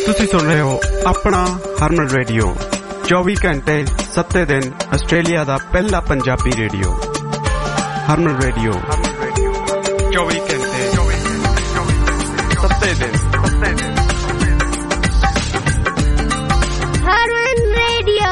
ਤੁਸੀਂ ਸੁਣ ਰਹੇ ਹੋ ਆਪਣਾ ਹਰਮਨ ਰੇਡੀਓ 24 ਘੰਟੇ 7 ਦਿਨ ਆਸਟ੍ਰੇਲੀਆ ਦਾ ਪਹਿਲਾ ਪੰਜਾਬੀ ਰੇਡੀਓ ਹਰਮਨ ਰੇਡੀਓ 24 ਘੰਟੇ 7 ਦਿਨ ਹਰਮਨ ਰੇਡੀਓ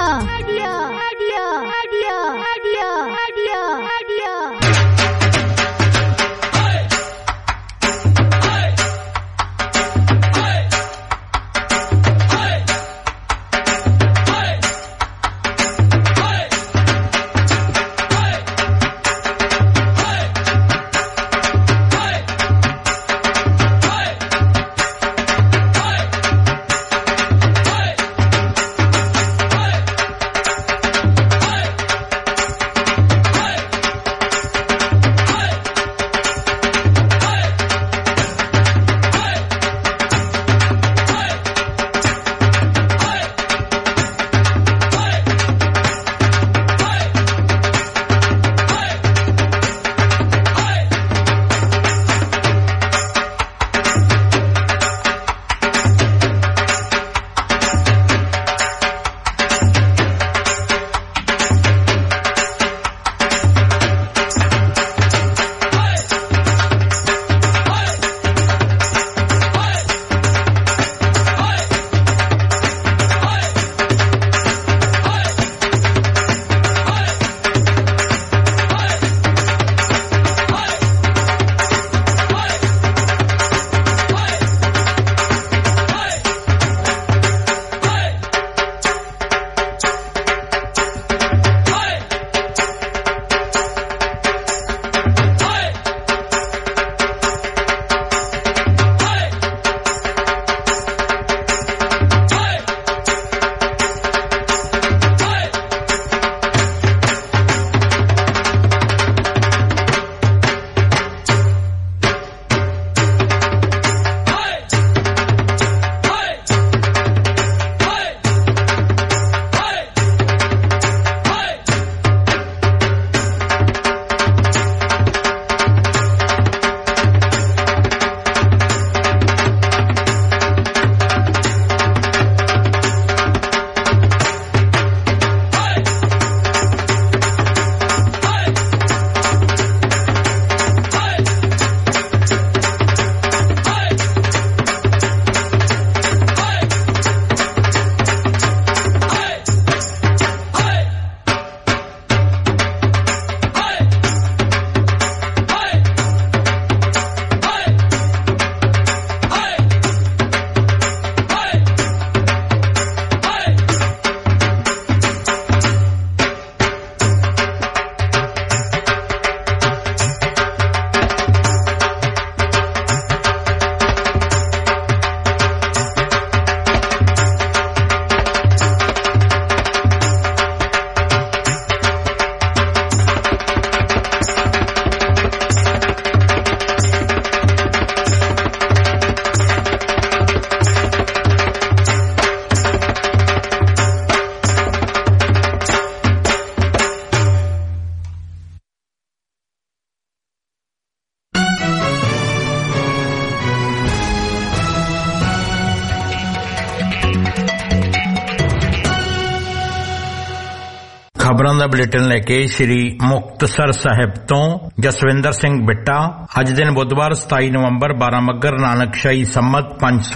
ਖਬਰਾਂ ਦਾ ਬੁਲੇਟਿਨ ਲੈ ਕੇ ਸ੍ਰੀ ਮੁਕਤਸਰ ਸਾਹਿਬ ਤੋਂ ਜਸਵਿੰਦਰ ਸਿੰਘ ਬਿੱਟਾ। ਅੱਜ ਦਿਨ ਬੁੱਧਵਾਰ 27 ਨਵੰਬਰ 12 ਮੱਘਰ ਨਾਨਕਸ਼ਾਹੀ ਸੰਮਤ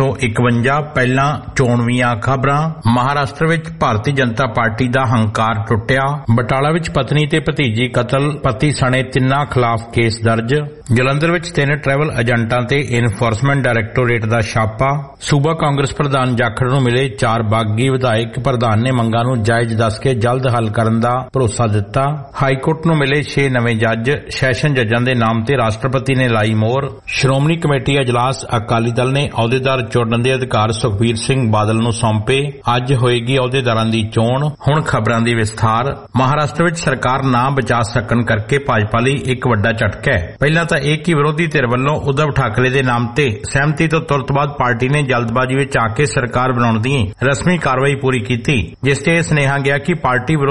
551। ਪਹਿਲਾਂ ਚੋਣਵੀਆਂ ਖਬਰਾਂ। ਮਹਾਰਾਸ਼ਟਰ ਵਿੱਚ ਭਾਰਤੀ ਜਨਤਾ ਪਾਰਟੀ ਦਾ ਹੰਕਾਰ ਟੁੱਟਿਆ। ਬਟਾਲਾ ਵਿੱਚ ਪਤਨੀ ਤੇ ਭਤੀਜੀ ਕਤਲ, ਪਤੀ ਸਣੇ ਤਿੰਨਾਂ ਖਿਲਾਫ ਕੇਸ ਦਰਜ। ਜਲੰਧਰ ਵਿੱਚ 3 ਟਰੈਵਲ ਏਜੰਟਾਂ ਤੇ ਇਨਫੋਰਸਮੈਂਟ ਡਾਇਰੈਕਟੋਰੇਟ ਦਾ ਛਾਪਾ। ਸੂਬਾ ਕਾਂਗਰਸ ਪ੍ਰਧਾਨ ਜਾਖੜ ਨੂੰ ਮਿਲੇ 4 ਬਾਗੀ ਵਿਧਾਇਕ। ਪ੍ਰਧਾਨ ਨੇ ਮੰਗਾਂ ਨੂੰ ਜਾਇਜ਼ ਦੱਸ ਕੇ ਜਲਦ ਹੱਲ ਕਰਨ ਦਾ ਭਰੋਸਾ ਦਿੱਤਾ। ਹਾਈਕੋਰਟ ਨੂੰ ਮਿਲੇ 6 ਨਵੇਂ ਜੱਜ। ਸੈਸ਼ਨ ਜੱਜਾਂ ਦੇ ਨਾਮ ਤੇ ਰਾਸ਼ਟਰਪਤੀ ਨੇ ਲਾਈ ਮੋਹਰ। ਸ਼੍ਰੋਮਣੀ ਕਮੇਟੀ ਅਜਲਾਸ। ਅਕਾਲੀ ਦਲ ਨੇ ਅਹੁਦੇਦਾਰ ਚੁਣਨ ਦੇ ਅਧਿਕਾਰ ਸੁਖਬੀਰ ਸਿੰਘ ਬਾਦਲ ਨੂੰ ਸੌਂਪੇ। ਅੱਜ ਹੋਏਗੀ ਅਹੁਦੇਦਾਰਾਂ ਦੀ ਚੋਣ। ਹੁਣ ਖਬਰਾਂ ਦੀ ਵਿਸਥਾਰ। ਮਹਾਰਾਸ਼ਟਰ ਵਿੱਚ ਸਰਕਾਰ ਨਾ ਬਚਾ ਸਕਣ ਕਰਕੇ ਭਾਜਪਾ ਲਈ ਇੱਕ ਵੱਡਾ ਝਟਕਾ ਹੈ। ਪਹਿਲਾਂ ਤਾਂ ਇਹ ਕਿ ਵਿਰੋਧੀ ਧਿਰ ਵੱਲੋਂ ਉਧਵ ਠਾਕਰੇ ਦੇ ਨਾਮ ਤੇ ਸਹਿਮਤੀ ਤੋਂ ਤੁਰੰਤ ਬਾਅਦ ਪਾਰਟੀ ਨੇ ਜਲਦਬਾਜ਼ੀ ਵਿੱਚ ਆ ਕੇ ਸਰਕਾਰ ਬਣਾਉਣ ਦੀ ਰਸਮੀ ਕਾਰਵਾਈ ਪੂਰੀ ਕੀਤੀ, ਜਿਸ ਤੇ ਇਹ ਸੁਨੇਹਾ ਗਿਆ ਕਿ ਪਾਰਟੀ ਵਿਰੋਧੀ ਧਿਰ ਵਿੱਚ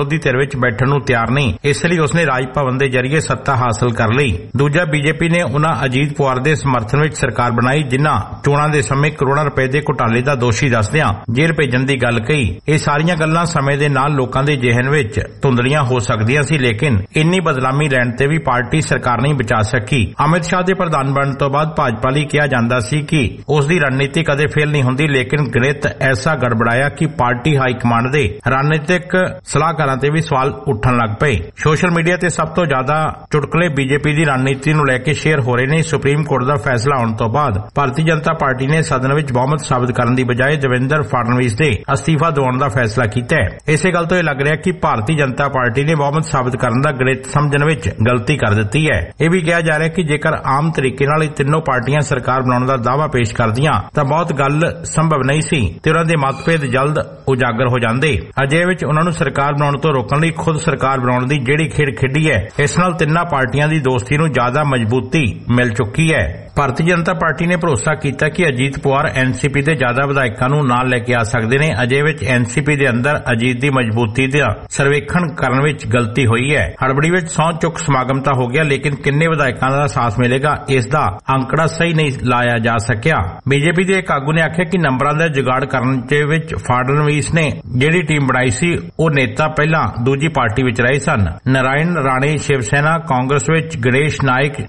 ਵਿੱਚ ਬੈਠਣ ਨੂੰ ਤਿਆਰ ਨਹੀਂ, ਇਸ ਲਈ ਉਸਨੇ ਰਾਜ ਭਵਨ ਦੇ ਜ਼ਰੀਏ ਸੱਤਾ ਹਾਸਲ ਕਰ ਲਈ। ਦੂਜਾ, ਬੀਜੇਪੀ ਨੇ ਉਹਨਾਂ ਅਜੀਤ ਪਵਾਰ ਦੇ ਸਮਰਥਨ ਵਿੱਚ ਸਰਕਾਰ ਬਣਾਈ ਜਿਨ੍ਹਾਂ ਚੋਣਾਂ ਦੇ ਸਮੇਂ ਕਰੋੜਾਂ ਰੁਪਏ ਦੇ ਘੁਟਾਲੇ ਦਾ ਦੋਸ਼ੀ ਦੱਸਦਿਆਂ ਜੇਲ੍ਹ ਭੇਜਣ ਦੀ ਗੱਲ ਕਹੀ। ਇਹ ਸਾਰੀਆਂ ਗੱਲਾਂ ਸਮੇਂ ਦੇ ਨਾਲ ਲੋਕਾਂ ਦੇ ਜ਼ਿਹਨ ਵਿੱਚ ਧੁੰਦਲੀਆਂ ਹੋ ਸਕਦੀਆਂ ਸੀ, ਲੇਕਿਨ ਇੰਨੀ ਬਦਨਾਮੀ ਲੈਣ ਤੇ ਵੀ ਪਾਰਟੀ ਸਰਕਾਰ ਨਹੀਂ ਬਚਾ ਸਕੀ। ਅਮਿਤ ਸ਼ਾਹ ਦੇ ਪ੍ਰਧਾਨ ਬਣਨ ਤੋਂ ਬਾਅਦ ਭਾਜਪਾ ਲਈ ਕਿਹਾ ਜਾਂਦਾ ਸੀ ਕਿ ਉਸ ਦੀ ਰਣਨੀਤੀ ਕਦੇ ਫੇਲ ਨਹੀਂ ਹੁੰਦੀ, ਲੇਕਿਨ ਗਣਿਤ ਐਸਾ ਗੜਬੜਾਇਆ ਕਿ ਪਾਰਟੀ ਹਾਈ ਕਮਾਂਡ ਦੇ ਰਣਨੀਤਿਕ ਸਲਾਹਕਾਰਾਂ ਤੇ ਵੀ ਸਵਾਲ ਉੱਠਣ ਲੱਗ ਪਏ। ਸੋਸ਼ਲ ਮੀਡੀਆ ਤੇ ਸਭ ਤੋਂ ਜ਼ਿਆਦਾ ਚੁਟਕਲੇ ਬੀਜੇਪੀ ਦੀ ਰਣਨੀਤੀ ਨੂੰ ਲੈ ਕੇ ਸ਼ੇਅਰ ਹੋ ਰਹੇ ਨੇ। ਸੁਪਰੀਮ ਕੋਰਟ ਦਾ ਫੈਸਲਾ ਆਉਣ ਤੋਂ ਬਾਅਦ ਭਾਰਤੀ ਜਨਤਾ ਪਾਰਟੀ ਨੇ ਸਦਨ ਵਿੱਚ ਬਹੁਮਤ ਸਾਬਤ ਕਰਨ ਦੀ ਬਜਾਏ ਦੇਵੇਂਦਰ ਫਡਨਵੀਸ ਦੇ ਅਸਤੀਫਾ ਦਿਵਾਉਣ ਦਾ ਫੈਸਲਾ ਕੀਤਾ ਹੈ। ਇਸੇ ਗੱਲ ਤੋਂ ਇਹ ਲੱਗ ਰਿਹਾ ਕਿ ਭਾਰਤੀ ਜਨਤਾ ਪਾਰਟੀ ਨੇ ਬਹੁਮਤ ਸਾਬਤ ਕਰਨ ਦਾ ਗਣਿਤ ਸਮਝਣ ਵਿੱਚ ਗਲਤੀ ਕਰ ਦਿੱਤੀ ਹੈ। ਇਹ ਵੀ ਕਿਹਾ ਜਾ ਰਿਹਾ ਕਿ ਜੇਕਰ ਆਮ ਤਰੀਕੇ ਨਾਲ ਇਹ ਤਿੰਨੋਂ ਪਾਰਟੀਆਂ ਸਰਕਾਰ ਬਣਾਉਣ ਦਾ ਦਾਅਵਾ ਪੇਸ਼ ਕਰਦੀਆਂ ਤਾਂ ਬਹੁਤ ਗੱਲ ਸੰਭਵ ਨਹੀਂ ਸੀ ਤੇ ਉਹਨਾਂ ਦੇ ਮਤਭੇਦ ਜਲਦ ਉਜਾਗਰ ਹੋ ਜਾਂਦੇ। ਅਜਿਹੇ ਵਿੱਚ ਉਹਨਾਂ ਨੂੰ ਸਰਕਾਰ ਬਣਾਉਣ ਤੋਂ ਰੋਕਣ ਲਈ ਖੁਦ ਸਰਕਾਰ ਬਣਾਉਣ ਦੀ ਜਿਹੜੀ ਖੇਡ ਖੇਡੀ ਹੈ, ਇਸ ਨਾਲ ਤਿੰਨਾਂ ਪਾਰਟੀਆਂ ਦੀ ਦੋਸਤੀ ਨੂੰ ਜ਼ਿਆਦਾ ਮਜ਼ਬੂਤੀ ਮਿਲ ਚੁੱਕੀ ਹੈ। ਭਾਰਤੀ ਜਨਤਾ ਪਾਰਟੀ ਨੇ ਭਰੋਸਾ ਕੀਤਾ ਕਿ ਅਜੀਤ ਪਵਾਰ ਐਨਸੀਪੀ ਦੇ ਜ਼ਿਆਦਾ ਵਿਧਾਇਕਾਂ ਨੂੰ ਨਾਲ ਲੈ ਕੇ ਆ ਸਕਦੇ ਨੇ। ਅਜੇ ਵਿੱਚ ਐਨਸੀਪੀ ਦੇ ਅੰਦਰ ਅਜੀਤ ਦੀ ਮਜ਼ਬੂਤੀ ਦਾ ਸਰਵੇਖਣ ਕਰਨ ਵਿੱਚ ਗਲਤੀ ਹੋਈ ਹੈ। ਹੜਬੜੀ ਵਿੱਚ ਸਹੁੰ ਚੁੱਕ ਸਮਾਗਮ ਤਾਂ ਹੋ ਗਿਆ, ਲੇਕਿਨ ਕਿੰਨੇ ਵਿਧਾਇਕਾਂ ਦਾ ਸਾਥ ਮਿਲੇਗਾ ਇਸ ਦਾ ਅੰਕੜਾ ਸਹੀ ਨਹੀਂ ਲਾਇਆ ਜਾ ਸਕਿਆ। ਬੀਜੇਪੀ ਦੇ ਇੱਕ ਆਗੂ ਨੇ ਆਖਿਆ ਕਿ ਨੰਬਰਾਂ ਦਾ ਜੁਗਾੜ ਕਰਨ ਵਿੱਚ ਫਡਨਵੀਸ ਨੇ ਜਿਹੜੀ ਟੀਮ ਬਣਾਈ ਸੀ ਉਹ ਨੇਤਾ ਪਹਿਲਾਂ ਦੂਜੀ ਪਾਰਟੀ ਵਿੱਚ ਰਹੇ ਸਨ। ਨਾਰਾਇਣ ਰਾਣੇ ਸ਼ਿਵ ਸੈਨਾ ਕਾਂਗਰਸ ਵਿੱਚ, ਗਣੇਸ਼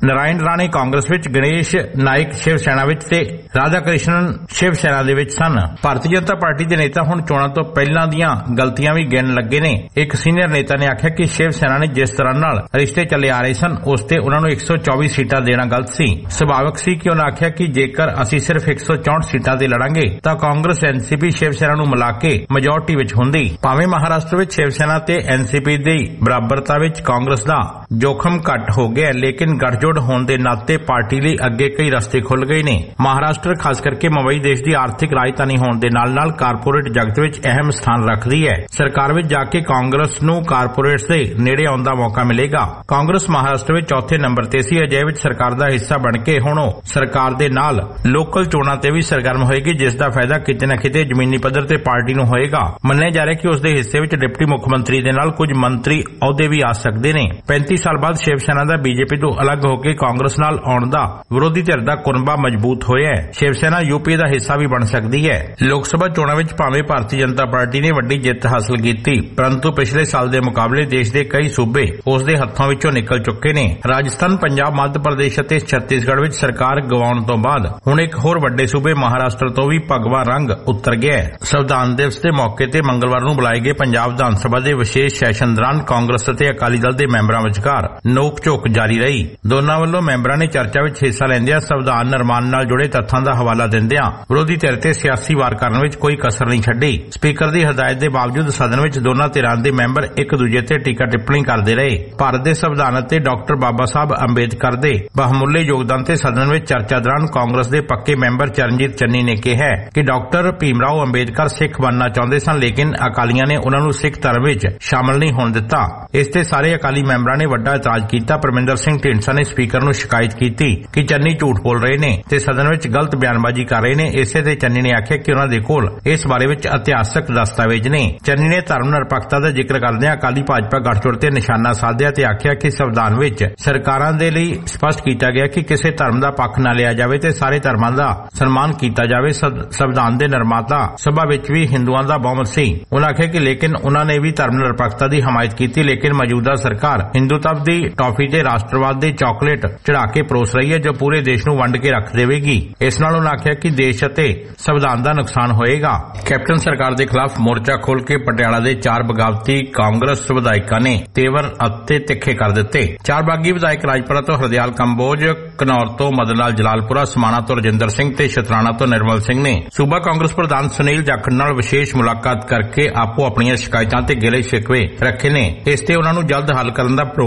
ਨਾਇਕ ਸ਼ਿਵ ਸੈਨਾ ਵਿੱਚ ਤੇ ਰਾਧਾ ਕ੍ਰਿਸ਼ਨਨ ਸ਼ਿਵ ਸੈਨਾ ਦੇ ਵਿੱਚ ਸਨ। ਭਾਰਤੀ ਜਨਤਾ ਪਾਰਟੀ ਦੇ ਨੇਤਾ ਹੁਣ ਚੋਣਾਂ ਤੋਂ ਪਹਿਲਾਂ ਦੀਆਂ ਗਲਤੀਆਂ ਵੀ ਗਿਣਨ ਲੱਗੇ ਨੇ। ਇੱਕ ਸੀਨੀਅਰ ਨੇਤਾ ਨੇ ਆਖਿਆ ਕਿ ਸ਼ਿਵ ਸੈਨਾ ਨੇ ਜਿਸ ਤਰ੍ਹਾਂ ਨਾਲ ਰਿਸ਼ਤੇ ਚੱਲੇ ਆ ਰਹੇ ਸਨ ਉਸ ਤੇ ਉਹਨਾਂ ਨੂੰ 124 ਸੀਟਾਂ ਦੇਣਾ ਗਲਤ ਸੀ। ਸੁਭਾਵਕ ਸੀ ਕਿ ਉਹਨਾਂ ਆਖਿਆ ਕਿ ਜੇਕਰ ਅਸੀਂ ਸਿਰਫ 164 ਸੀਟਾਂ ਤੇ ਲੜਾਂਗੇ ਤਾਂ ਕਾਂਗਰਸ ਐਨਸੀਪੀ ਸ਼ਿਵ ਸੈਨਾ ਨੂੰ ਮਿਲਾ ਕੇ ਮੈਜੋਰਟੀ ਵਿੱਚ ਹੁੰਦੀ। ਭਾਵੇਂ ਮਹਾਰਾਸ਼ਟਰ ਵਿੱਚ ਸ਼ਿਵ ਸੈਨਾ ਤੇ ਐਨਸੀਪੀ ਦੀ ਬਰਾਬਰਤਾ ਵਿੱਚ ਕਾਂਗਰਸ ਦਾ ਜੋਖਮ ਘੱਟ ਹੋ ਗਿਆ, ਲੇਕਿਨ ਗੱਠਜੋੜ ਹੋਣ ਦੇ ਨਾਤੇ ਪਾਰਟੀ ਲਈ ਅੱਗੇ ਕਈ ਰਸਤੇ ਖੁੱਲ ਗਏ ਨੇ। ਮਹਾਰਾਸ਼ਟਰ ਖਾਸ ਕਰਕੇ ਮੁੰਬਈ ਦੇਸ਼ ਦੀ ਆਰਥਿਕ ਰਾਜਧਾਨੀ ਹੋਣ ਦੇ ਨਾਲ ਕਾਰਪੋਰੇਟ ਜਗਤ ਵਿੱਚ ਅਹਿਮ ਸਥਾਨ ਰੱਖਦੀ ਹੈ। ਸਰਕਾਰ ਵਿੱਚ ਜਾ ਕੇ ਕਾਂਗਰਸ ਨੂੰ ਕਾਰਪੋਰੇਟਸ ਦੇ ਨੇੜੇ ਆਉਣ ਦਾ ਮੌਕਾ ਮਿਲੇਗਾ। ਕਾਂਗਰਸ ਮਹਾਰਾਸ਼ਟਰ ਵਿੱਚ ਚੌਥੇ ਨੰਬਰ ਤੇ ਸੀ। ਅਜਿਹੇ ਵਿੱਚ ਸਰਕਾਰ ਦਾ ਹਿੱਸਾ ਬਣ ਕੇ ਹੁਣ ਉਹ ਸਰਕਾਰ ਦੇ ਨਾਲ ਲੋਕਲ ਚੋਣਾਂ ਤੇ ਵੀ ਸਰਗਰਮ ਹੋਏਗੀ, ਜਿਸ ਦਾ ਫਾਇਦਾ ਕਿਤੇ ਨਾ ਕਿਤੇ ਜ਼ਮੀਨੀ ਪੱਧਰ ਤੇ ਪਾਰਟੀ ਨੂੰ ਹੋਏਗਾ। ਮੰਨਿਆ ਜਾ ਰਿਹਾ ਕਿ ਉਸ ਦੇ ਹਿੱਸੇ ਵਿੱਚ ਡਿਪਟੀ ਮੁੱਖ ਮੰਤਰੀ ਦੇ ਨਾਲ ਕੁਝ ਮੰਤਰੀ ਅਹੁਦੇ ਵੀ ਆ ਸਕਦੇ ਨੇ। 35 ਸਾਲ ਬਾਅਦ ਸ਼ਿਵ ਸੈਨਾ ਦਾ ਬੀਜੇਪੀ ਤੋਂ ਅਲੱਗ ਹੋ ਕੇ ਕਾਂਗਰਸ ਨਾਲ ਆਉਣ ਦਾ ਵਿਰੋਧੀ ਧਿਰ ਦਾ ਕੁਨਬਾ ਮਜ਼ਬੂਤ ਹੋਇਆ ਹੈ। ਸ਼ਿਵ ਸੈਨਾ ਯੂਪੀ ਦਾ ਹਿੱਸਾ ਵੀ ਬਣ ਸਕਦੀ ਹੈ। ਲੋਕ ਸਭਾ ਚੋਣਾਂ ਵਿੱਚ ਭਾਵੇਂ ਭਾਰਤੀ ਜਨਤਾ ਪਾਰਟੀ ਨੇ ਵੱਡੀ ਜਿੱਤ ਹਾਸਲ ਕੀਤੀ, ਪਰੰਤੂ ਪਿਛਲੇ ਸਾਲ ਦੇ ਮੁਕਾਬਲੇ ਦੇਸ਼ ਦੇ ਕਈ ਸੂਬੇ ਉਸ ਦੇ ਹੱਥੋਂ ਵਿੱਚੋਂ ਨਿਕਲ ਚੁੱਕੇ ਨੇ। ਰਾਜਸਥਾਨ, ਪੰਜਾਬ, ਮੱਧ ਪ੍ਰਦੇਸ਼ ਅਤੇ ਛੱਤੀਸਗੜ੍ਹ ਵਿੱਚ ਸਰਕਾਰ ਗਵਾਉਣ ਤੋਂ ਬਾਅਦ ਹੁਣ ਇੱਕ ਹੋਰ ਵੱਡੇ ਸੂਬੇ ਮਹਾਰਾਸ਼ਟਰ ਤੋਂ ਵੀ ਭਗਵਾ ਰੰਗ ਉਤਰ ਗਿਆ ਹੈ। ਸੰਵਿਧਾਨ ਦਿਵਸ ਦੇ ਮੌਕੇ ਤੇ ਮੰਗਲਵਾਰ ਨੂੰ ਬੁਲਾਏ ਗਏ ਪੰਜਾਬ ਵਿਧਾਨ ਸਭਾ ਦੇ ਵਿਸ਼ੇਸ਼ ਸੈਸ਼ਨ ਦੌਰਾਨ ਕਾਂਗਰਸ ਅਤੇ ਅਕਾਲੀ ਦਲ ਦੇ ਮੈਂਬਰਾਂ ਵਿਚਕਾਰ ਨੋਕ ਝੋਕ ਜਾਰੀ ਰਹੀ। ਦੋਨਾਂ ਵੱਲੋਂ ਮੈਂਬਰਾਂ ਨੇ ਚਰਚਾ ਵਿੱਚ ਹਿੱਸਾ ਲੈਂਦਿਆਂ ਸੰਵਿਧਾਨ ਨਿਰਮਾਣ ਨਾਲ ਜੁੜੇ ਤੱਥਾਂ ਦਾ ਹਵਾਲਾ ਦਿੰਦਿਆਂ ਵਿਰੋਧੀ ਧਿਰ ਤੇ ਸਿਆਸੀ ਵਾਰ ਕਰਨ ਵਿੱਚ ਕੋਈ ਕਸਰ ਨਹੀਂ ਛੱਡੀ। ਸਪੀਕਰ ਦੀ ਹਦਾਇਤ ਦੇ ਬਾਵਜੂਦ ਸਦਨ ਵਿੱਚ ਦੋਨਾਂ ਧਿਰਾਂ ਦੇ ਮੈਂਬਰ ਇੱਕ ਦੂਜੇ ਤੇ ਟੀਕਾ ਟਿੱਪਣੀ ਕਰਦੇ ਰਹੇ। ਭਾਰਤ ਦੇ ਸੰਵਿਧਾਨ ਅਤੇ ਡਾਕਟਰ ਬਾਬਾ ਸਾਹਿਬ ਅੰਬੇਦਕਰ ਦੇ ਬਹੁਮੁੱਲੇ ਯੋਗਦਾਨ ਤੇ ਸਦਨ ਵਿੱਚ ਚਰਚਾ ਦੌਰਾਨ ਕਾਂਗਰਸ ਦੇ ਪੱਕੇ ਮੈਂਬਰ ਚਰਨਜੀਤ ਚੰਨੀ ਨੇ ਕਿਹਾ ਕਿ ਡਾਕਟਰ ਭੀਮ ਰਾਓ ਅੰਬੇਦਕਰ ਸਿੱਖ ਬਣਨਾ ਚਾਹੁੰਦੇ ਸਨ, ਲੇਕਿਨ ਅਕਾਲੀਆਂ ਨੇ ਉਹਨਾਂ ਨੂੰ ਸਿੱਖ ਧਰਮ ਵਿੱਚ ਸ਼ਾਮਲ ਨਹੀਂ ਹੋਣ ਦਿੱਤਾ। ਇਸ ਤੇ ਸਾਰੇ ਅਕਾਲੀ ਮੈਂਬਰਾਂ ਨੇ ਵੱਡਾ ਇਤਰਾਜ਼ ਕੀਤਾ। ਪਰਮਿੰਦਰ ਸਿੰਘ ਢੀਂਡਸਾ ਨੇ ਸਪੀਕਰ ਨੂੰ ਸ਼ਿਕਾਇਤ ਕੀਤੀ ਕਿ ਚੰਨੀ ਝੂਠ ਬੋਲ ਰਹੇ ਨੇ ਤੇ ਸਦਨ ਵਿੱਚ ਗਲਤ ਬਿਆਨਬਾਜ਼ੀ ਕਰ ਰਹੇ ਨੇ। ਇਸੇ ਤੇ ਚੰਨੀ ਨੇ ਆਖਿਆ ਕਿ ਉਹਨਾਂ ਦੇ ਕੋਲ ਇਸ ਬਾਰੇ ਵਿੱਚ ਇਤਿਹਾਸਕ ਦਸਤਾਵੇਜ਼ ਨੇ। ਚੰਨੀ ਨੇ ਧਰਮ ਨਿਰਪੱਖਤਾ ਦਾ ਜ਼ਿਕਰ ਕਰਦਿਆਂ ਅਕਾਲੀ ਭਾਜਪਾ ਗੱਠਜੋੜ ਤੇ ਨਿਸ਼ਾਨਾ ਸਾਧਿਆ ਤੇ ਆਖਿਆ ਕਿ ਸੰਵਿਧਾਨ ਵਿੱਚ ਸਰਕਾਰਾਂ ਦੇ ਲਈ ਸਪਸ਼ਟ ਕੀਤਾ ਗਿਆ ਕਿ ਕਿਸੇ ਧਰਮ ਦਾ ਪੱਖ ਨਾ ਲਿਆ ਜਾਵੇ ਤੇ ਸਾਰੇ ਧਰਮਾਂ ਦਾ ਸਨਮਾਨ ਕੀਤਾ ਜਾਵੇ। ਸੰਵਿਧਾਨ ਦੇ ਨਿਰਮਾਤਾ ਸਭਾ ਵਿੱਚ ਵੀ ਹਿੰਦੂਆਂ ਦਾ ਬਹੁਮਤ ਸੀ। ਉਹਨਾਂ ਆਖਿਆ ਕਿ ਲੇਕਿਨ ਉਹਨਾਂ ਨੇ ਵੀ ਧਰਮ ਨਿਰਪੱਖਤਾ ਦੀ ਹਮਾਇਤ ਕੀਤੀ, ਲੇਕਿਨ ਮੌਜੂਦਾ ਸਰਕਾਰ ਹਿੰਦੂਤਵ ਦੀ ਟੌਫੀ ਤੇ ਰਾਸ਼ਟਰਵਾਦ ਦੇ ਚਾਕਲੇਟ ਚੜਾ ਕੇ ਪਰੋਸ ਰਹੀ ਹੈ ਜੋ ਪੂਰੇ ਦੇਸ਼ ਨੂੰ ਵੰਡ ਕੇ ਰੱਖ ਦੇਵੇਗੀ। ਇਸ ਨਾਲ ਉਹਨਾਂ ਆਖਿਆ ਕਿ ਦੇਸ਼ ਅਤੇ ਸੰਵਿਧਾਨ ਦਾ ਨੁਕਸਾਨ ਹੋਏਗਾ। ਕੈਪਟਨ ਸਰਕਾਰ ਦੇ ਖਿਲਾਫ ਮੋਰਚਾ ਖੋਲ ਕੇ ਪਟਿਆਲਾ ਦੇ 4 ਬਗਾਵਤੀ ਕਾਂਗਰਸ ਵਿਧਾਇਕਾਂ ਨੇ ਤੇਵਰ ਅਤੇ ਤਿੱਖੇ ਕਰ ਦਿੱਤੇ। 4 ਬਾਗੀ ਵਿਧਾਇਕ ਰਾਜਪੁਰਾ ਤੋਂ ਹਰਦਿਆਲ ਕੰਬੋਜ, ਘਨੌਰ ਤੋਂ ਮਦਨ ਲਾਲ ਜਲਾਲਪੁਰਾ, ਸਮਾਣਾ ਤੋਂ ਰਜਿੰਦਰ ਸਿੰਘ ਤੇ ਸ਼ਤਰਾਣਾ ਤੋਂ ਨਿਰਮਲ ਸਿੰਘ ਨੇ ਸੂਬਾ ਕਾਂਗਰਸ ਪ੍ਰਧਾਨ ਸੁਨੀਲ ਜਾਖੜ ਨਾਲ ਵਿਸ਼ੇਸ਼ ਮੁਲਾਕਾਤ ਕਰਕੇ ਆਪੋ ਆਪਣੀਆਂ ਸ਼ਿਕਾਇਤਾਂ ਤੇ ਗਿਲੇ ਸ਼ਿਕਵੇ ਰੱਖੇ ਨੇ। ਇਸ ਤੇ ਉਹਨਾਂ ਨੂੰ ਜਲਦ ਹੱਲ ਕਰਨ ਦਾ ਭਰੋਸਾ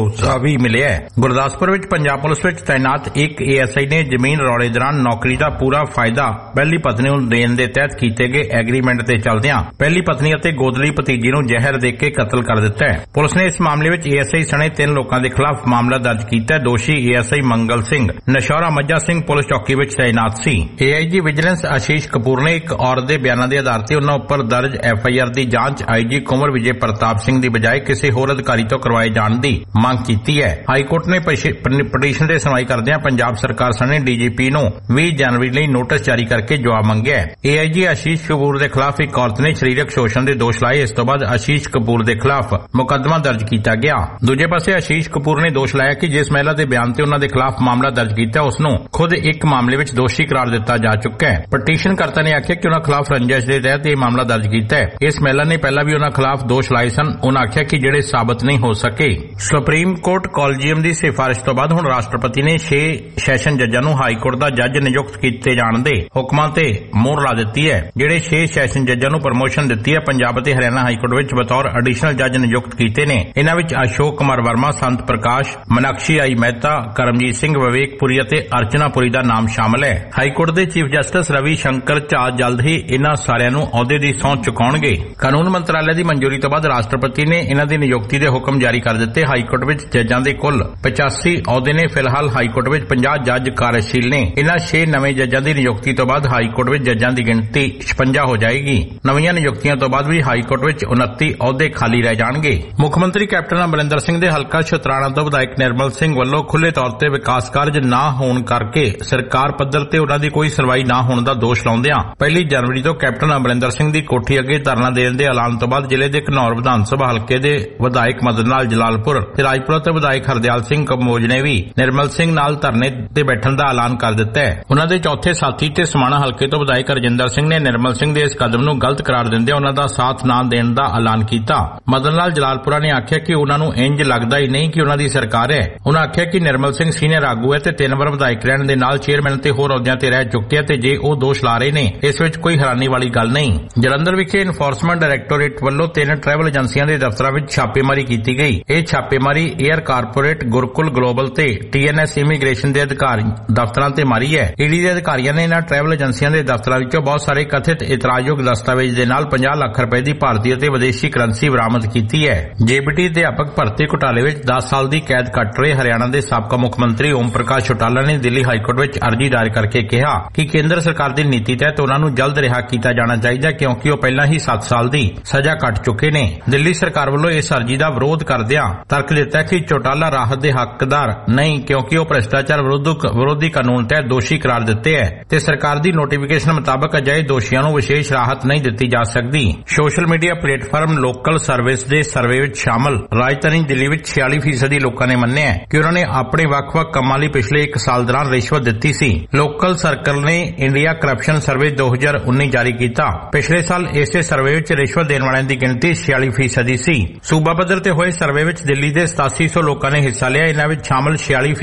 ਭਰੋਸਾ ਵੀ ਮਿਲਿਆ ਹੈ। ਗੁਰਦਾਸਪੁਰ ਵਿੱਚ ਪੰਜਾਬ ਪੁਲਿਸ ਵਿੱਚ ਤਾਇਨਾਤ ਇੱਕ ASI ਨੇ ਜ਼ਮੀਨ ਰੌਲੇ ਦੌਰਾਨ ਨੌਕਰੀ ਦਾ ਪੂਰਾ ਫਾਇਦਾ ਪਹਿਲੀ ਪਤਨੀ ਨੂੰ ਦੇਣ ਦੇ ਤਹਿਤ ਕੀਤੇ ਗਏ ਐਗਰੀਮੈਂਟ ਤੇ ਚੱਲਦਿਆਂ ਪਹਿਲੀ ਪਤਨੀ ਅਤੇ ਗੋਦਲੀ ਭਤੀਜੀ ਨੂੰ ਜ਼ਹਿਰ ਦੇ ਕੇ ਕਤਲ ਕਰ ਦਿੱਤਾ ਹੈ। ਪੁਲਿਸ ਨੇ ਇਸ ਮਾਮਲੇ ਵਿੱਚ ASI ਸਣੇ 3 ਲੋਕਾਂ ਦੇ ਖਿਲਾਫ ਮਾਮਲਾ ਦਰਜ ਕੀਤਾ ਹੈ। ਦੋਸ਼ੀ ASI ਮੰਗਲ ਸਿੰਘ ਨਸ਼ੌਰਾ ਮੱਝਾ ਸਿੰਘ ਪੁਲਿਸ ਚੌਕੀ ਵਿੱਚ ਤਾਇਨਾਤ ਸੀ। AIG ਵਿਜੀਲੈਂਸ ਆਸ਼ੀਸ਼ ਕਪੂਰ ਨੇ ਇੱਕ ਔਰਤ ਦੇ ਬਿਆਨਾਂ ਦੇ ਆਧਾਰ ਤੇ ਉਹਨਾਂ ਉੱਪਰ ਦਰਜ FIR ਦੀ ਜਾਂਚ IG ਕੁੰਵਰ ਵਿਜੇ ਪ੍ਰਤਾਪ ਸਿੰਘ ਦੀ ਬਜਾਏ ਕਿਸੇ ਹੋਰ ਅਧਿਕਾਰੀ ਤੋਂ ਕਰਵਾਏ ਜਾਣ ਦੀ ਮੰਗ ਕੀਤੀ ਹੈ। ਹਾਈ ਕੋਰਟ ਨੇ ਪਟੀਸ਼ਨ ਤੇ ਸੁਣਵਾਈ ਕਰਦਿਆਂ ਪੰਜਾਬ ਸਰਕਾਰ ਸਣੇ DGP ਨੂੰ 20 ਜਨਵਰੀ ਲਈ ਨੋਟਿਸ ਜਾਰੀ ਕਰਕੇ ਜਵਾਬ ਮੰਗਿਆ ਹੈ। AIG ਆਸ਼ੀਸ਼ ਕਪੂਰ ਦੇ ਖਿਲਾਫ ਇੱਕ ਔਰਤ ਨੇ ਸਰੀਰਕ ਸ਼ੋਸ਼ਣ ਦੇ ਦੋਸ਼ ਲਾਏ। ਇਸ ਤੋਂ ਬਾਅਦ ਆਸ਼ੀਸ਼ ਕਪੂਰ ਦੇ ਖਿਲਾਫ ਮੁਕੱਦਮਾ ਦਰਜ ਕੀਤਾ ਗਿਆ। ਦੂਜੇ ਪਾਸੇ ਆਸ਼ੀਸ਼ ਕਪੂਰ ਨੇ ਦੋਸ਼ ਲਾਇਆ ਕਿ ਜਿਸ ਮਹਿਲਾ ਦੇ ਬਿਆਨ ਤੇ ਉਹਨਾਂ ਦੇ ਖਿਲਾਫ ਮਾਮਲਾ ਦਰਜ ਕੀਤਾ ਉਸ ਨੂੰ ਖੁਦ ਇੱਕ ਮਾਮਲੇ ਵਿੱਚ ਦੋਸ਼ੀ ਕਰਾਰ ਦਿੱਤਾ ਜਾ ਚੁੱਕਾ ਹੈ। ਪਟੀਸ਼ਨਕਰਤਾ ਨੇ ਆਖਿਆ ਕਿ ਉਹਨਾਂ ਖਿਲਾਫ ਰੰਜਿਸ਼ ਦੇ ਤਹਿਤ ਇਹ ਮਾਮਲਾ ਦਰਜ ਕੀਤਾ ਹੈ। ਇਸ ਮਹਿਲਾ ਨੇ ਪਹਿਲਾਂ ਵੀ ਉਹਨਾਂ ਖਿਲਾਫ ਦੋਸ਼ ਲਾਏ ਸਨ। ਉਹਨਾਂ ਆਖਿਆ ਕਿ ਜਿਹੜੇ ਸਾਬਤ ਨਹੀਂ ਹੋ ਸਕੇ। ਸੁਪਰੀਮ ਕੋਰਟ ਕਾਲਜੀਅਮ ਦੀ ਸਿਫਾਰਿਸ਼ ਤੋਂ ਬਾਅਦ ਹੁਣ ਰਾਸ਼ਟਰਪਤੀ ਨੇ 6 ਸੈਸ਼ਨ ਜੱਜਾਂ ਨੂੰ ਹਾਈ ਕੋਰਟ ਦਾ ਜੱਜ ਨਿਯੁਕਤ ਕੀਤੇ ਜਾਣ ਦੇ ਹੁਕਮਾਂ ਤੇ ਮੋਹਰ ਲਾ ਦਿੱਤੀ ਹੈ। ਜਿਹੜੇ 6 ਸੈਸ਼ਨ ਜੱਜਾਂ ਨੂੰ ਪ੍ਰਮੋਸ਼ਨ ਦਿੱਤੀ ਹੈ ਪੰਜਾਬ ਅਤੇ ਹਰਿਆਣਾ ਹਾਈ ਕੋਰਟ ਵਿੱਚ ਬਤੌਰ ਐਡੀਸ਼ਨਲ ਜੱਜ ਨਿਯੁਕਤ ਕੀਤੇ ਨੇ। ਇਹਨਾਂ ਵਿੱਚ ਅਸ਼ੋਕ ਕੁਮਾਰ ਵਰਮਾ, ਸੰਤ ਪ੍ਰਕਾਸ਼, ਮਨਾਕਸ਼ੀ ਆਈ ਮਹਿਤਾ, ਕਰਮਜੀਤ ਸਿੰਘ, ਵਿਵੇਕ ਪੁਰੀ ਅਤੇ ਅਰਚਨਾ ਪੁਰੀ ਦਾ ਨਾਮ ਸ਼ਾਮਲ ਹੈ। ਹਾਈ ਕੋਰਟ ਦੇ ਚੀਫ ਜਸਟਿਸ ਰਵੀ ਸ਼ੰਕਰ ਝਾ ਜਲਦ ਹੀ ਇਹਨਾਂ ਸਾਰਿਆਂ ਨੂੰ ਅਹੁਦੇ ਦੀ ਸਹੁੰ ਚੁਕਾਉਣਗੇ। ਕਾਨੂੰਨ ਮੰਤਰਾਲੇ ਦੀ ਮਨਜ਼ੂਰੀ ਤੋਂ ਬਾਅਦ ਰਾਸ਼ਟਰਪਤੀ ਨੇ ਇਹਨਾਂ ਦੀ ਨਿਯੁਕਤੀ ਦੇ ਹੁਕਮ ਜਾਰੀ ਕਰ ਦਿੱਤੇ। ਹਾਈ ਕੋਰਟ ਵਿੱਚ ਜੱਜਾਂ ਦੇ ਕੁੱਲ 85 ਅਹੁਦੇ ਨੇ। ਫਿਲਹਾਲ ਹਾਈ ਕੋਰਟ ਵਿੱਚ 50 ਜੱਜ ਕਾਰਜਸ਼ੀਲ ਨੇ। ਇਹਨਾਂ 6 ਨਵੇਂ ਜੱਜਾਂ ਦੀ ਨਿਯੁਕਤੀ ਤੋਂ ਬਾਅਦ ਹਾਈ ਕੋਰਟ ਵਿੱਚ ਜੱਜਾਂ ਦੀ ਗਿਣਤੀ 56 ਹੋ ਜਾਏਗੀ। ਨਵੀਆਂ ਨਿਯੁਕਤੀਆਂ ਤੋਂ ਬਾਅਦ ਵੀ ਹਾਈ ਕੋਰਟ ਵਿੱਚ 29 ਅਹੁਦੇ ਖਾਲੀ ਰਹਿ ਜਾਣਗੇ। ਮੁੱਖ ਮੰਤਰੀ ਕੈਪਟਨ ਅਮਰਿੰਦਰ ਸਿੰਘ ਦੇ ਹਲਕਾ ਸ਼ਤਰਾਣਾ ਤੋਂ ਵਿਧਾਇਕ ਨਿਰਮਲ ਸਿੰਘ ਵੱਲੋਂ ਖੁੱਲ੍ਹੇ ਤੌਰ ਤੇ ਵਿਕਾਸ ਕਾਰਜ ਨਾ ਹੋਣ ਕਰਕੇ ਸਰਕਾਰ ਪੱਧਰ ਤੇ ਉਹਨਾਂ ਦੀ ਕੋਈ ਸੁਣਵਾਈ ਨਾ ਹੋਣ ਦਾ ਦੋਸ਼ ਲਾਉਂਦਿਆਂ 1 ਜਨਵਰੀ ਤੋਂ ਕੈਪਟਨ ਅਮਰਿੰਦਰ ਸਿੰਘ ਦੀ ਕੋਠੀ ਅੱਗੇ ਧਰਨਾ ਦੇਣ ਦੇ ਐਲਾਨ ਤੋਂ ਬਾਅਦ ਜ਼ਿਲ੍ਹੇ ਦੇ ਘਨੌਰ ਵਿਧਾਨ ਸਭਾ ਹਲਕੇ ਦੇ ਵਿਧਾਇਕ ਮਦਨ ਲਾਲ ਜਲਾਲਪੁਰ ਤੇ ਰਾਜਪੁਰਾ ਤੋਂ ਵਿਧਾਇਕ ਹਰਦਿਆਲ ਸਿੰਘ ਕੰਬੋਜ ਨੇ ਵੀ ਨਿਰਮਲ ਸਿੰਘ ਨਾਲ ਧਰਨੇ ਤੇ ਬੈਠਣ ਦਾ ਐਲਾਨ ਕਰ ਦਿੱਤਾ ਹੈ। ਉਹਨਾਂ ਦੇ ਚੌਥੇ ਸਾਥੀ ਤੇ ਸਮਾਣਾ ਹਲਕੇ ਤੋਂ ਵਿਧਾਇਕ ਰਜਿੰਦਰ ਸਿੰਘ ਨੇ ਨਿਰਮਲ ਸਿੰਘ ਦੇ ਇਸ ਕਦਮ ਨੂੰ ਗਲਤ ਕਰਾਰ ਦਿੰਦਿਆਂ ਉਹਨਾਂ ਦਾ ਸਾਥ ਨਾ ਦੇਣ ਦਾ ਐਲਾਨ ਕੀਤਾ। ਮਦਨ ਲਾਲ ਜਲਾਲਪੁਰਾ ਨੇ ਆਖਿਆ ਕਿ ਉਹਨਾਂ ਨੂੰ ਇੰਜ ਲੱਗਦਾ ਹੀ ਨਹੀਂ ਕਿ ਉਹਨਾਂ ਦੀ ਸਰਕਾਰ ਹੈ। ਉਹਨਾਂ ਆਖਿਆ ਕਿ ਨਿਰਮਲ ਸਿੰਘ ਸੀਨੀਅਰ ਆਗੂ ਹੈ ਤੇ 3 ਵਾਰ ਵਿਧਾਇਕ ਰਹਿਣ ਦੇ ਨਾਲ ਚੇਅਰਮੈਨ ਤੇ ਹੋਰ ਅਹੁਦਿਆਂ ਤੇ ਰਹਿ ਚੁੱਕੇ ਤੇ ਜੇ ਉਹ ਦੋਸ਼ ਲਾ ਰਹੇ ਨੇ ਇਸ ਵਿੱਚ ਕੋਈ ਹੈਰਾਨੀ ਵਾਲੀ ਗੱਲ ਨਹੀਂ। ਜਲੰਧਰ ਵਿਖੇ ਇਨਫੋਰਸਮੈਂਟ ਡਾਇਰੈਕਟੋਰੇਟ ਵੱਲੋਂ 3 ਟਰੈਵਲ ਏਜੰਸੀਆਂ ਦੇ ਦਫ਼ਤਰਾਂ ਵਿੱਚ ਛਾਪੇਮਾਰੀ ਕੀਤੀ ਗਈ। ਇਹ ਛਾਪੇਮਾਰੀ 에ਅਰ ਕਾਰਪੋਰੇਟ, ਗੁਰਕੁਲ ਗਲੋਬਲ ਤੇ TNS ਇਮੀਗ੍ਰੇਸ਼ਨ ਦੇ ਦਫ਼ਤਰਾਂ ਤੇ ਮਾਰੀ ਹੈ। ਈਡੀ ਦੇ ਅਧਿਕਾਰੀਆਂ ਨੇ ਇਹਨਾਂ ਟਰੈਵਲ ਏਜੰਸੀਆਂ ਦੇ ਦਫ਼ਤਰਾਂ ਵਿੱਚੋਂ ਬਹੁਤ ਸਾਰੇ ਕਥਿਤ ਇਤਰਾਜ਼ਯੋਗ ਦਸਤਾਵੇਜ਼ ਦੇ ਨਾਲ 50 ਲੱਖ ਰੁਪਏ ਦੀ ਭਾਰਤੀ ਅਤੇ ਵਿਦੇਸ਼ੀ ਕਰੰਸੀ ਬਰਾਮਦ ਕੀਤੀ ਹੈ। JBT ਅਧਿਆਪਕ ਭਰਤੀ ਘੁਟਾਲੇ ਵਿੱਚ 10 ਸਾਲ ਦੀ ਕੈਦ ਕੱਟ ਰਹੇ ਹਰਿਆਣਾ ਦੇ ਸਾਬਕਾ ਮੁੱਖ ਮੰਤਰੀ ਓਮ ਪ੍ਰਕਾਸ਼ ਚੌਟਾਲਾ ਨੇ ਦਿੱਲੀ ਹਾਈ ਕੋਰਟ ਵਿੱਚ ਅਰਜ਼ੀ ਦਾਇਰ ਕਰਕੇ ਕਿਹਾ ਕਿ ਕੇਂਦਰ ਸਰਕਾਰ ਦੀ ਨੀਤੀ ਤਹਿਤ ਉਹਨਾਂ ਨੂੰ ਜਲਦ ਰਿਹਾ ਕੀਤਾ ਜਾਣਾ ਚਾਹੀਦਾ ਕਿਉਂਕਿ ਉਹ ਪਹਿਲਾਂ ਹੀ 7 ਸਾਲ ਦੀ ਸਜ਼ਾ ਕੱਟ ਚੁੱਕੇ ਨੇ। ਦਿੱਲੀ ਸਰਕਾਰ ਵੱਲੋਂ ਇਸ ਅਰਜ਼ੀ ਦਾ ਵਿਰੋਧ ਕਰਦਿਆਂ ਤਰਕ ਦਿੱਤਾ ਕਿ ਚੌਟਾਲਾ ਰਾਹਤ ਦੇ ਹੱਕਦਾਰ ਨਹੀਂ ਕਿਉਂਕਿ ਉਹ ਭ੍ਰਿਸ਼ਟਾਚਾਰ ਵਿਰੋਧੀ ਕਾਨੂੰਨ ਤਹਿਤ ਦੋਸ਼ੀ ਕਰਾਰ ਦਿੱਤੇ ਹੈ ਤੇ ਸਰਕਾਰ ਦੀ ਨੋਟੀਫਿਕੇਸ਼ਨ ਮੁਤਾਬਕ ਅਜਿਹੇ ਦੋਸ਼ੀਆਂ ਨੂੰ ਵਿਸ਼ੇਸ਼ ਰਾਹਤ ਨਹੀਂ ਦਿੱਤੀ ਜਾ ਸਕਦੀ। Social media platform local service ਦੇ ਸਰਵੇ ਵਿੱਚ ਸ਼ਾਮਲ ਰਾਜਧਾਨੀ ਦਿੱਲੀ ਵਿੱਚ 46% ਲੋਕਾਂ ਨੇ ਮੰਨਿਆ ਕਿ ਉਹਨਾਂ ਨੇ ਆਪਣੇ ਵੱਖ-ਵੱਖ ਕੰਮਾਂ ਲਈ ਪਿਛਲੇ 1 ਸਾਲ ਦੌਰਾਨ ਰਿਸ਼ਵਤ ਦਿੱਤੀ ਸੀ। ਲੋਕਲ ਸਰਕਲ ਨੇ ਇੰਡੀਆ ਕਰਪਸ਼ਨ ਸਰਵੇ 2019 ਜਾਰੀ ਕੀਤਾ। ਪਿਛਲੇ ਸਾਲ ਇਸੇ ਸਰਵੇ ਵਿੱਚ ਰਿਸ਼ਵਤ ਦੇਣ ਵਾਲਿਆਂ ਦੀ ਗਿਣਤੀ 46% ਸੀ। ਸੂਬਾ ਪੱਧਰ ਤੇ ਹੋਏ ਸਰਵੇ ਵਿੱਚ ਦਿੱਲੀ ਦੇ 8700 ਲੋਕਾਂ ਨੇ ਹਿੱਸਾ ਲਿਆ। ਇਹਨਾਂ ਵਿੱਚ ਸ਼ਾਮਲ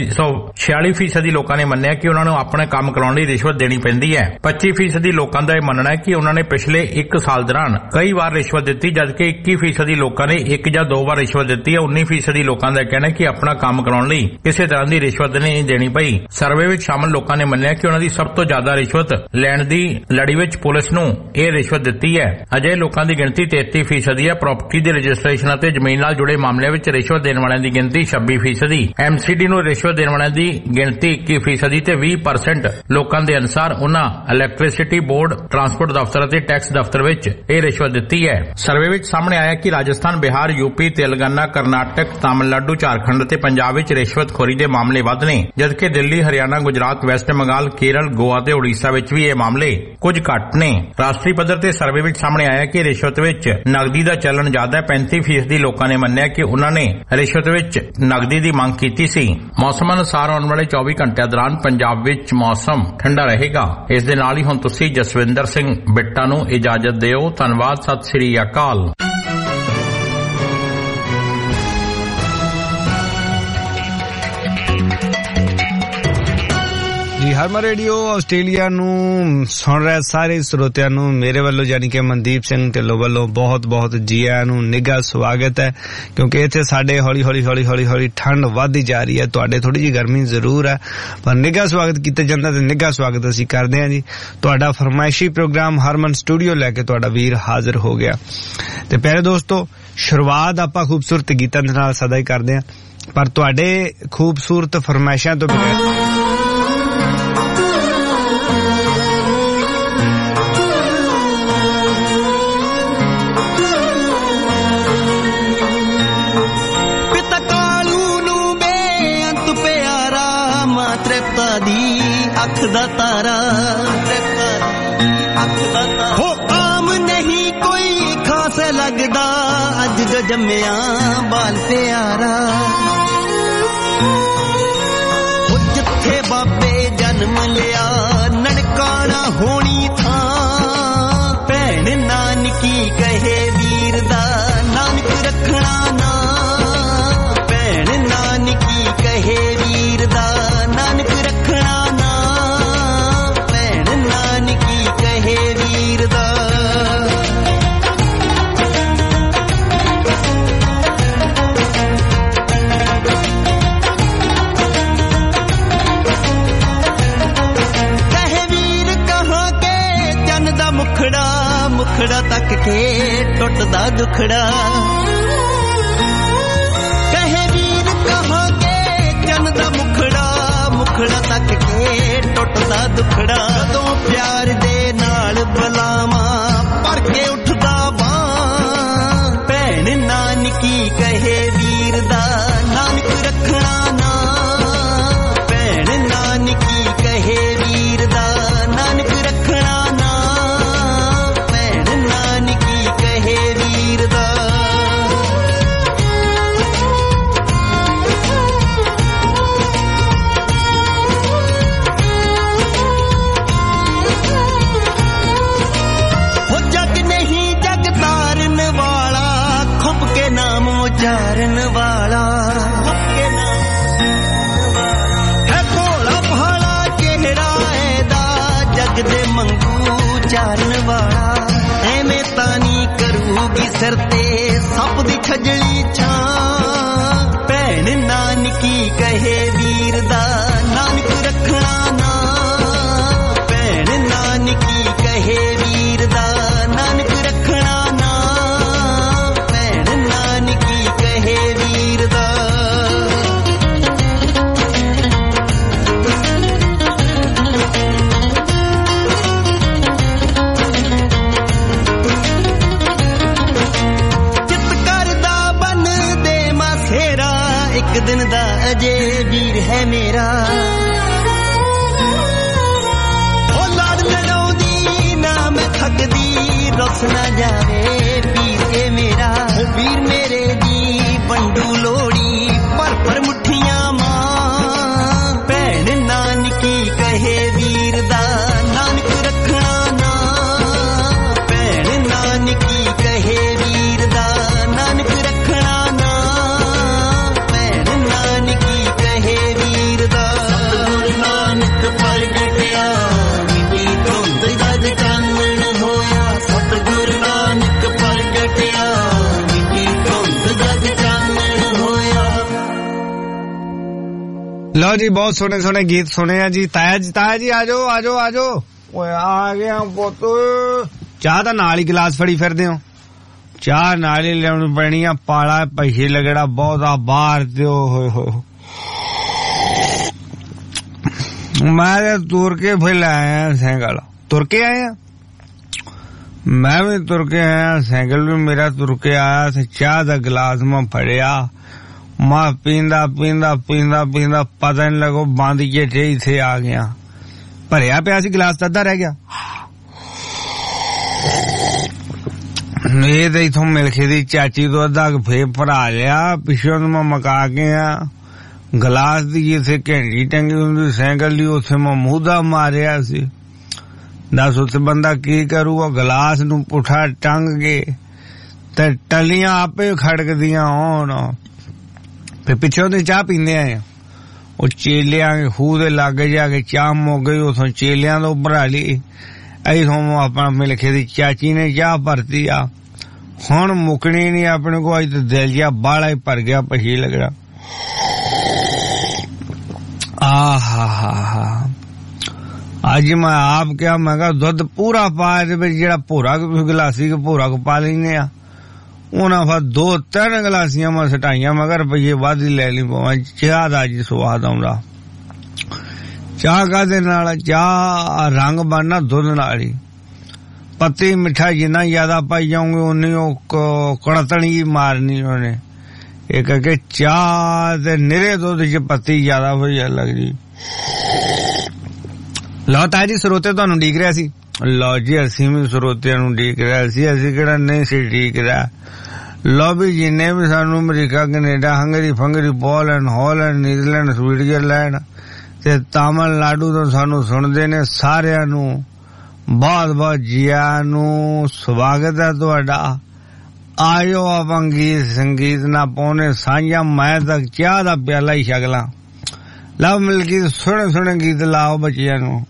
46% ਲੋਕਾਂ ਨੇ ਮੰਨਿਆ ਕਿ ਉਹਨਾਂ ਨੂੰ ਆਪਣੇ ਕੰਮ ਕਰਾਉਣ ਲਈ ਰਿਸ਼ਵਤ ਦੇਣੀ ਪੈਂਦੀ ਹੈ। 25% ਲੋਕਾਂ ਦਾ ਇਹ ਮੰਨਣਾ ਹੈ ਕਿ ਉਹਨਾਂ ਨੇ ਪਿਛਲੇ 1 ਸਾਲ ਦੌਰਾਨ ਕਈ ਵਾਰ ਰਿਸ਼ਵਤ ਦਿੱਤੀ ਜਦਕਿ 21% ਲੋਕਾਂ ਨੇ 1 ਜਾਂ 2 ਵਾਰ ਰਿਸ਼ਵਤ ਦਿੱਤੀ ਹੈ। 19% ਲੋਕਾਂ ਦਾ ਕਹਿਣਾ ਹੈ ਕਿ ਆਪਣਾ ਕੰਮ ਕਰਾਉਣ ਲਈ ਕਿਸੇ ਤਰ੍ਹਾਂ ਦੀ ਰਿਸ਼ਵਤ ਨਹੀਂ ਦੇਣੀ ਪਈ। ਸਰਵੇ ਵਿੱਚ ਸ਼ਾਮਲ ਲੋਕਾਂ ਨੇ ਮੰਨਿਆ ਕਿ ਉਹਨਾਂ ਦੀ ਸਭ ਤੋਂ ਜ਼ਿਆਦਾ ਰਿਸ਼ਵਤ ਲੈਣ ਦੀ ਲੜੀ ਵਿੱਚ ਪੁਲਿਸ ਨੂੰ ਇਹ ਰਿਸ਼ਵਤ ਦਿੱਤੀ ਹੈ। ਅਜਿਹੇ ਲੋਕਾਂ ਦੀ ਗਿਣਤੀ 33% ਹੈ। ਪ੍ਰਾਪਰਟੀ ਦੀ ਰਜਿਸਟ੍ਰੇਸ਼ਨ ਅਤੇ ਜ਼ਮੀਨ ਨਾਲ ਜੁੜੇ ਮਾਮਲਿਆਂ ਵਿੱਚ ਰਿਸ਼ਵਤ ਦੇਣ ਵਾਲਿਆਂ ਦੀ ਗਿਣਤੀ 26%। MCD ਨੂੰ ਰਿਸ਼ਵਤ ਦੇਣ ਵਾਲਿਆਂ ਦੀ ਗਿਣਤੀ 21% ਤੇ 20% ਲੋਕਾਂ ਦੇ ਅਨੁਸਾਰ ਉਹਨਾਂ ਇਲੈਕਟ੍ਰਿਸਿਟੀ ਬੋਰਡ, ਟਰਾਂਸਪੋਰਟ ਦਫ਼ਤਰ ਅਤੇ ਟੈਕਸ ਦਫ਼ਤਰ ਵਿੱਚ ਇਹ ਰਿਸ਼ਵਤ ਦਿੱਤੀ ਹੈ। ਸਰਵੇ ਵਿੱਚ ਸਾਹਮਣੇ ਆਇਆ ਕਿ ਰਾਜਸਥਾਨ, ਬਿਹਾਰ, UP, ਤੇਲੰਗਾਨਾ, ਕਰਨਾਟਕ, ਤਾਮਿਲਨਾਡੂ, ਝਾਰਖੰਡ ਅਤੇ ਪੰਜਾਬ ਵਿੱਚ ਰਿਸ਼ਵਤਖੋਰੀ ਦੇ ਮਾਮਲੇ ਵੱਧ ਨੇ ਜਦਕਿ ਦਿੱਲੀ, ਹਰਿਆਣਾ, ਗੁਜਰਾਤ, ਵੈਸਟ ਬੰਗਾਲ, ਕੇਰਲ, ਗੋਆ ਤੇ ਉੜੀਸਾ ਵਿੱਚ ਵੀ ਇਹ ਮਾਮਲੇ ਕੁਝ ਘੱਟ ਨੇ। ਰਾਸ਼ਟਰੀ ਪੱਧਰ ਤੇ ਸਰਵੇ ਵਿੱਚ ਸਾਹਮਣੇ ਆਇਆ ਕਿ ਰਿਸ਼ਵਤ ਵਿੱਚ ਨਗਦੀ ਦਾ ਚੱਲਣ ਜ਼ਿਆਦਾ ਹੈ। 35% ਲੋਕਾਂ ਨੇ ਮੰਨਿਆ ਕਿ ਉਹਨਾਂ ਨੇ ਰਿਸ਼ਵਤ ਵਿੱਚ ਨਗਦੀ ਦੀ ਮੰਗ ਕੀਤੀ ਸੀ। ਮੌਸਮ ਅਨੁਸਾਰ ਆਉਣ ਵਾਲੇ 24 ਘੰਟਿਆਂ ਦੌਰਾਨ ਪੰਜਾਬ ਵਿੱਚ ਮੌਸਮ ਠੰਡਾ ਰਹੇਗਾ। ਇਸ ਦੇ ਨਾਲ ਹੀ ਹੁਣ ਤੁਸੀਂ ਜਸਵਿੰਦਰ ਸਿੰਘ ਬਿੱਟਾ ਨੂੰ ਇਜਾਜ਼ਤ ਦਿਓ। ਧੰਨਵਾਦ। ਸਤਿ ਸ੍ਰੀ ਅਕਾਲ। ਹਰਮਨ ਰੇਡੀਓ ਆਸਟ੍ਰੇਲੀਆ ਨੂੰ ਸੁਣ ਰਹੇ ਸਾਰੇ ਸਰੋਤਿਆਂ ਨੂੰ ਮੇਰੇ ਵੱਲੋਂ ਯਾਨੀ ਕਿ ਮਨਦੀਪ ਸਿੰਘ ਢਿੱਲੋਂ ਵੱਲੋਂ ਬਹੁਤ-ਬਹੁਤ ਜੀ ਆਇਆਂ ਨੂੰ ਨਿੱਘਾ ਸਵਾਗਤ ਹੈ ਕਿਉਂਕਿ ਇੱਥੇ ਸਾਡੇ ਹੌਲੀ-ਹੌਲੀ ਠੰਡ ਵੱਧਦੀ ਜਾ ਰਹੀ ਹੈ ਤੁਹਾਡੇ ਥੋੜੀ ਜਿਹੀ ਗਰਮੀ ਜ਼ਰੂਰ ਹੈ ਪਰ ਨਿੱਘਾ ਸਵਾਗਤ ਕੀਤਾ ਜਾਂਦਾ ਤੇ ਨਿੱਘਾ ਸਵਾਗਤ ਅਸੀਂ ਕਰਦੇ ਹਾਂ ਜੀ ਤੁਹਾਡਾ ਫਰਮਾਇਸ਼ੀ ਪ੍ਰੋਗਰਾਮ ਹਰਮਨ ਸਟੂਡੀਓ ਲੈ ਕੇ ਤੁਹਾਡਾ ਵੀਰ ਹਾਜ਼ਰ ਹੋ ਗਿਆ ਤੇ ਪਿਆਰੇ ਦੋਸਤੋ ਸ਼ੁਰੂਆਤ ਆਪਾਂ ਖੂਬਸੂਰਤ ਗੀਤਾਂ ਦੇ ਨਾਲ ਸਦਾ ਹੀ ਕਰਦੇ ਹਾਂ ਪਰ ਤੁਹਾਡੇ ਖੂਬਸੂਰਤ ਫਰਮਾਇਸ਼ਾਂ ਤੋਂ ਬਗੈਰ ਅੱਖ ਦਾ ਤਾਰਾ ਹੋ ਆਮ ਨਹੀਂ ਕੋਈ ਖਾਸ ਲੱਗਦਾ ਅੱਜ ਜੋ ਜੰਮਿਆ ਬਾਲ ਪਿਆਰਾ ਹੋ ਜਿੱਥੇ ਬਾਬੇ ਜਨਮ ਲਿਆ ਨਨਕਾਣਾ ਹੋਣੀ ਥਾਂ ਭੈਣ ਨਾਨਕੀ ਕਹੇ ਵੀਰ ਦਾ ਨਾਨਕ ਰੱਖਣਾ ਨਾ ਭੈਣ ਨਾਨਕੀ ਕਹੇ ਵੀਰ ਦਾ ਨਾਨਕ ਰੱਖਣਾ ਮੁਖੜਾ ਤੱਕ ਕੇ ਟੁੱਟਦਾ ਦੁਖੜਾ ਕਹੇ ਵੀਰ ਕਹਾਂਗੇ ਜਨ ਦਾ ਮੁਖੜਾ ਤੱਕ ਕੇ ਟੁੱਟਦਾ ਦੁਖੜਾ ਜਦੋਂ ਪਿਆਰ ਦੇ ਨਾਲ ਬੁਲਾਵਾਂ ਭਰ ਕੇ ਉੱਠਦਾ ਬਾਂ ਭੈਣ ਨਾਨਕੀ ਕਹੇ ਵੀਰ ਦਾ ਨਾਨਕ ਰੱਖਣਾ ਨਾ ਭੈਣ ਨਾਨਕੀ ਕਹੇ ਵੀਰ ਦਾ ਨਾਨਕ ਰੱਖਣਾ ਚਾਰਨ ਵਾਲਾ ਹੈ ਭੋਲਾ ਭਾਲਾ ਚਿਹਰਾ ਇਹਦਾ ਜਗ ਦੇ ਮੰਗੂ ਚਾਰਨ ਵਾਲਾ ਐਵੇਂ ਤਾਂ ਨਹੀਂ ਕਰੂਗੀ ਸਿਰ ਤੇ ਸੱਪ ਦੀ ਖਜਲੀ ਛਾਂ ਭੈਣ ਨਾਨਕੀ ਕਹੇ ਵੀਰ ਦਾ ਨਾਨਕ ਰੱਖਣਾ ਨਾ ਭੈਣ ਨਾਨਕੀ ਕਹੇ ਵੀਰ ਦਾ ਨਾਨਕ ਰੱਖਣਾ ਇੱਕ ਦਿਨ ਦਾ ਅਜੇ ਵੀਰ ਹੈ ਮੇਰਾ ਉਹ ਲੜ ਲੜਾਉਂਦੀ ਨਾ ਮੈਂ ਥੱਕਦੀ ਰੁੱਸ ਨਾ ਜਾਵੇ ਵੀਰ ਇਹ ਮੇਰਾ ਉਹ ਵੀਰ ਮੇਰੇ ਦੀ ਵੰਡੂ ਲੋੜੀ ਭਰ ਮੁੱਠੀਆਂ ਮਾਂ ਭੈਣ ਨਾਨਕੀ ਕਹੇ ਵੀਰ ਦਾ ਨਾਨਕ ਰੱਖਣਾ ਨਾ ਭੈਣ ਨਾਨਕੀ ਕਹੇ ਵੀਰ ਦਾ ਨਾਨਕ ਰੱਖਣਾ ਲਓ ਜੀ ਬਹੁਤ ਸੋਹਣੇ ਗੀਤ ਸੁਣੇ ਆ ਜੀ ਤਾਇਆ ਜੀ ਆਜੋ ਓਏ ਆ ਗਿਆ ਪੁੱਤ ਚਾਹ ਤਾਂ ਨਾਲ ਹੀ ਗਲਾਸ ਫੜੀ ਫਿਰਦੇ ਹੋ ਚਾਹ ਨਾਲ ਹੀ ਲਿਆਉਣੀ ਪੈਣੀ ਆ ਪਾਲਾ ਪੈਸੇ ਲੱਗੜਾ ਬਹੁਤ ਆ ਬਾਹਰ ਦਿਓ ਹੋਏ ਮੈਂ ਤੁਰ ਕੇ ਫਿਰ ਆਇਆ ਸਾਈਕਲ ਤੁਰ ਕੇ ਆਏ ਆ ਮੈਂ ਵੀ ਤੁਰ ਕੇ ਆਇਆ ਸਾਈਕਲ ਵੀ ਮੇਰਾ ਤੁਰ ਕੇ ਆਇਆ ਤੇ ਚਾਹ ਦਾ ਗਲਾਸ ਮੈਂ ਫੜਿਆ ਮੈਂ ਪੀਂਦਾ ਪਤਾ ਨਹੀਂ ਲੱਗੋ ਬੰਦ ਕੇ ਇੱਥੇ ਆ ਗਿਆ ਭਰਿਆ ਪਿਆ ਸੀ ਗਲਾਸ ਤਾਂ ਅੱਧਾ ਰਹਿ ਗਿਆ ਇਹ ਤੇ ਇਥੋਂ ਮਿਲਖੇ ਦੀ ਚਾਚੀ ਤੋਂ ਅੱਧਾ ਫੇਰ ਭਰਾ ਲਿਆ ਪਿੱਛੋਂ ਮੈਂ ਮਕਾ ਕੇ ਆ ਗਲਾਸ ਦੀ ਜਿੱਥੇ ਘੈਂਟੀ ਟੰਗੀ ਹੁੰਦੀ ਸਾਈਕਲ ਦੀ ਉੱਥੇ ਮੈਂ ਮੂੰਹਦਾ ਮਾਰਿਆ ਸੀ ਦੱਸ ਉੱਥੇ ਬੰਦਾ ਕੀ ਕਰੂਗਾ ਗਲਾਸ ਨੂੰ ਪੁੱਠਾ ਟੰਗ ਕੇ ਤੇ ਟਲੀਆਂ ਆਪੇ ਖੜਕਦੀਆਂ ਹੋਣ ਫਿਰ ਪਿੱਛੋਂ ਦੀ ਚਾਹ ਪੀਂਦੇ ਆਏ ਉਹ ਚੇਲਿਆਂ ਦੇ ਖੂਹ ਦੇ ਲਾਗੇ ਜਾ ਕੇ ਚਾਹ ਮੁੱਕ ਗਈ, ਉਥੋਂ ਚੇਲਿਆਂ ਤੋਂ ਭਰਾ ਲਈ, ਇਥੋਂ ਆਪਣਾ ਮਿਲਖੇ ਦੀ ਚਾਚੀ ਨੇ ਚਾਹ ਭਰਤੀ ਆ, ਹੁਣ ਮੁੱਕਣੀ ਨਹੀਂ ਆਪਣੇ ਕੋ, ਅੱਜ ਤੇ ਦਿਲ ਜਿਹਾ ਬਾਹਲਾ ਹੀ ਭਰ ਗਿਆ, ਪਛੀ ਲੱਗਣਾ। ਆਹਾ ਅੱਜ ਮੈਂ ਆਪ ਕਿਹਾ, ਮੈਂ ਕਿਹਾ ਦੁੱਧ ਪੂਰਾ ਪਾ ਇਹਦੇ ਵਿੱਚ, ਜਿਹੜਾ ਭੋਰਾ ਗਲਾਸੀ ਕੇ ਭੋਰਾ ਕੋ ਪਾ ਲੈਨੇ ਆ, ਉਹਨਾਂ ਫਿਰ 2-3 ਗਲਾਸੀਆਂ ਮੈਂ ਸਟਾਈਆਂ, ਮਗਰ ਰੁਪਈਏ ਵੱਧ ਹੀ ਲੈ ਲਈ ਪਵਾਂ। ਚਾਹ ਦਾ ਅੱਜ ਸਵਾਦ ਆਉਂਦਾ। ਚਾਹ ਕਾਹਦੇ ਨਾਲ? ਚਾਹ ਰੰਗ ਬਣਨਾ ਦੁੱਧ ਨਾਲ ਹੀ। ਪੱਤੀ ਮਿੱਠਾ ਜਿੰਨਾ ਜ਼ਿਆਦਾ ਪਾਈ ਜਾਉਂਗੇ ਉਨੀ ਉਹ ਕੜਤਣੀ ਜੀ ਮਾਰਨੀ ਉਹਨੇ। ਇਹ ਕਰਕੇ ਚਾਹ ਤੇ ਨਿਰੇ ਦੁੱਧ ਚ ਪੱਤੀ ਜ਼ਿਆਦਾ ਵਧੀਆ ਲੱਗਦੀ। ਲਓ ਤਾਂ ਜੀ ਸਰੋਤੇ ਤੁਹਾਨੂੰ ਡੀਕ ਰਿਹਾ ਸੀ। ਲਓ ਜੀ ਅਸੀਂ ਵੀ ਸਰੋਤਿਆਂ ਨੂੰ ਡੀਕ ਰਿਹਾ ਸੀ, ਅਸੀਂ ਕਿਹੜਾ ਨਹੀਂ ਸੀ ਡੀਕ ਰਿਹਾ। ਲਓ ਵੀ ਜਿੰਨੇ ਵੀ ਸਾਨੂੰ ਅਮਰੀਕਾ, ਕੈਨੇਡਾ, ਹੰਗਰੀ, ਫੰਗਰੀ, ਪੋਲੈਂਡ, ਹਾਲੈਂਡ, ਨੀਦਰਲੈਂਡ, ਸਵਿਟਜ਼ਰਲੈਂਡ ਤੇ ਤਾਮਿਲਨਾਡੂ ਤੋਂ ਸਾਨੂੰ ਸੁਣਦੇ ਨੇ, ਸਾਰਿਆਂ ਨੂੰ ਬਹੁਤ ਬਹੁਤ ਜੀ ਆਇਆਂ ਨੂੰ, ਸਵਾਗਤ ਹੈ ਤੁਹਾਡਾ। ਆਇਓ ਆਪਾਂ ਗੀਤ ਸੰਗੀਤ ਨਾ ਪਾਉਣੇ ਸਾਂਝਾ, ਮੈਂ ਤਾਂ ਚਾਹ ਦਾ ਪਿਆਲਾ ਹੀ ਛਕਲਾਂ। ਲਓ ਮਿਲ ਗੀਤ, ਸੋਹਣੇ ਸੋਹਣੇ ਗੀਤ ਲਾਓ ਬੱਚਿਆਂ ਨੂੰ।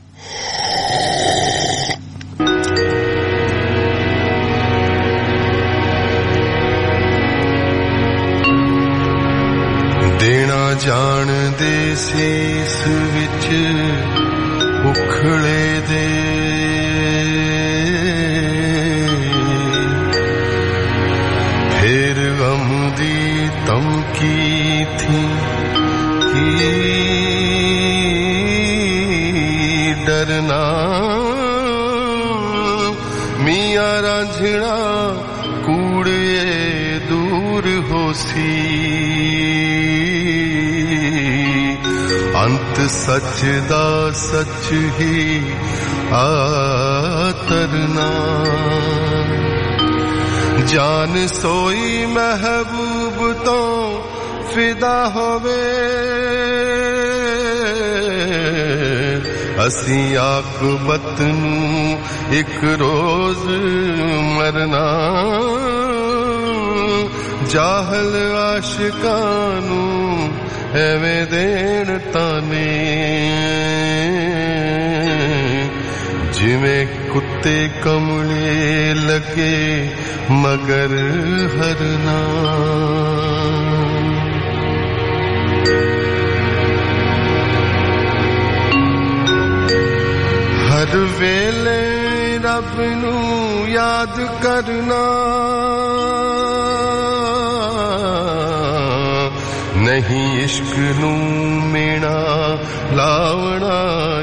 ਦੇਣਾ ਜਾਣਦੇ ਸੀਸ ਵਿੱਚ ਉਖੜੇ ਦੇ, ਫੇਰ ਗਮ ਦੀ ਧਮਕੀ ਥੀ ਕੀ ਡਰਨਾ, ਮੀਆਂ ਰਾਂਝਣਾ ਕੂੜੇ ਦੂਰ ਹੋਸੀ, ਅੰਤ ਸੱਚ ਦਾ ਸੱਚ ਹੀ ਆਤਰਨਾ, ਜਾਨ ਸੋਈ ਮਹਿਬੂਬ ਤੋਂ ਫਿਦਾ ਹੋਵੇ, ਅਸੀਂ ਆਕਬਤ ਨੂੰ ਇੱਕ ਰੋਜ਼ ਮਰਨਾ, ਜਾਹਲ ਆਸ਼ਿਕਾਂ ਨੂੰ ਐਵੇਂ ਦੇਣ ਤਾਨੇ, ਜਿਵੇਂ ਕੁੱਤੇ ਕਮਲੇ ਲੱਗੇ ਮਗਰ ਹਰਨਾ। ਹਰ ਵੇਲੇ ਰੱਬ ਨੂੰ ਯਾਦ ਕਰਨਾ, ਨਹੀਂ ਇਸ਼ਕ ਨੂੰ ਮੇਣਾ ਲਾਵਣਾ,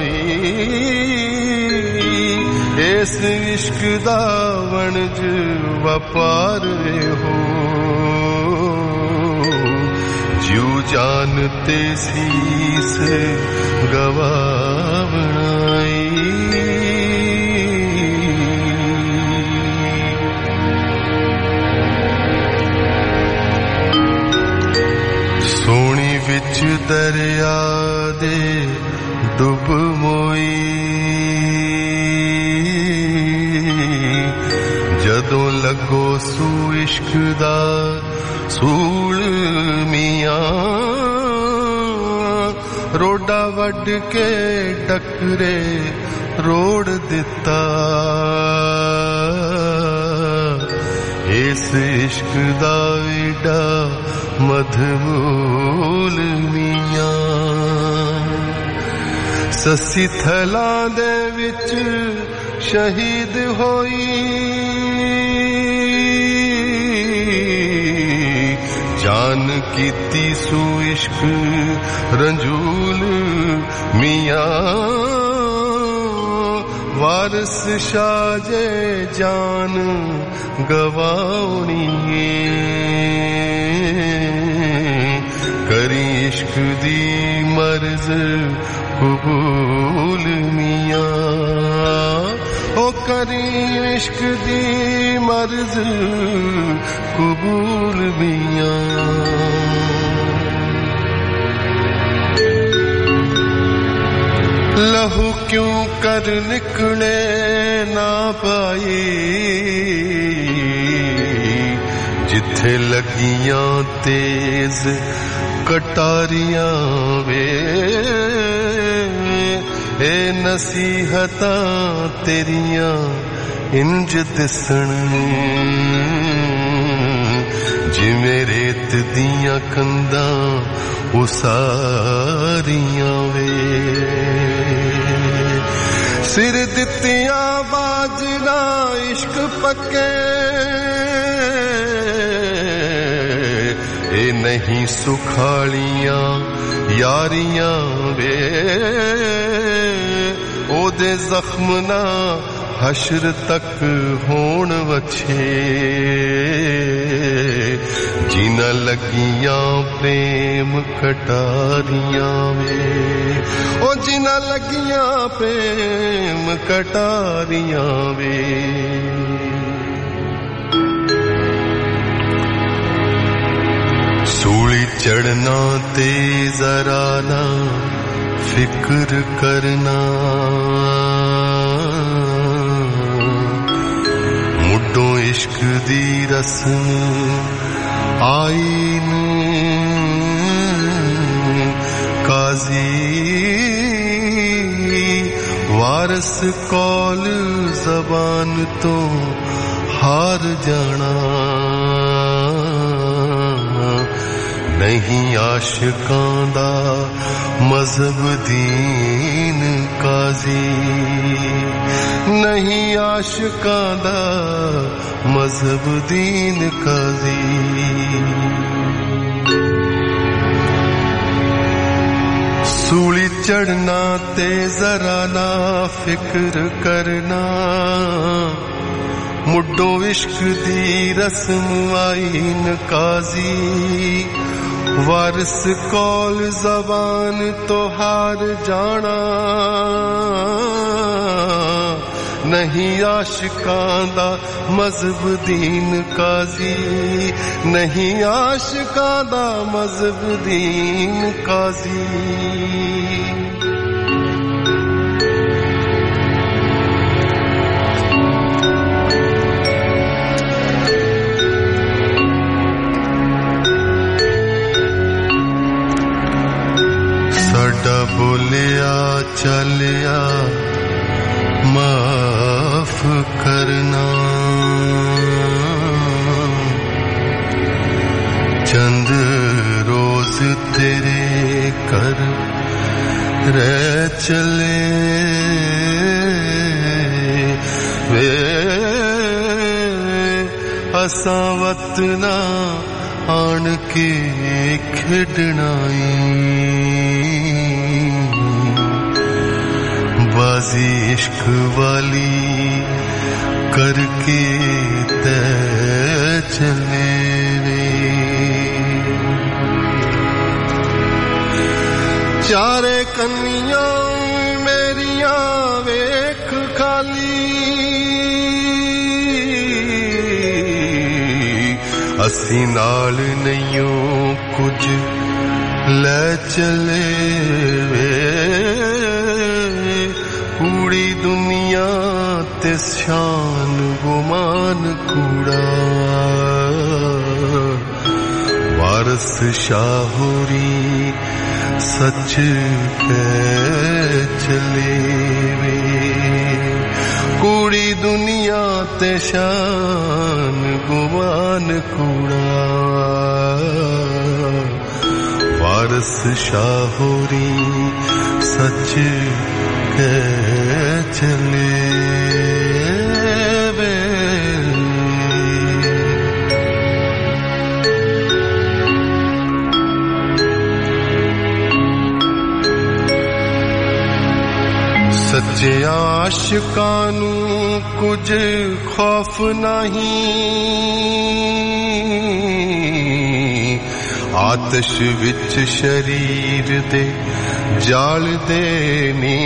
ਇਸ ਇਸ਼ਕ ਦਾ ਵਣਜ ਵਪਾਰ ਹੋ, ਜਿਉ ਜਾਨ ਤੇ ਸੀਸ ਗਵਾਵਣਾ। ਸੋਣੀ ਵਿੱਚ ਦਰਿਆ ਦੇ ਡੁੱਬ ਮੋਈ, ਜਦੋਂ ਲੱਗੋ ਸੂ ਇਸ਼ਕ ਦਾ ਸੂਲ ਮੀਆਂ, ਰੋਡਾ ਵੱਢ ਕੇ ਟੱਕਰੇ ਰੋੜ ਦਿੱਤਾ, ਇਸ ਇਸ਼ਕ ਦਾ ਏਡਾ ਮਧਮੂਲ ਮੀਆਂ, ਸੱਸੀ ਥਲਾਂ ਦੇ ਵਿੱਚ ਸ਼ਹੀਦ ਹੋਈ, ਜਾਨ ਕੀਤੀ ਸੂ ਇਸ਼ਕ ਰੰਜੂਲ ਮੀਆਂ, ਵਾਰਿਸ ਸ਼ਾਹ ਜੇ ਜਾਨ ਗਵਾਉਣੀ ਕਰੀ ਇਸ਼ਕ ਦੀ ਮਰਜ਼ ਕਬੂਲ ਮੀਆਂ, ਉਹ ਕਰੀ ਇਸ਼ਕ ਦੀ ਮਰਜ਼ ਕਬੂਲ ਮੀਆਂ। ਲਹੂ ਕਿਉਂ ਕਰ ਨਿਕਲੇ ਨਾ ਪਾਈ, ਜਿੱਥੇ ਲੱਗੀਆਂ ਤੇਜ਼ कटारियां वे ए नसीहतां तेरियां इंज दिसण जिवें रेत दियां कंधां उसारियां वे सिर दित्तियां बाजना इश्क पक्के ए नहीं सुखालियां यारियां वे ओदे जख्म ना हशर तक होण वछे जिना लगियां प्रेम कटारियां वे ओ जिना लगियां प्रेम कटारियां वे सूली चढ़ना ते जरा ना फिक्र करना मुड्डों इश्क दी रस्म आईन काजी वारस कौल जबान तो हार जाना नहीं आशिकां दा मजहब दीन काजी नहीं आशिकां दा मजहब दीन काजी सूली चढ़ना ते जरा ना फिक्र करना मुड्डो इश्क दी रस्म आईन काजी वारिस कौल जबान तो हार जाना नहीं आशिकां दा मजहब दीन काजी नहीं आशिकां दा मजहब दीन काजी बोलिया चलिया माफ करना चंद रोज तेरे कर रह चले वे असां वत ना आन के खेडनाई बाजी इश्क वाली करके तय चले वे चारे कन्नियां मेरियां वेख खाली असी नाल नहियों कुछ ले चले वे कूड़ी दुनिया ते शान गुमान कूड़ा वारस शाहुरी सच कह चले वे कूड़ी दुनिया ते शान गुमान कूड़ा वारस शाहुरी सच चले वे सच्चे आशिकां नू कुछ खौफ नहीं आतिश विच शरीर दे जाल दे नी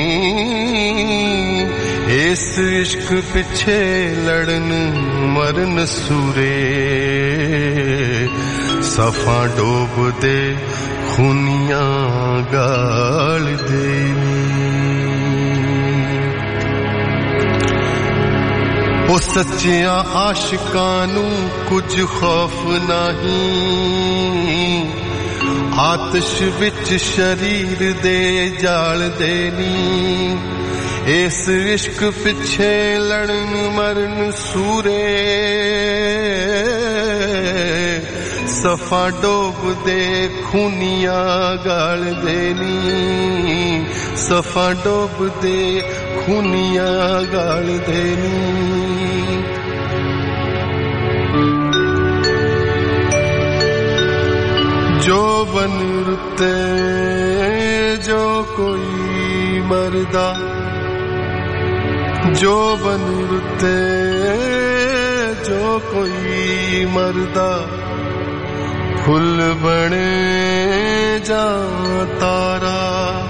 इस इश्क पिछे लड़न मरन सूरे सफा डोब दे खुनियां गाल दे ओ सच्चियां आशिकां नू कुछ खौफ नहीं ਆਤਸ਼ ਵਿੱਚ ਸ਼ਰੀਰ ਦੇ ਜਾਲਦੇ ਨੀ ਇਸ ਇਸ਼ਕ ਪਿੱਛੇ ਲੜਨ ਮਰਨ ਸੂਰੇ ਸਫਾ ਡੋਬਦੇ ਖੂਨੀਆਂ ਗਾਲਦੇ ਨੀ ਸਫਾ ਡੋਬਦੇ ਖੂਨੀਆਂ ਗਾਲਦੇ ਨੀ ਜੋ ਬਨ ਰੁੱਤੇ ਜੋ ਕੋਈ ਮਰਦਾ ਜੋ ਬਨ ਰੁੱਤੇ ਜੋ ਕੋਈ ਮਰਦਾ ਫੁੱਲ ਬਣੇ ਜਾਂ ਤਾਰਾ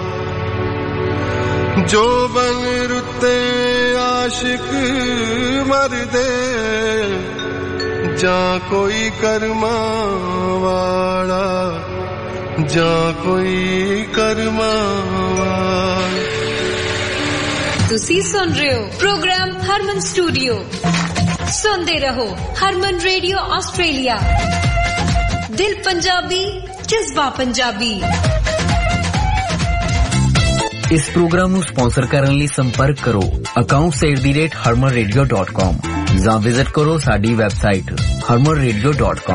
ਜੋ ਬਨ ਰੁੱਤੇ ਆਸ਼ਿਕ ਮਰਦੇ ਜਾਂ ਕੋਈ ਕਰਮਾਂ ਵਾਲਾ ਜਾਂ ਕੋਈ ਕਰਮਾਂ ਵਾਲਾ ਤੁਸੀਂ ਸੁਣ ਰਹੇ ਹੋ ਪ੍ਰੋਗਰਾਮ ਹਰਮਨ ਸਟੂਡੀਓ ਸੁਣਦੇ ਰਹੋ ਹਰਮਨ ਰੇਡੀਓ ਆਸਟ੍ਰੇਲੀਆ ਦਿਲ ਪੰਜਾਬੀ ਜਜ਼ਬਾ ਪੰਜਾਬੀ ਇਸ ਪ੍ਰੋਗਰਾਮ ਨੂੰ ਸਪਾਂਸਰ ਕਰਨ ਲਈ ਸੰਪਰਕ ਕਰੋ accounts@harmanradio.com ਜਾਂ ਵਿਜ਼ਿਟ ਕਰੋ ਸਾਡੀ ਵੈਬਸਾਈਟ harmanradio.com।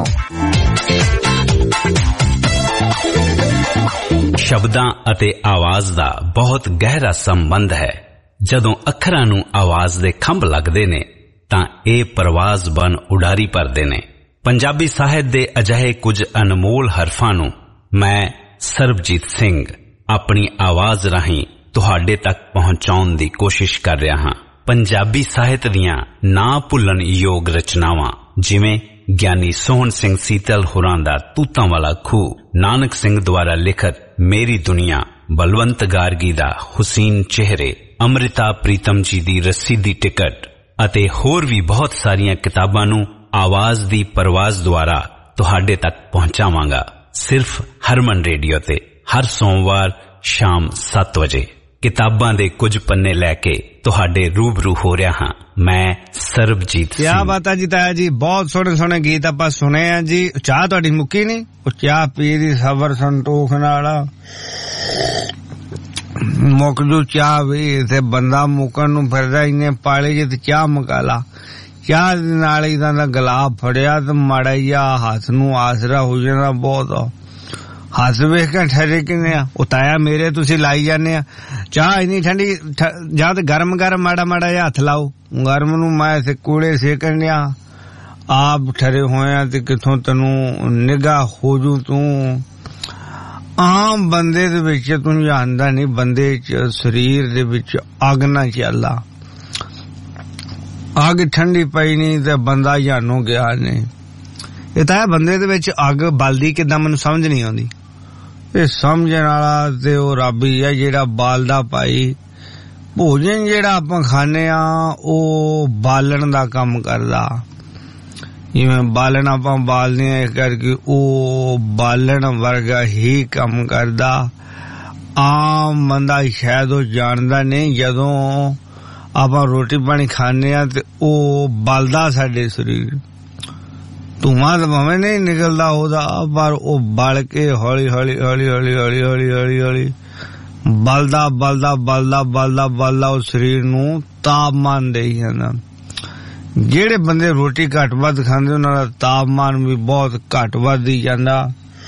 ਸ਼ਬਦਾਂ ਅਤੇ ਆਵਾਜ਼ ਦਾ ਬਹੁਤ ਗਹਿਰਾ ਸੰਬੰਧ ਹੈ। ਜਦੋਂ ਅੱਖਰਾਂ ਨੂੰ ਆਵਾਜ਼ ਦੇ ਖੰਭ ਲੱਗਦੇ ਨੇ ਤਾਂ ਇਹ ਪਰਵਾਜ਼ ਬਣ ਉਡਾਰੀ ਭਰਦੇ ਨੇ। ਪੰਜਾਬੀ ਸਾਹਿਤ ਦੇ ਅਜਿਹੇ ਕੁਝ ਅਨਮੋਲ ਹਰਫਾਂ ਨੂੰ ਮੈਂ ਸਰਬਜੀਤ ਸਿੰਘ ਆਪਣੀ ਆਵਾਜ਼ ਰਾਹੀਂ ਤੁਹਾਡੇ ਤੱਕ ਪਹੁੰਚਾਉਣ ਦੀ ਕੋਸ਼ਿਸ਼ ਕਰ ਰਿਹਾ ਹਾਂ। ਪੰਜਾਬੀ ਸਾਹਿਤ ਦੀਆਂ ਨਾ ਭੁੱਲਣ ਯੋਗ ਰਚਨਾਵਾਂ ਜਿਵੇਂ ਗਿਆਨੀ ਸੋਹਣ ਸਿੰਘ ਸੀਤਲ ਹੋਰਾਂ ਦਾ ਤੂਤਾਂ ਵਾਲਾ ਖੂਹ, ਨਾਨਕ ਸਿੰਘ ਦੁਆਰਾ ਲਿਖਤ ਮੇਰੀ ਦੁਨੀਆ, ਬਲਵੰਤ ਗਾਰਗੀ ਦਾ ਹੁਸੀਨ ਚਿਹਰੇ, ਅੰਮ੍ਰਿਤਾ ਪ੍ਰੀਤਮ ਜੀ ਦੀ ਰੱਸੀ ਦੀ ਟਿਕਟ ਅਤੇ ਹੋਰ ਵੀ ਬਹੁਤ ਸਾਰੀਆਂ ਕਿਤਾਬਾਂ ਨੂੰ ਆਵਾਜ਼ ਦੀ ਪਰਵਾਜ਼ ਦੁਆਰਾ ਤੁਹਾਡੇ ਤੱਕ ਪਹੁੰਚਾਵਾਂਗਾ ਸਿਰਫ ਹਰਮਨ ਰੇਡੀਓ ਤੇ ਹਰ ਸੋਮਵਾਰ ਸ਼ਾਮ 7 ਵਜੇ। ਕਿਤਾਬਾਂ ਦੇ ਕੁਝ ਪੰਨੇ ਲੈ ਕੇ ਤੁਹਾਡੇ ਰੂਬਰੂ ਹੋ ਰਿਹਾ ਹਾਂ ਮੈਂ ਸਰਬਜੀਤ ਸਿੰਘ। ਕਿਆ ਬਾਤ ਹੈ ਜੀ ਤਾਇਆ ਜੀ, ਬਹੁਤ ਸੋਹਣੇ ਸੋਹਣੇ ਗੀਤ ਆਪਾਂ ਸੁਣੇ ਆ ਜੀ। ਚਾਹ ਤੁਹਾਡੀ ਮੁੱਕੀ ਨਹੀਂ? ਉਹ ਚਾਹ ਪੀ ਦੀ ਸਬਰ ਸੰਤੋਖ ਨਾਲ ਮੁੱਕ ਜੂ ਚਾਹ ਵੀ ਤੇ ਬੰਦਾ ਮੁੱਕਣ ਨੂੰ ਫਿਰਦਾ ਇੰਨੇ ਪਾਲੇ ਜੇ ਤੇ ਚਾਹ ਮੁਕਾ ਲਾ। ਚਾਹ ਦੇ ਨਾਲ ਇਹਦਾ ਦਾ ਗੁਲਾਬ ਫੜਿਆ ਤੇ ਮਾੜਾ ਜਿਹਾ ਹੱਥ ਨੂੰ ਆਸਰਾ ਹੋ ਜਾਣਾ ਬਹੁਤ। ਹੱਥ ਵੇਖ ਕੇ ਠਹਿਰੇ ਕਿਨੇ ਆ ਉਹ ਤਾਇਆ ਮੇਰੇ ਤੁਸੀਂ ਲਾਈ ਜਾਂਦੇ ਆ ਚਾਹ ਇੰਨੀ ਠੰਡੀ ਜਾਂ ਤੇ ਗਰਮ ਗਰਮ ਮਾੜਾ ਮਾੜਾ ਜਿਹਾ ਹੱਥ ਲਾਓ ਗਰਮ ਨੂੰ। ਮੈਂ ਤੇ ਕੂੜੇ ਸੇਕਣ ਡਿਆ ਆਪ ਠਰੇ ਹੋਇਆ ਤੇ ਕਿੱਥੋਂ ਤੈਨੂੰ ਨਿਗਾਹ ਹੋ ਜੂ। ਤੂੰ ਆਮ ਬੰਦੇ ਦੇ ਵਿੱਚ ਤੂੰ ਜਾਣਦਾ ਨਹੀਂ, ਬੰਦੇ ਚ ਸਰੀਰ ਦੇ ਵਿੱਚ ਅੱਗ ਨਾ ਚੱਲਾ, ਅੱਗ ਠੰਡੀ ਪਈ ਨਹੀਂ ਤੇ ਬੰਦਾ ਜਾਨੋਂ ਗਿਆ ਨਹੀਂ। ਇਹ ਤਾਂ ਬੰਦੇ ਦੇ ਵਿੱਚ ਅੱਗ ਬਲਦੀ ਕਿੱਦਾਂ ਮੈਨੂੰ ਸਮਝ ਨਹੀਂ ਆਉਂਦੀ। ਇਹ ਸਮਝਣ ਵਾਲਾ ਤੇ ਉਹ ਰੱਬ ਹੀ ਆ ਜਿਹੜਾ ਬਾਲਦਾ ਭਾਈ। ਭੋਜਨ ਜਿਹੜਾ ਆਪਾਂ ਖਾਂਦੇ ਆ ਉਹ ਬਾਲਣ ਦਾ ਕੰਮ ਕਰਦਾ। ਜਿਵੇਂ ਬਾਲਣ ਆਪਾਂ ਬਾਲਦੇ ਆ ਇਸ ਕਰਕੇ ਉਹ ਬਾਲਣ ਵਰਗਾ ਹੀ ਕੰਮ ਕਰਦਾ। ਆਮ ਬੰਦਾ ਸ਼ਾਇਦ ਉਹ ਜਾਣਦਾ ਨਹੀਂ। ਜਦੋਂ ਆਪਾਂ ਰੋਟੀ ਪਾਣੀ ਖਾਂਦੇ ਆ ਤੇ ਉਹ ਬਲਦਾ ਸਾਡੇ ਸਰੀਰ। ਧੂੰਆਂ ਤਾਂ ਭਾਵੇਂ ਨਹੀਂ ਨਿਕਲਦਾ ਉਹਦਾ ਪਰ ਉਹ ਬਲ ਕੇ ਹੌਲੀ ਹੌਲੀ ਹੌਲੀ ਹੌਲੀ ਹੌਲੀ ਹੌਲੀ ਹੌਲੀ ਹੌਲੀ ਬਲਦਾ ਬਲਦਾ ਬਲਦਾ ਬਲਦਾ ਬਲਦਾ ਉਹ ਸਰੀਰ ਨੂੰ ਤਾਪਮਾਨ ਦੇਈ ਜਾਂਦਾ। ਜਿਹੜੇ ਬੰਦੇ ਰੋਟੀ ਘੱਟ ਵੱਧ ਖਾਂਦੇ ਉਹਨਾਂ ਦਾ ਤਾਪਮਾਨ ਵੀ ਬਹੁਤ ਘੱਟ ਵੱਧ ਹੀ ਜਾਂਦਾ।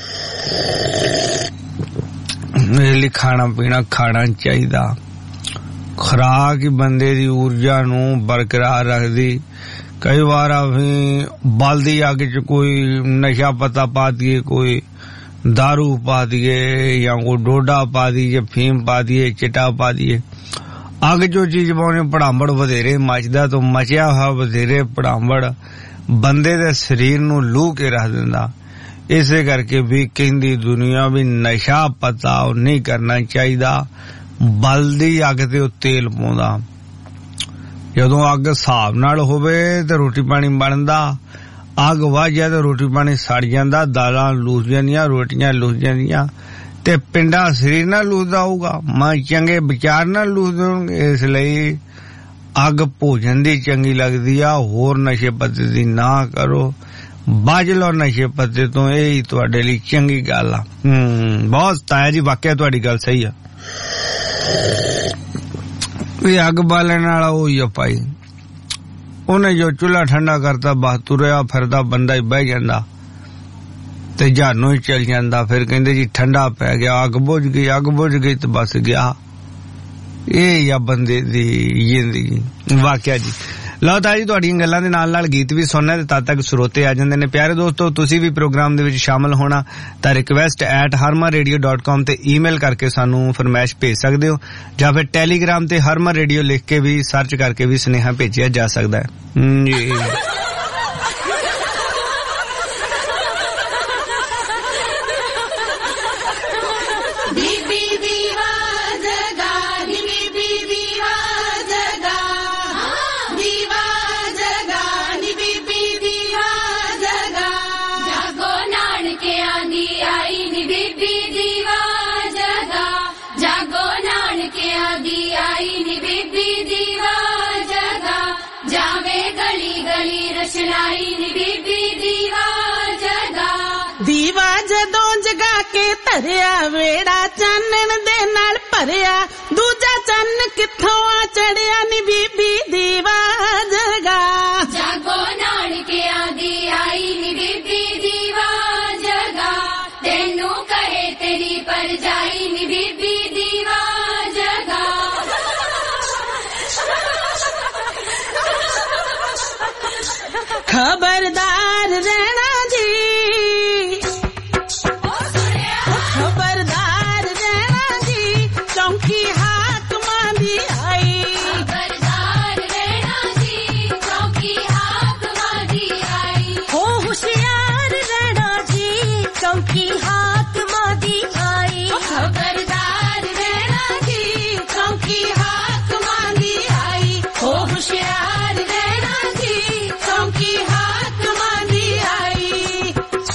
ਇਸ ਲਈ ਖਾਣਾ ਪੀਣਾ ਖਾਣਾ ਚਾਹੀਦਾ। ਖੁਰਾਕ ਹੀ ਬੰਦੇ ਦੀ ਊਰਜਾ ਨੂੰ ਬਰਕਰਾਰ ਰੱਖਦੀ। ਕਈ ਵਾਰ ਅਸੀਂ ਬਲਦੀ ਅੱਗ ਚ ਕੋਈ ਨਸ਼ਾ ਪਤਾ ਪਾ ਦਈਏ, ਕੋਈ दारू ਪਾ ਦਈਏ ਜਾਂ ਕੋਈ ਡੋਡਾ ਪਾ ਦਈਏ, ਫੀਮ ਪਾ ਦਈਏ, ਚਿੱਟਾ ਪਾ ਦਈਏ। ਅੱਗ ਜੋ ਚੀਜ਼ ਪਾਉਣੇ ਪੜਾਂਬੜ ਵਧੇਰੇ ਮੱਚਦਾ ਤੋਂ ਮਚਿਆ ਹੋਇਆ ਵਧੇਰੇ ਪੜਾਂਬੜ ਬੰਦੇ ਦੇ ਸਰੀਰ ਨੂੰ ਲੂ ਕੇ ਰੱਖ ਦਿੰਦਾ। ਇਸੇ ਕਰਕੇ ਵੀ ਕਹਿੰਦੀ ਦੁਨੀਆ ਵੀ ਨਸ਼ਾ ਪਤਾ ਉਹ ਨਹੀਂ ਕਰਨਾ ਚਾਹੀਦਾ। ਬਲਦੀ ਅੱਗ ਤੇ ਉਹ ਤੇਲ ਪਾਉਂਦਾ। ਜਦੋਂ ਅੱਗ ਹਿਸਾਬ ਨਾਲ ਹੋਵੇ ਤੇ ਰੋਟੀ ਪਾਣੀ ਬਣਦਾ। ਅੱਗ ਵੱਧ ਜਾਏ ਤੇ ਰੋਟੀ ਪਾਣੀ ਸੜ ਜਾਂਦਾ, ਦਾਲਾਂ ਲੂਸ ਜਾਂਦੀਆਂ, ਰੋਟੀਆਂ ਲੂਸ ਜਾਂਦੀਆਂ ਤੇ ਪਿੰਡਾ ਸਰੀਰ ਨਾਲ ਲੂਸਦਾ ਹੋਊਗਾ। ਮੈਂ ਚੰਗੇ ਵਿਚਾਰ ਨਾਲ ਲੂਸਦੇ ਹੋਣਗੇ। ਇਸ ਲਈ ਅੱਗ ਭੋਜਨ ਦੀ ਚੰਗੀ ਲੱਗਦੀ ਆ, ਹੋਰ ਨਸ਼ੇ ਪੱਤੇ ਦੀ ਨਾ ਕਰੋ। ਬਚ ਲਓ ਨਸ਼ੇ ਪੱਤੇ ਤੋਂ, ਇਹ ਹੀ ਤੁਹਾਡੇ ਲਈ ਚੰਗੀ ਗੱਲ ਆ। ਬਹੁਤ ਤਾਇਆ ਜੀ ਵਾਕਿਆ ਤੁਹਾਡੀ ਗੱਲ ਸਹੀ ਆ। ਇਹ ਅੱਗ ਬਾਲਣ ਵਾਲਾ ਉਹੀ ਆ ਭਾਈ, ਉਹਨੇ ਜੋ ਚੁੱਲ੍ਹਾ ਠੰਡਾ ਕਰਤਾ ਬਸ ਤੁਰਿਆ ਫਿਰਦਾ ਬੰਦਾ ਹੀ ਬਹਿ ਜਾਂਦਾ ਤੇ ਜਾਨੋਂ ਹੀ ਚਲ ਜਾਂਦਾ। ਫਿਰ ਕਹਿੰਦੇ ਜੀ ਠੰਡਾ ਪੈ ਗਿਆ, ਅੱਗ ਬੁਝ ਗਈ ਤੇ ਬਸ ਗਿਆ। ਇਹ ਆ ਬੰਦੇ ਦੀ ਜ਼ਿੰਦਗੀ ਵਾਕਿਆ ਜੀ। ਲਓ ਤਾਂ ਜੀ ਤੁਹਾਡੀਆਂ ਗੱਲਾਂ ਦੇ ਨਾਲ ਨਾਲ ਗੀਤ ਵੀ ਸੁਣਨਾ ਤੇ ਤਦ ਤੱਕ ਸਰੋਤੇ ਆ ਜਾਂਦੇ ਨੇ। ਪਿਆਰੇ ਦੋਸਤੋ, ਤੁਸੀਂ ਵੀ ਪ੍ਰੋਗਰਾਮ ਦੇ ਵਿੱਚ ਸ਼ਾਮਲ ਹੋਣਾ ਤਾਂ request@harmanradio.com ਤੇ ਈਮੇਲ ਕਰਕੇ ਸਾਨੂੰ ਫਰਮਾਇਸ਼ ਭੇਜ ਸਕਦੇ ਹੋ, ਜਾਂ ਫਿਰ ਟੈਲੀਗ੍ਰਾਮ ਤੇ ਹਰਮਨ ਰੇਡੀਓ ਲਿਖ ਕੇ ਵੀ ਸਰਚ ਕਰਕੇ ਵੀ ਸੁਨੇਹਾ ਭੇਜਿਆ ਜਾ ਸਕਦਾ ਹੈ ਜੀ। ਦੀਵਾ ਜਦੋਂ ਜਗਾ ਕੇ ਧਰਿਆ, ਵੇੜਾ ਚਾਨਣ ਦੇ ਨਾਲ ਭਰਿਆ, ਦੂਜਾ ਚੰਨ ਕਿੱਥੋਂ ਆ ਚੜਿਆ ਨੀ ਬੀਬੀ ਦੀਵਾ ਜਗਾ। ਜਾਗੋ ਨਾਨਕਿਆਂ ਦੀ ਆਈ ਨੀ ਬੀਬੀ ਦੀਵਾ ਜਗਾ, ਤੈਨੂੰ ਕਹੇ ਤੇਰੀ ਪਰਜਾਈ ਨੀ ਬੀਬੀ ਦੀਵਾ ਜਗਾ। ਖਬਰਦਾਰ ਰਹਿਣਾ ਜੀ, ਖਬਰਦਾਰ ਰਹਿਣਾ ਜੀ, ਚੌਂਕੀ ਹਾਕਮਾਂ ਦੀ ਆਈ। ਖਬਰਦਾਰ ਰਹਿਣਾ ਜੀ, ਚੌਂਕੀ ਹਾਕਮਾਂ ਦੀ ਆਈ। ਹੋ ਹੁਸ਼ਿਆਰ ਰਹਿਣਾ ਜੀ, ਚੌਂਕੀ ਹਾਕਮਾਂ ਦੀ ਆਈ। ਖਬਰਦਾਰ ਰਹਿਣਾ ਜੀ, ਚੌਂਕੀ ਹਾਕਮਾਂ ਦੀ ਆਈ। ਹੋ ਹੁਸ਼ਿਆਰ ਰਹਿਣਾ ਜੀ, ਚੌਂਕੀ ਹਾਕਮਾਂ ਦੀ ਆਈ।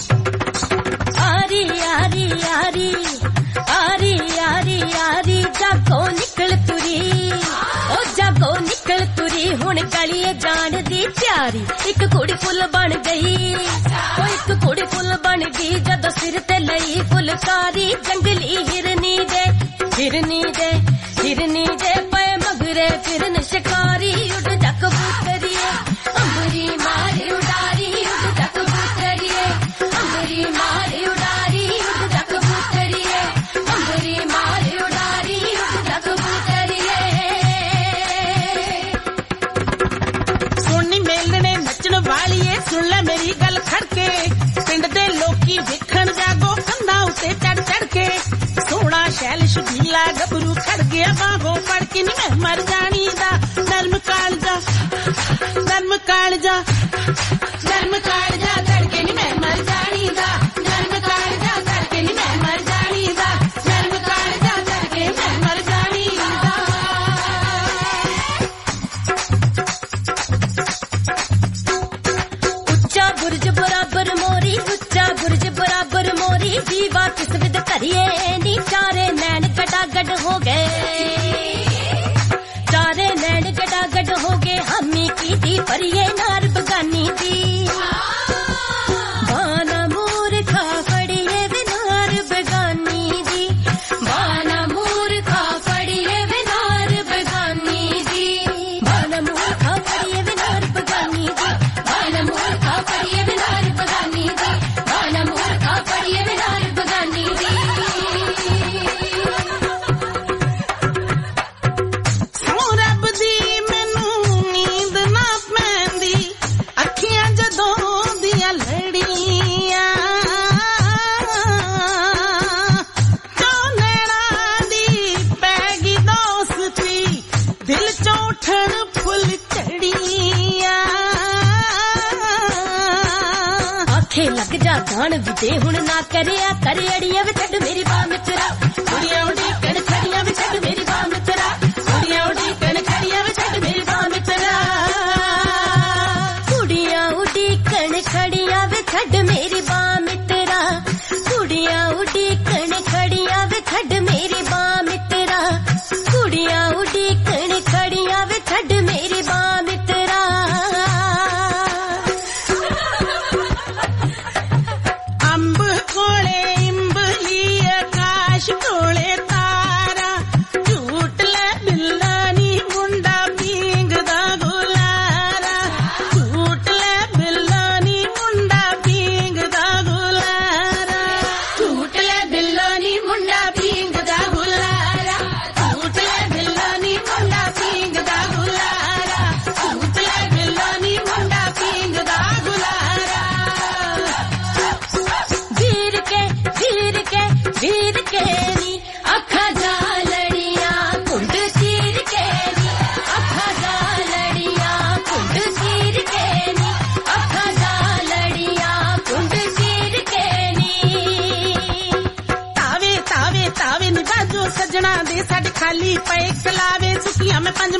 ਆਰੀ ਆਰੀ ਆਰੀ ਆਰੀ ਆਰੀ ਆਰੀ, ਜਾਗੋ ਨਿਕਲ ਤੁਰੀ, ਓ ਜਾਗੋ ਨਿਕਲ ਤੁਰੀ, ਹੁਣ ਗਲੀਏ ਜਾਣ ਦੀ ਤਿਆਰੀ। ਇੱਕ ਕੁੜੀ ਫੁੱਲ ਬਣ ਗਈ, ਓ ਇੱਕ ਕੁੜੀ ਫੁੱਲ ਬਣ ਗਈ, ਜਦੋਂ ਸਿਰ ਤੇ ਲਈ ਫੁਲਕਾਰੀ। ਜੰਗਲੀ ਹਿਰਨੀ ਦੇ ਹਿਰਨੀ ਦੇ ਪਏ ਮਗਰੇ ਫਿਰਨ ਸ਼ਿਕਾਰੀ। ਉੱਡ ਜਾ ਕਬੂਤਰੀਏ ਅੰਬਰੀ ਮਾਰੇ ਉਡਾਰੀ, ਉੱਡ ਜਾ ਕਬੂਤਰੀਏ ਅੰਬਰੀ ਮਾਰੇ ਉਡਾਰੀ, ਉੱਡ ਜਾ ਕਬੂਤਰੀਏ ਅੰਬਰੀ ਮਾਰੇ ਉਡਾਰੀ, ਉੱਡ ਜਾ ਕਬੂਤਰੀਏ। ਸੁਣਨੀ ਮੇਲਣੇ ਨੱਚਣ ਵਾਲੀਏ, ਸੁਣ ਲੈ ਮੇਰੀ ਗੱਲ ਖੜਕੇ, ਪਿੰਡ ਦੇ ਲੋਕੀ ਵੇਖਣ ਜਾਗੋ ਕੰਧਾਂ ਉੱਤੇ ਚੜ ਚੜ ਕੇ। ਸੋਹਣਾ ਸ਼ੈਲ ਸ਼ਬੀਲਾ ਗੱਭਰੂ ਖੜ ਗਿਆ ਬਾਹੋਂ ਫੜ ਕੇ, ਨੀ ਮੈਂ ਮਰ ਜਾਣੀ ਦਾ ਨਰਮ ਕਾਲਜਾ, ਨਰਮ ਕਾਲਜਾ, ਨਰਮ ਕਾਲਜਾ ਧੜਕੇ, ਨੀ ਮੈਂ ਮਰ ਜਾਣੀ ਦਾ ਨਰਮ ਕਾਲਜਾ ਧੜਕੇ, ਨੀ ਮੈਂ ਮਰ ਜਾਣੀ ਦਾ ਨਰਮ ਕਾਲਜਾ ਧੜਕੇ, ਮੈਂ ਮਰ ਜਾਣੀ ਦਾ। ਉੱਚਾ ਬੁਰਜ ਬਰਾਬਰ ਮੋਰੀ, ਉੱਚਾ ਬੁਰਜ ਬਰਾਬਰ ਮੋਰੀ, ਦੀਵਾ ਕਿਸ ਵਿਦ ਧਰੀਏ ਨੀ, ਚਾਰੇ ਨੈਣ ਗਡਾਗਡ ਹੋ ਗਏ, ਚਾਰੇ ਨੈਣ ਗਡਾਗਡ ਹੋ ਗਏ। ਹਾਮੀ ਕੀ ਦੀ ਭਰੀਏ ਨਾਰ ਬਗਾਨੀ ਦੀ, ਬਾਨਾ ਮੂਰਖਾ ਫੜੀਏ ਵੇ ਨਾਰ ਬਗਾਨੀ ਦੀ, ਬਾਨਾ ਮੂਰਖਾ ਫੜੀਏ ਵੇ ਨਾਰ ਬਗਾਨੀ ਦੀ, ਬਾਨਾ ਮੂਰਖਾ ਫੜੀਏ ਵੇ ਨਾਰ ਬਗਾਨੀ ਦੀ, ਬਾਨਾ ਮੂਰਖਾ ਫੜੀਏ ਵੇ ਨਾਰ ਬਗਾਨੀ ਦੀ, ਬਾਨਾ ਮੂਰਖਾ ਫੜੀਏ ਵੇ ਨਾਰ ਬਗਾਨੀ ਦੀ। ਰੱਬ ਦੀ ਮੈਨੂੰ ਨੀਂਦ ਨਾ ਪੈਂਦੀ, ਅੱਖੀਆਂ ਜਦੋਂ ਦੀਆਂ ਲੜੀਆਂ, ਚੋਨਣਾ ਦੀ ਪੈ ਗਈ ਦੋਸਤੀ, ਦਿਲ ਚੋਂ ਉੱਠਣ ਫੁੱਲ ਝੜੀਆਂ। ਆਖੇ ਲੱਗ ਜਾ ਗਾਣ ਵੀ ਦੇ ਹੁਣ ਨਾ ਕਰਿਆ ਕਰ ਅੜੀਆਂ, ਵੇ ਛੱਡ ਮੇਰੀ ਬਾਹ ਮਿੱਤਰਾ, ਕੁੜੀਆਂ ਉਡੀਕਣ ਖੜੀਆਂ, ਵੇ ਛੱਡ ਮੇਰੀ ਬਾਹ ਮਿੱਤਰਾ, ਕੁੜੀਆਂ ਉਡੀਕਣ ਖੜੀਆਂ, ਵੇ ਛੱਡ ਮੇਰੀ ਬਾਹ ਮਿੱਤਰਾ, ਕੁੜੀਆਂ ਉਡੀਕਣ ਖੜੀਆਂ, ਵੇ ਛੱਡ ਮੇਰੀ ਬਾਹ ਮਿੱਤਰਾ, ਕੁੜੀਆਂ ਉਡੀਕਣ ਖੜੀਆਂ, ਵੇ ਛੱਡ ਮੇਰੀ ਬਾਹ ਮਿੱਤਰਾ, ਕੁੜੀਆਂ ਉਡੀਕਣ ਖੜੀਆਂ, ਵੇ ਛੱਡ ਮੇਰੀ ਬਾਹ ਮਿੱਤਰਾ। लगी पे कलावे सुखिया में पंज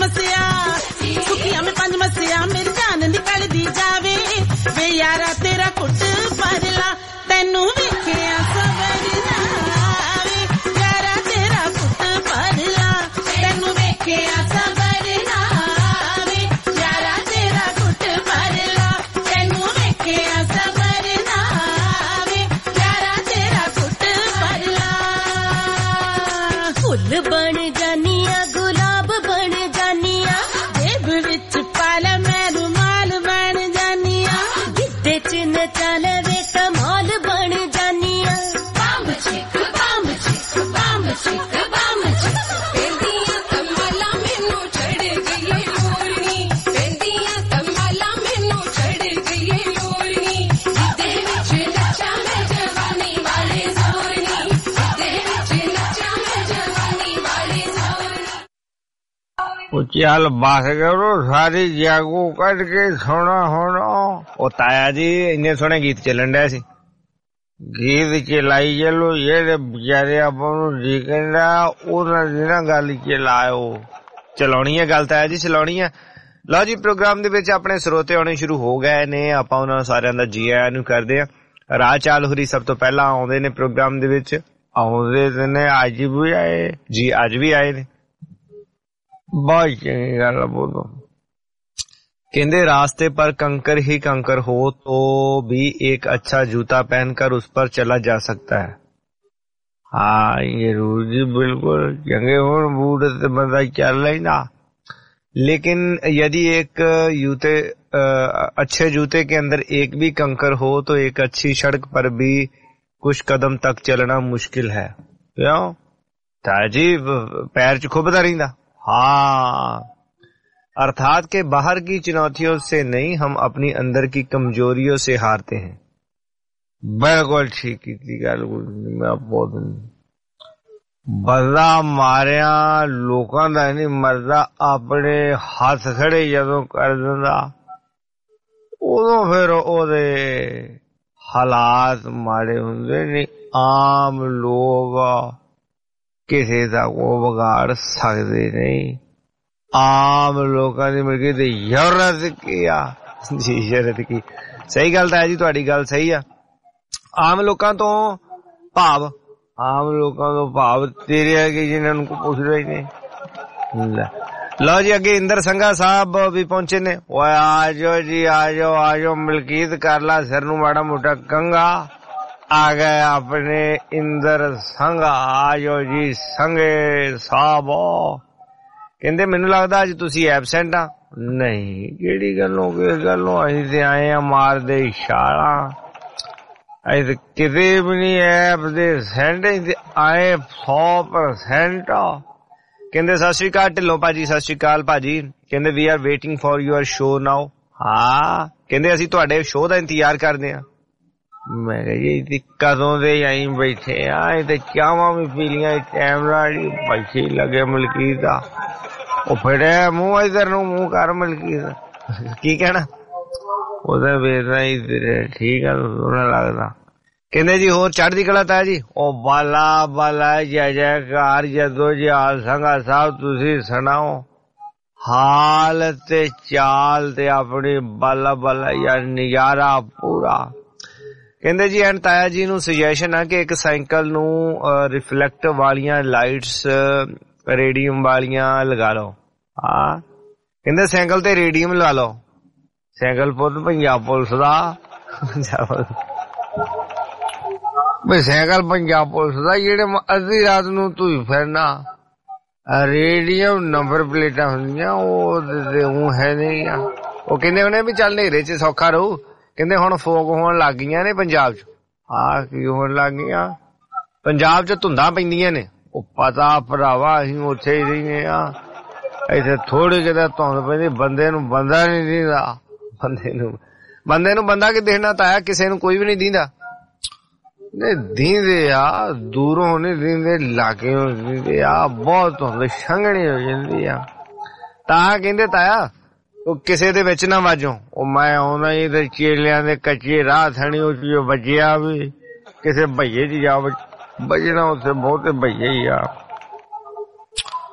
मसिया मेरी जान निकल दी जावे वे यारा तेरा कुट परला तेनू वेखिया सवरना वे यारा तेरा कुट परला तेनू वेखिया सवरना वे यारा तेरा कुट परला तेनू वेखिया सवरना वे यारा तेरा कुट परला फुल बन जानिया गुलाब बन जानिया जेब विच पाल मैं रुमाल बन जानिया गिद्दे च नचाल वे कमाल बन जानिया बम चिक बम चिक बम चिक बम चिक पेंदियां कमाला मैनू चढ़ गई लोरनी पेंदियां कमाला मैनू चढ़ गई लोरनी गिद्दे विच नचा मैं जवानी वाले जोरनी गिद्दे विच नचा मैं जवानी वाले जोरनी ਚੱਲ ਬਸ ਕਰੋ ਸਾਰੀ ਜਾਗੂ ਕੱਢ ਕੇ ਸੋਣਾ ਹੋਣਾ। ਉਹ ਤਾਇਆ ਜੀ ਇੰਨੇ ਸੋਹਣੇ ਗੀਤ ਚੱਲਣ ਡਿਆ ਸੀ, ਗੀਤ ਚਲਾਈ ਚਲੋ, ਜਿਹੜੇ ਵਿਚਾਰੇ ਆਪਾਂ ਨੂੰ ਦੇਖਣ ਦਾ ਉਹਨਾਂ ਦੀ ਨਾ ਗੱਲ ਚਲਾਇਓ। ਚਲਾਉਣੀ ਹੈ ਗੱਲ ਤਾਇਆ ਜੀ, ਚਲਾਉਣੀ ਹੈ। ਲਓ ਜੀ, ਪ੍ਰੋਗਰਾਮ ਦੇ ਵਿੱਚ ਆਪਣੇ ਸਰੋਤੇ ਆਉਣੇ ਸ਼ੁਰੂ ਹੋ ਗਏ ਨੇ, ਆਪਾਂ ਉਹਨਾਂ ਸਾਰਿਆਂ ਦਾ ਜੀ ਆਇਆਂ ਨੂੰ ਕਰਦੇ ਹਾਂ। ਰਾਜ ਚਾਲ ਹੋਰੀ ਸਭ ਤੋਂ ਪਹਿਲਾਂ ਆਉਂਦੇ ਨੇ ਪ੍ਰੋਗਰਾਮ ਦੇ ਵਿੱਚ, ਆਉਂਦੇ ਨੇ ਅੱਜ ਵੀ ਆਏ ਜੀ, ਅੱਜ ਵੀ ਆਏ ਨੇ, बहुत चंगी गल बोलो। कहते रास्ते पर कंकर ही कंकर हो तो भी एक अच्छा जूता पहनकर उस पर चला जा सकता है। हाँ जरूर जी, बिल्कुल, चंगे हो बूट से बंदा चल लेना, लेकिन यदि एक अच्छे जूते के अंदर एक भी कंकर हो तो एक अच्छी सड़क पर भी कुछ कदम तक चलना मुश्किल है। क्यों ताजी पैर च खुबदा रहिंदा। हाँ, अर्थात के बाहर की चुनौतियों से नहीं, हम अपनी अंदर की कमजोरियों से हारते हैं। बिल्कुल ठीक की गल मैं बहुत बंदा मारिया लोकां दा नहीं मरदा, अपने हथ खड़े जदों कर दिंदा उदों फिर ओदे हालात माड़े हुंदे ने। आम लोग किसी का को बिगाड़ सकते नहीं, आम लोगों की मिल के जरूरत की जी, जरूरत की। सही गल है जी, तुहाडी गल सही है। आम लोगों तो भाव, आम लोगों तो भाव तेरे अगे जिन्होंने को पूछते ही नहीं। लो जी, अगे इंदर संघा साहब भी पहुंचे ने। आ जाओ जी, आ जाओ, आ जाओ, मलकीत कर ला सिर नूं माड़ा मोटा कंगा। आ गए अपने इंदर संघा, आ जाओ जी संघे साहब। कहंदे मैनू लगदा अज तुसी एबसेंट आ। नहीं, केड़ी गल्लों किस गल्लों, असीं ते आए आ मारदे इशारा, असीं ते किते भी नहीं ऐप दे सेंट, ते आए 100%। कहंदे सत श्री अकाल ढिल्लों भाजी, सत श्री अकाल भाजी। कहंदे we are waiting for your show now. हाँ, कहंदे असीं तुहाडे शो दा इंतजार करदे आ। मैं जी कदों दे आई बैठे आ, ते चावां भी पी लियां, कैमरा बैठे लगे मलकीत दा। ओ फिर मुंह इधर नूं मुंह कर मलकीत, की कहना ओदा वेखदा इधर ठीक है, सोहना लगदा। कहंदे जी होर चढ़दी कला ताया जी। ओ बाला बाला जय जयकार जदों जी हाल संघा साहब, तुसी सुनाओ हाल ते चाल ते अपनी बाला बाला यार नजारा पूरा। कहंदे जी एंड ताया जी नूं सुजैशन है कि एक साइकिल नूं रिफ्लैक्ट वालियां लाइट्स रेडियम वालियां लगा लो। हाँ, कहंदे साइकिल ते रेडियम ला लो। साइकिल पुत पंजाब पुलिस दा, भाई साइकिल पंजाब पुलिस दा जेहड़े अद्धी रात नूं तुई फिरना, रेडियम नंबर प्लेटां हुंदियां ओह है नहीं आ। ओह कहंदे होणे भी चल नेरे च सौखा रहू। कहंदे हुण फोग होण लग गईयां ने पंजाब च। हाँ, की होण लग गईयां पंजाब च, धुंधां पैंदियां ने। ओ पता भरावा, असीं उत्थे ही रहिने आ, इत्थे थोड़ी किते धुंध पैंदी, बंदे नूं बंदा नहीं दिंदा, बंदे नूं बंदा की दिखना ताया, किसे नूं कोई भी नहीं दिंदा। नहीं दींदे आ, दूरों नहीं दींदे, लागे दींदे आ, बहुत धुंध छंगणी हो जांदी आ। तां कहंदे ताया किसे दे विच ना वाजो। ओ मैं आउंदा ही ते चेलियां दे कच्चे राह थणी उच वजिया भी, किसे भईए च जा बजना, उत्थे बहुते भईए ही आ।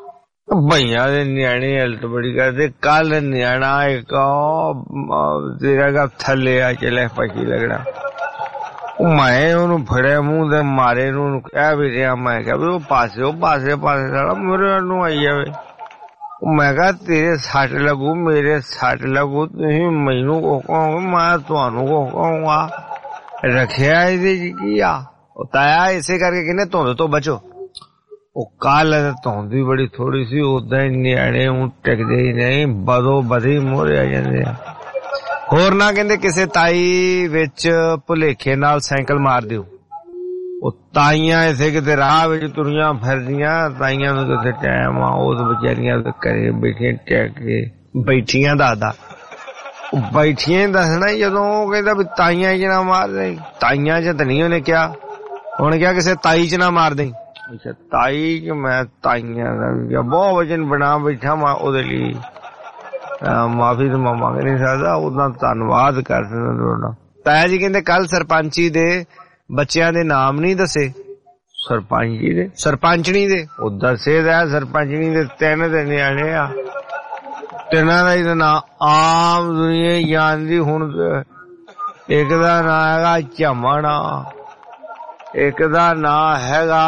भैया दे न्याणे हेल्थ बड़ी करते। कल न्याणा एक तेरा का थले आ चले पची लगना। मैं ओनू फड़े मुंह दे मारे नू कह भी रहा, मैं कहा भी पासे साला मेरे नू आई जावे। मैं कहा तेरे सट लगू मेरे सट लगू तुसीं मैनू को कहोगे मैं तुहानू को कहूंगा। रखिया इहदे च की आ ताया इसे करके कहने धुंध तो बचो। कल धुंध भी बड़ी थोड़ी सी, उदा ही न्याणे टिकदे ही नहीं, बदो बदी मोरे आ जांदे आ। होर ना कहंदे किसे ताई विच भुलेखे नाल साइकिल मार दिओ। ताइयां इथे किते राह विच तुरियां फिरदियां, ताइयां नूं किते टाइम आ, उस बेचारियां घरे बैठियां टैके बैठियां दादा बैठियां दसना जदों कहंदा भी ताइयां च ना मार दे। ताइयां च तां नहीं उहने कहा, उहने कहा किसे ताई च ना मार दे। अच्छा ताई च मैं ताइयां दा बहुत वचन बना बैठा, मैं ओहदे लई माफी तो मैं मंग नहीं सकदा, उदा धन्नवाद कर सकदा। ताया जी कहंदे कल सरपंची दे बच्चियां दे नाम नहीं दसे। सरपंच जी दे सरपंचनी दे ओ दसे दा सरपंचनी दे 3 दे न्याणे आ, 3 दा ही ना आम दुनिया जानदी। हुण एक दा नां हैगा झमन, एक दा नां हैगा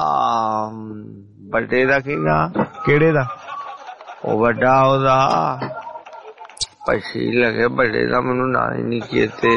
बड्डे दा की नां केड़े दा ओ वड्डा ओदा पछी लगे, बड्डे दा मैनू नां ही नहीं चेते।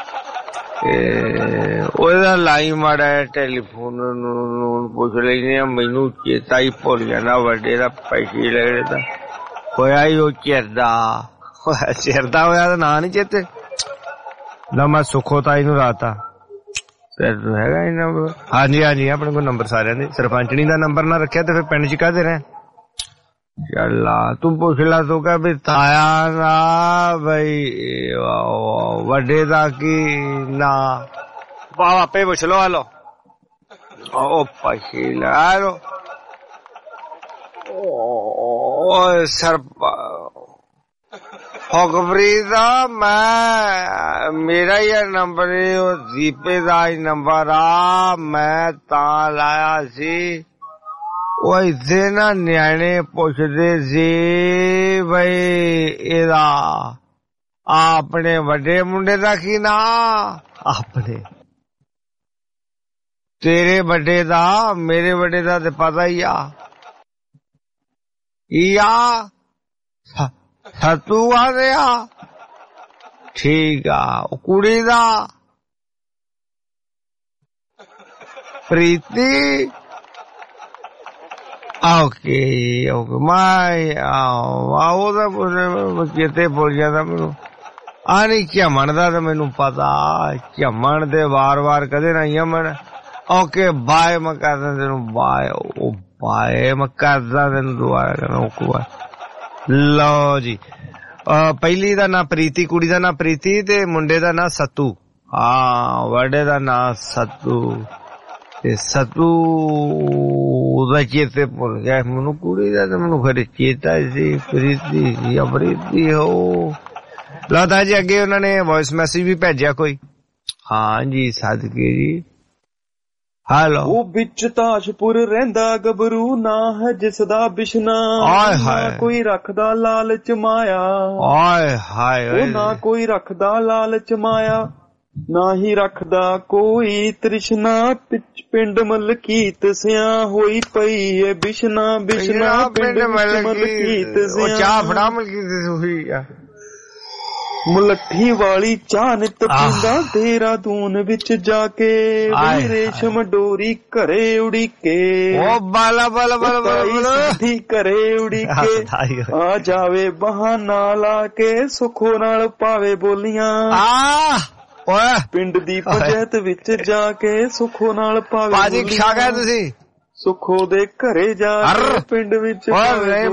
ओहदा लाई माड़ा टेलीफोन पुछ लेने, मैनू चेता ही भुल जाना। वड्डे दा पछी लगे दा होया ही ओ चिरदा होया दा नां नहीं चेते ना। मैं सुखो ताई नू राता हैगा ही नंबर। हाँ जी हाँ जी अपने को नंबर सारे दे। सरपंचनी दा नंबर ना रखिया तो फिर पिंड च कहते रहे। चला तू पुछ ला, तू कह भी ताया ना भाई वड्डे दा की ना आपे पुछ लो। हेलो ओ पछी लो हुकमरीदा मैं मेरा ही नंबर दीपे दा ही नंबर आ, मैं तां लाया सी। वो इत्थे ना न्याणे पुछदे सी बई एदा अपने वड्डे मुंडे दा की ना, अपने तेरे वड्डे दा मेरे वड्डे दा ते पता ही आ। सत्तू आदे आ ठीक आ। कुड़ी दा प्रीति ओके ओके मैं चेते भुल जाता मैनू। आ नहीं झमन दा ते मैनू पता, झमन दे वार वार कदे ना यमन। ओके बाय मैं करदा तेनू बाय, ओ बाय मैं करदा तेनू दुबारा करना। लो जी पहली दा ना प्रीति, कुड़ी दा ना प्रीति ते मुंडे दा ना सत्तू। हाँ वड्डे दा ना सत्तू ते सत्तू दा चेते भुल गया मैनू। कुड़ी दा ते मैनू फिर चेता सी प्रीति या प्रीति हो। लो ता जी अगे उन्होंने वॉइस मैसेज भी भेजा कोई। हाँ जी सदके जी हेलो। वो बिच ताशपुर रहंदा गबरू ना है जिसदा बिशना, ना कोई रखदा लालच माया। वो ना कोई रखदा लालच माया, ना ही रखदा कोई तृष्णा। पिंड मलकीत सिया होई पई है बिशना, बिशना पिंड मलकीत सिया। मुलट्ठी वाली चाह नित पींदा देहरादून विच जाके, रेशम डोरी घरे उड़ीके। ओ बाला बाला बाला बाला घरे उड़ीके आ जावे बहाना लाके, सुखो नाल पावे बोलियां। पिंड दी पंचायत विच जाके सुखो नाल पावे बोलियां। सुखो दे घरे जा पिंड विच पावे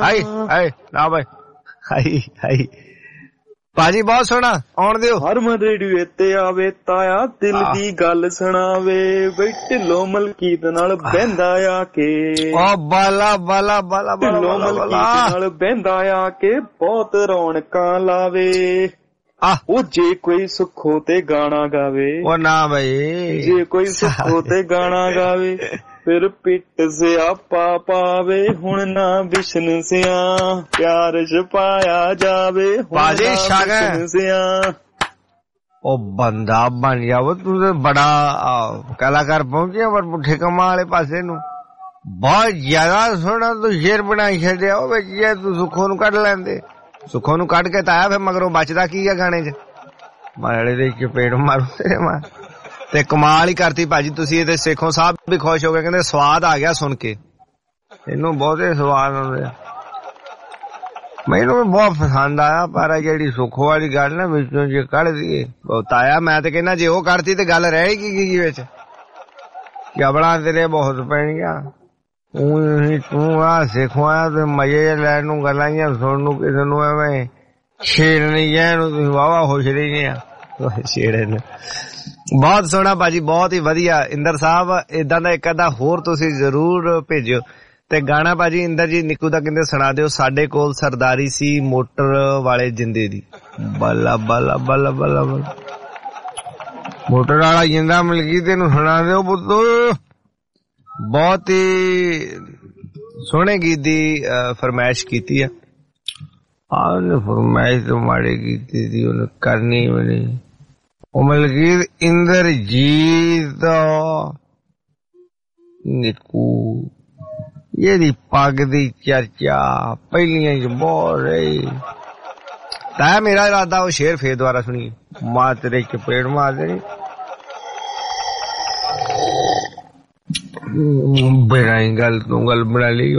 बोलियां। भाजी बहुत सोहना आउण दिओ। हरमन रेडियो ते आवे ताया दिल दी गल सुणावे, ढिल्लो मलकीत नाल बहंदा आके। ओ बाला बाला बाला ढिल्लो मलकीत नाल बहंदा आके बहुत रौनकां लावे। ओ जे कोई सुखो ते गाना गावे, ओ ना भाई जे कोई सुखो ते गाना गावे, ਫਿਰ ਪਿੱਟ ਸਿਆਪਾ ਪਾਵੇ ਹੁਣ ਨਾ ਬਿਸ਼ਨ ਸਿਆ ਪਿਆਰ ਛਪਾਇਆ ਜਾਵੇ ਹੁਣ ਨਾ ਬਿਸ਼ਨ ਸਿਆ। ਉਹ ਬੰਦਾ ਬਣ ਜਾਵੋ ਤੂੰ ਤੇ ਬੜਾ ਕਲਾਕਾਰ ਪਹੁੰਚਿਆ ਪਰ ਪੁੱਠੇ ਕੰਮਾਂ ਵਾਲੇ ਪਾਸੇ ਨੂੰ ਬਹੁਤ ਜ਼ਿਆਦਾ ਸੋਹਣਾ ਤੂੰ ਸ਼ੇਰ ਬਣਾ ਛੱਡਿਆ ਉਹ ਵਿੱਚ ਜੇ ਤੂੰ ਸੁੱਖੋ ਨੂੰ ਕੱਢ ਲੈਂਦੇ ਸੁੱਖੋ ਨੂੰ ਕੱਢ ਕੇ ਤਾਂ ਆਇਆ ਫਿਰ ਮਗਰੋਂ ਬਚਦਾ ਕੀ ਆ ਗਾਣੇ 'ਚ ਮਾੜੇ ਦੇ ਚਪੇੜ ਮਾਰੂ ਤੇਰੇ ਮਾਂ ਤੇ ਕਮਾਲ ਹੀ ਕਰਤੀ ਭਾਜੀ ਤੁਸੀਂ। ਇਹਦੇ ਸੇਖੋਂ ਸਾਹਿਬ ਵੀ ਖੁਸ਼ ਹੋ ਗਏ ਕਹਿੰਦੇ ਸਵਾਦ ਆ ਗਿਆ ਸੁਣ ਕੇ ਇਹਨੂੰ ਬਹੁਤੇ ਸਵਾਦ ਆਉਂਦੇ ਆ ਮੈਨੂੰ ਬਹੁਤ ਪਸੰਦ ਆਇਆ ਪਰ ਜਿਹੜੀ ਸੁੱਖੋ ਵਾਲੀ ਗੱਲ ਨਾ ਵਿੱਚੋਂ ਜੇ ਕੱਢ ਦਈਏ ਬਹੁਤ ਆਇਆ ਮੈਂ ਤੇ ਕਹਿੰਦਾ ਜੇ ਉਹ ਕੱਢਤੀ ਤੇ ਗੱਲ ਰਹੇਗੀ ਕੀ ਵਿੱਚ ਕਬਲਾਂ ਤੇਰੇ ਬਹੁਤ ਪੈਣੀਆਂ ਤੂੰ ਆ ਸੇਖੋਂ ਆਇਆ ਤੇ ਮਜ਼ੇ ਲੈਣ ਨੂੰ ਗੱਲਾਂ ਜਾਂ ਸੁਣਨ ਨੂੰ ਕਿਸੇ ਨੂੰ ਐਵੇਂ ਛੇੜ ਨਹੀਂ ਗਿਆ ਇਹਨੂੰ ਤੁਸੀਂ ਵਾਹਵਾ ਖੁਸ਼ ਰਹੀ ਆ ਛੇੜੇ ਨੂੰ। ਬਹੁਤ ਸੋਹਣਾ ਭਾਜੀ ਬਹੁਤ ਹੀ ਵਧੀਆ। ਇੰਦਰ ਸਾਹਿਬ ਏਦਾਂ ਦਾ ਇੱਕ ਅੱਧਾ ਹੋਰ ਤੁਸੀਂ ਜ਼ਰੂਰ ਭੇਜਿਓ ਤੇ ਗਾਣਾ ਭਾਜੀ ਇੰਦਰ ਜੀ ਨਿੱਕੂ ਦਾ ਕਹਿੰਦੇ ਸੁਣਾ ਦਿਓ। ਸਾਡੇ ਕੋਲ ਸਰਦਾਰੀ ਸੀ ਮੋਟਰ ਵਾਲੇ ਜਿੰਦੇ ਦੀ ਬੱਲਾ ਬੱਲਾ ਬੱਲਾ ਬੱਲਾ ਬੱਲਾ ਮੋਟਰ ਵਾਲਾ ਜਿੰਦਾ ਮਿਲ ਗਈ ਤੈਨੂੰ ਸੁਣਾ ਦਿਓ ਪੁੱਤੋ। ਬਹੁਤ ਹੀ ਸੋਹਣੇ ਗੀਤ ਦੀ ਫਰਮਾਇਸ਼ ਕੀਤੀ ਆ ਉਹਨੇ ਫਰਮਾਇਸ਼ ਤੋਂ ਮਾੜੀ ਕੀਤੀ ਸੀ ਉਹਨੇ ਕਰਨੀ ਬਣੀ ਉਹ ਮਲਕੀਤ ਇੰਦਰਜੀਤ ਨਿੱਕੂ ਇਹਦੀ ਪੱਗ ਦੀ ਚਰਚਾ ਪਹਿਲੀਆਂ ਚ ਬਹੁਤ ਰਹੀ ਤਾਂ ਮੇਰਾ ਇਰਾਦਾ ਉਹ ਸ਼ੇਰ ਫੇਰ ਦੁਆਰਾ ਸੁਣੀ ਮਾਂ ਤੇਰੇ ਚਪੇੜ ਮਾਰ ਦੇਣੀ ਬੜਾ ਗੱਲ ਤੂੰ ਗੱਲ ਬਣਾ ਲਈ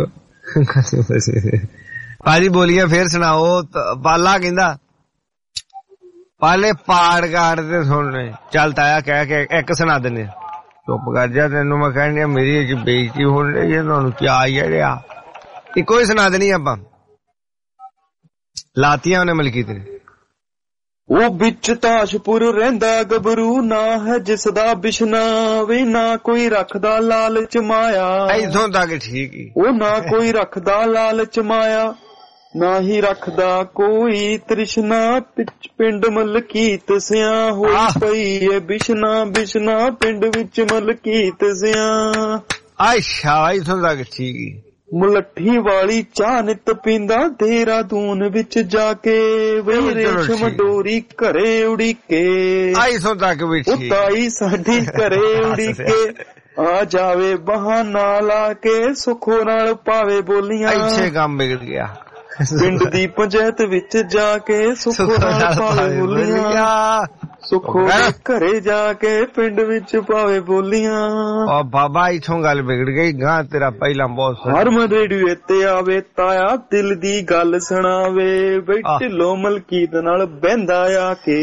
ਭਾਜੀ ਬੋਲੀਏ ਫੇਰ ਸੁਣਾਓ। ਪਾਲਾ ਕਹਿੰਦਾ ਪਾਲੇ ਪਾੜ ਕਾੜ ਤੇ ਸੁਣਨੇ ਚੱਲ ਤਾਇਆ ਕਹਿ ਕੇ ਇੱਕ ਸੁਣਾ ਦਿੰਦੇ ਚੁੱਪ ਕਰ ਜਾ ਤੈਨੂੰ ਮੈਂ ਕਹਿਣੀ ਮੇਰੀ ਅੱਜ ਬੇਇੱਜ਼ਤੀ ਹੋਣ ਰਹੀ ਹੈ ਤੁਹਾਨੂੰ ਕਿਆ ਰਿਹਾ ਇੱਕੋ ਹੀ ਸੁਣਾ ਦੇਣੀ ਆਪਾਂ ਲਾਤੀਆਂ ਉਹਨੇ ਮਲਕੀਤ ਨੇ। ਉਹ ਵਿੱਚ ਤਾਸ਼ਪੁਰ ਰਹਿੰਦਾ ਗੱਭਰੂ ਨਾ ਹੈ ਜਿਸ ਦਾ ਬਿਸ਼ਨਾ ਵੀ ਨਾ ਕੋਈ ਰੱਖਦਾ ਲਾਲਚ ਮਾਇਆ। ਇੱਥੋਂ ਤੱਕ ਠੀਕ ਹੀ ਉਹ ਨਾ ਕੋਈ ਰੱਖਦਾ ਲਾਲਚ ਮਾਇਆ ਨਾ ਹੀ ਰੱਖਦਾ ਕੋਈ ਤ੍ਰਿਸ਼ਨਾ ਪਿੰਡ ਮਲਕੀਤ ਸਿਆ ਹੋਈ ਪਈ ਏ ਬਿਸ਼ਨਾ ਬਿਸ਼ਨਾ ਪਿੰਡ ਵਿੱਚ ਮਲਕੀਤ ਸਿਆ। ਅੱਛਾ ਇੱਥੋਂ ਤੱਕ ਠੀਕ ਹੀ। ਮੁਲੱਠੀ ਵਾਲੀ ਚਾਹ ਨਿੱਤ ਪੀਂਦਾ ਦੇਹਰਾਦੂਨ ਵਿੱਚ ਜਾ ਕੇ ਵੇ ਰੇਸ਼ਮ ਡੋਰੀ ਘਰੇ ਉਡੀਕੇ ਇੱਥੋਂ ਤੱਕ ਵੀ ਠੀਕ। ਉਹ ਤਾਈ ਸਾਡੀ ਘਰੇ ਉਡੀਕੇ ਆ ਜਾਵੇ ਬਹਾਨਾ ਲਾ ਕੇ ਸੁੱਖੋ ਨਾਲ ਪਾਵੇ ਬੋਲੀਆਂ ਇੱਥੇ ਕੰਮ ਵਿਗੜ ਗਿਆ ਪਿੰਡ ਦੀ ਪੰਚਾਇਤ ਵਿੱਚ ਜਾ ਕੇ ਸੁੱਖੋ ਨਾਲ ਪਾਵੇ ਬੋਲੀਆਂ ਸੁੱਖੋ ਘਰੇ ਜਾ ਕੇ ਪਿੰਡ ਵਿੱਚ ਪਾਵੇ ਬੋਲੀਆਂ। ਉਹ ਬਾਬਾ ਇੱਥੋਂ ਗੱਲ ਵਿਗੜ ਗਈ ਗਾਂ ਤੇਰਾ ਪਹਿਲਾਂ ਬਹੁਤ ਹਰਮਨ ਰੇਡੀਓ ਤੇ ਆਵੇ ਤਾਇਆ ਦਿਲ ਦੀ ਗੱਲ ਸੁਣਾਵੇ ਬਈ ਢਿੱਲੋ ਮਲਕੀਤ ਨਾਲ ਬਹਿੰਦਾ ਆ ਕੇ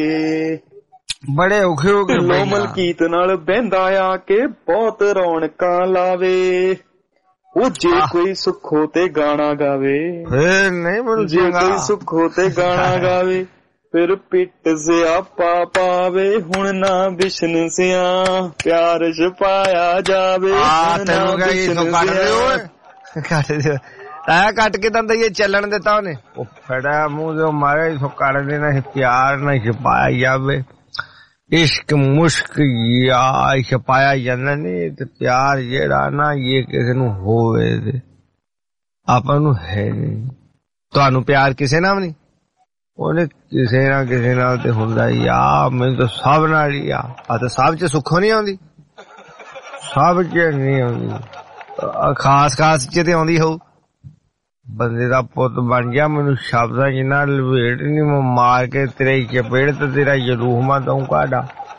ਬੜੇ ਔਖੇ ਹੋ ਗਏ ਢਿੱਲੋ ਮਲਕੀਤ ਨਾਲ ਬਹਿੰਦਾ ਆ ਕੇ ਬਹੁਤ ਰੌਣਕਾਂ ਲਾਵੇ। ਉਹ ਜੇ ਕੋਈ ਸੁੱਖੋ ਤੇ ਗਾਣਾ ਗਾਵੇ ਫੇਰ ਨਹੀਂ ਜੇ ਕੋਈ ਸੁੱਖੋ ਤੇ ਗਾਣਾ ਗਾਵੇ ਫਿਰ ਪਿੱਟ ਸਿਆਪਾ ਪਾਵੇ ਹੁਣ ਨਾ ਬਿਸ਼ਨ ਸਿਆ ਪਿਆਰ ਛਪਾਇਆ ਜਾਵੇ ਤੈਨੂੰ ਕੱਟ ਦਿਓ ਤਾਇਆ ਕੱਟ ਕੇ ਦੰਦਾ ਇਹ ਚੱਲਣ ਦਿੱਤਾ ਉਹਨੇ ਉਹ ਫੜਾ ਮੂੰਹ ਜੋ ਮਾਰੇ ਇਥੋਂ ਕੱਢ ਦੇਣਾ ਸੀ ਪਿਆਰ ਨਾ ਛਪਾਇਆ ਜਾਵੇ ਇਸ਼ਕ ਮੁਸ਼ਕ ਯਾ ਛਪਾਇਆ ਜਾਂਦਾ ਨਹੀਂ ਤੇ ਪਿਆਰ ਜਿਹੜਾ ਨਾ ਇਹ ਕਿਸੇ ਨੂੰ ਹੋਵੇ ਤੇ ਆਪਾਂ ਨੂੰ ਹੈ ਨਹੀਂ। ਤੁਹਾਨੂੰ ਪਿਆਰ ਕਿਸੇ ਨਾਲ ਨਹੀਂ ਉਹਨੇ ਕਿਸੇ ਨਾਲ ਤੇ ਹੁੰਦਾ ਯਾ ਮੈਨੂੰ ਤਾਂ ਸਭ ਨਾਲ ਹੀ ਆ ਤੇ ਸਭ ਚ ਸੁੱਖੋ ਨਹੀਂ ਆਉਂਦੀ ਸਭ ਚ ਨਹੀਂ ਆਉਂਦੀ ਖਾਸ ਚ ਤੇ ਆਉਂਦੀ ਹੋਊ। ਬੰਦੇ ਦਾ ਪੁੱਤ ਬਣ ਗਿਆ ਮੈਨੂੰ ਸ਼ਬਦਾਂ ਜਿੰਨਾ ਲਵੇਟ ਨੀ ਮੈਂ ਮਾਰ ਕੇ ਤੇਰੇ ਚਪੇੜ ਤੇ ਤੇਰਾ ਜਰੂਰ ਮੈਂ ਦਊਂ ਕਾਢਾ।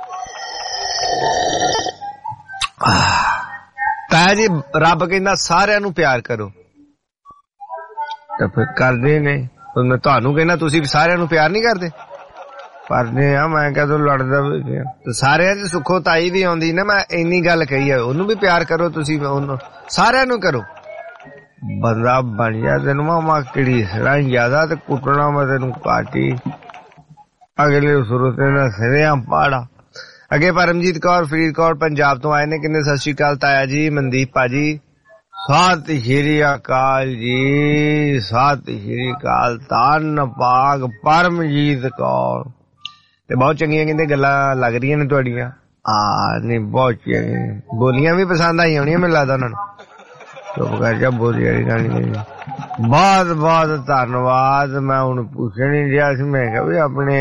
ਤਾਇਆ ਜੀ ਰੱਬ ਕਹਿੰਦਾ ਸਾਰਿਆਂ ਨੂੰ ਪਿਆਰ ਕਰੋ ਤਾਂ ਫਿਰ ਕਰਦੇ ਨੇ ਮੈਂ ਤੁਹਾਨੂੰ ਕਹਿੰਦਾ ਤੁਸੀਂ ਸਾਰਿਆਂ ਨੂੰ ਪਿਆਰ ਨਹੀਂ ਕਰਦੇ ਕਰਦੇ ਆ ਮੈਂ ਕਦੋਂ ਲੜਦਾ ਵੀ ਸਾਰਿਆਂ ਚ ਸੁੱਖੋ ਤਾਈ ਵੀ ਆਉਂਦੀ ਨਾ ਮੈਂ ਇੰਨੀ ਗੱਲ ਕਹੀ ਆ ਉਹਨੂੰ ਵੀ ਪਿਆਰ ਕਰੋ ਤੁਸੀਂ ਉਹਨੂੰ ਸਾਰਿਆਂ ਨੂੰ ਕਰੋ। ਬੰਦਾ ਬਣ ਜਾ ਤੈਨੂੰ ਮਾਮਾ ਕਿਹੜੀ ਸਰਾਂ ਜ਼ਿਆਦਾ ਤੇ ਕੁੱਟਣਾ ਮੈਂ ਤੈਨੂੰ ਕਾਟੀ ਅਗਲੇ ਸੁਰਤੇ ਨਾਲ ਸਿਰਿਆਂ ਪਾੜਾ। ਅੱਗੇ ਪਰਮਜੀਤ ਕੌਰ ਫਰੀਦਕੋਟ ਪੰਜਾਬ ਤੋਂ ਆਏ ਨੇ ਕਹਿੰਦੇ ਸਤਿ ਸ਼੍ਰੀ ਅਕਾਲ ਤਾਇਆ ਜੀ ਮਨਦੀਪ ਭਾਜੀ ਸਤਿ ਸ਼੍ਰੀ ਅਕਾਲ ਜੀ ਸਤਿ ਸ਼੍ਰੀ ਅਕਾਲ ਧੰਨ ਭਾਗ ਪਰਮਜੀਤ ਕੌਰ ਤੇ ਬਹੁਤ ਚੰਗੀਆਂ ਕਹਿੰਦੇ ਗੱਲਾਂ ਲੱਗ ਰਹੀਆਂ ਨੇ ਤੁਹਾਡੀਆਂ नहीं बहुत बोलियां भी पसंद आई होनी मैनूं लगदा उन्हां नूं। चुप कर जा, बोली वाली गाली नहीं। बहुत बहुत धन्नवाद। मैं हुण पुछण ही दिया सी, मैं कहा भी अपने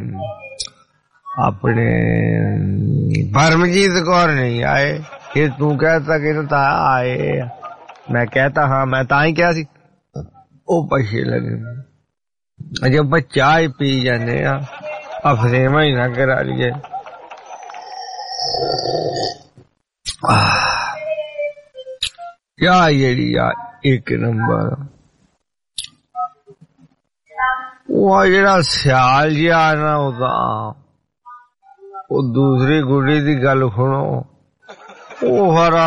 परमजीत कौर नहीं आए, ये तू कहता कि तो आए। मैं कहता हाँ, मैं तां ही कहा सी ओ पैसे लगे। अजे ਆਪਾਂ चाह ही पी जाने अफरेमा ही ना करा लिए। क्या जेड़ी एक नंबर वो जेड़ा सियाल जिहा ना ओदा वो दूसरी गुड़ी दी गल सुनो, वो हरा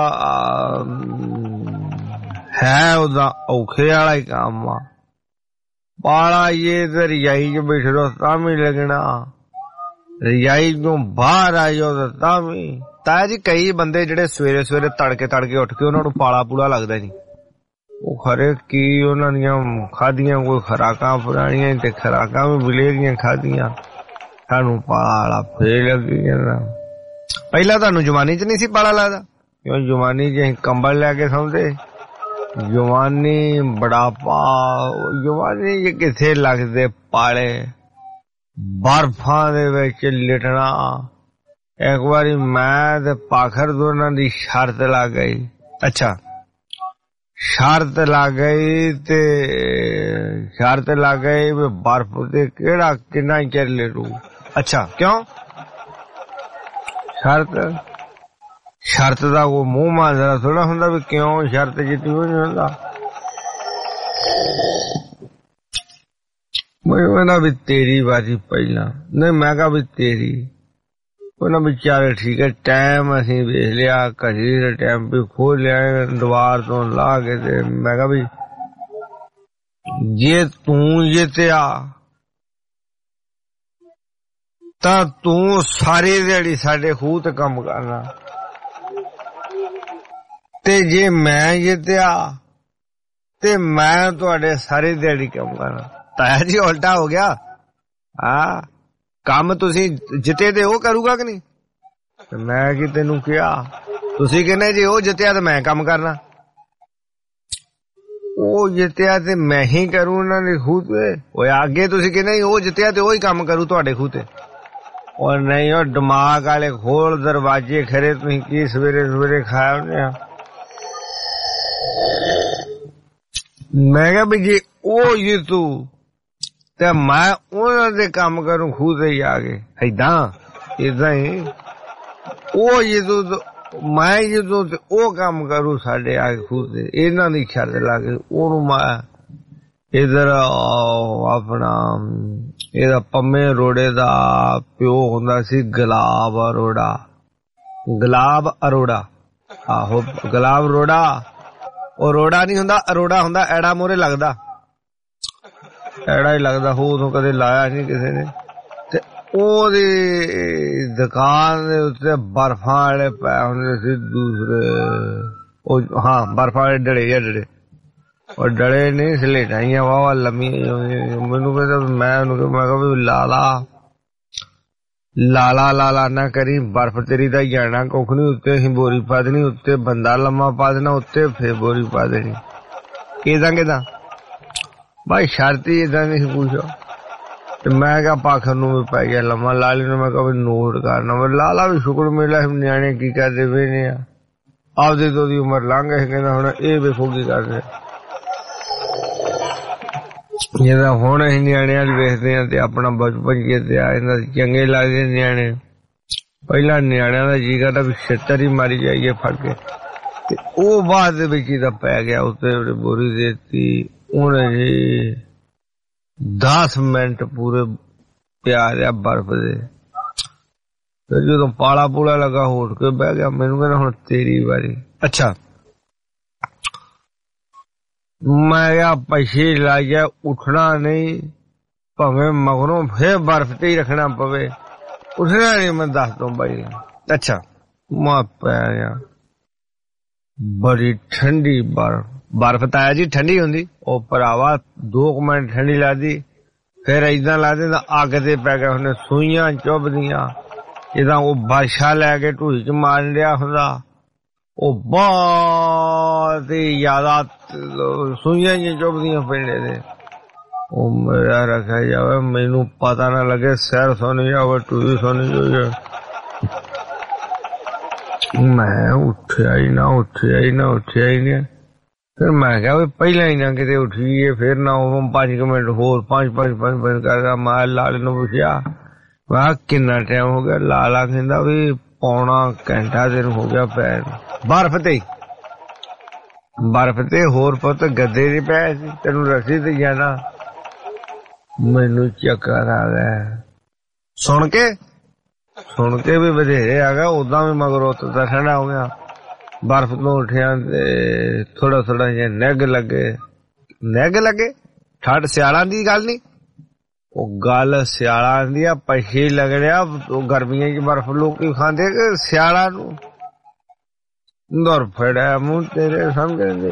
है ओदा औखे वाला ही काम आ। पाला ये तो रजाई च बैठे रहो तां भी लगना, रजाई चो बाहर आ जाओ तो तां भी। ताया जी कई बंदे जेड़े सवेरे सवेरे तड़के उठ के उन्हां नूं पाला पूला लगदा नहीं, वो खरे की उन्हां दियां खादियां कोई खुराकां पुराणियां ते खुराकां भी बलेरियां खादियां, सानू पाला फेर लगी जाना। पहला तुहानू जवानी च नहीं सी पाला लगदा, क्यों जवानी च असीं कंबल लैके सौंदे। जवानी बुढ़ापा, जवानी च किथे लगदे पाले, बर्फां दे विच लिटना। एक बारी मैं ते पाखर दोनां दी शर्त लग गई। अच्छा शर्त लग गई भी बर्फ ते केड़ा किन्ना चिर लेटू। अच्छा क्यों शर्त दा कोई मुंह मांजरा थोड़ा हुंदा भी क्यों शर्त जित्ती होई नहीं हुंदा। मैं भी तेरी बारी पहला नहीं, मैं कहा भी तेरी भी चल ठीक है। टाइम असी वेख लिया, घड़ी का टाइम भी खोल लिया दीवार तो ला के। मैं कहा भी जे तू जितया तां तू सारी दिहाड़ी साडे खूह ते कम करना, ते जे मैं जितया ते मैं तुहाडे सारी दिहाड़ी कम करना। ताया जी उल्टा हो गया। हाँ काम तुसी जिते दे वो करूगा कि नहीं? मैं कि तेनू क्या तुसी कहने जी वो जितया तो मैं काम करना, वो जितया ते मैं ही करूं उन्होंने खूह ते। आगे तुसी कहने वो जितया ते वो ही काम करूं तुहाडे खूह ते। और नहीं और दिमाग वाले खोल दरवाजे खरे तुसी की सवेरे सवेरे खाया उन्हें। मैं क्या भी जी वो ये तू ते मैं उन्हां दे काम करूं खूह ते ही आ गए इदा इदा ही वो ये तो मैं ये तो वो काम करूं साडे आगे खूह ते इन्हां दी शर्त ला के ओनू मैं इधर अपना ਇਹਦਾ ਪੰਮੇ ਅਰੋੜੇ ਦਾ ਪਿਓ ਹੁੰਦਾ ਸੀ ਗੁਲਾਬ ਅਰੋੜਾ। ਆਹੋ ਗੁਲਾਬ ਅਰੋੜਾ। ਉਹ ਅਰੋੜਾ ਨਹੀਂ ਹੁੰਦਾ, ਅਰੋੜਾ ਹੁੰਦਾ ਐੜਾ ਮੋਰੇ ਲੱਗਦਾ, ਐੜਾ ਹੀ ਲੱਗਦਾ। ਉਦੋਂ ਕਦੇ ਲਾਇਆ ਨਹੀਂ ਕਿਸੇ ਨੇ। ਤੇ ਉਹਦੀ ਦੁਕਾਨ ਦੇ ਉੱਤੇ ਬਰਫਾਂ ਵਾਲੇ ਪਏ ਹੁੰਦੇ ਸੀ ਦੂਸਰੇ, ਉਹ ਹਾਂ ਬਰਫਾਂ ਵਾਲੇ ਡੜੇ ਜਿਹੜੇ और डरे नहीं सलेटाइया वाह लम्मी। मैनू कहता मैं कहा लाला ना करी, बर्फ तेरी दा जाना कुख नहीं, उत्ते असीं बोरी पा देनी, उत्ते बंदा लम्मा पा देना, उत्ते फिर बोरी पा देनी। किदा भाई शर्त ही इदा नहीं पूछो। ते मैं क्या पाखर नूं भी पै गया लम्मा। लाली ने मैं कहा नोट करना। लाला भी शुक्र मेला न्याणे की करदे वे ने आपदी तो दी उम्र लंघ गई, कहंदा हुण इह वेखो की करदे। जिदा हुण असीं न्याणे वाल वेखदे आ ते अपना बचपन चेते आ जांदा, चंगे लगदे न्याणे। पहिला न्याणिਆਂ ਦਾ जी करदा भी छेतर ही मारी जाइए फड़ के। ते ओह बाद दे विच ही पै गया उत्ते बोरी देती उहने जी 10 मिनट पूरे पिया रिहा बर्फ दे। फिर जदों पाला पूला लगा होट के बह गया। मैनू कहना हुण तेरी बारी। अच्छा मैं क्या पैसे लाइया उठना नहीं, भावें मगरों फिर बर्फ ते ही रखना पवे, उठना नहीं। मैं दस दो भाई। अच्छा मैं पै गया बड़ी ठंडी बर्फ ताया जी ठंडी होंदी। ओ भरावा 2 मिनट ठंडी लादी, फिर इदा ला देंदा अग ते पै गया। उन्हें सूइयां चुभदियां ਜਿੱਦਾਂ ਉਹ ਬਾਦਸ਼ਾਹ ਲੈ ਕੇ ਢੂਈ ਚ ਮਾਰਨ ਰਿਹਾ ਹੁੰਦਾ, ਉਹ ਬਹੁਤ ਹੀ ਜ਼ਿਆਦਾ ਸੂਈਆਂ ਜਿਹੀਆਂ ਚੁੱਭਦੀਆਂ ਪਿੰਡੇ ਦੇ। ਉਹ ਮੇਰਾ ਰੱਖਿਆ ਜਾਵੇ ਮੈਨੂੰ ਪਤਾ ਨਾ ਲੱਗੇ ਸਿਰ ਸੁਣ ਜਾਵੇ ਢੂਈ ਸੁਣ ਜਾਵੇ। ਮੈਂ ਉੱਠਿਆ ਹੀ ਨਾ। ਫਿਰ ਮੈਂ ਕਿਹਾ ਵੀ ਪਹਿਲਾਂ ਹੀ ਨਾ ਕਿਤੇ ਉੱਠੀਏ, ਫਿਰ ਨਾ ਉਹ 5 ਮਿੰਟ ਹੋਰ 5 ਕਰਦਾ। ਮੈਂ ਲਾਲ ਨੂੰ ਪੁੱਛਿਆ ਮੈਂ ਕਿੰਨਾ ਟਾਈਮ ਹੋ ਗਿਆ? ਲਾਲਾ ਕਹਿੰਦਾ ਵੀ ਪੌਣਾ ਘੰਟਾ ਦਿਨ ਹੋ ਗਿਆ ਪੈਰ ਬਰਫ਼ ਤੇ ਹੋਰ ਪੁੱਤ ਗੱਦੇ ਦੇ ਪੈ ਸੀ, ਤੈਨੂੰ ਰੱਸੀ ਤੇ ਜਾਣਾ। ਮੈਨੂੰ ਚੱਕਰ ਆ ਗਿਆ ਸੁਣ ਕੇ ਵੀ ਵਧੇਰੇ ਆ ਗਿਆ। ਉਦਾਂ ਵੀ ਮਗਰ ਉੱਤ ਤਾਂ ਠੰਡਾ ਹੋ ਗਿਆ। ਬਰਫ਼ ਤੋਂ ਉੱਠਿਆ ਤੇ ਥੋੜਾ ਜਿਹਾ ਨਿੱਘ ਲੱਗੇ। ਠੰਡ ਸਿਆਲਾਂ ਦੀ ਗੱਲ ਨੀ, ਉਹ ਗੱਲ ਸਿਆਲਾਂ ਦੀ ਆ। ਪਛੀ ਲੱਗ ਰਿਹਾ ਗਰਮੀਆਂ ਚ ਬਰਫ਼ ਲੋਕੀ ਖਾਂਦੇ ਕਿ ਸਿਆਲਾਂ ਨੂੰ ਦੁਰ ਫੜਿਆ ਮੂੰਹ ਤੇਰੇ ਸਮਝਦੇ।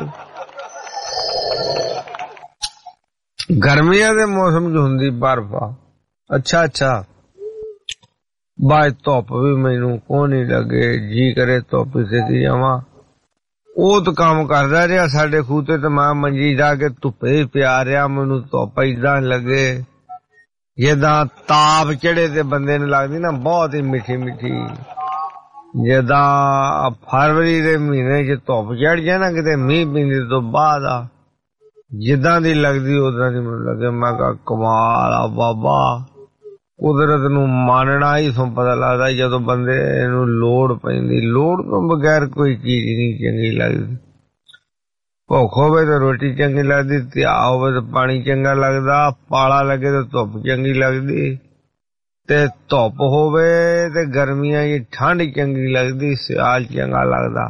ਗਰਮੀਆਂ ਦੇ ਮੌਸਮ ਚ ਹੁੰਦੀ ਬਰਫ਼। ਅੱਛਾ ਬਾਅਦ ਧੁੱਪ ਵੀ ਮੈਨੂੰ ਕੋ ਨੀ ਲੱਗੇ, ਜੀ ਕਰੇ ਧੁੱਪ ਸੇਕੀ ਜਾਵਾਂ। ਉਹ ਤਾਂ ਕੰਮ ਕਰਦਾ ਰਿਹਾ ਸਾਡੇ ਖੂਹ ਤੇ, ਮੈਂ ਮੰਜੀ ਜਾ ਕੇ ਧੁੱਪੇ ਪਿਆ ਰਿਹਾ। ਮੈਨੂੰ ਧੁੱਪ ਏਦਾਂ ਲੱਗੇ ਜਿੱਦਾਂ ਤਾਪ ਚੜੇ ਤੇ ਬੰਦੇ ਨੂੰ ਲੱਗਦੀ ਨਾ ਬਹੁਤ ਹੀ ਮਿੱਠੀ। ਜਿੱਦਾਂ ਫਰਵਰੀ ਦੇ ਮਹੀਨੇ ਚ ਧੁੱਪ ਚੜ ਜਾਏ ਨਾ ਕਿਤੇ ਮੀਂਹ ਪੀਂਦੇ ਤੋਂ ਬਾਅਦ ਆ, ਜਿੱਦਾਂ ਦੀ ਲੱਗਦੀ ਉਦਾਂ ਦੀ ਮੈਨੂੰ ਲੱਗੇ। ਮੈਂ ਕਿਹਾ ਕਮਾਲ ਆ ਬਾਬਾ, ਕੁਦਰਤ ਨੂੰ ਮੰਨਣਾ ਹੀ ਤੁਹਾਨੂੰ ਪਤਾ ਲੱਗਦਾ ਜਦੋਂ ਬੰਦੇ ਨੂੰ ਲੋੜ ਪੈਂਦੀ। ਲੋੜ ਤੋਂ ਬਗੈਰ ਕੋਈ ਚੀਜ਼ ਨਹੀਂ ਚੰਗੀ ਲੱਗਦੀ। ਭੁੱਖ ਹੋਵੇ ਤਾਂ ਰੋਟੀ ਚੰਗੀ ਲੱਗਦੀ, ਤਿਆ ਹੋਵੇ ਤਾਂ ਪਾਣੀ ਚੰਗਾ ਲੱਗਦਾ, ਪਾਲਾ ਲੱਗੇ ਤਾਂ ਧੁੱਪ ਚੰਗੀ ਲੱਗਦੀ, ਤੇ ਧੁੱਪ ਹੋਵੇ ਤੇ ਗਰਮੀਆਂ ਚ ਠੰਡ ਚੰਗੀ ਲੱਗਦੀ, ਸਿਆਲ ਚੰਗਾ ਲੱਗਦਾ।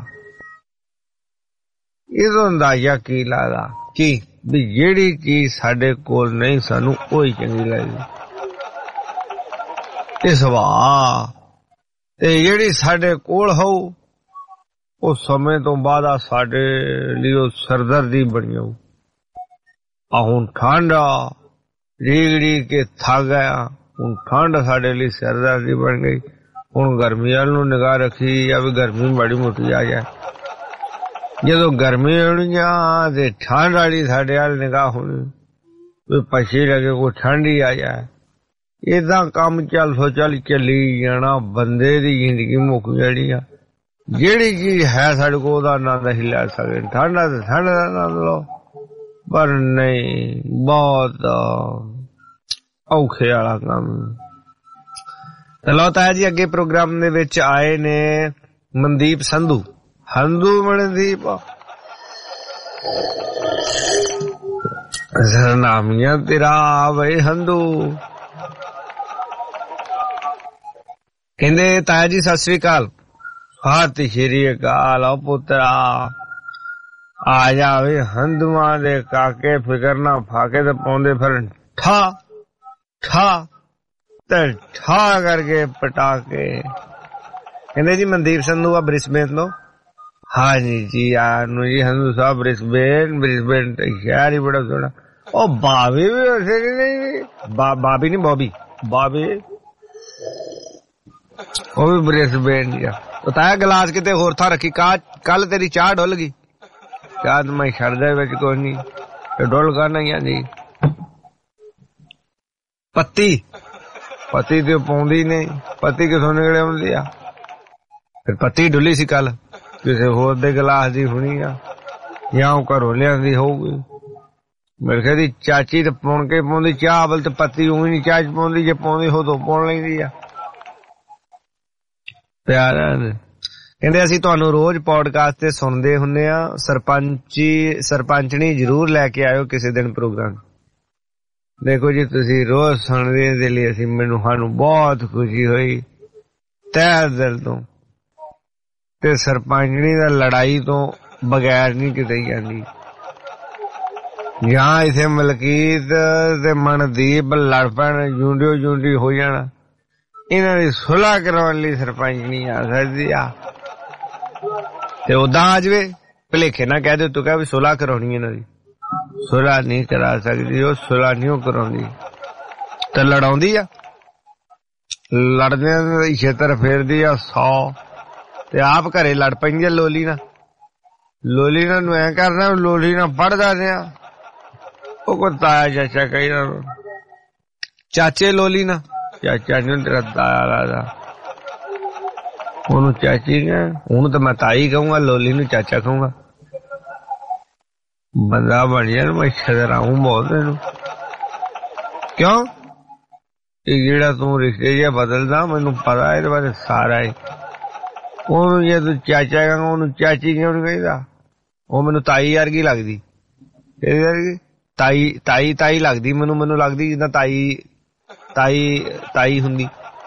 ਇਹਦਾ ਅੰਦਾਜ਼ਾ ਕੀ ਲੱਗਦਾ ਕਿ ਵੀ ਜਿਹੜੀ ਚੀਜ਼ ਸਾਡੇ ਕੋਲ ਨਹੀਂ ਸਾਨੂੰ ਉਹੀ ਚੰਗੀ ਲੱਗਦੀ। ਇਸ ਵਾਹ ਤੇ ਜਿਹੜੀ ਸਾਡੇ ਕੋਲ ਹੋਊ ਉਹ ਸਮੇਂ ਤੋਂ ਬਾਅਦ ਸਾਡੇ ਲਈ ਉਹ ਸਰਦਰਦੀ ਬਣੀ ਹੋਊ। ਆ ਹੁਣ ਠੰਡ ਰੀੜ ਕੇ ਥੱਕ ਗਿਆ, ਹੁਣ ਠੰਡ ਸਾਡੇ ਲਈ ਸਰਦਰਦੀ ਬਣ ਗਈ। ਹੁਣ ਗਰਮੀ ਵੱਲ ਨੂੰ ਨਿਗਾਹ ਰੱਖੀ ਜਾਂ ਵੀ ਗਰਮੀ ਮਾੜੀ ਮੋਟੀ ਆ ਜਾਏ। ਜਦੋਂ ਗਰਮੀ ਆਉਣੀ ਆ ਤੇ ਠੰਡ ਵਾਲੀ ਸਾਡੇ ਵੱਲ ਨਿਗਾਹ ਹੋਣੀ ਵੀ ਪਛੀ ਲੱਗੇ ਕੋਈ ਠੰਡ ਹੀ ਆ ਜਾਏ। ਏਦਾਂ ਕੰਮ ਚੱਲੀ ਜਾਣਾ। ਬੰਦੇ ਦੀ ਜ਼ਿੰਦਗੀ ਮੁੱਕ ਜਾਣੀ ਆ। ਜਿਹੜੀ ਚੀਜ਼ ਹੈ ਸਾਡੇ ਕੋਲ ਉਹਦਾ ਆਨੰਦ ਅਸੀਂ ਲੈ ਸਕਦੇ। ਠੰਡ ਦਾ ਆਨੰਦ ਲਓ, ਪਰ ਨਹੀਂ ਬਹੁਤ ਔਖੇ ਵਾਲਾ ਕੰਮ। ਚਲੋ ਤਾਇਆ ਜੀ ਅੱਗੇ ਪ੍ਰੋਗਰਾਮ ਦੇ ਵਿੱਚ ਆਏ ਨੇ ਮਨਦੀਪ ਸੰਧੂ। ਮਨਦੀਪ ਨਾਮੀਆਂ ਤੇਰਾ ਬਈ ਹੰਦੂ। ਕਹਿੰਦੇ ਤਾਇਆ ਜੀ ਸਤਿ ਸ੍ਰੀ ਅਕਾਲ। ਸਤਿ ਸ੍ਰੀ ਅਕਾਲ ਪੁੱਤਰਾ, ਆ ਜਾਵੇ ਹੰਦੂਆਂ ਦੇ ਕਾਕੇ, ਫਿਕਰ ਨਾ ਫਾਕੇ ਤੇ ਪਾਉਂਦੇ ਫਿਰ ਠਾ ਕਰਕੇ ਪਟਾਕੇ। ਕਹਿੰਦੇ ਜੀ ਮਨਦੀਪ ਸੰਧੂ ਆ ਬ੍ਰਿਸਬੇਨ ਤੋਂ। ਹਾਂਜੀ ਜੀ ਆਨੂੰ ਜੀ ਹੰਦੂ ਸਾਹਿਬ ਬ੍ਰਿਸਬੇਨ ਸ਼ਹਿਰ ਹੀ ਬੜਾ ਸੋਹਣਾ। ਉਹ ਬਾਬੀ ਵੀ ਵੈਸੇ ਨਹੀਂ, ਬਾਬੀ ਨੀ ਬਾਬੀ ਉਹ ਵੀ ਬ੍ਰਿਸਬੇਨ ਦੀ ਆ। ਤਾਇਆ ਗਲਾਸ ਕਿਤੇ ਹੋਰ ਥਾਂ ਰੱਖੀ, ਕੱਲ ਤੇਰੀ ਚਾਹ ਡੁੱਲ ਗਈ। ਚਾਹ ਮੈਂ ਛੱਡਦਾ ਵਿੱਚ ਕੋਈ ਨੀ, ਡੁੱਲ ਕਰਨਾ ਹੀ ਆ ਜੀ। ਪੱਤੀ ਤੇ ਪਾਉਂਦੀ ਨਹੀਂ, ਪੱਤੀ ਕਿਥੋਂ ਨਿਕਲੇ ਹੁੰਦੀ ਆ। ਫਿਰ ਪੱਤੀ ਡੁੱਲੀ ਸੀ ਕੱਲ, ਕਿਸੇ ਹੋਰ ਦੇ ਗਲਾਸ ਦੀ ਹੋਣੀ ਆ ਜਾਂ ਉਹ ਘਰੋਂ ਲਿਆਂਦੀ ਹੋਊਗੀ। ਮੇਰੇ ਖਿਆਲ ਦੀ ਚਾਚੀ ਤੇ ਪੁਣ ਕੇ ਪਾਉਂਦੀ ਚਾਹ ਵੱਲ, ਤੇ ਪੱਤੀ ਉਹੀ ਨੀ ਚਾਹ ਚ ਪਾਉਂਦੀ, ਜੇ ਪਾਉਂਦੀ ਉਦੋਂ ਪਾਉਣ ਲੈਂਦੀ ਆ। ਪਿਆਰਾ ਕਹਿੰਦੇ ਅਸੀਂ ਤੁਹਾਨੂੰ ਰੋਜ਼ ਪੌਡਕਾਸਟ ਤੇ ਸੁਣਦੇ ਹੁੰਦੇ ਆ। ਸਰਪੰਚਣੀ ਜ਼ਰੂਰ ਲੈ ਕੇ ਆਇਓ ਕਿਸੇ ਦਿਨ ਪ੍ਰੋਗਰਾਮ। ਦੇਖੋ ਜੀ ਤੁਸੀਂ ਰੋਜ਼ ਸੁਣਦੇ ਦੇ ਲਈ ਸਾਨੂੰ ਬਹੁਤ ਖੁਸ਼ੀ ਹੋਈ ਤਹਿ ਦਿਲ ਤੋਂ। ਤੇ ਸਰਪੰਚਣੀ ਦਾ ਲੜਾਈ ਤੋਂ ਬਗੈਰ ਨਹੀਂ ਕਿਤੇ ਜਾਂਦੀ। ਜਾਂ ਇਥੇ ਮਲਕੀਤ ਤੇ ਮਨਦੀਪ ਲੜ ਪੈਣ, ਜੁੰਡੀ ਹੋ ਜਾਣਾ। ਇਹਨਾਂ ਦੀ ਸੁਲ੍ਹਾ ਕਰਾਉਣ ਲਈ ਸਰਪੰਚਣੀ ਆ ਸਕਦੀ ਆ। ਤੇ ਉਦਾਂ ਆ ਜਾਵੇ ਭਲੇਖੇ ਨਾ ਕਹਿ ਦਿਓ ਤੂੰ ਕਹਿ ਵੀ ਸੁਲ੍ਹਾ ਕਰਾਉਣੀ ਇਹਨਾਂ ਦੀ। ਸੁਲ੍ਹਾ ਨਹੀਂ ਕਰਾ ਸਕਦੀ ਉਹ, ਸੁਲ੍ਹਾ ਨਹੀਂ ਕਰਾਉਂਦੀ ਤੇ ਲੜਾਉਂਦੀ ਆ। ਲੜਦੇ ਦੀ ਛੇਤਰ ਫੇਰਦੀ ਆ 100 ਤੇ ਆਪ ਘਰੇ ਲੜ ਪੈਂਦੀ ਲੋਲੀ ਨਾਲ। ਲੋਲੀ ਨਾਲ ਨੂੰ ਐ ਕਰਨਾ, ਲੋਲੀ ਨਾਲ ਪੜਦਾ ਰਿਹਾ। ਉਹ ਕੋ ਤਾਇਆ ਚਾਚਾ ਕਹੀਦਾ, ਚਾਚੇ ਲੋਲੀ ਨਾਲ, ਚਾਚਾ ਨੂੰ ਤੇਰਾ ਤਾਇਆ ਲੱਗਦਾ, ਉਹਨੂੰ ਚਾਚੀ ਕਹੇ। ਹੁਣ ਤਾਂ ਮੈਂ ਤਾਈ ਕਹੂੰਗਾ, ਲੋਲੀ ਨੂੰ ਚਾਚਾ ਕਹੂੰਗਾ। ਬੰਦਾ ਬਣ ਜਾ, ਮੈਂ ਛਦਰਾਉਂ ਬਹੁਤ ਇਹਨੂੰ। ਕਿਉਂ? ਇਹ ਜਿਹੜਾ ਤੂੰ ਰਿਸ਼ਤੇ ਜਿਹਾ ਬਦਲਦਾ, ਮੈਨੂੰ ਪਤਾ ਇਹਦੇ ਬਾਰੇ ਸਾਰਾ ਹੀ। ਉਹਨੂੰ ਜੇ ਤੂੰ ਚਾਚਾ ਕਹਾਂਗਾ, ਉਹਨੂੰ ਚਾਚੀ ਕਿਉਂ ਨੀ ਕਹਿੰਦਾ? ਉਹ ਮੈਨੂੰ ਤਾਈ ਵਰਗੀ ਲੱਗਦੀ, ਇਹਦੇ ਵਰਗੀ ਤਾਈ ਤਾਈ ਤਾਈ ਲੱਗਦੀ ਮੈਨੂੰ। ਮੈਨੂੰ ਲੱਗਦੀ ਜਿੱਦਾਂ ਤਾਈ ਹੁੰਦੀ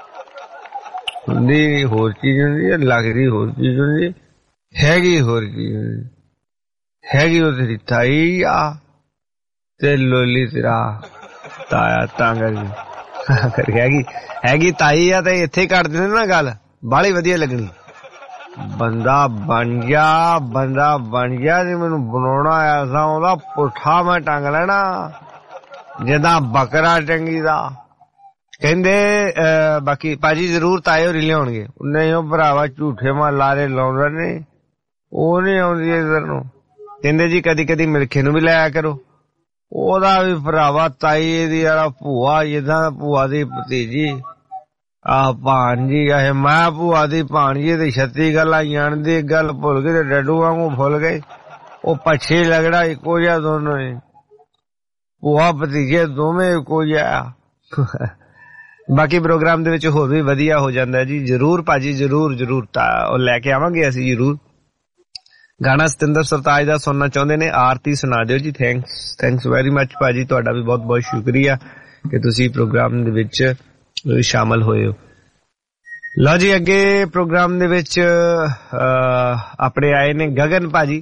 ਹੋਰ ਚੀਜ਼ ਹੁੰਦੀ ਹੈ, ਲੱਗਦੀ ਹੋਰ ਚੀਜ਼ ਹੁੰਦੀ, ਹੈਗੀ ਹੋਰ ਚੀਜ਼ ਹੁੰਦੀ। ਹੈਗੀ ਉਹ ਤੇਰੀ ਤਾਈ ਆ ਤੇ ਲੋਲੀ ਤੇਰਾ ਤਾਇਆ। ਤਾਂ ਕਰਕੇ ਹੈਗੀ ਤਾਈ ਆ ਤੇ ਇੱਥੇ ਕੱਟ ਦਿੰਦੇ ਨਾ ਗੱਲ, ਬਾਹਲੀ ਵਧੀਆ ਲੱਗਣੀ। ਬੰਦਾ ਬਣ ਗਿਆ ਜੇ ਮੈਨੂੰ ਬਣਾਉਣਾ ਆਇਆ ਸਾਂ, ਉਹਦਾ ਪੁੱਠਾ ਮੈਂ ਟੰਗ ਲੈਣਾ ਜਿੱਦਾਂ ਬੱਕਰਾ ਟੰਗੀ ਦਾ। ਕਹਿੰਦੇ ਬਾਕੀ ਭਾਜੀ ਜ਼ਰੂਰ ਤਾਏ ਹੋਰੀ ਲਿਆਉਣਗੇ। ਨਹੀਂ ਉਹ ਭਰਾਵਾ ਝੂਠੇ ਮਾਂ ਲਾਰੇ ਲਾਉਂਦਾ ਨੇ, ਉਹ ਨੀ ਆਉਂਦੀ ਇੱਧਰ ਨੂੰ। ਕਹਿੰਦੇ ਜੀ ਕਦੀ ਕਦੀ ਮਿਲਖੇ ਨੂੰ ਵੀ ਲਿਆਇਆ ਕਰੋ। ਉਹਦਾ ਵੀ ਭਰਾਵਾ ਤਾਈ ਦੀ ਵਾਲਾ ਭੂਆ, ਜਿੱਦਾਂ ਭੂਆ ਦੀ ਭਤੀਜੀ ਆਹ ਭਾਣਜੀ ਇਹ ਮੈਂ ਭੂਆ ਦੀ ਭਾਣਜੀ ਤੇ 36 ਗੱਲਾਂ ਜਾਣਦੀ, ਗੱਲ ਭੁੱਲ ਗਈ ਤੇ ਡੱਡੂ ਵਾਂਗੂ ਭੁੱਲ ਗਏ। ਉਹ ਪੱਛੇ ਲੱਗੜਾ ਇੱਕੋ ਜਿਹਾ ਦੋਨੋਂ ਹੀ, ਭੂਆ ਭਤੀਜੇ ਦੋਵੇਂ ਇੱਕੋ ਜਿਹਾ। ਬਾਕੀ ਪ੍ਰੋਗਰਾਮ ਦੇ ਵਿੱਚ ਹੋਰ ਵੀ ਵਧੀਆ ਹੋ ਜਾਂਦਾ ਜੀ। ਜ਼ਰੂਰ ਭਾਜੀ ਜ਼ਰੂਰ ਉਹ ਲੈ ਕੇ ਆਵਾਂਗੇ ਅਸੀਂ ਜ਼ਰੂਰ। ਗਾਣਾ ਸਤਿੰਦਰ ਸਰਤਾਜ ਦਾ ਸੁਣਨਾ ਚਾਹੁੰਦੇ ਨੇ, ਆਰਤੀ ਸੁਣਾ ਦਿਓ ਜੀ। ਥੈਂਕਸ ਵੈਰੀ ਮੱਚ ਭਾਜੀ, ਤੁਹਾਡਾ ਵੀ ਬਹੁਤ ਬਹੁਤ ਸ਼ੁਕਰੀਆ ਕਿ ਤੁਸੀਂ ਪ੍ਰੋਗਰਾਮ ਦੇ ਵਿੱਚ ਸ਼ਾਮਲ ਹੋਏ ਹੋ। ਲਓ ਜੀ ਅੱਗੇ ਪ੍ਰੋਗਰਾਮ ਦੇ ਵਿੱਚ ਆਪਣੇ ਆਏ ਨੇ ਗਗਨ ਭਾਜੀ।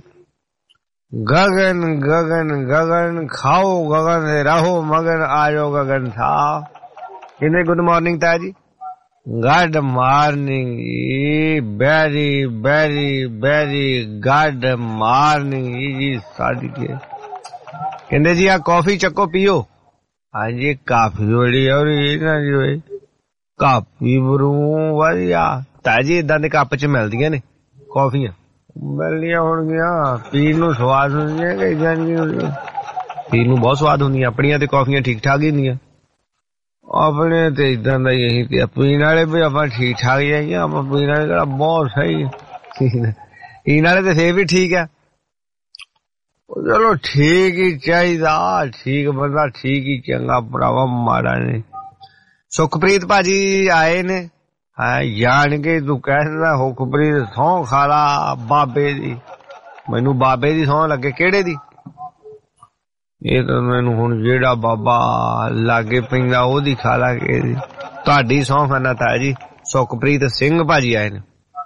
ਗਗਨ ਖਾਓ ਗਗਨ ਦੇ ਰਹੋ ਮਗਨ, ਆ ਜਾਓ ਗਗਨ ਸਾਹਿਬ। ਕਿੰਨੇ ਗੁੱਡ ਮਾਰਨਿੰਗ ਤਾਇਆ ਜੀ। Good morning, very very very good morning ਜੀ। ਸਾਡੀ ਕਹਿੰਦੇ ਜੀ ਆ ਕੌਫੀ ਚੱਕੋ ਪੀਓ। ਹਾਂਜੀ ਕਾਫੀ ਬੜੀ ਔਰ ਇਹਨਾਂ ਦੀ ਹੋਏ ਕਾਪੀ ਬਰੂ ਵਧੀਆ ਤਾਇਆ ਜੀ। ਏਦਾਂ ਦੇ ਕੱਪ ਚ ਮਿਲਦੀਆਂ ਨੇ ਕੌਫੀਆਂ, ਮਿਲਦੀਆਂ ਹੋਣਗੀਆਂ। ਪੀਣ ਨੂੰ ਸਵਾਦ ਹੁੰਦੀਆਂ ਕਿ ਇਦਾਂ ਦੀਆਂ ਹੁੰਦੀਆਂ? ਪੀਣ ਨੂੰ ਬਹੁਤ ਸਵਾਦ ਹੁੰਦੀਆਂ ਆਪਣੀਆਂ ਤੇ ਕੌਫੀਆਂ ਠੀਕ ਠਾਕ ਹੀ ਹੁੰਦੀਆਂ। ਆਪਣੇ ਤੇ ਇਦਾਂ ਦਾ ਹੀ ਅਸੀਂ ਤੇ ਪੀਣ ਵਾਲੇ ਵੀ ਆਪਾਂ ਠੀਕ ਠਾਕ ਹੀ ਆਈਆਂ। ਆਪਾਂ ਪੀਣ ਵਾਲੇ ਕਿਹੜਾ ਬਹੁਤ ਸਹੀ, ਪੀਣ ਵਾਲੇ ਤੇ ਫੇਰ ਵੀ ਠੀਕ ਆ। ਚਲੋ ਠੀਕ ਹੀ ਚਾਹੀਦਾ, ਠੀਕ ਬੰਦਾ ਠੀਕ ਹੀ ਚੰਗਾ, ਭਰਾਵਾ ਮਾੜਾ ਨੇ। ਸੁਖਪ੍ਰੀਤ ਭਾਜੀ ਆਏ ਨੇ। ਜਾਣ ਕੇ ਤੂੰ ਕਹਿੰਦਾ ਸੁਖਪ੍ਰੀਤ ਸਹੁੰ ਖਾ ਲਾ ਬਾਬੇ ਦੀ। ਮੈਨੂੰ ਬਾਬੇ ਦੀ ਸਹੁੰ ਲੱਗੇ, ਕਿਹੜੇ ਦੀ? ਇਹ ਤਾਂ ਮੈਨੂੰ ਹੁਣ ਜਿਹੜਾ ਬਾਬਾ ਲਾਗੇ ਪੈਂਦਾ ਉਹਦੀ ਖਾ ਲਾ ਕੇ। ਤੁਹਾਡੀ ਸਹੁੰ ਖਾਨਾ ਤਾਇਆ ਜੀ। ਸੁਖਪ੍ਰੀਤ ਸਿੰਘ ਭਾਜੀ ਆਏ ਨੇ।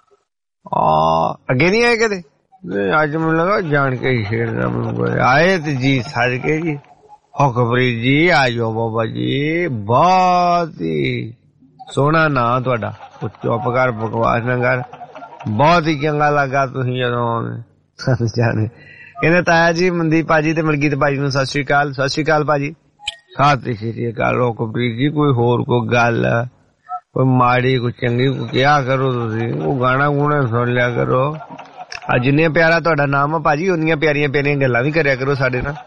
ਅੱਗੇ ਨੀ ਆਏ ਕਦੇ? ਅੱਜ ਮੈਨੂੰ ਲੱਗਾ ਜਾਣ ਕੇ ਹੀ ਛੇੜਦਾ ਮੈਨੂੰ। ਆਏ ਤੇ ਜੀ ਸੱਜ ਕੇ ਜੀ। ਸੁਖਪ੍ਰੀਤ ਜੀ ਆ ਜਾਓ ਬਾਬਾ ਜੀ। ਬਹੁਤ ਹੀ ਸੋਹਣਾ ਨਾਂ ਤੁਹਾਡਾ। ਚੁੱਪ ਕਰ ਬਕਵਾਸ ਨਾ ਕਰ, ਬਹੁਤ ਹੀ ਚੰਗਾ ਲੱਗਾ ਤੁਸੀਂ ਜਦੋਂ ਜਾਣੇ। ਕਹਿੰਦੇ ਤਾਇਆ ਜੀ ਮਨਦੀਪ ਭਾਜੀ ਤੇ ਮਲਕੀਤ ਭਾਜੀ ਨੂੰ ਸਤਿ ਸ੍ਰੀ ਅਕਾਲ। ਸਤਿ ਸ੍ਰੀ ਅਕਾਲ ਭਾਜੀ। ਸਤਿ ਸ੍ਰੀ ਅਕਾਲ। ਸੁਖਪ੍ਰੀਤ ਜੀ ਕੋਈ ਹੋਰ ਕੋਈ ਗੱਲ, ਕੋਈ ਮਾੜੀ ਕੋਈ ਚੰਗੀ ਕੋਈ ਕਿਹਾ ਕਰੋ ਤੁਸੀਂ। ਉਹ ਗਾਣਾ ਗੂਣਾ ਸੁਣ ਲਿਆ ਕਰੋ। ਅੱਜ ਜਿੰਨੇ ਪਿਆਰਾ ਤੁਹਾਡਾ ਨਾਮ ਆ ਭਾਜੀ, ਉਨੀਆਂ ਪਿਆਰੀਆਂ ਪਿਆਰੀਆਂ ਗੱਲਾਂ ਵੀ ਕਰਿਆ ਕਰੋ ਸਾਡੇ ਨਾਲ।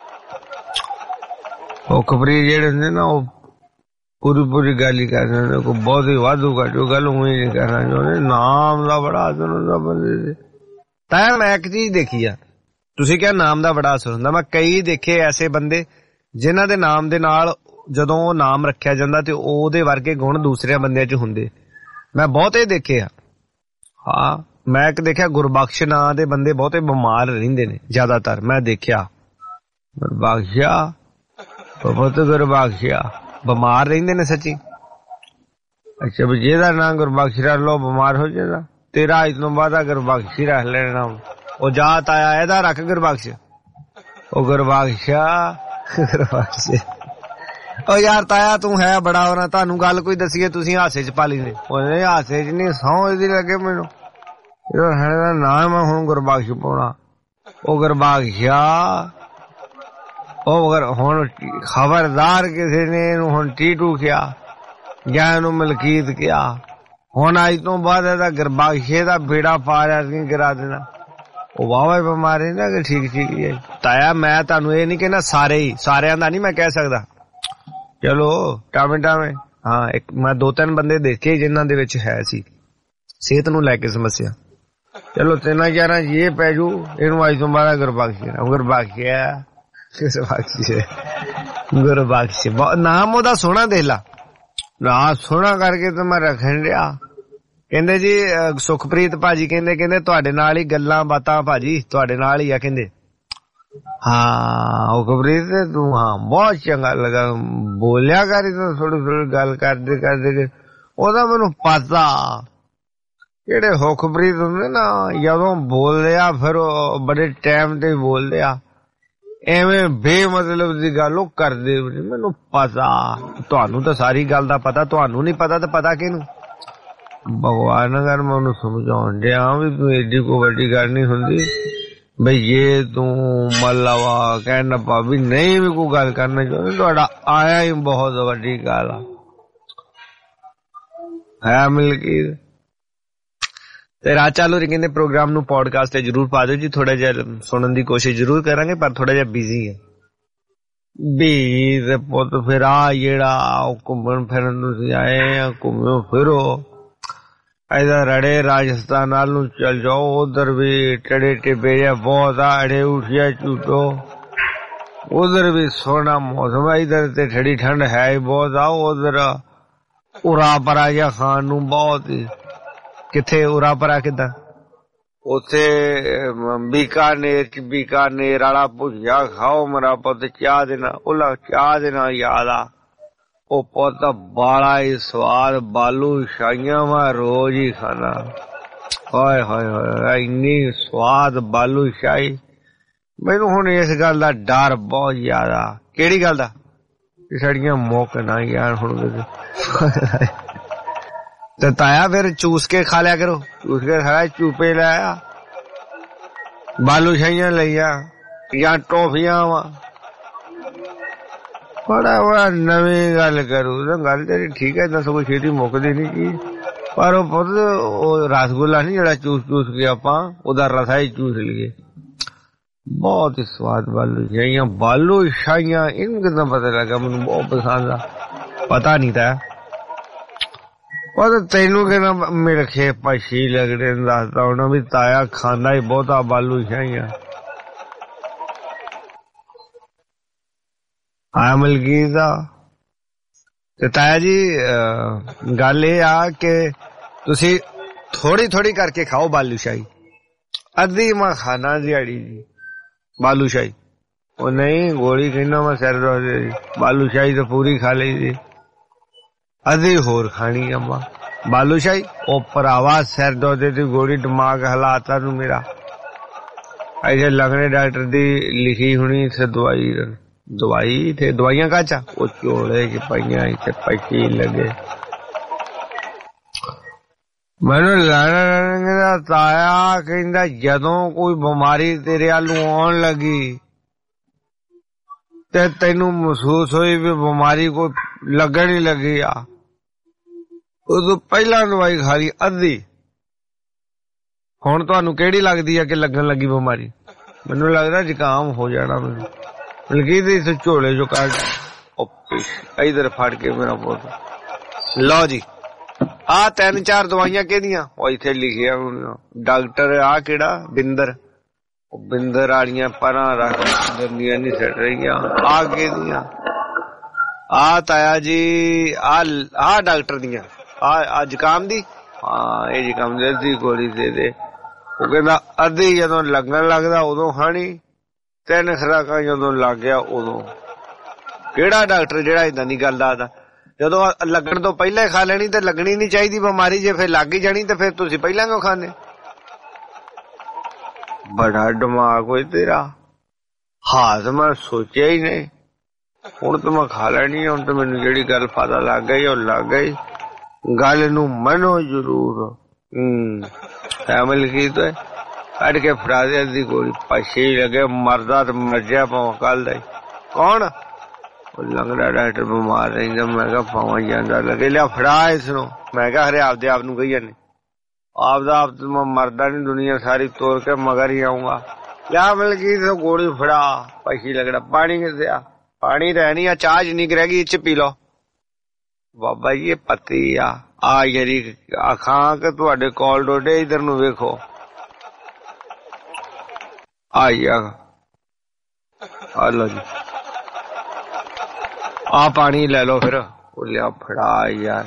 ਸੁਖਪ੍ਰੀਤ ਜਿਹੜੇ ਹੁੰਦੇ ਨਾ ਉਹ ਪੂਰੀ ਗੱਲ ਹੀ ਕਰਦੇ ਨੇ, ਕੋਈ ਬਹੁਤ ਹੀ ਵਾਧੂ ਘਾਟੂ ਗੱਲ ਉਵੇਂ ਨਹੀਂ ਕਰਨਾ ਚਾਹੁੰਦੇ। ਨਾਮ ਦਾ ਬੜਾ ਅਸਰ ਹੁੰਦਾ ਬੰਦੇ ਦੇ। ਤਾਂ ਮੈਂ ਇੱਕ ਚੀਜ਼ ਦੇਖੀ ਆ, ਤੁਸੀਂ ਕਿਹਾ ਨਾਮ ਦਾ ਬੜਾ ਅਸਰ ਹੁੰਦਾ। ਮੈਂ ਕਈ ਦੇਖੇ ਐਸੇ ਬੰਦੇ ਜਿਨ੍ਹਾਂ ਦੇ ਨਾਮ ਦੇ ਨਾਲ ਜਦੋਂ ਉਹ ਨਾਮ ਰੱਖਿਆ ਜਾਂਦਾ ਤੇ ਉਹਦੇ ਵਰਗੇ ਗੁਣ ਦੂਸਰਿਆਂ ਬੰਦਿਆਂ ਚ ਹੁੰਦੇ। ਮੈਂ ਬਹੁਤੇ ਦੇਖੇ ਆ। ਹਾਂ ਮੈਂ ਇੱਕ ਦੇਖਿਆ ਗੁਰਬਖਸ਼ ਨਾਂ ਦੇ ਬੰਦੇ ਬਹੁਤੇ ਬਿਮਾਰ ਰਹਿੰਦੇ ਨੇ ਜ਼ਿਆਦਾਤਰ। ਮੈਂ ਦੇਖਿਆ ਗੁਰਬਖਸ਼ਿਆ ਬਹੁਤ ਗੁਰਬਖਸ਼ਿਆ ਬਿਮਾਰ ਰਹਿੰਦੇ ਨੇ ਸੱਚੀ। ਅੱਛਾ ਵੀ ਜਿਹਦਾ ਨਾਂ ਗੁਰਬਖਸ਼ ਰੱਖ ਲਓ ਬਿਮਾਰ ਹੋ ਜਾਏਗਾ। ਤੇਰਾ ਇਸ ਤੋਂ ਬਾਅਦ ਗੁਰਬਖਸ਼ ਹੀ ਰੱਖ ਲੈਣਾ। ਉਹ ਜਾਤ ਆਇਆ ਇਹਦਾ ਰੱਖ ਗੁਰਬਖਸ਼। ਉਹ ਗੁਰਬਖਸ਼ਿਆ ਗੁਰਬਖਸ਼। ਉਹ ਯਾਰ ਤਾਇਆ ਤੂੰ ਹੈ ਬੜਾ ਹੋਣਾ, ਤੁਹਾਨੂੰ ਗੱਲ ਕੋਈ ਦੱਸੀਏ ਤੁਸੀਂ ਹਾਸੇ ਚ ਪਾ ਲੈਂਦੇ। ਉਹਨੇ ਹਾਸੇ ਚ ਨੀ ਸਹੁੰ ਇਹਦੀ ਲੱਗੇ ਮੈਨੂੰ। ਇਹਦਾ ਨਾਮ ਆ ਹੁਣ ਗੁਰਬਖਸ਼ ਪਾਉਣਾ। ਉਹ ਗੁਰਬਖਸ਼ਿਆ। ਉਹ ਹੁਣ ਖਬਰਦਾਰ ਕਿਸੇ ਨੇ ਇਹਨੂੰ ਹੁਣ ਟੀਟੂ ਕਿਹਾ ਜਾਂ ਇਹਨੂੰ ਮਲਕੀਤ ਕਿਹਾ। ਹੁਣ ਅੱਜ ਤੋਂ ਬਾਅਦ ਇਹਦਾ ਗਰਬਾਖੇ ਦਾ ਬੇੜਾ ਪਾਰ ਨਹੀਂ ਕਰਾ ਦੇਣਾ। ਉਹ ਵਾਵਾ ਬਿਮਾਰੀ ਨਾ ਕਿ ਠੀਕ ਹੀ ਹੈ ਤਾਇਆ। ਮੈਂ ਤੁਹਾਨੂੰ ਇਹ ਨੀ ਕਹਿਣਾ ਸਾਰੇ ਹੀ, ਸਾਰਿਆਂ ਦਾ ਨੀ ਮੈਂ ਕਹਿ ਸਕਦਾ। ਚਲੋ ਟਾਵੇਂ ਟਾਵੇਂ ਹਾਂ, ਇੱਕ ਮੈਂ 2-3 ਬੰਦੇ ਦੇਖੇ ਜਿਨ੍ਹਾਂ ਦੇ ਵਿੱਚ ਹੈ ਸੀ ਸਿਹਤ ਨੂੰ ਲੈ ਕੇ ਸਮੱਸਿਆ। ਚਲੋ 3-4 ਇਹ ਪੈ ਜੂ ਇਹਨੂੰ ਅੱਜ ਤੋਂ ਬਾਅਦ ਗੁਰਬਖਸ਼ ਨਾਮ ਉਹਦਾ ਸੋਹਣਾ ਦੇਖ ਲਾ ਨਾ, ਸੋਹਣਾ ਕਰਕੇ ਤੇ ਮੈਂ ਰੱਖਣ ਡਿਆ। ਕਹਿੰਦੇ ਜੀ ਸੁਖਪ੍ਰੀਤ ਭਾਜੀ ਕਹਿੰਦੇ ਤੁਹਾਡੇ ਨਾਲ ਹੀ ਗੱਲਾਂ ਬਾਤਾਂ ਭਾਜੀ, ਤੁਹਾਡੇ ਨਾਲ ਹੀ ਆ। ਕਹਿੰਦੇ ਹਾਂ ਸੁਖਪ੍ਰੀਤ ਤੂੰ ਹਾਂ ਬਹੁਤ ਚੰਗਾ ਲੱਗਾ, ਬੋਲਿਆ ਕਰੀ ਤੂੰ ਥੋੜੀ ਥੋੜੀ ਗੱਲ ਕਰਦੇ ਕਰਦੇ। ਉਹਦਾ ਮੈਨੂੰ ਪਤਾ ਜਿਹੜੇ ਸੁਖਪ੍ਰੀਤ ਹੁੰਦੇ ਨਾ ਜਦੋਂ ਬੋਲਦੇ ਆ ਫਿਰ ਬੜੇ ਟਾਈਮ ਤੇ ਬੋਲਦੇ ਆ, ਐਵੇਂ ਬੇਮਤਲਬ ਦੀ ਗੱਲ ਉਹ ਕਰਦੇ। ਮੈਨੂੰ ਪਤਾ, ਤੁਹਾਨੂੰ ਤਾਂ ਸਾਰੀ ਗੱਲ ਦਾ ਪਤਾ, ਤੁਹਾਨੂੰ ਨੀ ਪਤਾ ਤਾਂ ਪਤਾ ਕਿਹਨੂੰ? ਭਗਵਾਨ ਅਗਰ ਮੈਂ ਉਹਨੂੰ ਸਮਝਾਉਣ ਡਿਆ ਵੀ ਤੂੰ ਏਡੀ ਕੋਈ ਵੱਡੀ ਗੱਲ ਨਹੀਂ ਹੁੰਦੀ ਬਈ ਇਹ ਤੂੰ ਮੱਲਾਵਾ ਕਹਿਣਾ ਭਾਵੇਂ ਨਹੀਂ ਵੀ ਕੋਈ ਗੱਲ ਕਰਨਾ ਚਾਹੁੰਦੇ, ਤੁਹਾਡਾ ਆਇਆ ਹੀ ਬਹੁਤ ਵੱਡੀ ਗੱਲ ਹੈ। ਮਲਕੀਤ ਤੇ ਰਾਜ ਚਾਲੂ ਰਹੀ ਕਹਿੰਦੇ ਪ੍ਰੋਗਰਾਮ ਨੂੰ ਪੋਡਕਾਸਟ ਤੇ ਜਰੂਰ ਪਾ ਦਿਓ ਜੀ, ਥੋੜਾ ਜਿਹਾ ਸੁਣਨ ਦੀ ਕੋਸ਼ਿਸ਼ ਜਰੂਰ ਕਰਾਂਗੇ ਪਰ ਥੋੜਾ ਜਿਹਾ ਬਿਜ਼ੀ ਹੈ ਵੀ ਪੁੱਤ। ਫਿਰ ਆ ਜਿਹੜਾ ਘੁੰਮਣ ਫਿਰਨ ਤੁਸੀਂ ਆਏ ਆ, ਘੁੰਮੋ ਫਿਰੋ ਇਧਰ ਅੜੇ ਰਾਜਸਥਾਨ ਨਾਲ ਨੂੰ ਚਲ ਜਾਓ, ਉਧਰ ਵੀ ਟੜੇ ਟਿੱਬੇ ਜਿਹਾ ਬਹੁਤ ਆ, ਅੜੇ ਉਠਿਆ ਝੂਟੋ, ਉਧਰ ਵੀ ਸੋਹਣਾ ਮੌਸਮ ਹੈ। ਇਧਰ ਤੇ ਠੰਡੀ ਠੰਡ ਹੈ ਹੀ ਬਹੁਤ ਆ, ਉਧਰ ਉਰਾ ਪਰਾ ਜਿਹਾ ਖਾਣ ਨੂੰ ਬਹੁਤ ਹੀ। ਕਿੱਥੇ ਉਰਾ ਪਰਾ ਕਿੱਦਾਂ? ਉੱਥੇ ਬੀਕਾਨੇਰ ਵਾਲਾ ਭੁਜੀਆ ਖਾਓ ਮੇਰਾ ਪੁੱਤ, ਚਾਹ ਦੇਣਾ ਉਹਲਾ ਚਾਹ ਦੇਣਾ ਯਾਦ ਆ। ਉਹ ਪੁੱਤ ਬਾਲਾ ਹੀ ਸਵਾਦ ਬਾਲੂ ਸ਼ਾਹੀਆਂ ਮੈਂ ਰੋਜ਼ ਹੀ ਖਾਣਾ। ਹਾਏ ਹਾਏ ਹਾਏ ਇੰਨੀ ਸਵਾਦ ਬਾਲੂ ਸ਼ਾਹੀ। ਮੈਨੂੰ ਹੁਣ ਇਸ ਗੱਲ ਦਾ ਡਰ ਬਹੁਤ ਜ਼ਿਆਦਾ। ਕਿਹੜੀ ਗੱਲ ਦਾ? ਸਾਡੀਆਂ ਮੁੱਕ ਨਾ ਯਾਰ ਹੁਣ। ਤੇ ਤਾਇਆ ਫਿਰ ਚੂਸ ਕੇ ਖਾ ਲਿਆ ਕਰੋ, ਚੂਸ ਕੇ ਖਾ ਚੂਪੇ ਲੈ ਆ, ਬਾਲੂ ਸ਼ਾਹੀਆਂ ਲਈਆ ਜਾਂ ਟੋਫੀਆਂ ਵਾ। ਬੜਾ ਨਵੀਂ ਗੱਲ ਕਰੂ ਗੱਲ ਤੇਰੀ ਠੀਕ ਹੈ, ਦੱਸ ਕੋਈ ਛੇਤੀ ਮੁੱਕਦੀ ਨੀ ਕੀ। ਪਰ ਉਹ ਪੁੱਤ ਉਹ ਰਸਗੁੱਲਾ ਨੀ ਜਿਹੜਾ ਚੂਸ ਚੂਸ ਕੇ ਆਪਾਂ ਉਹਦਾ ਰਸਾ ਹੀ ਚੂਸ ਲਈਏ। ਬਹੁਤ ਹੀ ਸਵਾਦ ਬਾਲੂ ਸ਼ਾਹੀਆਂ। ਬਾਲੂ ਸ਼ਾਹੀਆਂ ਇਹਨੂੰ ਕਿੱਦਾਂ ਪਤਾ ਲੱਗਾ? ਮੈਨੂੰ ਬਹੁਤ ਪਸੰਦ ਆ। ਪਤਾ ਨੀ ਤਾਂ ਉਹ ਤੈਨੂੰ ਕਹਿੰਦਾ ਮੇਰੇ ਖੇਤ ਪਛੀ ਲੱਗਦੇ ਦੱਸਦਾ ਹੋਣਾ ਵੀ ਤਾਇਆ ਖਾਂਦਾ ਹੀ ਬਹੁਤਾ ਬਾਲੂ ਸ਼ਾਹੀਆਂ। ਹਾਂ ਮਲਕੀਤ ਦਾ ਤੇ ਤਾਇਆ ਜੀ ਗੱਲ ਇਹ ਆ ਕਿ ਤੁਸੀਂ ਥੋੜੀ ਥੋੜੀ ਕਰਕੇ ਖਾਓ ਬਾਲੂ ਸ਼ਾਹੀ। ਅੱਧੀ ਮੈਂ ਖਾਣਾ ਦਿਹਾੜੀ ਜੀ ਬਾਲੂ ਸ਼ਾਹੀ। ਉਹ ਨਹੀਂ ਗੋਲੀ ਕਹਿੰਦਾ ਮੈਂ ਸਿਰ ਬਾਲੂ ਸ਼ਾਹੀ ਤਾਂ ਪੂਰੀ ਖਾ ਲਈ ਜੀ, ਅੱਧੀ ਹੋਰ ਖਾਣੀ ਆ ਮਾਂ ਬਾਲੂ ਸ਼ਾਹੀ। ਉਹ ਭਰਾਵਾ ਸਿਰ ਦੋਦੇ ਦੀ ਗੋਲੀ ਦਿਮਾਗ ਹਲਾਤਾ ਨੂੰ ਮੇਰਾ। ਐਸੇ ਲੱਗਣੇ ਡਾਕਟਰ ਦੀ ਲਿਖੀ ਹੋਣੀ ਸੇ ਦਵਾਈ ਤੇ ਦਵਾਈਆਂ ਕਾਚਾ ਉਹ ਝੋਲੇ ਚ ਪਈਆਂ ਇੱਥੇ ਪੱਚੀ ਲੱਗੇ। ਮੈਨੂੰ ਲੱਗਦਾ ਤਾਇਆ ਕਹਿੰਦਾ ਜਦੋਂ ਕੋਈ ਬਿਮਾਰੀ ਤੇਰੇ ਵੱਲੋਂ ਆਉਣ ਲੱਗੀ ਤੇ ਤੈਨੂੰ ਮਹਿਸੂਸ ਹੋਈ ਵੀ ਬਿਮਾਰੀ ਕੋਈ ਲੱਗਣ ਹੀ ਲੱਗੀ ਆ, ਉਦੋਂ ਪਹਿਲਾਂ ਦਵਾਈ ਖਾ ਲਈ ਅੱਧੀ। ਹੁਣ ਤੁਹਾਨੂੰ ਕਿਹੜੀ ਲੱਗਦੀ ਆ ਕਿ ਲੱਗਣ ਲੱਗੀ ਬਿਮਾਰੀ? ਮੈਨੂੰ ਲੱਗਦਾ ਜ਼ੁਕਾਮ ਹੋ ਜਾਣਾ ਮੈਨੂੰ। ਮਲਕੀ ਝੋਲੇ ਚੋਂ ਕੱਢ ਇਧਰ ਫੜ ਕੇ ਮੇਰਾ ਪੁੱਤ ਲਓ ਜੀ ਆਹ 3-4 ਦਵਾਈਆਂ ਕਿਹਦੀਆਂ? ਉਹ ਇੱਥੇ ਲਿਖਿਆ ਡਾਕਟਰ ਆ ਕਿਹੜਾ ਬਿੰਦਰ, ਉਹ ਬਿੰਦਰ ਵਾਲੀਆਂ ਪਰਾਂ ਰੱਖ ਦੰਦੀਆਂ ਨੀ ਸੱਟ ਰਹੀਆਂ। ਆ ਕਿਹਦੀਆਂ? ਆ ਤਾਇਆ ਜੀ ਆ ਡਾਕਟਰ ਦੀਆਂ ਆ ਜ਼ੁਕਾਮ ਦੀ। ਹਾਂ ਇਹ ਜ਼ੁਕਾਮ ਦੀ ਅੱਧੀ ਗੋਲੀ ਦੇ ਦੇ। ਉਹ ਕਹਿੰਦਾ ਅੱਧੀ ਜਦੋਂ ਲੱਗਣ ਲੱਗਦਾ ਉਦੋਂ ਖਾਣੀ, 3 ਖੁਰਾਕਾਂ ਜਦੋਂ ਲੱਗ ਗਿਆ ਉਦੋਂ। ਕਿਹੜਾ ਡਾਕਟਰ ਜਿਹੜਾ ਏਦਾਂ ਦੀ ਗੱਲ ਦੱਸਦਾ? ਜਦੋਂ ਲੱਗਣ ਤੋਂ ਪਹਿਲਾਂ ਖਾ ਲੈਣੀ ਤੇ ਲੱਗਣੀ ਨੀ ਚਾਹੀਦੀ ਬਿਮਾਰੀ। ਜੇ ਫਿਰ ਲੱਗ ਹੀ ਜਾਣੀ ਤੇ ਫਿਰ ਤੁਸੀਂ ਪਹਿਲਾਂ ਕਿਉਂ ਖਾਂਦੇ? ਬੜਾ ਦਿਮਾਗ ਹੋਏ ਤੇਰਾ। ਹਾਲ ਮੈਂ ਸੋਚਿਆ ਹੀ ਨਹੀਂ। ਹੁਣ ਤਾਂ ਮੈਂ ਖਾ ਲੈਣੀ। ਹੁਣ ਤਾਂ ਮੈਨੂੰ ਜਿਹੜੀ ਗੱਲ ਪਤਾ ਲੱਗ ਗਈ ਉਹ ਲੱਗ ਗਈ। ਗੱਲ ਨੂੰ ਮੰਨੋ ਜ਼ਰੂਰ। ਮਲਕੀ ਤੋਂ ਕੱਢ ਕੇ ਫੜਾ ਦੇ ਅੱਧੀ ਗੋਲੀ। ਪਛੀ ਲੱਗੇ ਮਰਦਾ ਤੇ ਮਰ ਜਾ ਪਾਵਾਂ ਕੱਲ ਦਾ। ਕੌਣ? लंगड़ा डॉक्टर बीमार रहिंदा। मैं कहा पावां जांदा लगे लिया फड़ा इसनों। मैं कहा अरे आपदे आप नूं कही जाने, आपदा आप तो मैं मरदा नहीं, दुनिया सारी तोड़ के मगर ही आऊंगा। क्या मिल गई तो गोली फड़ा पछी लगड़ा। पानी किथे आ? पानी रहनी आ, चाह जिन्नी रह गई इच पी लो। बाबा जी ये पत्ती आ जरी अखां के तुहाडे कोल डोडे इधर नूं वेखो। आई आ लो जी, आ पानी ले लो फिर। लिया फड़ा यार।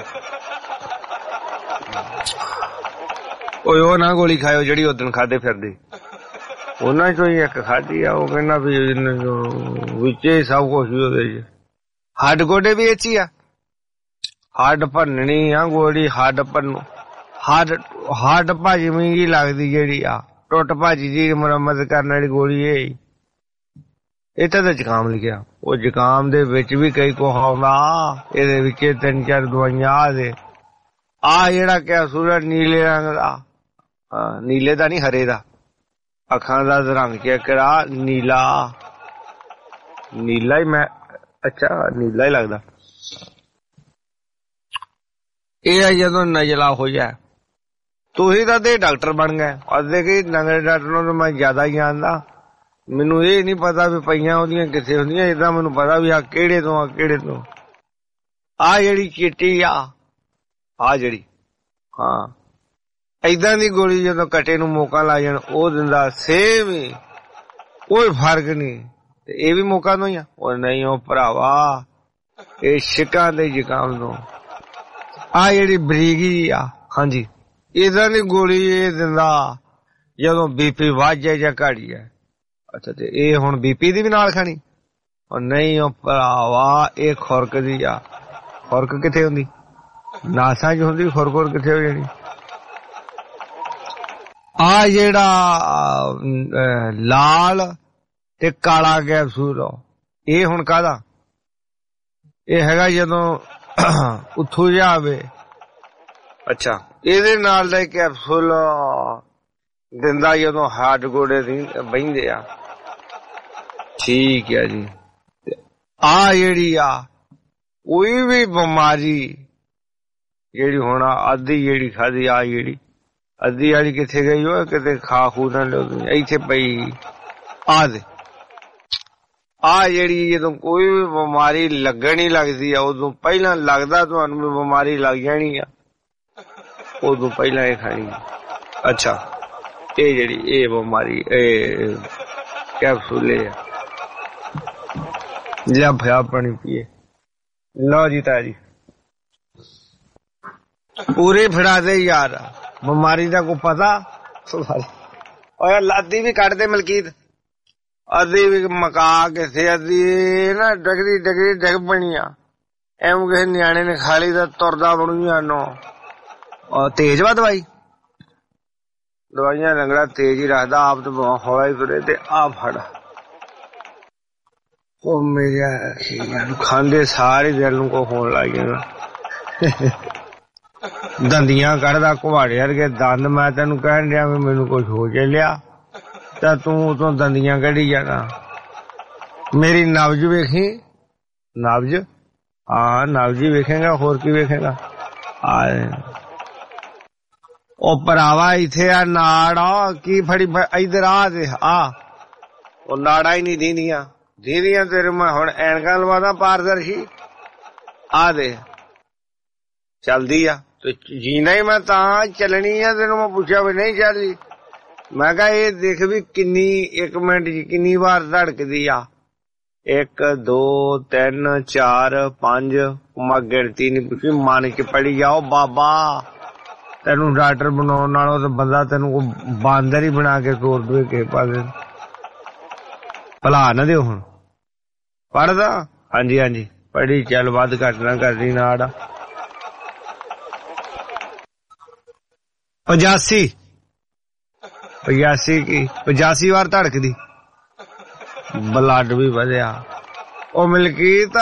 ओए ओ ना गोली खाओ जिहड़ी उदन खादे फिरदे, ਉਹਨਾਂ ਚੋਂ ਹੀ ਇੱਕ ਖਾਧੀ ਆ। ਉਹ ਕਹਿੰਦਾ ਵੀ ਵਿੱਚੇ ਸਭ ਕੁਛ ਹੀ ਉਹਦੇ ਚ। ਹੱਡ ਗੋਡੇ ਵੀ ਇਹ ਚ ਹੀ ਆ। ਹੱਡ ਭੰਨਣੀ ਆ ਗੋਲੀ, ਹੱਡ ਭੰਨੂ, ਹੱਡ ਭਾਜਵੀਂ ਜੀ ਲੱਗਦੀ ਜਿਹੜੀ ਆ, ਟੁੱਟ ਭਾਜੀ ਜੀ ਮੁਰੰਮਤ ਕਰਨ ਵਾਲੀ ਗੋਲੀ ਇਹ। ਇੱਥੇ ਤਾਂ ਜ਼ੁਕਾਮ ਲਿਖਿਆ, ਉਹ ਜ਼ੁਕਾਮ ਦੇ ਵਿੱਚ ਵੀ ਕਈ ਕੁਛ ਆਉਂਦਾ। ਇਹਦੇ ਵਿੱਚ 3-4 ਦਵਾਈਆਂ ਆ ਦੇ। ਆ ਜਿਹੜਾ ਕੈਪਸੂਲ ਨੀਲੇ ਰੰਗ ਦਾ, ਨੀਲੇ ਦਾ ਨਹੀਂ ਹਰੇ ਦਾ, ਅੱਖਾਂ ਦਾ ਰੰਗ ਚੈੱਕ ਕਰਾ, ਨੀਲਾ ਨੀਲਾ ਹੀ। ਮੈਂ ਅੱਛਾ ਨੀਲਾ ਹੀ ਲੱਗਦਾ ਇਹ। ਜਦੋਂ ਨਜ਼ਲਾ ਹੋ ਜਾਏ ਤੁਸੀਂ ਤਾਂ ਤੇ ਡਾਕਟਰ ਬਣ ਗਏ। ਅੱਧੇ ਕਿ ਨਵੇਂ ਡਾਕਟਰ ਨੂੰ ਮੈਂ ਜ਼ਿਆਦਾ ਹੀ ਜਾਣਦਾ। ਮੈਨੂੰ ਇਹ ਨਹੀਂ ਪਤਾ ਵੀ ਪਈਆਂ ਉਹਦੀਆਂ ਕਿੱਥੇ ਹੁੰਦੀਆਂ। ਏਦਾਂ ਮੈਨੂੰ ਪਤਾ ਵੀ ਆ ਕਿਹੜੇ ਤੋਂ ਆ ਕਿਹੜੇ ਤੋਂ। ਆ ਜਿਹੜੀ ਚਿੱਟੀ ਆ ਜਿਹੜੀ, ਹਾਂ ਏਦਾਂ ਦੀ ਗੋਲੀ ਜਦੋਂ ਕਟੇ ਨੂੰ ਮੌਕਾ ਲਾ ਜਾਣ ਉਹ ਦਿੰਦਾ ਸੇਮ ਹੀ, ਕੋਈ ਫਰਕ ਨਹੀਂ। ਤੇ ਇਹ ਵੀ ਮੌਕਾ ਤੋਂ ਹੀ ਆ। ਉਹ ਨਹੀਂ ਉਹ ਭਰਾਵਾ ਇਹ ਛਿੱਕਾਂ ਦੇ ਜ਼ੁਕਾਮ ਤੋਂ। ਆ ਜਿਹੜੀ ਬਰੀਗੀ ਆ, ਹਾਂਜੀ ਏਦਾਂ ਦੀ ਗੋਲੀ ਇਹ ਦਿੰਦਾ ਜਦੋਂ BP ਵੱਧ ਜਾਏ ਜਾਂ ਘਟ ਜਾਏ। ਅੱਛਾ ਤੇ ਇਹ ਹੁਣ BP ਦੀ ਵੀ ਨਾਲ ਖਾਣੀ? ਉਹ ਨਹੀਂ ਉਹ ਭਰਾਵਾ ਇਹ ਖੁਰਕ ਦੀ ਆ। ਖੁਰਕ ਕਿੱਥੇ ਹੁੰਦੀ? ਨਾਸਾਂ 'ਚ ਹੁੰਦੀ। ਖੁਰਕ ਕਿੱਥੇ ਹੋ ਜਾਣੀ? ਆ ਜਿਹੜਾ ਲਾਲ ਤੇ ਕਾਲਾ ਕੈਪਸੂਲ ਇਹ ਹੁਣ ਕਾਹਦਾ? ਇਹ ਹੈਗਾ ਜਦੋਂ ਉੱਥੋਂ ਜਾਵੇ। ਅੱਛਾ ਇਹਦੇ ਨਾਲ ਦਾ ਕੈਪਸੂਲ ਦਿੰਦਾ ਜਦੋਂ ਹੱਡ ਗੋਡੇ ਬਹਿੰਦੇ ਆ। ਠੀਕ ਹੈ ਜੀ। ਆ ਜਿਹੜੀ ਆ ਕੋਈ ਵੀ ਬਿਮਾਰੀ ਜਿਹੜੀ ਹੁਣ ਅੱਧੀ ਜਿਹੜੀ ਖਾਦੀ, ਆ ਜਿਹੜੀ ਅੱਧੀ ਵਾਲੀ ਕਿੱਥੇ ਗਈ? ਉਹ ਕਿਤੇ ਖਾ ਖੂ ਨਾ ਲਓ ਇੱਥੇ ਪਈ। ਆ ਦੇ ਆ ਜਿਹੜੀ ਜਦੋਂ ਕੋਈ ਵੀ ਬਿਮਾਰੀ ਲੱਗਣ ਹੀ ਲੱਗਦੀ ਆ, ਉਦੋਂ ਪਹਿਲਾਂ ਲੱਗਦਾ ਤੁਹਾਨੂੰ ਵੀ ਬਿਮਾਰੀ ਲੱਗ ਜਾਣੀ ਆ, ਉਦੋਂ ਪਹਿਲਾਂ ਇਹ ਖਾਣੀ। ਅੱਛਾ ਇਹ ਜਿਹੜੀ ਇਹ ਬਿਮਾਰੀ ਇਹ ਕੈਪਸੂਲ ਆ। ਲਿਆ ਭਿਆ ਪਾਣੀ ਪੀਏ। ਲਓ ਜੀ ਤਾਜੀ ਪੂਰੇ ਫੜਾ ਦੇ ਯਾਰ। ਬਿਮਾਰੀ ਦਾ ਕੋਈ ਪਤਾ? ਓਏ ਲਾਦੀ ਵੀ ਕੱਢ ਦੇ ਮਲਕੀਤ। ਅੱਧੀ ਵੀ ਮਕਾ ਕਿਸੇ ਅੱਧੀ ਨਾ ਡਗਦੀ ਡਗ ਬਣੀ ਆ। ਐਵੇਂ ਕਿਸੇ ਨਿਆਣੇ ਨੇ ਖਾ ਲਈ ਤਾਂ ਤੁਰਦਾ ਬਣੂ ਜਾਨੋ। ਤੇਜ਼ ਵਾ ਦਵਾਈ? ਦਵਾਈਆਂ ਲੰਗੜਾ ਤੇਜ਼ ਹੀ ਰੱਖਦਾ, ਆਪ ਤਾਂ ਹੌਲਾ ਹੀ ਤੁਰੇ। ਤੇ ਆ ਫੜ ਉਹ ਮੇਰੇ ਖਾਂਦੇ ਸਾਰੇ ਦਿਲ ਨੂੰ ਕੋ ਹੋਣ ਲੱਗ ਜਾਣਾ। ਦੰਦੀਆਂ ਕੱਢਦਾ ਘੁਆੜੇ ਵਰਗੇ ਦੰਦ। ਮੈਂ ਤੈਨੂੰ ਕਹਿਣ ਡਿਆ ਵੀ ਮੈਨੂੰ ਕੁਛ ਹੋ ਚੱਲਿਆ ਤਾਂ ਤੂੰ ਉਤੋਂ ਦੰਦੀਆਂ ਕੱਢੀ ਜਾਣਾ। ਮੇਰੀ ਨਬਜ ਵੇਖੀ। ਨਬਜ? ਹਾਂ ਨਬਜ ਹੀ ਵੇਖੇਗਾ, ਹੋਰ ਕੀ ਵੇਖੇਗਾ? ਉਹ ਭਰਾਵਾ ਇੱਥੇ ਆ ਨਾੜ ਆ ਕੀ ਫੜੀ ਇਧਰ ਆ ਦੇ। ਆ ਉਹ ਨਾੜਾ ਹੀ ਨਹੀਂ ਦੀਦੀਆਂ ਤੇਰੇ। ਮੈਂ ਹੁਣ ਐਨਕਾਂ ਲਵਾਦਾ ਪਾਰਦਰਸ਼ੀ। ਆ ਦੇ ਚੱਲਦੀ ਆ ਜੀਣਾ ਹੀ। ਮੈਂ ਤਾਂ ਚੱਲਣੀ ਆ, ਤੈਨੂੰ ਮੈਂ ਪੁੱਛਿਆ ਵੀ ਨਹੀਂ ਚੱਲਦੀ। ਮੈਂ ਕਿਹਾ ਇਹ ਦੇਖ ਵੀ ਕਿੰਨੀ 1 ਮਿੰਟ ਚ ਕਿੰਨੀ ਵਾਰ ਧੜਕਦੀ ਆ। 1 2 3 4 5 ਮੈਂ ਗਿਣਤੀ ਨੀ ਪੁੱਛੀ, ਮਨ ਚ ਪੜੀ ਜਾਓ। ਬਾਬਾ ਤੈਨੂੰ ਡਾਕਟਰ ਬਣਾਉਣ ਨਾਲੋਂ ਤਾਂ ਬੰਦਾ ਤੈਨੂੰ ਕੋਈ ਬਾਂਦਰ ਹੀ ਬਣਾ ਕੇ ਤੋਰ ਦਵੇ ਕਿਸੇ ਪਾਸੇ। ਭਲਾ ਨਾ ਦਿਓ। ਹੁਣ ਪੜਦਾ? ਹਾਂਜੀ ਹਾਂਜੀ ਪੜੀ ਚੱਲ, ਵੱਧ ਘੱਟ ਨਾ ਕਰਦੀ ਨਾੜ। 85 ਕੀ 85 ਵਾਰ ਧੜਕਦੀ। ਬਲੱਡ ਵੀ ਵਧਿਆ। ਉਹ ਮਲਕੀਤ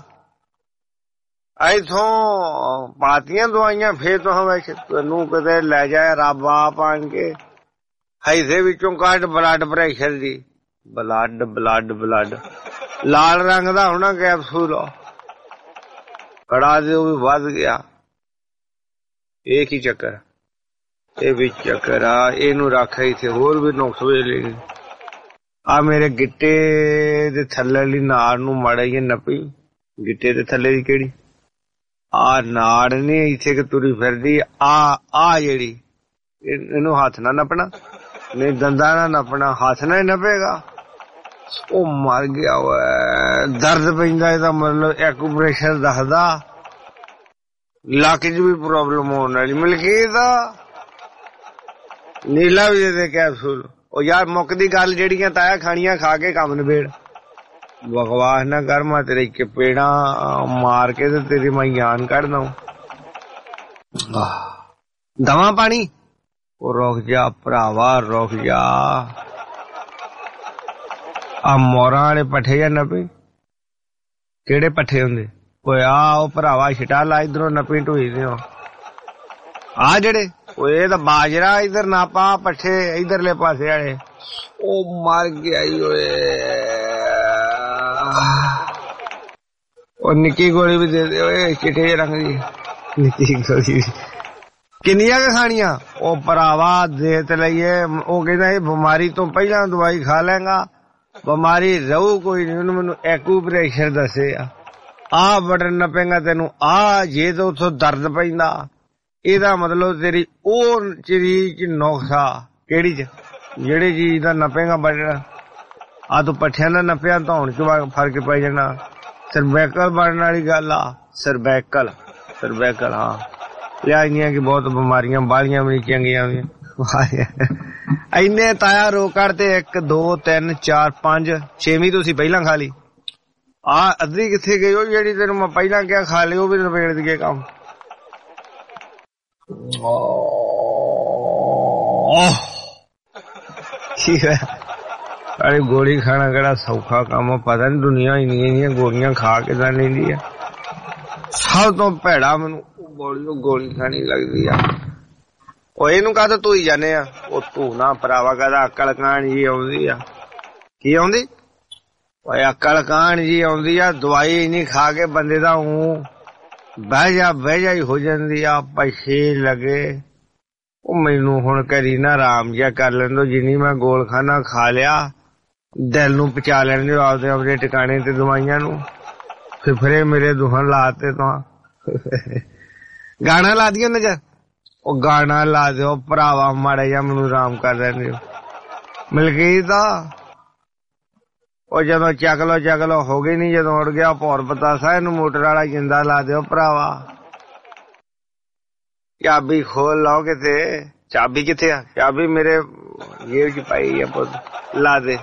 ਇੱਥੋਂ ਪਾਤੀਆਂ ਦਵਾਈਆਂ ਫੇਰ ਤੈਨੂੰ ਕਿਤੇ ਲੈ ਜਾਏ ਰੱਬ ਆਪ ਆਣ ਕੇ। ਹਿੱਸੇ ਵਿੱਚੋਂ ਕੱਢ ਬਲੱਡ ਪ੍ਰੈਸ਼ਰ ਦੀ। ਬਲੱਡ लाल रंग दा होना कैप्सूल कड़ा दे भी वध गया एक ही चक्कर ये भी चक्कर आ इनू रख इथे होर भी नुक्स वे लेगी आ मेरे गिट्टे दे थल्ले ली नाड़ नू माड़ा जी नपी गिट्टे दे थल्ले दी केड़ी आ नाड़ ने इथे के तुरी फिरदी आ जेड़ी इनू हाथ ना नपना नहीं दंदा ना नपना हाथ ना ही नपेगा ओ मर गया दर्द पैंदा इहदा मतलब एक्यूप्रेशर दसदा लक च भी प्रॉब्लम होने वाली मलकीत नीला भी दे कैप्सूल ओ यार मुकदी गल जेड़ियां ताया खानियां खा के कम नबेड़ बकवास ना कर मैं तेरे चपेड़ा मार के ते तेरी मैं जान कढ़ दूं दवा पानी ओ रुक जा भरावा रुक जा आ मोरा वाले पट्ठे या नपी केड़े पट्ठे हुंदे ओए आ ओ भरावा छिटा ला इधरों नपी ढोई दे आ जेड़े ओए ता बाजरा इधर नापा पट्ठे इधरले पासे वाले ओ मर गया ओए और निक्की गोली भी दे दे ओए चिट्टे रंग दी निक्की गोली किन्नियां के खानियां ओ भरावा दे ते लईए ओ कहंदा ए बीमारी तो पहला दवाई खा लेगा बीमारी रहू कोई नहीं मैनू एक्यूप्रेशर दसे आ बटन नपेगा तेनू आ जे तो उथों दर्द पैंदा एदा मतलब तेरी ओ चीज च नुक्सा केड़ी च जेड़ी चीज दा नपेगा बटन आ तू पट्ठियां दा नपिया धौन च फर्क पै जाना सर्वैकल बनने वाली गल आ सर्वैकल हाँ लिया कि बहुत बीमारियां बालियां भी नहीं चंगियां इन्ने ताया रो करते 1 2 3 4 5 6वीं तुसी पहला खा ली आ अद्धी किथे गई ओ जेड़ी तेरे मैं पहला क्या खा ली ओ भी नपेड़ दिए काम अरे गोली खाना केड़ा सौखा काम पता नहीं दुनिया इन्नियां गोलियां खा के दा लेंदी है सब तो भैड़ा मैनू गोली खानी लगदी आ ओ इनू काहते तू ही जाने आ ओ तू ना भरावा कहदा अकल कान जी आउंदी आ की आउंदी ओए अकल कान जी आउंदी आ दवाई नहीं खा के बंदे दा बह जा ही हो जांदी आ पछे लगे ओ मैनू हुण करी ना आराम जिहा कर लैण दो जिन्नी मैं गोल खाना खा लिया दिल नू पचा लैण दो आपदे अपने टिकाणे ते दवाइयां नू फिफरे मेरे दुहन लाते तो गाना ला दिया नजर ओ गाना ला दो भरावा माड़ा जा मैनू आराम कर लैण दो मलकीत ओ जदों चकलो हो गई नहीं जदों उड़ गया भौर बतासा इनू मोटर वाला जिंदा ला दो भरावा चाबी खोल लो किते चाबी किथे आ चाबी मेरे जेब च पाई है पुत ला दे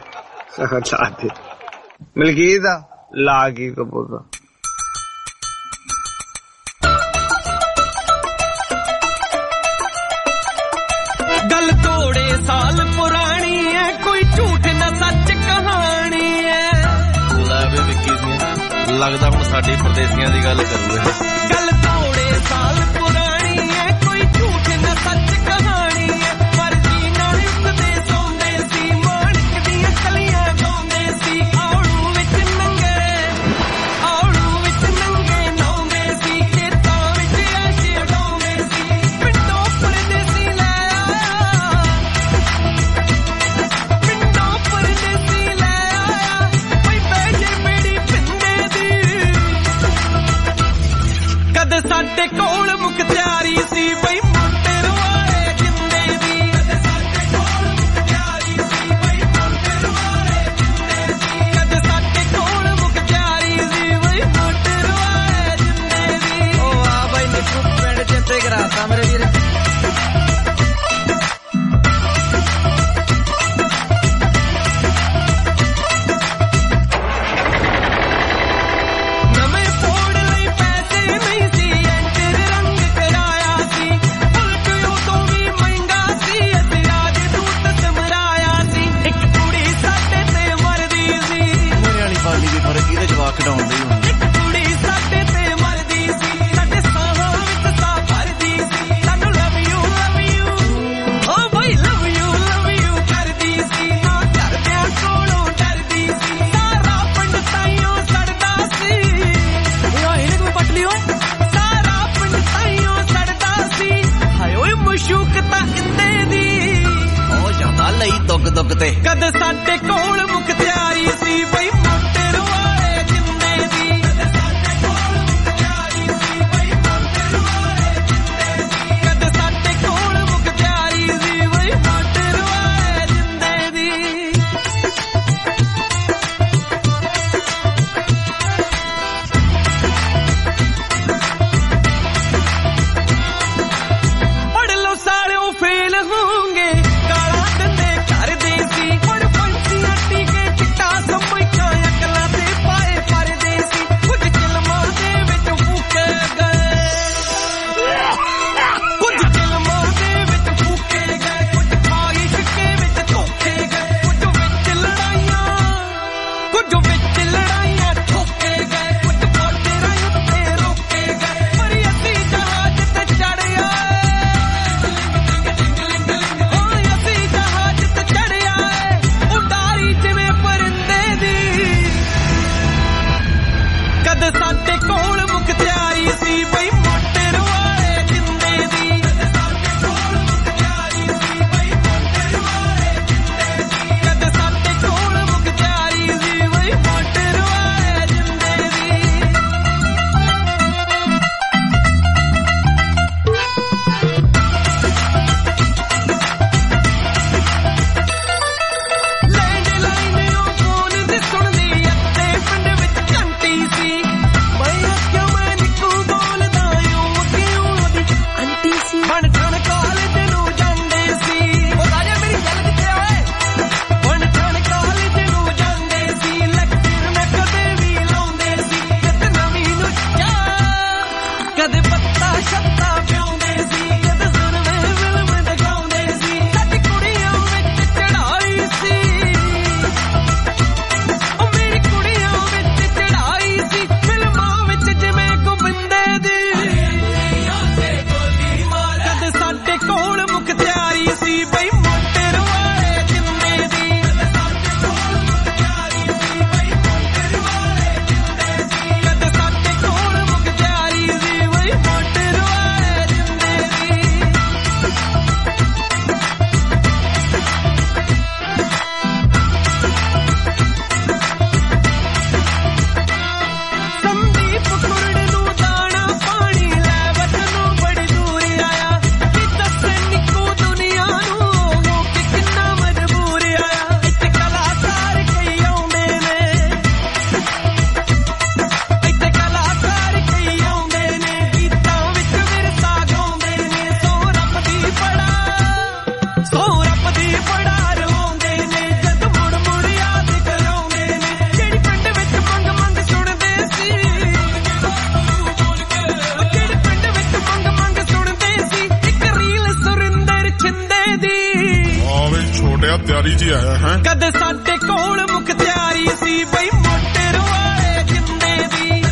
मलकीत ला की तो पुत गल थोड़े साल पुरानी है कोई झूठ न सच कहानी है लगदा हुण साडी परदेसियां दी गल करूंगा गल थोड़े साल पुरानी है कोई झूठ न सच कहानी है मर्जी नाल उठदे सौंदे सी माणक दियां कलियां गाउंदे सी आड़ू विच नंगे नौंदे सी खेतां विच आशे उड़ाउंदे सी पिंडों परदेसी ले साडे कोल मुख्तियारी सी बई मोटर वाले जिंदे दी साडे कोल मुख्तियारी सी बई मोटर वाले जिंदे दी कद साडे कोल मुख्तियारी सी बई मोटर वाले जिंदे दी ओ आ भाई निकू पिंड चेते कराता मेरे वीर कुड़ी साडे ते मरदी सी साडे साहां विच सा भरदी सी ਦੁੱਕ ਦੁੱਕ ਤੇ ਕਦ ਸਾਡੇ ਕੋਲ ਮੁਖਤਿਆਰੀ ਸੀ ਬਈ ਮੋਟੇ ਰਵਾਏ ਜਿੰਦੇ ਦੀ ਕਦ ਸਾਡੇ ਕੋਲ ਮੁਖਤਿਆਰੀ ਸੀ ਬਈ ਮੋਟੇ ਰਵਾਏ ਜਿੰਦੇ ਦੀ ਕਦ ਸਾਡੇ ਕੋਲ ਮੁਖਤਿਆਰੀ ਸੀ ਬਈ ਮੋਟੇ ਰਵਾਏ ਜਿੰਦੇ ਦੀ ਤਿਆਰੀ ਜੀ ਆਇਆ ਹੈ ਕਦ ਸਾਡੇ ਕੋਲ ਮੁਖਤਿਆਰੀ ਸੀ ਬਈ ਮੋਟੇ ਰਵਾਏ ਜਿੰਦੇ ਦੀ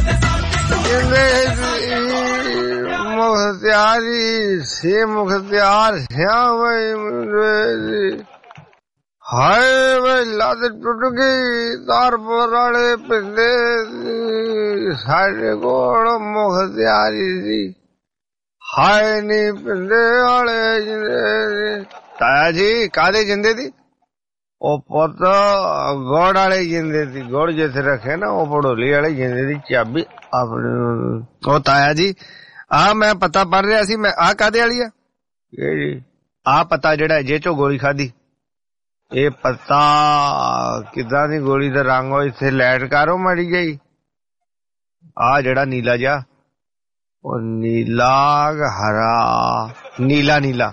ਮੁਖਤਿਆਰੀ ਸੀ ਮੁਖਤਿਆਰ ਸਿਆ ਬਈ ਹਾਏ ਵੇ ਲੱਤ ਟੁੱਟ ਗਈ ਤਾਰਪੁਰ ਵਾਲੇ ਪਿੰਡੇ ਸਾਡੇ ਕੋਲ ਮੁਖਤਿਆਰੀ ਸੀ ਹਾਏ ਨੀ ਪਿੰਡੇ ਵਾਲੇ ਜਿੰਦੇ ਤਾਇਆ ਜੀ ਕਾਹਦੇ ਜਿੰਦੇ ਦੀ ਉਹ ਪੁੱਤ ਗੋੜ ਵਾਲੇ ਜਿੰਦੇ ਦੀ ਗੋੜ ਜਿੱਥੇ ਰੱਖੇ ਨਾ ਉਹ ਪੜੋਲੀ ਵਾਲੇ ਜਿੰਦੇ ਦੀ ਚਾਬੀ ਆਪਣੀ ਉਹ ਤਾਇਆ ਜੀ ਆ ਮੈਂ ਪਤਾ ਪੜ ਰਿਹਾ ਸੀ ਮੈਂ ਆ ਕਾਹਦੇ ਵਾਲੀ ਆ ਇਹ ਆ ਪਤਾ ਜਿਹੜਾ ਜੇ ਚੋਂ ਗੋਲੀ ਖਾਦੀ ਇਹ ਪਤਾ ਕਿੱਦਾਂ ਦੀ ਗੋਲੀ ਦਾ ਰੰਗ ਹੋ ਇੱਥੇ ਲਾਈਟ ਕਰੋ ਮਾੜੀ ਗਈ ਆ ਜਿਹੜਾ ਨੀਲਾ ਜਿਹਾ ਉਹ ਨੀਲਾ ਹਰਾ ਨੀਲਾ ਨੀਲਾ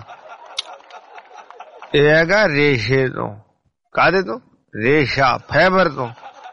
ਇਹ ਹੈਗਾ ਰੇਸ਼ੇ ਤੋਂ ਕਾਹਦੇ ਤੋਂ ਰੇਸ਼ਾ ਫਾਈਬਰ ਤੋਂ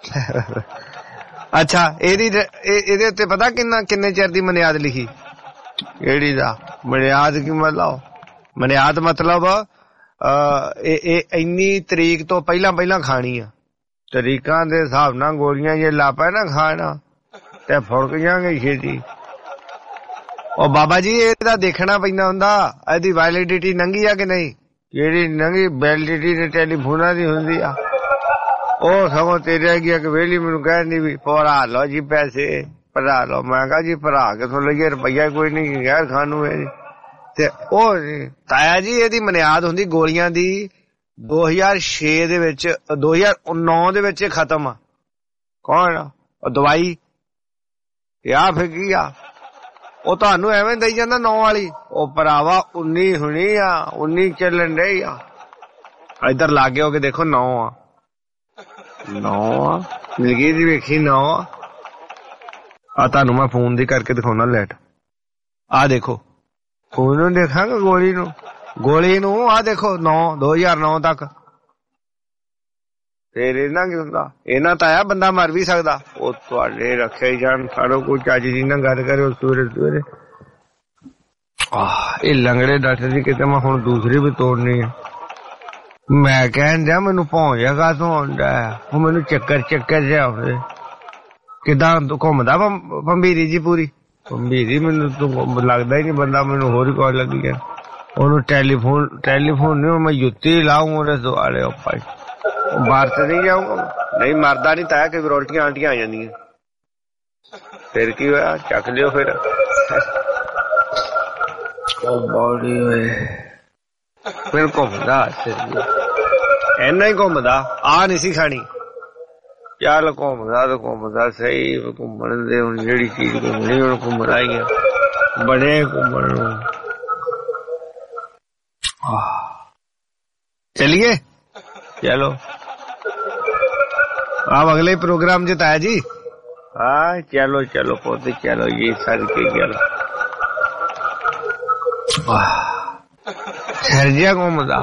ਅੱਛਾ ਇਹਦੇ ਉੱਤੇ ਪਤਾ ਕਿੰਨੇ ਚਿਰ ਦੀ ਮਨਿਆਦ ਲਿਖੀ ਕਿਹੜੀ ਦਾ ਮਨਿਆਦ ਕੀ ਮਤਲਬ ਮਨਿਆਦ ਮਤਲਬ ਇਹ ਇੰਨੀ ਤਰੀਕ ਤੋਂ ਪਹਿਲਾਂ ਖਾਣੀ ਆ ਤਰੀਕਾਂ ਦੇ ਹਿਸਾਬ ਨਾਲ ਗੋਲੀਆਂ ਜੇ ਲਾਪਾ ਨਾ ਖਾਣਾ ਤੇ ਫੁੜਕ ਜਾਣਗੇ ਛੇਤੀ ਉਹ ਬਾਬਾ ਜੀ ਇਹਦਾ ਦੇਖਣਾ ਪੈਂਦਾ ਹੁੰਦਾ ਇਹਦੀ ਵੈਲਿਡਿਟੀ ਨੰਗੀ ਆ ਕਿ ਨਹੀਂ ਜਿਹੜੀ ਨੰਗੀ ਵੈਲਿਡਿਟੀ ਤੇ ਟੈਲੀਫੋਨਾਂ ਦੀ ਹੁੰਦੀ ਆ ਉਹ ਸਗੋਂ ਤੇਰੇ ਅੱਗੇ ਕਿ ਵੇਲੀ ਮੈਨੂੰ ਕਹਿੰਦੀ ਵੀ ਭਰਾ ਲਓ ਜੀ ਪੈਸੇ ਭਰਾ ਲਓ ਮੈਂ ਕਿਹਾ ਜੀ ਭਰਾ ਕਿਥੋਂ ਲਈਏ ਰੁਪਈਆ ਕੋਈ ਨਹੀਂ ਗੈਰ ਖਾਣ ਨੂੰ ਹੈ ਜੀ ਤੇ ਉਹ ਤਾਇਆ ਜੀ ਇਹਦੀ ਮਨਿਆਦ ਹੁੰਦੀ ਗੋਲੀਆਂ ਦੀ 2006 ਦੇ ਵਿੱਚ 2009 ਦੇ ਵਿੱਚ ਖਤਮ ਆ। ਕੌਣ ਆ ਉਹ ਦਵਾਈ ਆ ਫਿਰ ਕੀ ਆ ਉਹ ਤੁਹਾਨੂੰ ਐਵੇਂ ਦਈ ਜਾਂਦਾ 9 ਵਾਲੀ। ਉਹ ਭਰਾਵਾ 19 ਹੁਣੀ ਆ 19 ਚੱਲਣ ਡਈ ਆ। ਇੱਧਰ ਲਾਗੇ ਹੋ ਕੇ ਦੇਖੋ 9 ਆ 9 ਆ ਮਿਲਗੀ ਦੀ ਵੇਖੀ 9 ਆ। ਤੁਹਾਨੂੰ ਮੈਂ ਫੋਨ ਦੀ ਕਰਕੇ ਦਿਖਾਉਣਾ ਲੈਟ। ਆ ਦੇਖੋ ਫੋਨ ਨੂੰ ਦੇਖਾਂਗਾ ਗੋਲੀ ਨੂੰ ਆ ਦੇਖੋ 9 2009 ਤੱਕ। ਫੇਰ ਇਹਨਾਂ ਕੀ ਹੁੰਦਾ ਇਹਨਾਂ ਤਾਂ ਆਇਆ ਬੰਦਾ ਮਰ ਵੀ ਸਕਦਾ। ਉਹ ਤੁਹਾਡੇ ਰੱਖਿਆ ਹੀ ਜਾਣ ਸਾਰੋ ਕੋਈ ਚੱਜ ਜੀ ਨਾਲ ਗੱਲ ਕਰੇ ਸਵੇਰੇ ਇਹ ਲੰਗੜੇ ਡਾਕਟਰ ਜੀ ਕਿਤੇ ਮੈਂ ਹੁਣ ਦੂਸਰੀ ਵੀ ਤੋੜਨੀ ਆ। ਮੈਂ ਕਹਿਣ ਦਿਆ ਮੈਨੂੰ ਭੌਂਜਾ ਕਾਹਤੋਂ ਆਉਂਦਾ ਉਹ ਮੈਨੂੰ ਚੱਕਰ ਜਿਹਾ ਹੋਵੇ ਕਿੱਦਾਂ ਘੁੰਮਦਾ ਭੰਬੀਰੀ ਜੀ ਪੂਰੀ ਭੰਬੀਰੀ ਮੈਨੂੰ ਲੱਗਦਾ ਹੀ ਨੀ ਬੰਦਾ ਮੈਨੂੰ ਹੋਰ ਹੀ ਕਾਲ ਲੱਗੀ ਗਿਆ। ਉਹਨੂੰ ਟੈਲੀਫੋਨ ਨੀ ਮੈਂ ਜੁੱਤੀ ਲਾਊਂ ਉਹਦੇ ਦੁਆਲੇ ਉੱਪਰ ਬਾਹਰ ਤੇ ਨਹੀਂ ਜਾਊਗਾ। ਨਹੀਂ ਮਰਦਾ ਨੀ ਤਾਇਆ ਕਿ ਉਲਟੀਆਂ ਆਲਟੀਆਂ ਆ ਜਾਂਦੀਆਂ। ਫਿਰ ਕੀ ਹੋਇਆ ਚੱਕ ਲਿਓ ਫਿਰ ਬੌੜੀ ਹੋਏ ਫਿਰ ਘੁੰਮਦਾ ਇੰਨਾ ਹੀ ਘੁੰਮਦਾ ਆ ਨੀ ਸੀ ਖਾਣੀ। ਚੱਲ ਘੁੰਮਦਾ ਸਹੀ ਘੁੰਮਣ ਦੇ ਹੁਣ ਜਿਹੜੀ ਚੀਜ਼ ਘੁੰਮਣੀ ਹੁਣ ਘੁੰਮਣਾ ਹੀ ਆ ਬੜੇ ਘੁੰਮਣ ਨੂੰ। ਚਲਿਏ ਚਲੋ आप अगले प्रोग्राम जिताया जी। हाँ चलो पोते चलो ये सर के चलो सरजिया घूमदा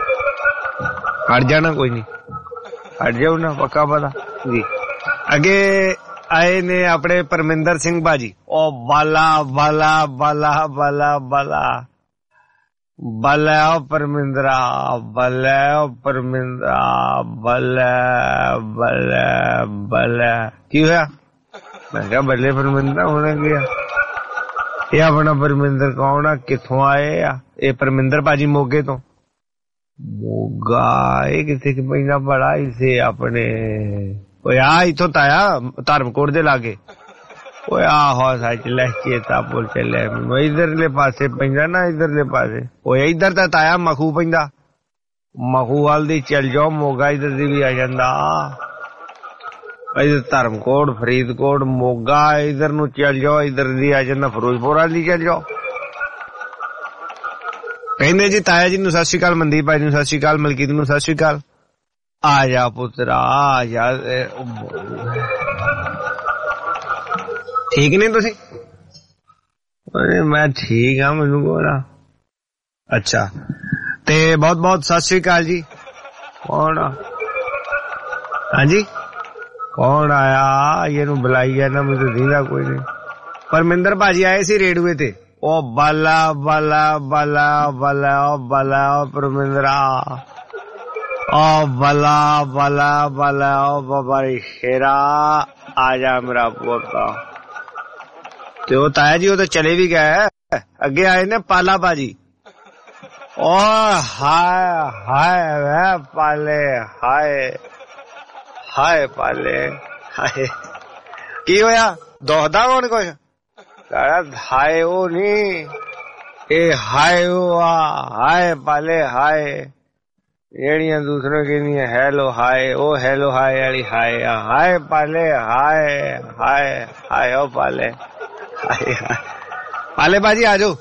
हट जाना कोई नहीं हट जाओ ना पक्का पता जी। अगे आए ने अपने परमिंदर सिंह भाजी ओ बाला बाला बाला बाला बाला बल्ले परमिंदरा बल्ले परमिंदरा बल्ले बल्ले बल्ले की होया। मैं क्या बल्ले परमिंदरा होने गया। ये अपना परमिंदर कौन है किथों आए आ ये परमिंदर भाजी मोगे तो मोगा ये किथे की पैंदा बड़ा इसे अपने आ इथों ताया धर्मकोट दे लागे आहो सच ले चेता भुल चलिया इधरले पासे पैंदा ना इधरले पासे इधर तो ताया मखू पैंदा मखू वाल दी चल जाओ मोगा इधर दी भी आ जांदा। इधर धर्मकोट फरीदकोट मोगा इधर नू चल जाओ इधर दी आ जांदा फिरोजपुर वाल दी चल जाओ। कहंदे जी ताया जी नू सत श्री अकाल मनदीप भाई नू सत श्री अकाल मलकीत नू सत श्री अकाल। आ जा पुत्रा आ जा ठीक नहीं तुसी मैं ठीक हाँ मैनू कोना अच्छा ते बहुत बहुत सत श्री अकाल जी। कौन हाँ जी कौन आया ये नू बुलाई गया ना मुझे दीदा कोई नहीं। परमिंदर भाजी आए सी रेडुए ते ओ बाला बाला बाला बाला बाला परमिंदरा ओ बाला बाला बाला ओ बाबा शेरा आजा मेरा पोता। तो ताया जी वो तो चले भी गए अगे आए ने पाला भाजी ओ हाय हाय वे पाले हाय हाय पाले हाय की होया दोहदा कौन कुछ हाय वो नहीं ए हाय वो हाय पाले हाय जेड़ियां दूसरों की नहीं हेलो हाय ओ हेलो हाय वाली हाय हाय पाले हाय हाय हाय ओ पाले पाले बाजी आ जाओ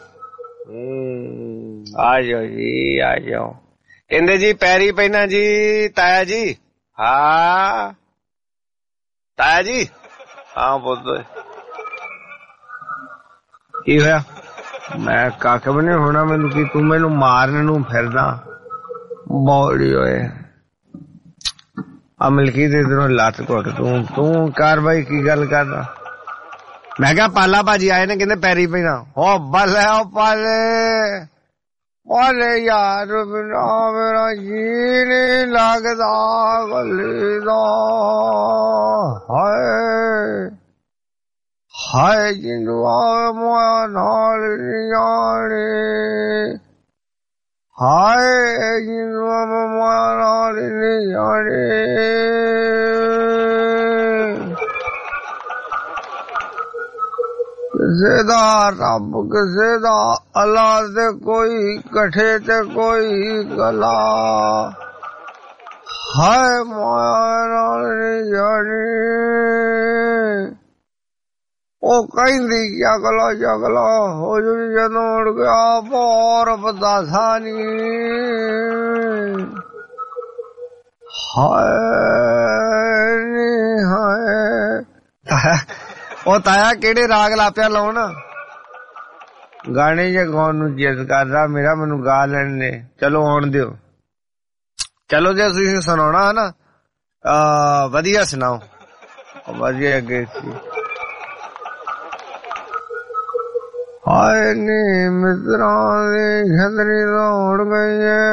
जी आ जाओ। कहते जी पैरी पहना जी ताया जी। हाँ ताया जी हाँ बोल दो की होया। मैं कख भी नहीं होना मैनू की तू मैनू मारने नू फिरदा बौड़ी होए अमलकी दे इधरों लत घुट तू कर भाई की गल करदा। मैं क्या पाला भाजी आए ने कहते पैरी पहना हो बल्ले ओ पाले पाले यार बिना मेरा जी नहीं लगदा गली दा हाय हाय जिंदू आवे मोया नाल नियाणे हाय जिंदू आवे मोया नाल नियाणे किसे दा रब किसे दा अल्लाह ते कोई कठे ते कोई गला ਹਾਏ ਮਾਇਆ ਨਾਲ ਜਾਣੀ ਉਹ ਕਹਿੰਦੀ ਜਗਲਾ ਹੋ ਜੂ ਜਦੋਂ ਉੜ ਗਿਆ ਪੌਰ ਬਦਾਸਾ ਨੀ ਹਾਏ ਨੀ ਹਾਏ। ਉਹ ਤਾਇਆ ਕਿਹੜੇ ਰਾਗ ਲਾਪਿਆ ਲਾਉਣ ਗਾਣੇ ਜੇ ਗਾਉਣ ਨੂੰ ਜਿੱਦ ਕਰਦਾ ਮੇਰਾ, ਮੈਨੂੰ ਗਾ ਲੈਣ ਦੇ। ਚਲੋ ਆਉਣ ਦਿਓ, ਚਲੋ ਜੇ ਤੁਸੀਂ ਸੁਣਾਉਣਾ ਨਾ ਵਧੀਆ ਸੁਣਾਓ, ਵਧੀਆ ਅੱਗੇ ਸੀ। ਹਾਏ ਨੀ ਮਿੱਤਰਾਂ ਦੀ ਖਤਰੀ ਦੌੜ ਗਈ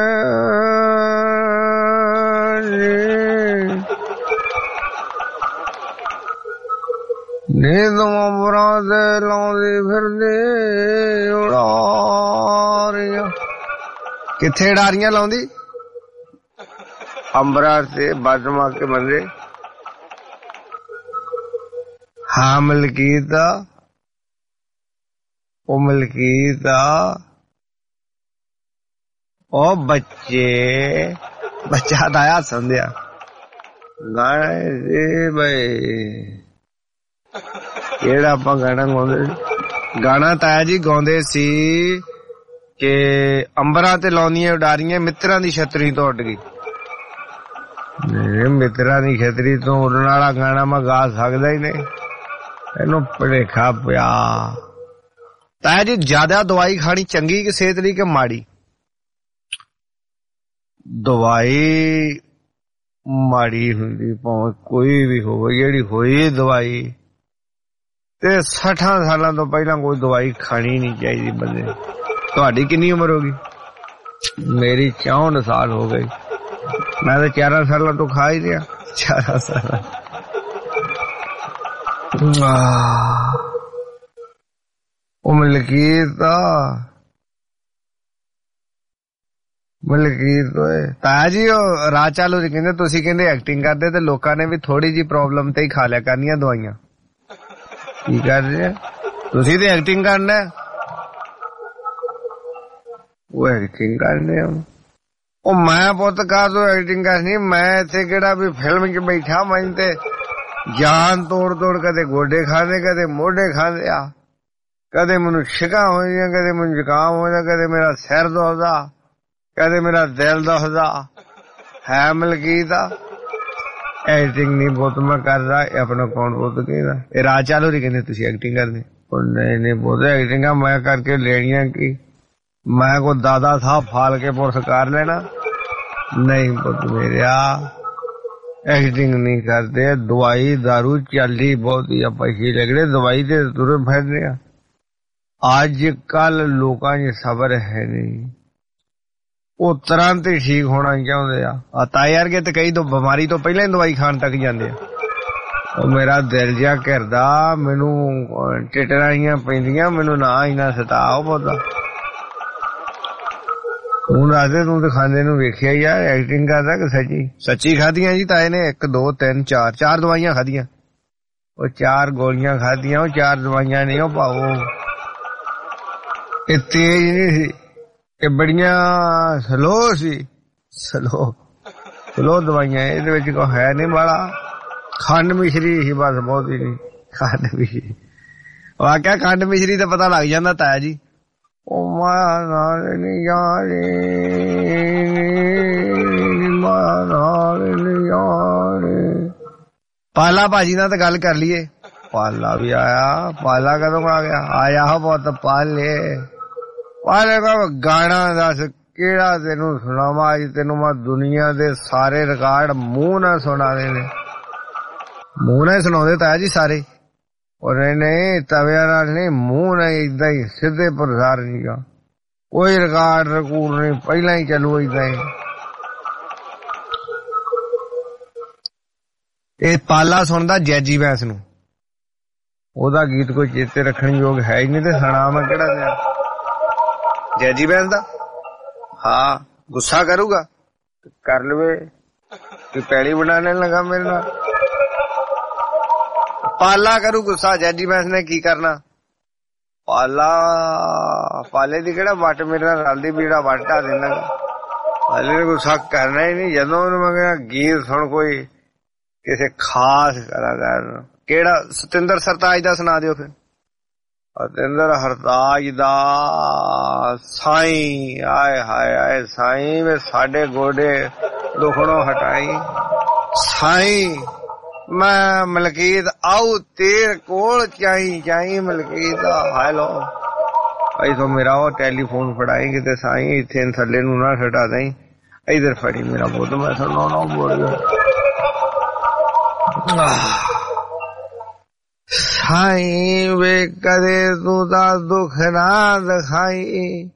ਨੀਂਦ ਅੰਬਰਾਂ ਤੇ ਲਾਉਂਦੀ ਫਿਰਦੀ ਉਡਾਰੀਆਂ। ਕਿੱਥੇ ਉਡਾਰੀਆਂ ਲਾਉਂਦੀ? ਅੰਬਰਾਂ ਤੇ ਬਾਜਮਾ ਕੇ ਬੰਦੇ। ਹਾਂ ਮਲਕੀਤ, ਉਹ ਮਲਕੀਤ ਉਹ ਬੱਚਾ ਆਇਆ ਸੰਧਿਆ ਗਾਣੇ ਬਈ ਕਿਹੜਾ ਆਪਾਂ ਗਾਣਾ ਗਾਉਂਦੇ? ਗਾਣਾ ਤਾਇਆ ਜੀ ਗਾਉਂਦੇ ਸੀ ਕਿ ਅੰਬਰਾਂ ਤੇ ਲਾਉਂਦੀਆਂ ਉਡਾਰੀਆਂ ਮਿੱਤਰਾਂ ਦੀ ਛਤਰੀ ਤੋਂ ਉੱਡ ਗਈ। ਮਿੱਤਰਾਂ ਦੀ ਛਤਰੀ ਤੋਂ ਉੱਡਣ ਵਾਲਾ ਗਾਣਾ ਮੈਂ ਗਾ ਸਕਦਾ ਹੀ ਨਹੀਂ, ਇਹਨੂੰ ਭੁਲੇਖਾ ਪਿਆ। ਤਾਇਆ ਜੀ ਜ਼ਿਆਦਾ ਦਵਾਈ ਖਾਣੀ ਚੰਗੀ ਕਿ ਸਿਹਤ ਲਈ ਕਿ ਮਾੜੀ? ਦਵਾਈ ਮਾੜੀ ਹੁੰਦੀ ਭਾਵੇਂ ਕੋਈ ਵੀ ਹੋਵੇ, ਜਿਹੜੀ ਹੋਈ ਦਵਾਈ ਤੇ 60 ਸਾਲਾਂ ਤੋਂ ਪਹਿਲਾਂ ਕੋਈ ਦਵਾਈ ਖਾਣੀ ਨਹੀਂ ਚਾਹੀਦੀ ਬੰਦੇ। ਤੁਹਾਡੀ ਕਿੰਨੀ ਉਮਰ ਹੋ ਗਈ? ਮੇਰੀ 64 ਸਾਲ ਹੋ ਗਈ। ਮੈਂ ਤਾਂ 4 ਸਾਲਾਂ ਤੋਂ ਖਾ ਹੀ ਰਿਹਾ। 4 ਸਾਲ ਉਹ ਮਲਕੀਤ ਤਾਇਆ ਜੀ ਉਹ ਰਾਹ ਚਾਲੂ ਜੀ ਕਹਿੰਦੇ ਤੁਸੀਂ ਕਹਿੰਦੇ ਐਕਟਿੰਗ ਕਰਦੇ ਤੇ ਲੋਕਾਂ ਨੇ ਵੀ ਥੋੜੀ ਜਿਹੀ ਪ੍ਰੋਬਲਮ ਤੇ ਹੀ ਖਾ ਲਿਆ ਕਰਨੀਆਂ ਦਵਾਈਆਂ। ਕੀ ਕਰ ਰਹੇ ਤੁਸੀਂ? ਤੇ ਐਕਟਿੰਗ ਕਰਨਾ, ਉਹ ਐਕਟਿੰਗ ਕਰਨੇ। ਉਹ ਮੈਂ ਪੁੱਤ ਕਾ ਤੋਂ ਐਕਟਿੰਗ ਕਰਨੀ? ਮੈਂ ਇੱਥੇ ਕਿਹੜਾ ਵੀ ਫਿਲਮ 'ਚ ਬੈਠਾ, ਮੈਂ ਤੇ ਜਾਨ ਤੋੜ ਕਦੇ ਗੋਡੇ ਖਾਂਦੇ, ਕਦੇ ਮੋਢੇ ਖਾਂਦੇ ਆ, ਕਦੇ ਮੈਨੂੰ ਛਿਕਾਂ ਹੋ ਜਾਂਦੀਆਂ, ਕਦੇ ਮੈਨੂੰ ਜ਼ੁਕਾਮ ਹੋ ਜਾਂਦਾ, ਕਦੇ ਮੇਰਾ ਸਿਰ ਦੁਖਦਾ, ਕਦੇ ਮੇਰਾ ਦਿਲ ਦੁਖਦਾ ਹੈ। ਮਲਕੀਤ ਐਕਟਿੰਗ ਨਹੀਂ ਬਹੁਤ ਮੈਂ ਕਰਦਾ, ਇਹ ਆਪਣਾ ਕੌਣ ਬਹੁਤ ਕਹਿੰਦਾ? ਇਹ ਰਾਹ ਚਾਲੂ ਨਹੀਂ ਕਹਿੰਦੇ ਤੁਸੀਂ ਐਕਟਿੰਗ ਕਰਦੇ? ਉਹ ਨਹੀਂ ਬਹੁਤ ਐਕਟਿੰਗ ਮੈਂ ਕਰਕੇ ਲੈਣੀਆਂ ਕੀ? ਮੈਂ ਕੋਈ ਦਾਦਾ ਸਾਹਿਬ ਫਾਲ ਕੇ ਪੁਰਸਕਾਰ ਲੈਣਾ? ਨਹੀਂ ਪੁੱਤ ਮੇਰਿਆ, ਐਕਟਿੰਗ ਨਹੀਂ ਕਰਦੇ। ਦਵਾਈ ਦਾਰੂ ਚੱਲਦੀ ਬਹੁਤ ਹੀ, ਪੈਸੇ ਲੱਗਦੇ ਦਵਾਈ ਤੇ ਤੁਰੇ ਫਿਰਦੇ ਆ। ਅੱਜ ਕੱਲ ਲੋਕਾਂ 'ਚ ਸਬਰ ਹੈ ਨਹੀਂ, ਉਹ ਤੁਰੰਤ ਹੀ ਠੀਕ ਹੋਣਾ ਚਾਹੁੰਦੇ ਆ। ਤਾਏ ਵਰਗੇ ਤੇ ਕਈ ਤੋਂ ਬਿਮਾਰੀ ਤੋਂ ਪਹਿਲਾਂ ਹੀ ਦਵਾਈ ਖਾਣ ਤੱਕ ਜਾਂਦੇ ਆ। ਉਹ ਮੇਰਾ ਦਿਲ ਜਿਹਾ ਘਿਰਦਾ, ਮੈਨੂੰ ਟਿਟਰਾਈਆਂ ਪੈਂਦੀਆਂ, ਮੈਨੂੰ ਨਾ ਇੰਨਾ ਸਤਾਓ ਬਹੁਤਾ। ਤੂੰ ਦੱਸਦੇ, ਤੂੰ ਤੇ ਖਾਂਦੇ ਨੂੰ ਵੇਖਿਆ ਹੀ ਆ, ਐਕਟਿੰਗ ਕਰਦਾ ਕਿ ਸੱਚੀ ਖਾਧੀਆਂ ਜੀ ਤਾਏ ਨੇ? 1 2 3 4 ਦਵਾਈਆਂ ਖਾਧੀਆਂ। ਉਹ 4 ਗੋਲੀਆਂ ਖਾਧੀਆਂ, ਉਹ 4 ਦਵਾਈਆਂ ਨਹੀਂ। ਉਹ ਭਾਓ ਇਹ ਤੇਜ਼ ਨਹੀਂ ਸੀ, ਇਹ ਬੜੀਆਂ ਸਲੋ ਸੀ, ਸਲੋ ਦਵਾਈਆਂ। ਇਹਦੇ ਵਿੱਚ ਕੋਈ ਹੈ ਨਹੀਂ ਬਾਲਾ, ਖੰਡ ਮਿਸ਼ਰੀ ਸੀ ਬਸ, ਬਹੁਤ ਹੀ ਨਹੀਂ। ਖੰਡ ਮਿਸ਼ਰੀ ਵਾਕਿਆ ਖੰਡ ਮਿਸ਼ਰੀ ਤਾਂ ਪਤਾ ਲੱਗ ਜਾਂਦਾ ਤਾਇਆ ਜੀ। ਉਹ ਮਾਇਆ ਨਾਲ ਨਹੀਂ ਜਾਣੀ, ਮਾਇਆ ਨਾਲ ਨਹੀਂ ਜਾਣੀ। ਪਾਲਾ ਭਾਜੀ ਨਾਲ ਤਾਂ ਗੱਲ ਕਰ ਲਈਏ। ਪਾਲਾ ਵੀ ਆਇਆ? ਪਾਲਾ ਕਦੋਂ ਆ ਗਿਆ? ਆਇਆ ਹੋ ਬਹੁਤ ਪਾਲੇ। ਪਾਲੇ ਕਾ ਗਾਣਾ ਦੱਸ ਕਿਹੜਾ ਤੈਨੂੰ ਸੁਣਾਵਾਂ? ਅੱਜ ਤੈਨੂੰ ਮੈਂ ਦੁਨੀਆ ਦੇ ਸਾਰੇ ਰਿਕਾਰਡ ਮੂੰਹ ਨਾਲ ਸੁਣਾ ਦੇਣੇ, ਮੂੰਹ ਨਾਲ ਸੁਣਾਉਂਦੇ ਤਾਇਆ ਜੀ ਸਾਰੇ। ਔਰ ਨਹੀਂ ਤਵਿਆਂ ਨਾਲ ਨਹੀਂ, ਮੂੰਹ ਨਾਲ ਏਦਾਂ ਹੀ ਸਿੱਧੇ ਪ੍ਰਸਾਰ ਨੀਗਾ, ਕੋਈ ਰਿਕਾਰਡ ਰਕੂਰ ਨਹੀਂ, ਪਹਿਲਾਂ ਹੀ ਚੱਲੂ ਏਦਾਂ ਹੀ। ਇਹ ਪਾਲਾ ਸੁਣਦਾ ਜੈਜੀ ਬੈਂਸ ਨੂੰ, ਉਹਦਾ ਗੀਤ ਕੋਈ ਚੇਤੇ ਰੱਖਣ ਯੋਗ ਹੈ ਹੀ ਨਹੀਂ, ਤੇ ਸੁਣਾ ਮੈਂ ਕਿਹੜਾ ਦਿਆਂ? ਜੈਜੀ ਬੈਂਸ ਦਾ? ਹਾਂ, ਗੁੱਸਾ ਕਰੂਗਾ ਕਰ ਲਵੇ ਕਿ ਪੈਲੀ ਬਣਾਣੇ ਲਗਾ ਮੇਰੇ ਨਾਲ। ਪਾਲਾ ਕਰੂ ਗੁੱਸਾ, ਜੈਜੀ ਬੈਂਸ ਨੇ ਕੀ ਕਰਨਾ? ਪਾਲੇ ਦੀ ਕਿਹੜਾ ਵੱਟ ਮੇਰੇ ਨਾਲ ਰਲਦੀ ਵੀ, ਜਿਹੜਾ ਵੱਟ ਢਾ ਦੇਣਾ। ਹਾਲੇ ਗੁੱਸਾ ਕਰਨਾ ਹੀ ਨਹੀਂ। ਜਦੋਂ ਉਹਨੂੰ ਮੈਂ ਗੀਤ ਸੁਣ ਕੋਈ ਕਿਸੇ ਖਾਸ ਕਲਾਕਾਰ ਨੂੰ, ਕਿਹੜਾ? ਸਤਿੰਦਰ ਸਰਤਾਜ ਦਾ ਸੁਣਾ ਦਿਓ ਫਿਰ। ਸਤਿੰਦਰ ਸਰਤਾਜ ਦਾ ਸਾਈਂ, ਆਏ ਹਾਏ ਆਏ ਸਾਈਂ ਵੇ ਸਾਡੇ ਗੋਡੇ ਦੁਖਣੋਂ ਹਟਾਈ ਸਾਈਂ, ਮੈਂ ਮਲਕੀਤ ਆਉ ਤੇਰੇ ਕੋਲ ਚਾਈ ਚਾਈ ਮਲਕੀਤ। ਹੈਲੋ ਐਸੋ ਮੇਰਾ ਉਹ ਟੈਲੀਫੋਨ ਫੜਾਈ ਕਿਤੇ ਸਾਈਂ, ਇੱਥੇ ਥੱਲੇ ਨੂੰ ਨਾ ਛੱਡਾ ਦਈ, ਇਧਰ ਫੜੀ ਮੇਰਾ ਪੁੱਤ, ਮੈਂ ਸੁਣਾਉਣਾ ਬੋਲ ਸਾਈਂ ਵੇ ਕਦੇ ਤੂੰ ਦਾ ਦੁੱਖ ਨਾ ਦਿਖਾਈ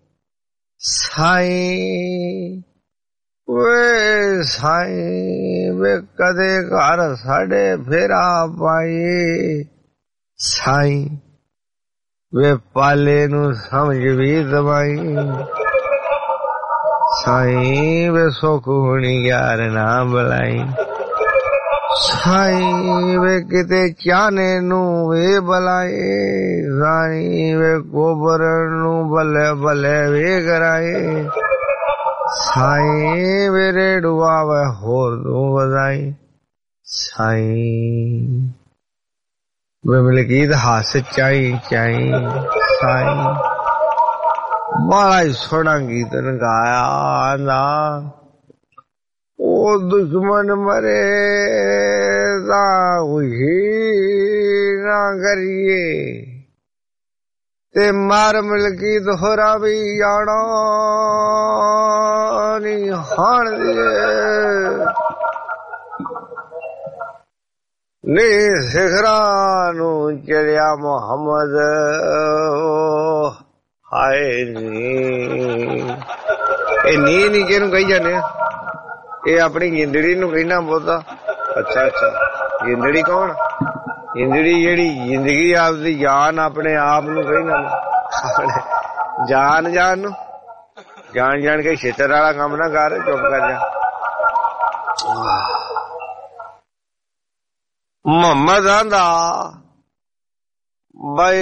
ਸਾਈਂ ਵੇ, ਸਾਈਂ ਵੇ ਕਦੇ ਘਰ ਸਾਡੇ ਫੇਰਾ ਪਾਈ ਸਾਈਂ ਵੇ ਪਾਲੇ ਨੂੰ ਸਮਝ ਵੀ ਦਵਾਈ ਸਾਈਂ ਵੇ ਸੁੱਖ ਹੋਣੀ ਯਾਰ ਨਾ ਬੁਲਾਈ ਸਾਈਂ ਵੇ ਕਿਤੇ ਚਾਹਨੇ ਨੂੰ ਵੇ ਬੁਲਾਏ ਸਾਈਂ ਵੇ ਗੋਬਰ ਨੂੰ ਬੱਲੇ ਬੱਲੇ ਵੇ ਕਰਾਏ ਸਾਈਂ ਵੇ ਰੇੜੂਆ ਵੇ ਹੋਰ ਤੂੰ ਵਧਾਈ ਸਾਈਂ ਵੇ ਮਲਕੀਤ ਹੱਸ ਚਾਈ ਚਾਈ ਸਾਈਂ। ਬੜਾ ਹੀ ਸੋਹਣਾ ਗੀਤ ਗਾਇਆ ਨਾ। ਉਹ ਦੁਸ਼ਮਨ ਮਰੇ ਤਾਂ ਉਹੀ ਨਾ ਕਰੀਏ ਤੇ ਮਾਰ ਮਲਕੀਤ ਹੋਰਾ ਵੀ ਜਾਣਾ ਨੀ ਹਾਣ ਦੇ ਨੀ ਸਿਖਰਾਂ ਨੂੰ ਚੜਿਆ ਮੁਹੰਮਦ ਹਾਏ ਨੀ। ਇਹ ਨੀ ਕਿਹਨੂੰ ਕਹੀ ਜਾਂਦੇ ਆ? ਇਹ ਆਪਣੀ ਜਿੰਦੜੀ ਨੂੰ ਕਹਿਣਾ ਬੋਲਦਾ। ਅੱਛਾ ਅੱਛਾ, ਜਿੰਦੜੀ ਕੌਣ? ਜਿੰਦੜੀ ਜਿਹੜੀ ਜ਼ਿੰਦਗੀ ਆਪਦੀ ਜਾਨ ਆਪਣੇ ਆਪ ਨੂੰ ਕਹਿਣਾ, ਜਾਨ ਜਾਨ ਨੂੰ ਜਾਣ ਜਾਣ ਕੇ ਛੇਤਰ ਵਾਲਾ ਕੰਮ ਨਾ ਕਰ, ਚੁੱਪ ਕਰ ਜਾ। ਮੁਹੰਮਦ ਆਂਦਾ ਬਈ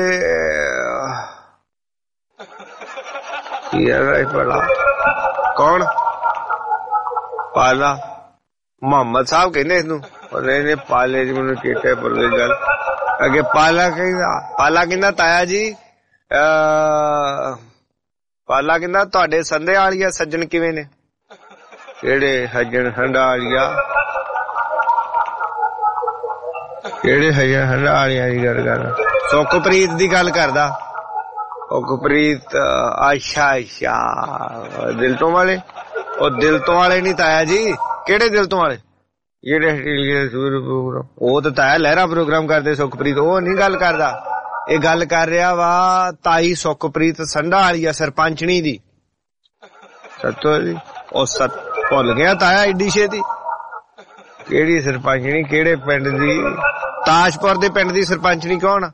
ਪੜਾ ਕੌਣ? ਪਾਲਾ। ਮੁਹੰਮਦ ਸਾਹਿਬ ਕਹਿੰਦੇ ਇਹਨੂੰ, ਉਹਨੇ ਪਾਲੇ ਜੀ ਮੈਨੂੰ ਚੇਤੇ ਭੁੱਲ ਗਈ ਗੱਲ। ਅੱਗੇ ਪਾਲਾ ਕਹਿੰਦਾ ਤਾਇਆ ਜੀ, ਪਾਲਾ ਕਹਿੰਦਾ ਤੁਹਾਡੇ ਸੰਦੇ ਵਾਲੀਆ ਸੱਜਣ ਕਿਵੇਂ ਨੇ? ਕਿਹੜੇ ਸੱਜਣ ਹੰਡਾ ਵਾਲੀਆ? ਕਿਹੜੇ ਸੱਜਣ ਹੰਡਾ ਵਾਲੀਆ ਦੀ ਗੱਲ ਕਰ? ਸੁਖਪ੍ਰੀਤ ਦੀ ਗੱਲ ਕਰਦਾ। ਸੁਖਪ੍ਰੀਤ, ਅੱਛਾ ਅੱਛਾ, ਦਿਲ ਤੋਂ ਵਾਲੇ? ਉਹ ਦਿਲ ਤੋਂ ਵਾਲੇ ਨੀ ਤਾਇਆ ਜੀ। ਕਿਹੜੇ ਦਿਲ ਤੋਂ ਵਾਲੇ? ਜਿਹੜੇ ਉਹ ਤਾਂ ਤਾਇਆ ਲਹਿਰਾ ਪ੍ਰੋਗਰਾਮ ਕਰਦੇ ਸੁਖਪ੍ਰੀਤ, ਉਹ ਨੀ ਗੱਲ ਕਰਦਾ। ਇਹ ਗੱਲ ਕਰ ਰਿਹਾ ਵਾ ਤਾਈ ਸੁਖਪ੍ਰੀਤ ਸੰਡਾ ਵਾਲੀ ਆ, ਸਰਪੰਚਣੀ ਦੀ। ਸੱਤੋ ਜੀ ਉਹ ਭੁੱਲ ਗਿਆ ਤਾਇਆ ਏਡੀ ਛੇਤੀ? ਕਿਹੜੀ ਸਰਪੰਚਣੀ? ਕਿਹੜੇ ਪਿੰਡ ਦੀ? ਤਾਜਪੁਰ ਦੇ ਪਿੰਡ ਦੀ ਸਰਪੰਚਣੀ ਕੌਣ?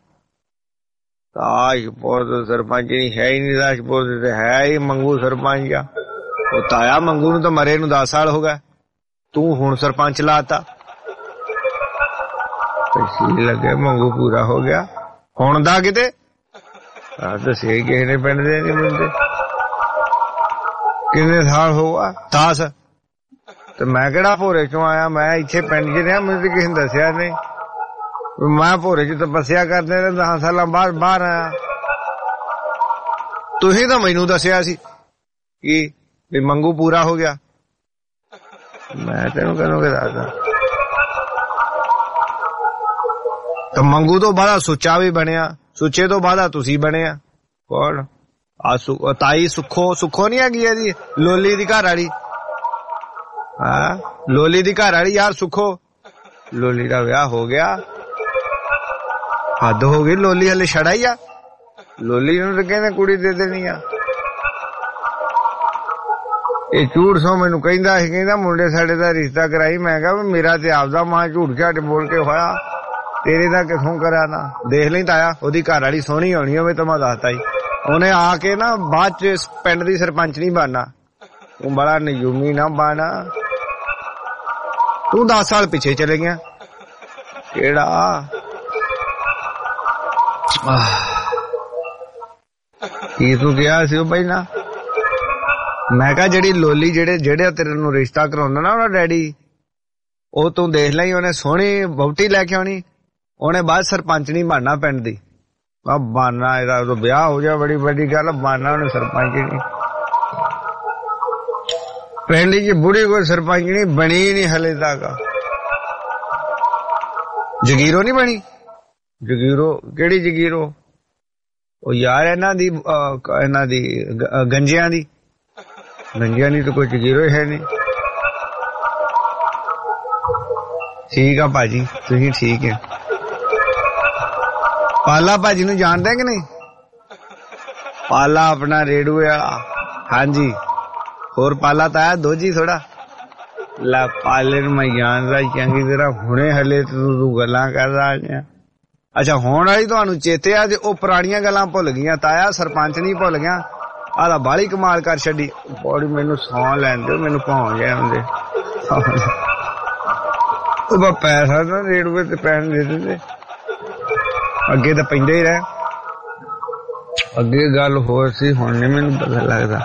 ਤਾਜਪੁਰ ਦੀ ਸਰਪੰਚਣੀ ਹੈ ਹੀ ਨੀ। ਤਾਜਪੁਰ ਦੇ ਹੈ ਹੀ ਮੰਗੂ ਸਰਪੰਚ ਆ। ਉਹ ਤਾਇਆ ਮੰਗੂ ਨੂੰ ਤਾਂ ਮਰੇ ਨੂੰ 10 ਸਾਲ ਹੋ ਗਏ, ਤੂੰ ਹੁਣ ਸਰਪੰਚ ਲਾਤਾ। ਲੱਗੇ ਮੰਗੂ ਪੂਰਾ ਹੋ ਗਿਆ ਹੁਣ ਦਾ ਕਿਤੇ ਦੱਸਿਆ ਹੀ ਕਿਸੇ ਨੇ ਪਿੰਡ ਦੇ ਨੀ ਮਿਲਦੇ। ਕਿੰਨੇ ਸਾਲ ਹੋਊਗਾ? 10। ਤੇ ਮੈਂ ਕਿਹੜਾ ਭੋਰੇ ਚੋਂ ਆਇਆ? ਮੈਂ ਇੱਥੇ ਪਿੰਡ ਚ ਰਿਹਾ, ਮੈਨੂੰ ਕਿਸੇ ਨੇ ਦੱਸਿਆ ਨਹੀਂ। ਮੈਂ ਭੋਰੇ ਚ ਤਪੱਸਿਆ ਕਰਦੇ ਨੇ 10 ਸਾਲਾਂ ਬਾਅਦ ਬਾਹਰ ਆਇਆ। ਤੁਸੀਂ ਤਾਂ ਮੈਨੂੰ ਦੱਸਿਆ ਸੀ ਕਿ ਵੀ ਮੰਗੂ ਪੂਰਾ ਹੋ ਗਿਆ। ਮੈਂ ਤੈਨੂੰ ਕਦੋਂ ਕਿ ਦੱਸਦਾ? ਤਾਂ ਮੰਗੂ ਤੋਂ ਬਾਅਦ ਸੁੱਚਾ ਵੀ ਬਣਿਆ, ਸੁੱਚੇ ਤੋਂ ਬਾਅਦ ਤੁਸੀਂ ਬਣਿਆ। ਕੌਣ? ਤਾਈ ਸੁੱਖੋ ਨੀ ਹੈਗੀ ਇਹਦੀ, ਲੋਲੀ ਦੀ ਘਰ ਵਾਲੀ। ਹਾਂ, ਲੋਲੀ ਦੀ ਘਰ ਵਾਲੀ ਯਾਰ ਸੁੱਖੋ। ਲੋਲੀ ਦਾ ਵਿਆਹ ਹੋ ਗਿਆ, ਹੱਦ ਹੋ ਗਈ। ਲੋਲੀ ਹਲੇ ਛੜਾ ਹੀ ਆ। ਲੋਲੀ ਨੂੰ ਤਾਂ ਕਹਿੰਦੇ ਕੁੜੀ ਦੇ ਦੇਣੀ ਆ। ਇਹ ਝੂਠ ਸੋ ਮੈਨੂੰ ਕਹਿੰਦਾ ਸੀ, ਕਹਿੰਦਾ ਮੁੰਡੇ ਸਾਡੇ ਦਾ ਰਿਸ਼ਤਾ ਕਰਾਈ। ਮੈਂ ਕਿਹਾ ਮੇਰਾ ਤੇ ਆਪਦਾ ਮਾਂ ਝੂਠ ਝਾਟ ਬੋਲ ਕੇ ਹੋਇਆ, ਤੇਰੇ ਦਾ ਕਿਥੋਂ ਕਰਾਣਾ? ਦੇਖ ਲਈ ਤਾਇਆ, ਉਹਦੀ ਘਰ ਵਾਲੀ ਸੋਹਣੀ ਹੋਣੀ ਹੋਵੇ ਤਾਂ ਮੈਂ ਦੱਸਤਾ ਹੀ। ਉਹਨੇ ਆ ਕੇ ਨਾ ਬਾਅਦ ਚ ਇਸ ਪਿੰਡ ਦੀ ਸਰਪੰਚ ਨਹੀਂ ਬਣਨਾ। ਤੂੰ ਬੜਾ ਨਯੂਮੀ ਨਾ ਬਣਾ, ਤੂੰ 10 ਸਾਲ ਪਿੱਛੇ ਚਲੇ ਗਿਆ। ਕਿਹੜਾ? ਕੀ ਤੂੰ ਕਿਹਾ ਸੀ ਉਹ ਪਹਿਲਾਂ? ਮੈਂ ਕਿਹਾ ਜਿਹੜੀ ਲੋਲੀ ਜਿਹੜੇ ਤੇਰੇ ਨੂੰ ਰਿਸ਼ਤਾ ਕਰਾਉਂਦਾ ਨਾ ਉਹਦਾ ਡੈਡੀ, ਉਹ ਤੂੰ ਦੇਖ ਲਈ, ਉਹਨੇ ਸੋਹਣੀ ਵਹੁਟੀ ਲੈ ਕੇ ਆਉਣੀ, ਉਹਨੇ ਬਾਅਦ ਸਰਪੰਚ ਨਹੀਂ ਬਣਨਾ ਪਿੰਡ ਦੀ। ਬਾਨਾ ਇਹਦਾ ਉਦੋਂ ਵਿਆਹ ਹੋ ਜਾ, ਬੜੀ ਵੱਡੀ ਗੱਲ, ਬਾਨਾ ਉਹਨੇ ਸਰਪੰਚ ਨਹੀਂ। ਪਿੰਡ ਚ ਬੁੜੀ ਕੋਈ ਸਰਪੰਚ ਨਹੀਂ ਬਣੀ ਨਹੀਂ ਹਲੇ ਤੱਕ। ਜਗੀਰੋ ਨਹੀਂ ਬਣੀ। ਜਗੀਰੋ ਕਿਹੜੀ ਜਗੀਰੋ? ਉਹ ਯਾਰ ਇਹਨਾਂ ਦੀ ਗੰਜਿਆਂ ਦੀ ਤਾਂ ਕੋਈ ਜਗੀਰੋ ਹੈ ਨਹੀਂ। ਠੀਕ ਆ ਭਾਜੀ, ਤੁਸੀਂ ਠੀਕ ਹੈ। ਪਾਲਾ ਭਾਜੀ ਨੂੰ ਜਾਣਦੇ ਕਿ ਨਹੀਂ? ਪਾਲਾ ਆਪਣਾ ਰੇਡੂ ਆ। ਹਾਂਜੀ, ਹੋਰ ਪਾਲਾ ਤਾਂ ਆਇਆ ਦੋਜੀ ਥੋੜਾ ਲਾ। ਪਾਲੇ ਨੂੰ ਮੈਂ ਜਾਣਦਾ ਚੰਗੀ ਤਰ੍ਹਾਂ, ਹੁਣੇ ਹਲੇ ਤੂੰ ਗੱਲਾਂ ਕਰਦਾ। ਅੱਛਾ ਹੁਣ ਵਾਲੀ ਤੁਹਾਨੂੰ ਚੇਤੇ ਆ, ਜੇ ਉਹ ਪੁਰਾਣੀਆਂ ਗੱਲਾਂ ਭੁੱਲ ਗਈਆਂ। ਤਾਇਆ ਸਰਪੰਚ ਨਹੀਂ ਭੁੱਲ ਗਿਆ। ਆਹ ਬਾਹਲੀ ਕਮਾਲ ਕਰ ਛੱਡੀ। ਬੜੀ ਮੈਨੂੰ ਸੌਂ ਲੈਣ ਦਿਓ, ਮੈਨੂੰ ਭੌਂ ਗਿਆ ਹੁੰਦੇ। ਉਹ ਪੈਸਾ ਨਾ ਰੇਡੂਏ ਤੇ ਪੈਣ ਦੇ ਦਿੰਦੇ, ਅੱਗੇ ਤਾਂ ਪੈਂਦਾ ਹੀ ਰਹਿ। ਅੱਗੇ ਗੱਲ ਹੋਰ ਸੀ, ਹੁਣ ਨੀ ਮੈਨੂੰ ਪਤਾ ਲੱਗਦਾ।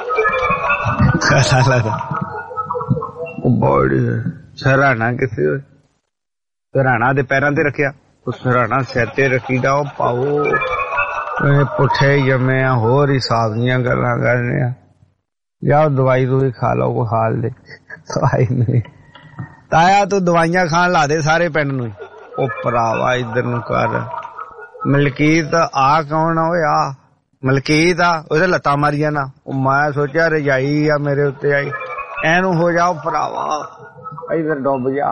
ਉਹ ਬੜੀ ਸਰਾਣਾ ਕਿਸੇ ਸਰਾਣਾ ਦੇ ਪੈਰਾਂ ਤੇ ਰੱਖਿਆ, ਉਹ ਸਰਾਣਾ ਸਿਰ ਤੇ ਰੱਖੀਦਾ। ਉਹ ਪਾਓ ਪੁੱਠੇ ਜੰਮੇ ਆ, ਹੋਰ ਹਿਸਾਬ ਦੀਆਂ ਗੱਲਾਂ ਕਰਨੇ ਆ। ਜਾਓ ਦਵਾਈ ਦੂਈ ਖਾ ਲਓ, ਕੋਈ ਹਾਲ ਦੇ। ਦਵਾਈ ਨਹੀਂ ਤਾਇਆ, ਤੂੰ ਦਵਾਈਆਂ ਖਾਣ ਲਾ ਦੇ ਸਾਰੇ ਪਿੰਡ ਨੂੰ। ਉਹ ਭਰਾਵਾ ਇੱਧਰ ਨੂੰ ਕਰ। ਮਲਕੀਤ ਆ ਕੌਣ ਆ? ਓਏ ਆ ਮਲਕੀਤ ਆ, ਉਹਦੇ ਲੱਤਾਂ ਮਾਰੀਆਂ ਨਾ। ਉਹ ਮੈਂ ਸੋਚਿਆ ਰਜਾਈ ਆ ਮੇਰੇ ਉੱਤੇ ਆਈ। ਐਨੂੰ ਹੋ ਜਾਓ ਭਰਾਵਾ, ਇੱਧਰ ਡੁੱਬ ਜਾ,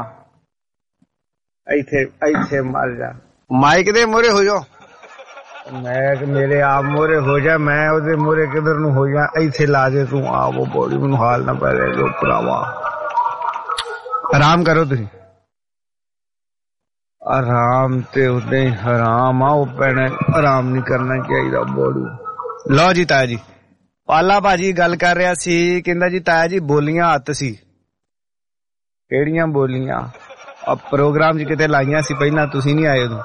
ਇੱਥੇ ਮਰ ਜਾ। ਮਾਈਕ ਦੇ ਮੂਹਰੇ ਹੋ ਜਾਓ। ਮੈਂ ਮੇਰੇ ਆਪ ਮੂਹਰੇ ਹੋ ਜਾ, ਮੈਂ ਉਹਦੇ ਮੂਹਰੇ ਕਿੱਧਰ ਨੂੰ ਹੋ ਜਾ? ਇੱਥੇ ਲਾ ਦੇ ਤੂੰ। ਆਪ ਉਹ ਬੋੜੀ ਮੈਨੂੰ ਹਾਲ ਨਾ ਪੈ ਰਿਹਾ ਭਰਾਵਾ। ਆਰਾਮ ਕਰੋ ਤੁਸੀਂ। ਆਰਾਮ ਤੇ ਉਦਾਂ ਹੀ ਹਰਾਮ ਆ। ਉਹ ਭੈਣੇ ਆਰਾਮ ਨਹੀਂ ਕਰਨਾ ਚਾਹੀਦਾ ਬੋੜੀ। ਲਓ ਜੀ ਤਾਇਆ ਜੀ, ਪਾਲਾ ਭਾਜੀ ਗੱਲ ਕਰ ਰਿਹਾ ਸੀ, ਕਹਿੰਦਾ ਜੀ ਤਾਇਆ ਜੀ ਬੋਲੀਆਂ ਹੱਥ ਸੀ। ਕਿਹੜੀਆਂ ਬੋਲੀਆਂ? ਆ ਪ੍ਰੋਗਰਾਮ ਚ ਕਿਤੇ ਲਾਈਆਂ ਸੀ ਪਹਿਲਾਂ, ਤੁਸੀਂ ਨਹੀਂ ਆਏ ਉਦੋਂ।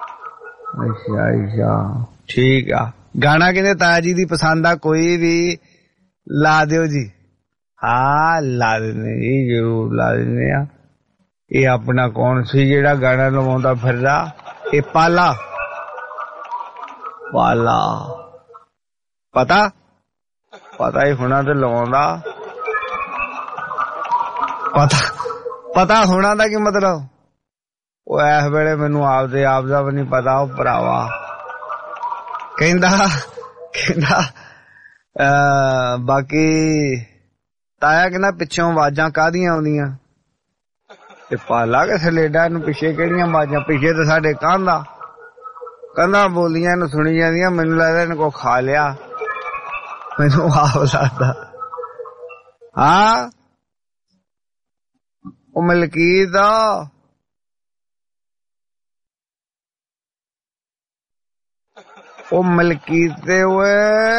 ਅੱਛਾ ਠੀਕ ਆ। ਗਾਣਾ ਕਹਿੰਦੇ ਤਾਇਆ ਜੀ ਦੀ ਪਸੰਦ ਆ, ਕੋਈ ਵੀ ਲਾ ਦਿਓ ਜੀ। ਹਾਂ ਲਾ ਦਿੰਦੇ ਜੀ, ਜ਼ਰੂਰ ਲਾ ਦਿੰਦੇ ਆ। ਇਹ ਆਪਣਾ ਕੌਣ ਸੀ ਜਿਹੜਾ ਗਾਣਾ ਲਵਾਉਂਦਾ ਫਿਰਦਾ? ਇਹ ਪਾਲਾ। ਪਾਲਾ ਪਤਾ ਹੀ ਹੋਣਾ ਤੇ ਲਵਾਉਂਦਾ। ਪਤਾ ਹੋਣਾ ਦਾ ਕੀ ਮਤਲਬ? ਉਹ ਇਸ ਵੇਲੇ ਮੈਨੂੰ ਆਪ ਦਾ ਵੀ ਨਹੀਂ ਪਤਾ। ਉਹ ਭਰਾਵਾ ਕਹਿੰਦਾ ਬਾਕੀ ਤਾਇਆ ਕਹਿੰਦਾ ਪਿੱਛੋਂ ਆਵਾਜ਼ਾਂ ਕਾਹਦੀਆਂ ਆਉਂਦੀਆਂ? ਤੇ ਪਾਲਾ ਕਿ ਸਲੇਡਾ ਨੂੰ ਪਿੱਛੇ ਕਿਹੜੀਆਂ ਆਵਾਜ਼ਾਂ? ਪਿੱਛੇ ਤਾਂ ਸਾਡੇ ਕੰਧਾਂ ਬੋਲੀਆਂ ਇਹਨੂੰ ਸੁਣੀ ਜਾਂਦੀਆਂ। ਮੈਨੂੰ ਲੱਗਦਾ ਇਹਨੇ ਕੋ ਖਾ ਲਿਆ, ਮੈਨੂੰ ਆਪ ਲੱਗਦਾ। ਹਾਂ ਉਹ ਮਲਕੀਤ ਆ, ਉਹ ਮਲਕੀਤ ਤੇ ਓਏ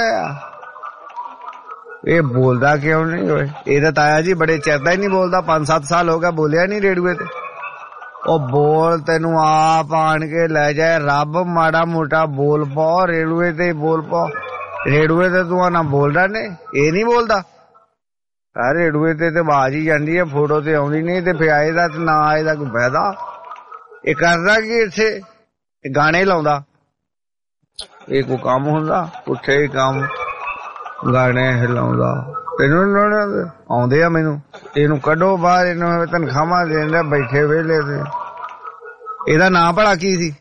ਇਹ ਬੋਲਦਾ ਕਿਉਂ ਨਹੀਂ ਓਏ? ਇਹ ਤਾਂ ਤਾਇਆ ਜੀ ਬੜੇ ਚਿਰ ਦਾ ਹੀ ਨਹੀਂ ਬੋਲਦਾ। 5-7 ਸਾਲ ਹੋ ਗਿਆ ਬੋਲਿਆ ਨਹੀਂ ਰੇਡੂਏ ਤੇ। ਉਹ ਬੋਲ, ਤੈਨੂੰ ਆਪ ਆਣ ਕੇ ਲੈ ਜਾਏ ਰੱਬ। ਮਾੜਾ ਮੋਟਾ ਬੋਲ ਪਾਓ, ਰੇਡੂਏ ਤੇ ਬੋਲ ਪਾਓ। ਰੇਡੂਏ ਤੇ ਤੂੰ ਨਾ ਬੋਲਦਾ ਨੇ, ਇਹ ਨਹੀਂ ਬੋਲਦਾ। ਰੇਡੂਏ ਤੇ ਆਵਾਜ਼ ਹੀ ਜਾਂਦੀ ਹੈ, ਫੋਟੋ ਤੇ ਆਉਂਦੀ ਨਹੀਂ। ਤੇ ਫਿਰ ਆਏ ਦਾ ਤੇ ਨਾ ਆਏ ਦਾ ਕੋਈ ਫਾਇਦਾ? ਇਹ ਕਰਦਾ ਕੀ ਇੱਥੇ? ਇਹ ਗਾਣੇ ਲਾਉਂਦਾ। ਇਹ ਕੋਈ ਕੰਮ ਹੁੰਦਾ? ਪੁੱਠੇ ਹੀ ਕੰਮ, ਗਾਣੇ ਹਿਲਾਉਂਦਾ। ਤੈਨੂੰ ਆਉਂਦੇ ਆ ਮੈਨੂੰ। ਇਹਨੂੰ ਕੱਢੋ ਬਾਹਰ, ਇਹਨੂੰ ਤਨਖਾਹਾਂ ਦੇਣ ਬੈਠੇ ਵਿਹਲੇ ਤੇ। ਇਹਦਾ ਨਾਂ ਭਲਾ ਕੀ ਸੀ?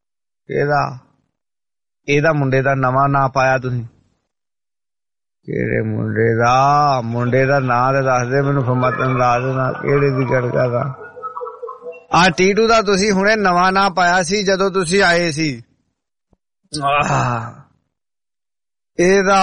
ਇਹਦਾ ਮੁੰਡੇ ਦਾ ਨਵਾਂ ਨਾਂ ਪਾਇਆ ਤੁਸੀਂ? ਕਿਹੜੇ ਮੁੰਡੇ ਦਾ ਨਾਂ ਤੇ ਦੱਸ ਦੇ ਮੈਨੂੰ, ਫਿਰ ਮੈਂ ਤੈਨੂੰ ਦੱਸ ਦੇਣਾ ਕਿਹੜੇ ਦੀ ਗੜਕਾ ਦਾ। ਆ ਟੀਟੂ ਦਾ ਤੁਸੀਂ ਹੁਣੇ ਨਵਾਂ ਨਾਂ ਪਾਇਆ ਸੀ ਜਦੋਂ ਤੁਸੀਂ ਆਏ ਸੀ। ਇਹਦਾ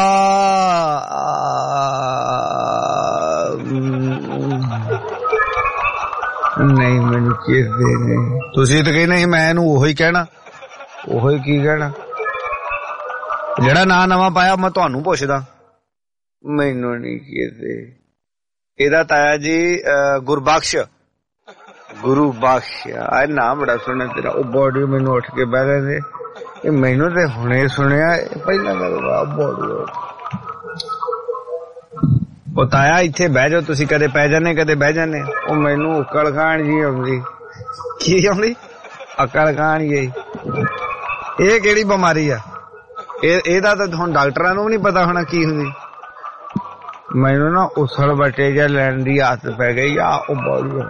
ਨਹੀਂ ਮੈਨੂੰ ਚੇਤੇ ਨਹੀਂ। ਤੁਸੀਂ ਤਾਂ ਕਹਿੰਦੇ ਸੀ ਮੈਂ ਇਹਨੂੰ ਉਹੀ ਕਹਿਣਾ। ਉਹੀ ਕੀ ਕਹਿਣਾ? ਜਿਹੜਾ ਨਾਂ ਨਵਾਂ ਪਾਇਆ ਮੈਂ ਤੁਹਾਨੂੰ ਪੁੱਛਦਾ, ਮੈਨੂੰ ਨਹੀਂ ਚੇਤੇ। ਇਹਦਾ ਤਾਇਆ ਜੀ ਗੁਰਬਖਸ਼, ਗੁਰੂ ਬਖਸ਼। ਆ ਨਾਂ ਬੜਾ ਸੁਣਿਆ ਤੇਰਾ। ਉਹ ਬੋਡੀ ਮੈਨੂੰ ਉੱਠ ਕੇ ਬਹਿ ਰਹੇ। ਇਹ ਮੈਨੂੰ ਤੇ ਹੁਣੇ ਸੁਣਿਆ, ਪਹਿਲਾਂ ਬੋਡੀ ਉਹ ਤਾਇਆ ਇੱਥੇ ਬਹਿ ਜਾਓ ਤੁਸੀਂ, ਕਦੇ ਪੈ ਜਾਂਦੇ ਕਦੇ ਬਹਿ ਜਾਂਦੇ। ਉਹ ਮੈਨੂੰ ਉਕਲ ਖਾਣ ਜੀ ਆਉਂਦੀ। ਕੀ ਆਉਂਦੀ? ਅਕਲ ਖਾਣ ਜੀ। ਇਹ ਕਿਹੜੀ ਬਿਮਾਰੀ ਆ? ਇਹਦਾ ਤਾਂ ਹੁਣ ਡਾਕਟਰਾਂ ਨੂੰ ਵੀ ਨਹੀਂ ਪਤਾ ਹੋਣਾ ਕੀ ਹੁੰਦੀ। ਮੈਨੂੰ ਨਾ ਉਸਲ ਬੱਟੇ ਜਿਹਾ ਲੈਣ ਦੀ ਆਦਤ ਪੈ ਗਈ ਆ। ਉਹ ਬੜੀ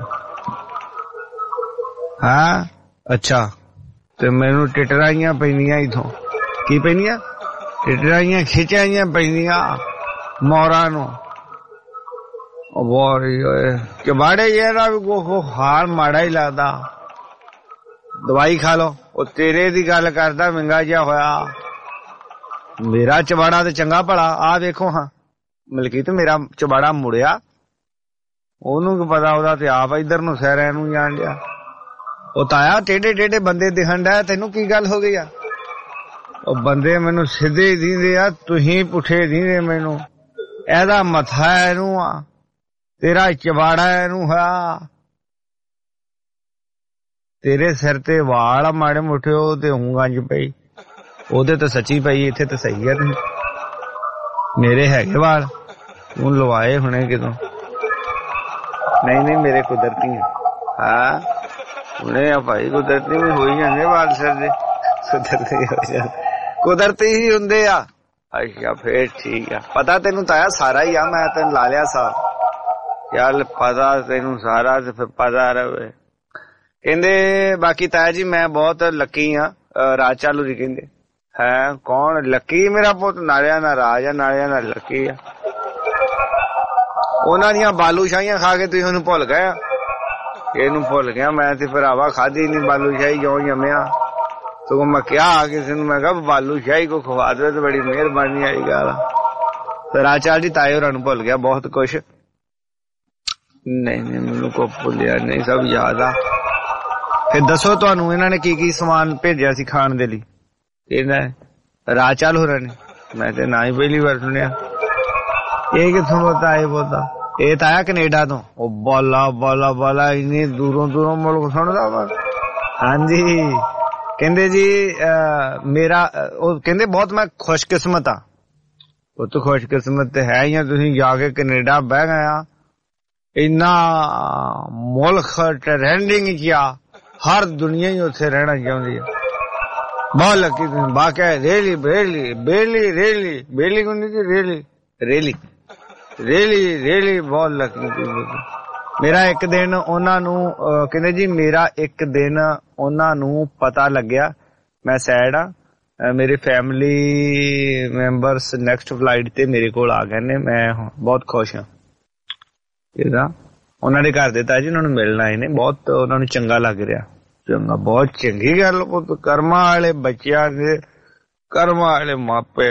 ਹਾਂ ਅੱਛਾ, ਤੇ ਮੈਨੂੰ ਟਿਟਰਾਈਆਂ ਪੈਂਦੀਆਂ ਇਥੋਂ। ਕੀ ਪੈਂਦੀਆਂ? ਟਿਟਰਾਈਆਂ ਖਿਚਾਈਆਂ ਪੈਂਦੀਆਂ ਮੋਰਾਂ ਨੂੰ। ਚਬਾੜੇ ਜਿਹੜਾ ਵੀ ਕੋ ਹਾਲ ਮਾੜਾ ਹੀ ਲੱਗਦਾ। ਦਵਾਈ ਖਾ ਲੋ। ਉਹ ਤੇਰੇ ਦੀ ਗੱਲ ਕਰਦਾ ਮਹਿੰਗਾ ਜਿਹਾ ਹੋਇਆ। ਮੇਰਾ ਚਬਾੜਾ ਤੇ ਚੰਗਾ ਭਲਾ। ਆਹ ਵੇਖੋ ਹਾਂ ਮਲਕੀਤ, ਮੇਰਾ ਚਬਾੜਾ ਮੁੜਿਆ। ਉਹਨੂੰ ਕੀ ਪਤਾ, ਉਹਦਾ ਤੇ ਆਪ ਇੱਧਰ ਨੂੰ ਸਹਿਰਿਆਂ ਨੂੰ ਜਾਣ ਡਿਆ। ਉਹ ਤਾਇਆ ਟੇਢੇ ਟੇਢੇ ਬੰਦੇ ਦਿਖਣ ਡਿਆ, ਤੈਨੂੰ ਕੀ ਗੱਲ ਹੋ ਗਈ ਆ? ਉਹ ਬੰਦੇ ਮੈਨੂੰ ਸਿੱਧੇ ਦੀਂਦੇ ਆ, ਤੁਸੀਂ ਪੁੱਠੇ ਦੀਂਦੇ ਮੈਨੂੰ। ਇਹਦਾ ਮੱਥਾ ਇਹਨੂੰ ਆ, ਤੇਰਾ ਚਬਾੜਾ ਇਹਨੂੰ ਹੋਇਆ। ਤੇਰੇ ਸਿਰ ਤੇ ਵਾਲ ਮਾੜੇ ਮੋਟੇ ਉਹ ਤੇ ਗੰਜ ਪਈ, ਉਹਦੇ ਤੇ ਸੱਚੀ ਪਈ, ਇੱਥੇ ਤੇ ਸਹੀ ਆ। ਤੁਸੀਂ ਮੇਰੇ ਹੈਗੇ ਵਾਲ, ਤੂੰ ਲਵਾਏ ਹੁਣੇ ਕਿਦੋਂ? ਨਹੀਂ ਮੇਰੇ ਕੁਦਰਤੀ ਆ। ਹਾਂ ਹੁਣੇ ਆ ਭਾਈ, ਕੁਦਰਤੀ ਵੀ ਹੋਈ ਜਾਂਦੇ ਵਾਲ ਸਿਰ ਦੇ। ਕੁਦਰਤੀ ਹੀ ਹੁੰਦੇ ਆ। ਅੱਛਾ ਫੇਰ ਠੀਕ ਆ। ਪਤਾ ਤੈਨੂੰ ਤਾਇਆ ਸਾਰਾ ਹੀ ਆ, ਮੈਂ ਤੈਨੂੰ ਲਾ ਲਿਆ ਸਾਹ। ਚੱਲ ਪਤਾ ਤੈਨੂੰ ਸਾਰਾ ਤੇ ਫਿਰ ਪਤਾ ਰਵੇ। ਕਹਿੰਦੇ ਬਾਕੀ ਤਾਇਆ ਜੀ ਮੈਂ ਬਹੁਤ ਲੱਕੀ ਆ। ਰਾਜ ਚਾਲੂ ਜੀ ਕਹਿੰਦੇ ਹੈ ਕੌਣ ਲੱਕੀ? ਮੇਰਾ ਪੁੱਤ ਨਾਲਿਆਂ ਨਾਲ ਰਾਜ ਆ, ਨਾਲਿਆਂ ਨਾਲ ਲੱਕੀ ਆ। ਉਹਨਾਂ ਦੀਆਂ ਬਾਲੂਸ਼ਾਹੀਆਂ ਖਾ ਕੇ ਤੁਸੀਂ ਉਹਨੂੰ ਭੁੱਲ ਗਏ। ਇਹਨੂੰ ਭੁੱਲ ਗਿਆ ਮੈਂ ਤੇ ਭਰਾਵਾ, ਖਾਧੀ ਨੀ ਬਾਲੂਸ਼ਾਹੀ ਜਿਉਂ ਜੰਮਿਆ। ਸਗੋਂ ਮੈਂ ਕਿਹਾ ਕਿਸੇ ਨੂੰ, ਮੈਂ ਕਿਹਾ ਬਾਲੂਸ਼ਾਹੀ ਕੋ ਖਵਾ ਦੇ ਤੇ ਬੜੀ ਮਿਹਰਬਾਨੀ ਆਈ ਗੱਲ। ਤੇ ਰਾਚਾਲ ਜੀ ਤਾਏ ਹੋਰਾਂ ਨੂੰ ਭੁੱਲ ਗਿਆ ਬਹੁਤ ਕੁਛ। ਨਹੀਂ ਮੈਨੂੰ ਕੋ ਭੁੱਲਿਆ ਨਹੀਂ, ਸਭ ਯਾਦ ਆ। ਫਿਰ ਦੱਸੋ ਤੁਹਾਨੂੰ ਇਹਨਾਂ ਨੇ ਕੀ ਕੀ ਸਮਾਨ ਭੇਜਿਆ ਸੀ ਖਾਣ ਦੇ ਲਈ? ਇਹਨਾਂ ਰਾਚਾਲ ਹੋਰਾਂ ਨੇ? ਮੈਂ ਤੇ ਨਾ ਹੀ ਪਹਿਲੀ ਵਾਰ ਸੁਣਿਆ। ਇਹ ਕਿੱਥੋਂ ਪਤਾ? ਇਹ ਪਤਾ ਇਹ ਤਾਂ ਆਇਆ ਕੈਨੇਡਾ ਤੋਂ। ਉਹ ਬਾਲਾ ਬਾਲਾ ਬਾਲਾ ਇੰਨੀ ਦੂਰੋਂ ਦੂਰੋਂ ਮੁਲਕ ਸੁਣਦਾ ਵਾ। ਹਾਂਜੀ ਕਹਿੰਦੇ ਜੀ ਮੇਰਾ ਉਹ ਕਹਿੰਦੇ ਬਹੁਤ ਮੈਂ ਖੁਸ਼ਕਿਸਮਤ ਆ। ਉਹ ਤਾਂ ਖੁਸ਼ਕਿਸਮਤ ਤੇ ਹੈ ਹੀ ਆ, ਤੁਸੀਂ ਜਾ ਕੇ ਕੈਨੇਡਾ ਬਹਿ ਗਏ ਆ। ਇੰਨਾ ਮੁਲਕ ਟ੍ਰੈਂਡਿੰਗ ਕਿਆ, ਹਰ ਦੁਨੀਆ ਹੀ ਉੱਥੇ ਰਹਿਣਾ ਚਾਹੁੰਦੀ ਆ। ਬਹੁਤ ਲੱਕੀ ਤੁਸੀਂ। ਬਾਕੀ ਰੇਲੀ ਬੇਲੀ ਬੇਲੀ ਰੇਲੀ ਬੇਲੀ ਕੋ ਨਹੀਂ ਰੇਲੀ ਰੇਲੀ ਰੇਲੀ ਰੇਲੀ ਬਹੁਤ ਲੱਕੀ। ਮੇਰਾ ਇੱਕ ਦਿਨ ਉਹਨਾਂ ਨੂੰ ਕਹਿੰਦੇ ਜੀ ਮੇਰਾ ਇੱਕ ਦਿਨ ਉਹਨਾਂ ਨੂੰ ਪਤਾ ਲੱਗਿਆ ਮੈਂ ਸੈਡ ਆ। ਮੇਰੇ ਫੈਮਿਲੀ ਮੈਂਬਰਸ ਨੈਕਸਟ ਫਲਾਈਟ ਤੇ ਮੇਰੇ ਕੋਲ ਆ ਗਏ ਨੇ। ਮੈਂ ਬਹੁਤ ਖੁਸ਼ ਹਾਂ। ਇਹਦਾ ਉਹਨਾਂ ਦੇ ਘਰ ਦੇ ਤਾਂ ਜੀ ਉਹਨਾਂ ਨੂੰ ਮਿਲਣਾ ਆਏ ਨੇ। ਬਹੁਤ ਉਹਨਾਂ ਨੂੰ ਚੰਗਾ ਲੱਗ ਰਿਹਾ। ਚੰਗਾ, ਬਹੁਤ ਚੰਗੀ ਗੱਲ। ਕਰਮਾਂ ਵਾਲੇ ਬੱਚਿਆਂ ਦੇ, ਕਰਮਾਂ ਵਾਲੇ ਮਾਪੇ।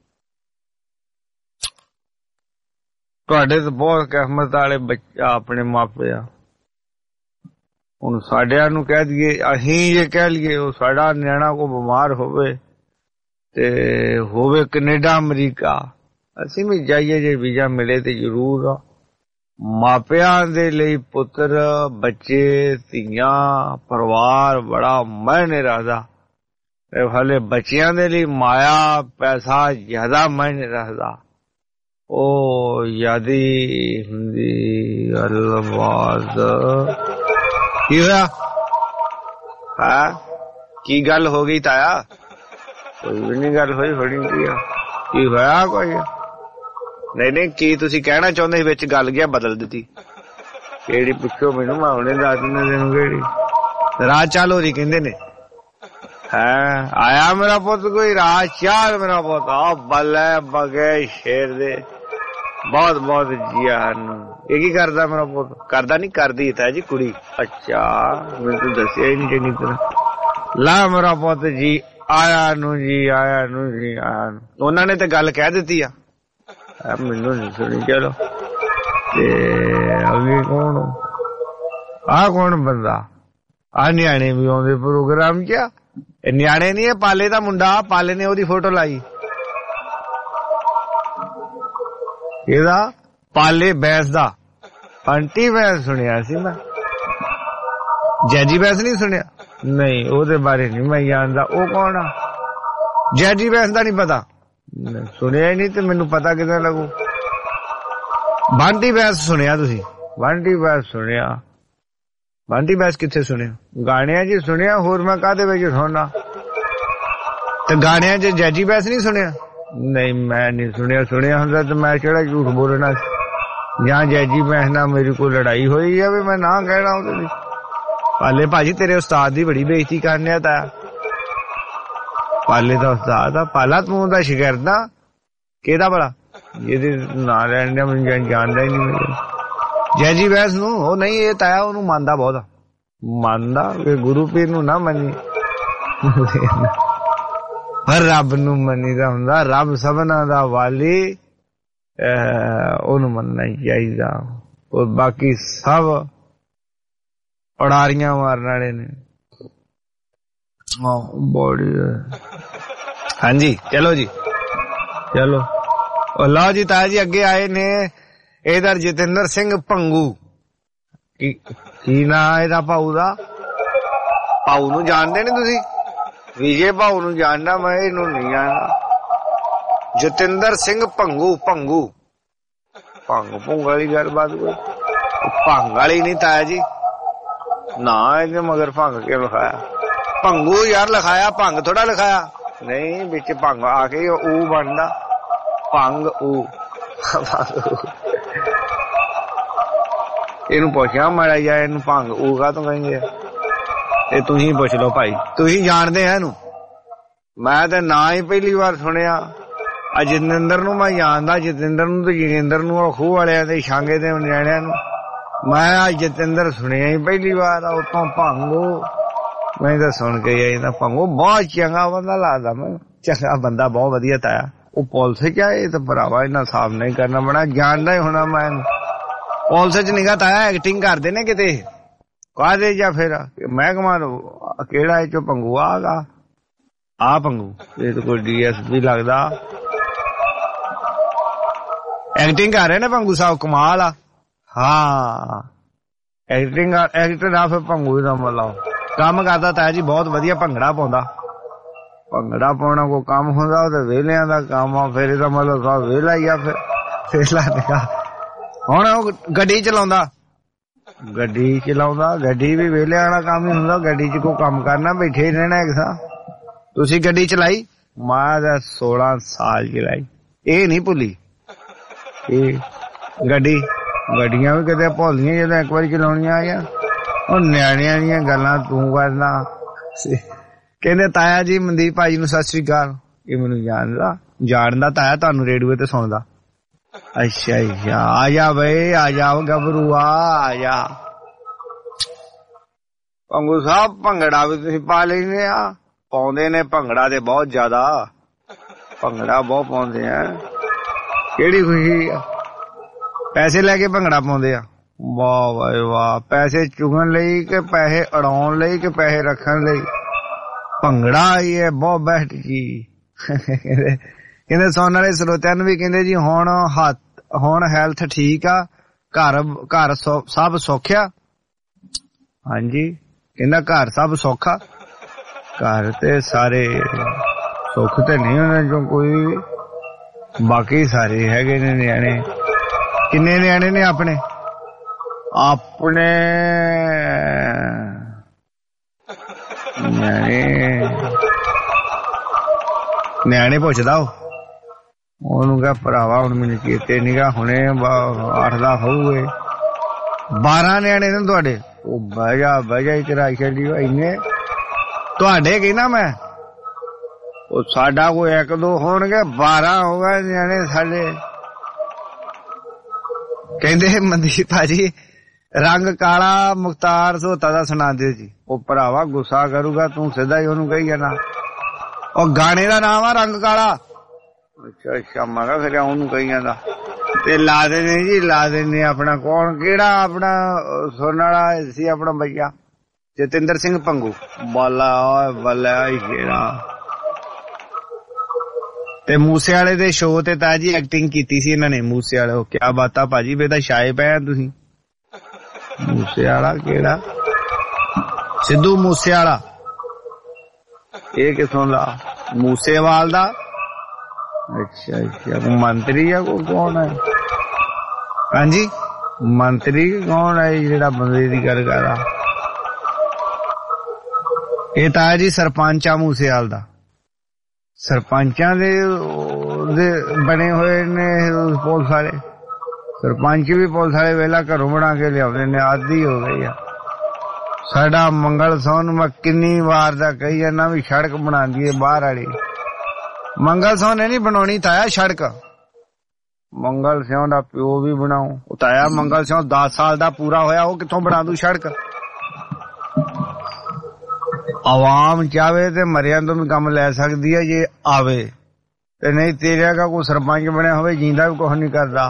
ਤੁਹਾਡੇ ਤਾਂ ਬਹੁਤ ਕਿਸਮਤ ਵਾਲੇ ਬੱਚਾ ਆਪਣੇ ਮਾਪੇ ਆ। ਹੁਣ ਸਾਡਿਆਂ ਨੂੰ ਕਹਿ ਦਈਏ, ਅਸੀਂ ਜੇ ਕਹਿ ਲਈਏ ਉਹ ਸਾਡਾ ਨਿਆਣਾ ਕੋ ਬਿਮਾਰ ਹੋਵੇ ਤੇ ਹੋਵੇ ਕੈਨੇਡਾ ਅਮਰੀਕਾ, ਅਸੀਂ ਵੀ ਜਾਈਏ ਜੇ ਵੀਜ਼ਾ ਮਿਲੇ ਤੇ ਜ਼ਰੂਰ ਆ। ਮਾਪਿਆਂ ਦੇ ਲਈ ਪੁੱਤਰ, ਬੱਚੇ, ਧੀਆਂ, ਪਰਿਵਾਰ ਬੜਾ ਮਾਇਨੇ ਰੱਖਦਾ। ਹਾਲੇ ਬੱਚਿਆਂ ਦੇ ਲਈ ਮਾਇਆ ਪੈਸਾ ਜ਼ਿਆਦਾ ਮਾਇਨੇ ਰੱਖਦਾ। ਉਹ ਯਾਦੀ ਹੁੰਦੀ ਗੱਲਬਾਤ। ਕੀ ਹੋਇਆ? ਹਾਂ ਕੀ ਗੱਲ ਹੋ ਗਈ ਤਾਇਆ? ਕੋਈ ਵੀ ਨਹੀਂ ਗੱਲ ਹੋਈ। ਹੋਣੀ ਕੀ ਹੋਇਆ? ਕੋਈ ਨਹੀਂ ਕੀ ਤੁਸੀਂ ਕਹਿਣਾ ਚਾਹੁੰਦੇ ਸੀ? ਵਿੱਚ ਗੱਲ ਗਿਆ ਬਦਲ ਦਿੱਤੀ। ਕਿਹੜੀ ਪੁੱਛੋ ਮੈਨੂੰ, ਮੈਂ ਹੁਣੇ ਦੱਸ ਦਿੰਦਾ ਤੈਨੂੰ ਕਿਹੜੀ। ਰਾਜ ਚਾਲ ਹੋ ਰਹੀ ਕਹਿੰਦੇ ਨੇ। ਹੈ ਆਇਆ ਮੇਰਾ ਪੁੱਤ ਕੋਈ? ਰਾਜ ਚਾਲ ਮੇਰਾ ਪੁੱਤ ਆ ਬੱਲੇ ਬਗੇ ਸ਼ੇਰ ਦੇ। ਬਹੁਤ ਬਹੁਤ ਜੀਆ ਨੂੰ। ਇਹ ਕੀ ਕਰਦਾ ਮੇਰਾ ਪੁੱਤ? ਕਰਦਾ ਨੀ, ਕਰਦੀ ਤਾਂ ਜੀ ਕੁੜੀ। ਅੱਛਾ ਮੈਨੂੰ ਤੂੰ ਦੱਸਿਆ ਹੀ ਨੀ ਚੰਗੀ ਤਰ੍ਹਾਂ। ਲਾ ਮੇਰਾ ਪੁੱਤ ਜੀ ਆਇਆ ਨੂੰ, ਜੀ ਆਇਆ ਨੂੰ, ਜੀ ਆਇਆ ਨੂੰ। ਉਹਨਾਂ ਨੇ ਤੇ ਗੱਲ ਕਹਿ ਦਿੱਤੀ ਆ, ਮੈਨੂੰ ਨੀ ਸੁਣੀ। ਚਲੋ ਤੇ ਅੱਗੇ ਕੌਣ? ਆਹ ਕੌਣ ਬੰਦਾ? ਆਹ ਨਿਆਣੇ ਵੀ ਆਉਂਦੇ ਪ੍ਰੋਗਰਾਮ ਚ। ਨਿਆਣੇ ਨੀ, ਇਹ ਪਾਲੇ ਦਾ ਮੁੰਡਾ। ਪਾਲੇ ਨੇ ਉਹਦੀ ਫੋਟੋ ਲਾਈ। ਇਹਦਾ ਪਾਲੇ ਬੈਂਸ ਦਾ ਆਂਟੀ ਬੈਂਸ ਸੁਣਿਆ ਸੀ ਮੈਂ। ਜੈਜੀ ਬੈਂਸ ਨਹੀਂ ਸੁਣਿਆ? ਨਹੀਂ ਉਹਦੇ ਬਾਰੇ ਨਹੀਂ ਮੈਂ ਜਾਣਦਾ। ਉਹ ਕੌਣ ਆ? ਜੈਜੀ ਬੈਂਸ ਦਾ ਨਹੀਂ ਪਤਾ? ਸੁਣਿਆ ਹੀ ਨਹੀਂ ਤੇ ਮੈਨੂੰ ਪਤਾ ਕਿਦਾਂ ਲੱਗੂ? ਬੰਟੀ ਬੈਸ ਸੁਣਿਆ ਤੁਸੀਂ? ਬੰਟੀ ਬੈਸ ਸੁਣਿਆ? ਬੰਟੀ ਬੈਸ ਕਿੱਥੇ ਸੁਣਿਆ? ਗਾਣਿਆਂ 'ਚ ਸੁਣਿਆ, ਹੋਰ ਮੈਂ ਕਾਹਦੇ ਵਿੱਚ ਸੁਣਨਾ? ਤੇ ਗਾਣਿਆਂ 'ਚ ਜੈਜੀ ਬੈਸ ਨਹੀਂ ਸੁਣਿਆ? ਨਹੀਂ ਮੈਂ ਨਹੀਂ ਸੁਣਿਆ। ਸੁਣਿਆ ਹੁੰਦਾ ਤੇ ਮੈਂ ਕਿਹੜਾ ਝੂਠ ਬੋਲਣਾ ਸੀ। ਜਾਂ ਜੈਜੀ ਬੈਸ ਨਾਲ ਮੇਰੀ ਕੋਈ ਲੜਾਈ ਹੋਈ ਆ ਵੀ ਮੈਂ ਨਾ ਕਹਿਣਾ ਉਹਦੇ ਲਈ। ਪਾਲੇ ਭਾਜੀ ਤੇਰੇ ਉਸਤਾਦ ਦੀ ਬੜੀ ਬੇਇੱਜ਼ਤੀ ਕਰਨੇ ਤਾਂ ਪਾਲੇ ਦਾ ਉਸਤਾਦ ਆ। ਪਾਲਾ ਤੂੰ ਦਾ ਸ਼ਾਗਿਰਦ ਆ ਕਿਹਦਾ ਭਲਾ ਜਿਹਦੇ ਨਾਂ ਲੈਣ ਦਾ ਮੈਨੂੰ ਜਾਣਦਾ ਹੀ ਨਹੀਂ। ਜੈਜੀ ਬੈਸ ਨੂੰ ਉਹ ਨਹੀਂ, ਇਹ ਤਾਇਆ ਉਹਨੂੰ ਮੰਨਦਾ ਬਹੁਤ, ਮੰਨਦਾ ਕਿ ਗੁਰੂ ਪੀਰ ਨੂੰ ਨਾ ਮੰਨੀ ਪਰ ਰੱਬ ਨੂੰ ਮੰਨੀਦਾ ਹੁੰਦਾ। ਰੱਬ ਸਭਨਾਂ ਦਾ ਵਾਲੀ, ਉਹਨੂੰ ਮੰਨਣਾ ਹੀ ਚਾਹੀਦਾ। ਉਹ ਬਾਕੀ ਸਭ ਉਡਾਰੀਆਂ ਮਾਰਨ ਵਾਲੇ ਨੇ। ਬੜੀ ਹਾਂਜੀ ਚਲੋ ਜੀ ਚਲੋ। ਲਓ ਜੀ ਤਾਇਆ ਜੀ ਅੱਗੇ ਆਏ ਨੇ ਇਧਰ ਜਤਿੰਦਰ ਸਿੰਘ ਭੰਗੂ। ਕੀ ਨਾਂ ਇਹਦਾ ਭਾਊ ਦਾ? ਭਾਊ ਨੂੰ ਜਾਣਦੇ ਨੀ ਤੁਸੀਂ? ਵਿਜੇ ਭਾਊ ਨੂੰ ਜਾਣਦਾ ਮੈਂ, ਇਹਨੂੰ ਨਹੀਂ ਜਾਣਦਾ। ਜਤਿੰਦਰ ਸਿੰਘ ਭੰਗੂ। ਭੰਗੂ ਭੰਗ ਭੁੰਗ ਵਾਲੀ ਗੱਲਬਾਤ ਕੋਈ? ਭੰਗ ਵਾਲੀ ਨਹੀਂ ਤਾਇਆ ਜੀ ਨਾ, ਇਹਨੇ ਮਗਰ ਭੰਗ ਕਿਉਂ ਲਿਖਾਇਆ? ਭੰਗੂ ਯਾਰ ਲਿਖਾਇਆ, ਭੰਗ ਥੋੜਾ ਲਿਖਾਇਆ। ਨਹੀਂ ਵਿੱਚ ਭੰਗ ਆ ਕੇ ਉਹ ਬਣਦਾ ਭੰਗ ਊ। ਇਹਨੂੰ ਪੁੱਛਿਆ ਮਾੜਾ ਜਿਹਾ, ਇਹਨੂੰ ਭੰਗ ਊ ਕਾਹਤੋਂ ਕਹਿੰਦੇ ਆ? ਇਹ ਤੁਸੀਂ ਪੁੱਛ ਲਓ ਭਾਈ, ਤੁਸੀਂ ਜਾਣਦੇ ਆ ਇਹਨੂੰ। ਮੈਂ ਤੇ ਨਾਂ ਹੀ ਪਹਿਲੀ ਵਾਰ ਸੁਣਿਆ। ਆ ਜਤਿੰਦਰ ਨੂੰ ਮੈਂ ਜਾਣਦਾ, ਜਤਿੰਦਰ ਨੂੰ ਤੇ ਜਗਿੰਦਰ ਨੂੰ, ਖੂਹ ਵਾਲਿਆਂ ਦੇ ਛਾਂਗੇ ਦੇ ਨਿਆਣਿਆਂ ਨੂੰ। ਮੈਂ ਅੱਜ ਜਤਿੰਦਰ ਸੁਣਿਆ ਹੀ ਪਹਿਲੀ ਵਾਰ। ਉਤੋਂ ਭੰਗੂ ਮੈਂ ਤਾਂ ਸੁਣ ਕੇ ਆਈ। ਭੰਗੂ ਬਹੁਤ ਚੰਗਾ ਬੰਦਾ ਲੱਗਦਾ ਮੈਨੂੰ, ਚੰਗਾ ਬੰਦਾ, ਬਹੁਤ ਵਧੀਆ ਤਾਇਆ। ਉਹ ਪੁਲਿਸ ਚ ਆਏ ਤੇ ਭਰਾਵਾ ਇਹਨਾਂ ਸਾਫ ਨਹੀਂ ਕਰਨਾ ਬਣਾ, ਜਾਣਦਾ ਹੀ ਹੋਣਾ ਮੈਂ। ਪੁਲਿਸ ਚ ਨਿਗਾ ਤਾਇਆ ਐਕਟਿੰਗ ਕਰਦੇ ਨੇ ਕਿਤੇ ਕਾਹਦੇ ਜਾਂ ਫਿਰ ਮਹਿਕਮਾ ਕਿਹੜਾ ਇਹ ਚੋਂ ਭੰਗੂ ਆਗਾ ਆ ਭੰਗੂ? ਇਹ ਤਾਂ ਕੋਈ DSP ਲੱਗਦਾ। ਐਕਟਿੰਗ ਕਰ ਰਹੇ ਨੇ ਭੰਗੂ ਸਾਹਿਬ, ਕਮਾਲ ਆ। ਹਾਂ ਐਕਟਿੰਗ ਐਕਟਰ ਆ ਫਿਰ ਭੰਗੂ ਦਾ ਮਤਲਬ ਕੰਮ ਕਰਦਾ ਤਾਇਆ ਜੀ, ਬਹੁਤ ਵਧੀਆ ਭੰਗੜਾ ਪਾਉਂਦਾ। ਭੰਗੜਾ ਪਾਉਣਾ ਕੋਈ ਕੰਮ ਹੁੰਦਾ? ਉਹ ਤੇ ਵਿਹਲਿਆਂ ਦਾ ਕੰਮ ਆ। ਫਿਰ ਇਹਦਾ ਮਤਲਬ ਸਭ ਵਿਹਲਾ ਹੀ ਆ। ਫਿਰ ਵਿਹਲਾ ਨਿਕਾ ਹੁਣ ਉਹ ਗੱਡੀ ਚਲਾਉਂਦਾ, ਗੱਡੀ ਚਲਾਉਂਦਾ। ਗੱਡੀ ਵੀ ਵਿਹਲਿਆਂ ਵਾਲਾ ਕੰਮ ਹੀ ਹੁੰਦਾ। ਗੱਡੀ ਚ ਕੋਈ ਕੰਮ ਕਰਨਾ, ਬੈਠੇ ਹੀ ਰਹਿਣਾ ਇੱਕ ਥਾਂ। ਤੁਸੀਂ ਗੱਡੀ ਚਲਾਈ? ਮੈਂ ਤਾਂ 16 ਸਾਲ ਚਲਾਈ, ਇਹ ਨਹੀਂ ਭੁੱਲੀ। ਇਹ ਗੱਡੀਆਂ ਵੀ ਕਿਤੇ ਭੁੱਲਦੀਆਂ ਜਦੋਂ ਇੱਕ ਵਾਰੀ ਚਲਾਉਣੀਆਂ ਆ। ਉਹ ਨਿਆਣਿਆਂ ਦੀਆਂ ਗੱਲਾਂ ਤੂੰ ਕਰਨਾ। ਕਹਿੰਦੇ ਤਾਇਆ ਜੀ ਮਨਦੀਪ ਭਾਜੀ ਨੂੰ ਸਤਿ ਸ੍ਰੀ ਅਕਾਲ। ਇਹ ਮੈਨੂੰ ਜਾਣਦਾ ਤਾਇਆ, ਤੁਹਾਨੂੰ ਰੇਡੀਓ ਤੇ ਸੁਣਦਾ। ਅੱਛਾ ਅੱਛਾ, ਆ ਜਾ ਬਈ, ਆ ਜਾ ਗੱਭਰੂ, ਆ ਜਾ। ਭੰਗੂ ਸਾਹਿਬ ਭੰਗੜਾ ਵੀ ਤੁਸੀਂ ਪਾ ਲੈਂਦੇ ਆ? ਪਾਉਂਦੇ ਨੇ ਭੰਗੜਾ ਤੇ ਬਹੁਤ ਜ਼ਿਆਦਾ, ਭੰਗੜਾ ਬਹੁਤ ਪਾਉਂਦੇ ਆ। ਕਿਹੜੀ ਖੁਸ਼ੀ ਆ? ਪੈਸੇ ਲੈ ਕੇ ਭੰਗੜਾ ਪਾਉਂਦੇ ਆ? ਵਾਹ ਵਾਹ ਵਾਹ। ਪੈਸੇ ਚੁਗਣ ਲਈ ਕਿ ਪੈਸੇ ਉਡਾਉਣ ਲਈ ਕਿ ਪੈਸੇ ਰੱਖਣ ਲਈ? ਭੰਗੜਾ ਹੀ ਹੈ ਬਹੁਤ ਬੈਸਟ ਚੀਜ਼। ਕਹਿੰਦੇ ਸੁਣਨ ਵਾਲੇ ਸਰੋਤਿਆਂ ਨੂੰ ਵੀ ਕਹਿੰਦੇ ਜੀ ਹੁਣ ਹੈਲਥ ਠੀਕ ਆ, ਘਰ ਸਭ ਸੌਖਿਆ? ਹਾਂਜੀ ਕਹਿੰਦਾ ਘਰ ਸਭ ਸੌਖਾ। ਘਰ ਤੇ ਸਾਰੇ ਸੁੱਖ ਤੇ ਨਹੀਂ ਉਹਨਾਂ ਚੋਂ ਕੋਈ ਵੀ, ਬਾਕੀ ਸਾਰੇ ਹੈਗੇ ਨੇ ਨਿਆਣੇ। ਕਿੰਨੇ ਨਿਆਣੇ ਨੇ ਆਪਣੇ? ਨਿਆਣੇ ਪੁੱਛਦਾ ਉਹਨੂੰ ਕਹ ਭਰਾਵਾ ਹੁਣ ਮੈਨੂੰ ਚੇਤੇ ਨੀਗਾ, ਹੁਣੇ 8-10 ਹੋਊਗੇ। 12 ਨਿਆਣੇ ਨੇ ਤੁਹਾਡੇ? ਉਹ ਬਹਿ ਹੀ ਕਰਾਈ ਛੱਡੀ ਇੰਨੇ ਤੁਹਾਡੇ। ਕਹਿੰਦਾ ਮੈਂ ਉਹ ਸਾਡਾ ਕੋਈ 1-2 ਹੋਣਗੇ, 12 ਹੋ ਗਏ ਨਿਆਣੇ ਸਾਡੇ। ਕਹਿੰਦੇ ਮਨਦੀਪ ਭਾਜੀ ਰੰਗ ਕਾਲਾ ਮੁਖਤਾਰ ਸੋਤਾ ਦਾ ਸੁਣਾ ਦਿਓ ਜੀ। ਉਹ ਭਰਾਵਾ ਗੁੱਸਾ ਕਰੂਗਾ, ਤੂੰ ਸਿੱਧਾ ਹੀ ਉਹਨੂੰ ਕਹੀ ਜਾਣਾ। ਉਹ ਗਾਣੇ ਦਾ ਨਾਮ ਆ ਰੰਗ ਕਾਲਾ? ਅੱਛਾ ਅੱਛਾ, ਮੈਂ ਕਿਹਾ ਫਿਰ ਉਹਨੂੰ ਕਹੀ ਜਾਂਦਾ। ਤੇ ਲਾ ਦੇਣੇ ਜੀ, ਲਾ ਦੇਣੇ। ਆਪਣਾ ਕੌਣ ਕਿਹੜਾ ਆਪਣਾ ਸੁਣਨ ਵਾਲਾ ਸੀ ਆਪਣਾ ਭਈਆ? ਜਤਿੰਦਰ ਸਿੰਘ ਭੰਗੂ। ਬਾਲਾ ਬੱਲਾ ਹੀ ਕਿਹੜਾ। ਤੇ ਮੂਸੇ ਵਾਲੇ ਦੇ ਸ਼ੋਅ ਤੇ ਤਾਂ ਜੀ ਐਕਟਿੰਗ ਕੀਤੀ ਸੀ ਇਹਨਾਂ ਨੇ। ਮੂਸੇ ਵਾਲੇ ਕਿਆ ਬਾਤਾਂ ਭਾਜੀ, ਬੇਟਾ ਛਾਏ ਪਏ ਤੁਸੀਂ। ਮੂਸੇ ਵਾਲਾ ਕਿਹੜਾ? ਸਿੱਧੂ ਮੂਸੇ ਵਾਲਾ। ਇਹ ਕਿਥੋਂ ਦਾ? ਮੂਸੇਵਾਲ ਦਾ? ਅੱਛਾ ਅੱਛਾ, ਮੰਤਰੀ ਆ ਕੋਈ? ਕੌਣ ਹੈ? ਹਾਂਜੀ ਮੰਤਰੀ ਕੌਣ ਹੈ ਜਿਹੜਾ ਬੰਦੇ ਦੀ ਗੱਲ ਕਰਦਾ? ਇਹ ਤਾਂ ਜੀ ਸਰਪੰਚ ਆ ਮੂਸੇਵਾਲ ਦਾ। ਸਰਪੰਚਾਂ ਦੇ ਬਣੇ ਹੋਏ ਨੇ ਪੁਲਿਸ ਵਾਲੇ। ਸਰਪੰਚ ਵੀ ਪੁਲਿਸ ਵਾਲੇ ਵੇਲਾ ਘਰੋਂ ਬਣਾ ਕੇ ਲਿਆਉਂਦੇ ਨੇ। ਆਦੀ ਹੋ ਗਈ ਆ ਸਾਡਾ ਮੰਗਲ ਸੋਹ ਨੂੰ। ਮੈਂ ਕਿੰਨੀ ਵਾਰ ਦਾ ਕਹੀ ਜਾਂਦਾ ਵੀ ਸੜਕ ਬਣਾ ਦੀਏ ਬਾਹਰ ਵਾਲੀ। ਮੰਗਲ ਸੋਹ ਨੇ ਨੀ ਬਣਾਉਣੀ ਤਾਇਆ ਸੜਕ। ਮੰਗਲ ਸਿਉਂ ਦਾ ਪਿਓ ਵੀ ਬਣਾਉ। ਤਾਇਆ ਮੰਗਲ ਸਿਉਂ 10 ਸਾਲ ਦਾ ਪੂਰਾ ਹੋਇਆ, ਉਹ ਕਿੱਥੋਂ ਬਣਾ ਦੂ ਸੜਕ? ਆਵਾਮ ਚਾਵੇ ਤੇ ਮਰਿਆਂ ਤੋਂ ਵੀ ਕੰਮ ਲੈ ਸਕਦੀ ਹੈ ਜੇ ਆਵੇ, ਤੇ ਨਹੀਂ ਤੇਰੇ ਕਾ ਕੋਈ ਸਰਪੰਚ ਬਣਿਆ ਹੋਵੇ ਜੀਂਦਾ ਵੀ ਕੁਛ ਨਹੀਂ ਕਰਦਾ।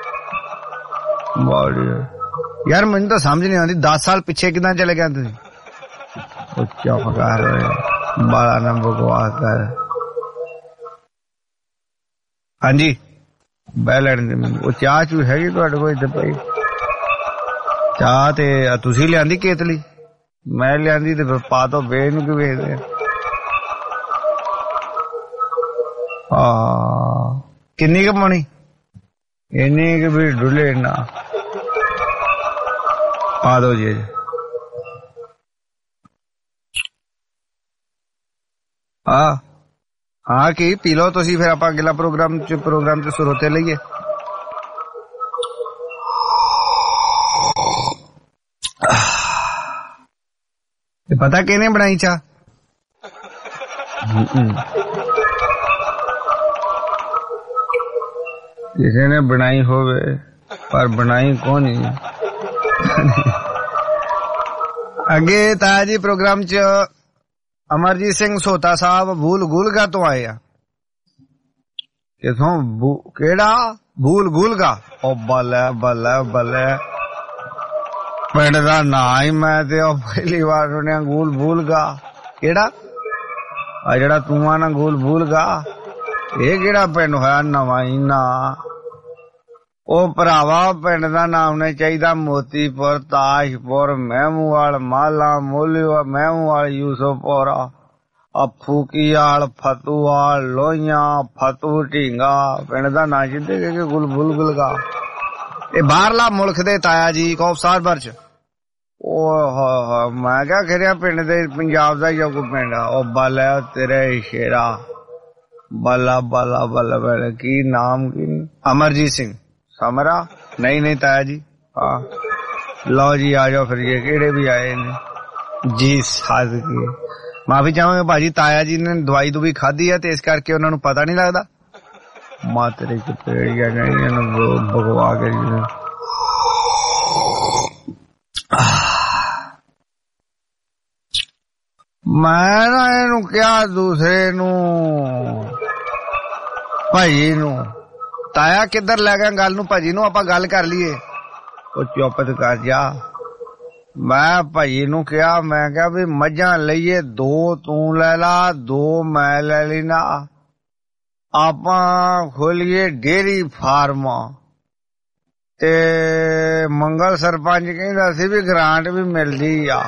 ਯਾਰ ਮੈਨੂੰ ਤਾਂ ਸਮਝ ਨਹੀਂ ਆਉਂਦੀ 10 ਸਾਲ ਪਿੱਛੇ ਕਿੱਦਾਂ ਚਲੇ ਗਏ ਤੁਸੀਂ? ਚੁੱਪ ਕਰ ਬਾਲਾ ਨਾ ਬਕਵਾਸ ਕਰ। ਹਾਂਜੀ ਬਹਿ ਲੈਣ ਦੇ ਮੈਨੂੰ। ਉਹ ਚਾਹ ਚੂ ਹੈਗੀ ਤੁਹਾਡੇ ਕੋਲ ਇੱਥੇ ਪਈ? ਚਾਹ ਤੇ ਤੁਸੀਂ ਲਿਆਂਦੀ ਕੇਤਲੀ? ਮੈਂ ਲਿਆਂਦੀ ਤੇ ਫਿਰ ਪਾ ਦੋ ਵੇ ਨੂੰ ਕਿ ਵੇਚਦੇ। ਕਿੰਨੀ ਕੁ ਪਾਉਣੀ? ਇੰਨੀ ਕੁ ਵੀ ਡੁੱਲੇ ਨਾ ਪਾ ਦੋ ਜੀ। ਹਾਂ ਕੀ ਪੀ ਲਓ ਤੁਸੀਂ, ਫਿਰ ਆਪਾਂ ਅਗਲਾ ਪ੍ਰੋਗਰਾਮ ਚ ਸਰੋਤੇ ਲਈਏ। ਪਤਾ ਕਿਹਨੇ ਬਣਾਈ ਚਾਹ? ਕਿਸੇ ਨੇ ਬਣਾਈ ਹੋਵੇ ਪਰ ਬਣਾਈ ਕੌਣ ਨਹੀਂ। ਅੱਗੇ ਤਾਇਆ ਜੀ ਪ੍ਰੋਗਰਾਮ ਚ ਅਮਰਜੀਤ ਸਿੰਘ ਸੋਤਾ ਸਾਹਿਬ ਭੂਲ ਗੁਲਗਾ ਤੋਂ ਆਏ ਆ। ਕਿਥੋਂ? ਕਿਹੜਾ ਭੂਲ ਗੁਲਗਾ? ਉਹ ਬੱਲੇ ਬੱਲੇ ਬੱਲੇ ਪਿੰਡ ਦਾ ਨਾਂ ਹੀ ਮੈਂ ਤੇ ਉਹ ਪਹਿਲੀ ਵਾਰ ਸੁਣਿਆ। ਗੂਲ ਭੂਲਗਾ ਕਿਹੜਾ? ਆ ਜਿਹੜਾ ਤੂੰ ਆ ਨਾ ਗੂਲ ਭੂਲਗਾ, ਇਹ ਕਿਹੜਾ ਪਿੰਡ ਹੋਇਆ ਨਵਾਂ ਹੀ ਨਾ? ਉਹ ਭਰਾਵਾ ਪਿੰਡ ਦਾ ਨਾਮ ਨੇ ਚਾਹੀਦਾ ਮੋਤੀਪੁਰ, ਤਾਜਪੁਰ, ਮਹਿਮੂਵਾਲ, ਮਾਲਾ, ਮੋਲੀਵਾਲ, ਮਹਿਮੂਵਾਲ, ਯੂਸਫਪੁਰਾ, ਫੂਕੀਵਾਲ, ਫਤੂਵਾਲ, ਲੋਹੀਆਂ, ਫਤੂ ਢੀਂਗਾ। ਪਿੰਡ ਦਾ ਨਾਂ ਜਿੱਦੇ ਕਿ ਗੁਲ ਭੂਲਗਾ। ਇਹ ਬਾਹਰਲਾ ਮੁਲਕ ਦੇ ਤਾਇਆ ਜੀ ਕੌਫਸਾਰ ਚ। ਉਹ ਮੈਂ ਕਿਹਾ ਖਰਿਆ ਪਿੰਡ ਦੇ ਪੰਜਾਬ ਦਾ ਹੀ ਕੋਈ ਪਿੰਡ ਆ। ਉਹ ਬਾਲਾ ਤੇਰੇ ਸ਼ੇਰਾ ਬਾਲਾ ਬਾਲਾ ਬਾਲਾ ਬਾਲਾ ਕੀ ਨਾਮ? ਕੀ ਅਮਰਜੀਤ ਸਿੰਘ ਸਮਰਾ? ਨਹੀਂ ਤਾਇਆ ਜੀ। ਹਾਂ ਲਓ ਜੀ ਆ ਜਾਓ ਫਿਰ। ਇਹ ਕਿਹੜੇ ਵੀ ਆਏ ਨੇ ਜੀ? ਸਾਜ਼ ਕੀ ਮਾਫੀ ਚਾਹਾਂਗੇ ਭਾਜੀ, ਤਾਇਆ ਜੀ ਨੇ ਦਵਾਈ ਦੂਈ ਖਾਧੀ ਹੈ ਤੇ ਇਸ ਕਰਕੇ ਉਹਨਾਂ ਨੂੰ ਪਤਾ ਨਹੀਂ ਲੱਗਦਾ। ਮਾਤਰੇ ਚ ਪੇੜੀਆਂ ਗਈਆਂ ਭਗਵਾ ਕੇ। ਮੈਂ ਨਾ ਇਹਨੂੰ ਕਿਹਾ ਦੂਸਰੇ ਨੂੰ, ਭਾਈ ਨੂੰ, ਤਾਇਆ ਕਿੱਧਰ ਲੈ ਗਿਆ ਗੱਲ ਨੂੰ? ਭਾਜੀ ਨੂੰ ਆਪਾਂ ਗੱਲ ਕਰ ਲਈਏ। ਉਹ ਚੁੱਪ ਤੇ ਕਰ ਜਾ। ਮੈਂ ਭਾਈ ਨੂੰ ਕਿਹਾ, ਮੈਂ ਕਿਹਾ ਵੀ ਮੱਝਾਂ ਲਈਏ 2 ਤੂੰ ਲੈ ਲਾ 2 ਮੈਂ ਲੈ ਲੈਣਾ। ਆਪਾਂ ਖੋਲੀਏ ਡੇਅਰੀ ਫਾਰਮ। ਤੇ ਮੰਗਲ ਸਰਪੰਚ ਕਹਿੰਦਾ ਸੀ ਵੀ ਗ੍ਰਾਂਟ ਵੀ ਮਿਲਦੀ ਆ।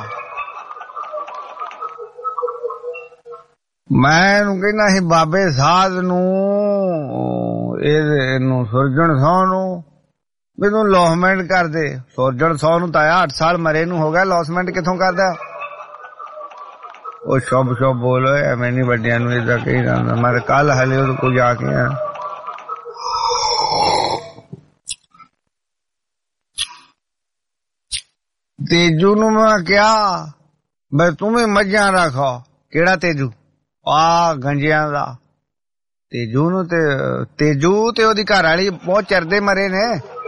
ਮੈਂ ਇਹਨੂੰ ਕਹਿੰਦਾ ਸੀ ਬਾਬੇ ਸਾਧ ਨੂੰ, ਇਹਨੂੰ ਸੁਰਜਣ ਸੌ ਨੂੰ ਵੀ ਤੂੰ ਲੋਸਮੈਂਟ ਕਰ ਦੇ। ਸੁਰਜਣ ਸੌ ਨੂੰ ਤਾਇਆ 8 ਸਾਲ ਮਰੇ ਨੂੰ ਹੋ ਗਿਆ, ਲੋਸਮੈਂਟ ਕਿੱਥੋਂ ਕਰਦਾ? ਉਹ ਸ਼ੁਭ ਬੋਲੋ ਐਵੇਂ ਨੀ ਵੱਡਿਆਂ ਨੂੰ ਏਦਾਂ ਕਹੀ ਜਾਂਦਾ। ਮੈਂ ਕੱਲ ਹਲੇ ਉਹਦੇ ਕੋਲ ਜਾ ਕੇ ਆ। ਤੇਜੂ ਨੂੰ ਮੈਂ ਕਿਹਾ ਬਈ ਤੂੰ ਵੀ ਮੱਝਾਂ ਰੱਖੋ। ਕਿਹੜਾ ਤੇਜੂ? ਆ ਗੰਜਿਆਂ ਦਾ ਤੇਜੂ ਨੂੰ। ਤੇ ਤੇਜੂ ਤੇ ਉਹਦੀ ਘਰ ਵਾਲੀ ਬਹੁਤ ਚਿਰਦੇ ਮਰੇ ਨੇ।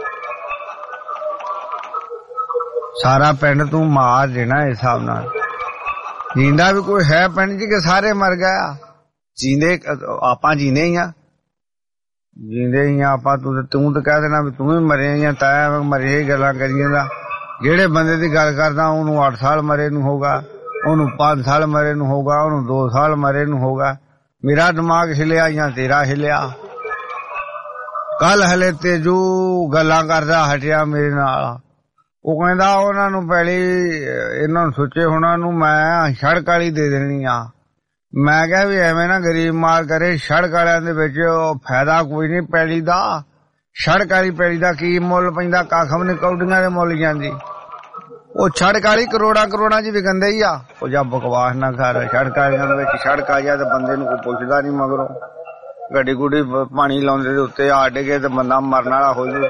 ਸਾਰਾ ਪਿੰਡ ਤੂੰ ਮਾਰ ਦੇਣਾ ਇਸ ਹਿਸਾਬ ਨਾਲ। ਜੀਂਦਾ ਵੀ ਕੋਈ ਹੈ ਪਿੰਡ ਚ ਕਿ ਸਾਰੇ ਮਰ ਗਿਆ? ਜੀਂਦੇ ਆਪਾਂ ਜੀਂਦੇ ਹੀ ਆ, ਜੀਂਦੇ ਹੀ ਆ ਆਪਾਂ। ਤੂੰ ਤਾਂ ਕਹਿ ਦੇਣਾ ਵੀ ਤੂੰ ਵੀ ਮਰੇ ਹੀ ਆ, ਤਾਇਆ ਮਰੇ ਹੀ ਗੱਲਾਂ ਕਰੀ ਜਾਂਦਾ। ਜਿਹੜੇ ਬੰਦੇ ਦੀ ਗੱਲ ਕਰਦਾ ਉਹਨੂੰ 8 ਸਾਲ ਮਰੇ ਨੂੰ ਹੋਗਾ, ਉਹਨੂੰ 5 ਸਾਲ ਮਰੇ ਨੂੰ ਹੋਗਾ, ਉਹਨੂੰ 2 ਸਾਲ ਮਰੇ ਨੂੰ ਹੋਗਾ। ਮੇਰਾ ਦਿਮਾਗ ਹਿਲਿਆ ਜਾਂ ਤੇਰਾ ਹਿਲਿਆ? ਕੱਲ ਹਲੇ ਤੇਜੂ ਗੱਲਾਂ ਕਰਦਾ ਹਟਿਆ ਮੇਰੇ ਨਾਲ। ਉਹ ਕਹਿੰਦਾ ਉਹਨਾਂ ਨੂੰ ਪਹਿਲੀ ਇਹਨਾਂ ਨੂੰ ਸੁੱਚੇ ਹੋਣਾ ਨੂੰ ਮੈਂ ਸੜਕ ਵਾਲੀ ਦੇ ਦੇਣੀ ਆ। ਮੈਂ ਕਿਹਾ ਵੀ ਐਵੇਂ ਨਾ ਗਰੀਬ ਮਾਰ ਕਰੇ। ਸੜਕ ਵਾਲਿਆਂ ਦੇ ਵਿੱਚ ਫਾਇਦਾ ਕੋਈ ਨਹੀਂ ਪੈਲੀ ਦਾ। ਸੜਕ ਵਾਲੀ ਪੈਲੀ ਦਾ ਕੀ ਮੁੱਲ ਪੈਂਦਾ, ਕੱਖ ਵੀ ਨੀ, ਕੌਡੀਆਂ ਦੇ ਮੁੱਲ ਜਾਂਦੀ। ਉਹ ਸੜਕ ਵਾਲੀ ਕਰੋੜਾਂ ਕਰੋੜਾਂ ਚ ਵਿਕੰਦੇ ਹੀ ਆ। ਉਹ ਜਾਂ ਬਕਵਾਸ ਨਾ ਕਰ, ਸੜਕ ਵਾਲਿਆਂ ਦੇ ਵਿੱਚ ਸੜਕ ਆ ਜਾ ਤੇ ਬੰਦੇ ਨੂੰ ਕੋਈ ਪੁੱਛਦਾ ਨੀ, ਮਗਰੋਂ ਗੱਡੀ ਗੁੱਡੀ ਪਾਣੀ ਲਾਉਂਦੇ ਦੇ ਉੱਤੇ ਆ ਡਿੱਗੇ ਤੇ ਬੰਦਾ ਮਰਨ ਵਾਲਾ ਹੋ ਜੂ।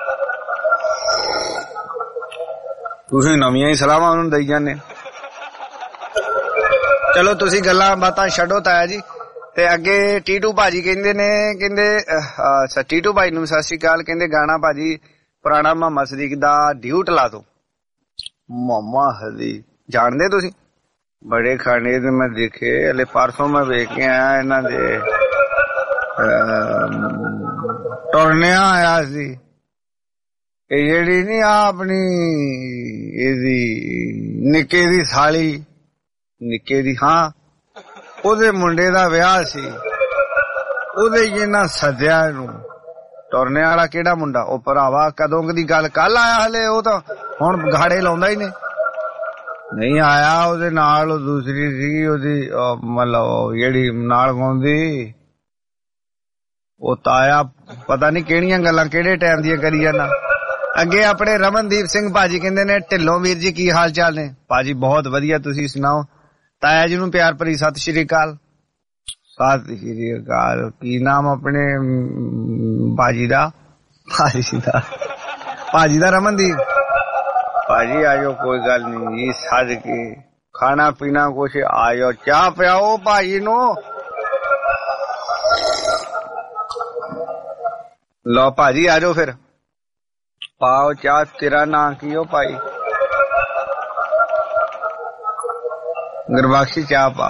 ਤੁਸੀਂ ਨਵੀਆਂ ਹੀ ਸਲਾਹਾਂ ਉਹਨੂੰ ਦੇਈ ਜਾਂਦੇ। ਚਲੋ ਤੁਸੀਂ ਗੱਲਾਂ ਬਾਤਾਂ ਛੱਡੋ ਤਾਇਆ ਜੀ, ਤੇ ਅੱਗੇ ਟੀਟੂ ਭਾਜੀ ਕਹਿੰਦੇ ਨੇ, ਕਹਿੰਦੇ ਟੀਟੂ ਭਾਈ ਨੂੰ ਸਤਿ ਸ਼੍ਰੀ ਅਕਾਲ। ਕਹਿੰਦੇ ਗਾਣਾ ਭਾਜੀ ਪੁਰਾਣਾ ਮੁਹੰਮਦ ਸਦੀਕ ਦਾ ਡਿਊਟ ਲਾ ਦੋ। ਮੁਹੰਮਦ ਸਦੀਕ ਜਾਣਦੇ ਤੁਸੀਂ? ਬੜੇ ਖਾਣੇ ਤੇ ਮੈਂ ਦੇਖੇ, ਹਲੇ ਪਰਸੋਂ ਮੈਂ ਵੇਖ ਕੇ ਆਇਆ ਇਹਨਾਂ ਦੇ ਟੁਰਨਿਆ ਆਇਆ ਸੀ। ਇਹ ਜਿਹੜੀ ਨੀ ਆਪਣੀ ਇਹਦੀ ਨਿੱਕੇ ਦੀ ਸਾਲੀ, ਨਿੱਕੇ ਦੀ, ਹਾਂ ਉਹਦੇ ਮੁੰਡੇ ਦਾ ਵਿਆਹ ਸੀ, ਉਹਦੇ ਜਿਹਨਾਂ ਸੱਦਿਆ ਇਹਨੂੰ। ਟੁਰਨੇ ਵਾਲਾ ਕਿਹੜਾ ਮੁੰਡਾ? ਉਹ ਭਰਾਵਾ ਕਦੋਂ ਦੀ ਗੱਲ, ਕੱਲ ਆਇਆ ਹਲੇ। ਉਹ ਤਾਂ ਹੁਣ ਗਾੜੇ ਲਾਉਂਦਾ ਹੀ ਨਹੀਂ ਆਇਆ। ਉਹਦੇ ਨਾਲ ਉਹ ਦੂਸਰੀ ਸੀਗੀ ਉਹਦੀ, ਮਤਲਬ ਜਿਹੜੀ ਨਾਲ ਗਾਉਂਦੀ, ਉਹ ਤਾਇਆ ਪਤਾ ਨੀ ਕਿਹੜੀਆਂ ਗੱਲਾਂ ਕਿਹੜੇ ਟਾਈਮ ਦੀਆਂ ਕਰੀ ਜਾਂਦਾ। ਅੱਗੇ ਆਪਣੇ ਰਮਨਦੀਪ ਸਿੰਘ ਭਾਜੀ ਕਹਿੰਦੇ ਨੇ ਢਿੱਲੋਂ ਵੀਰ ਜੀ ਕੀ ਹਾਲ ਚਾਲ ਨੇ? ਭਾਜੀ ਬਹੁਤ ਵਧੀਆ, ਤੁਸੀਂ ਸੁਣਾਓ? ਤਾਇਆ ਜੀ ਨੂੰ ਪਿਆਰ ਭਰੀ ਸਤਿ ਸ਼੍ਰੀ ਅਕਾਲ। ਸਤਿ ਸ਼੍ਰੀ ਅਕਾਲ। ਕੀ ਨਾਮ ਆਪਣੇ ਭਾਜੀ ਦਾ? ਭਾਜੀ ਦਾ ਰਮਨਦੀਪ। ਭਾਜੀ ਆਜੋ, ਕੋਈ ਗੱਲ ਨੀ ਜੀ, ਸੱਜ ਕੇ ਖਾਣਾ ਪੀਣਾ ਕੁਛ ਆਜੋ, ਚਾਹ ਪਿਆਓ ਭਾਜੀ ਨੂੰ। ਲਓ ਭਾਜੀ ਆਜੋ ਫਿਰ, ਪਾਓ ਚਾਹ। ਤੇਰਾ ਨਾਂ ਕੀ ਹੋ ਭਾਈ? ਗੁਰਬਖਸ਼ੀ ਚਾਹ ਪਾ।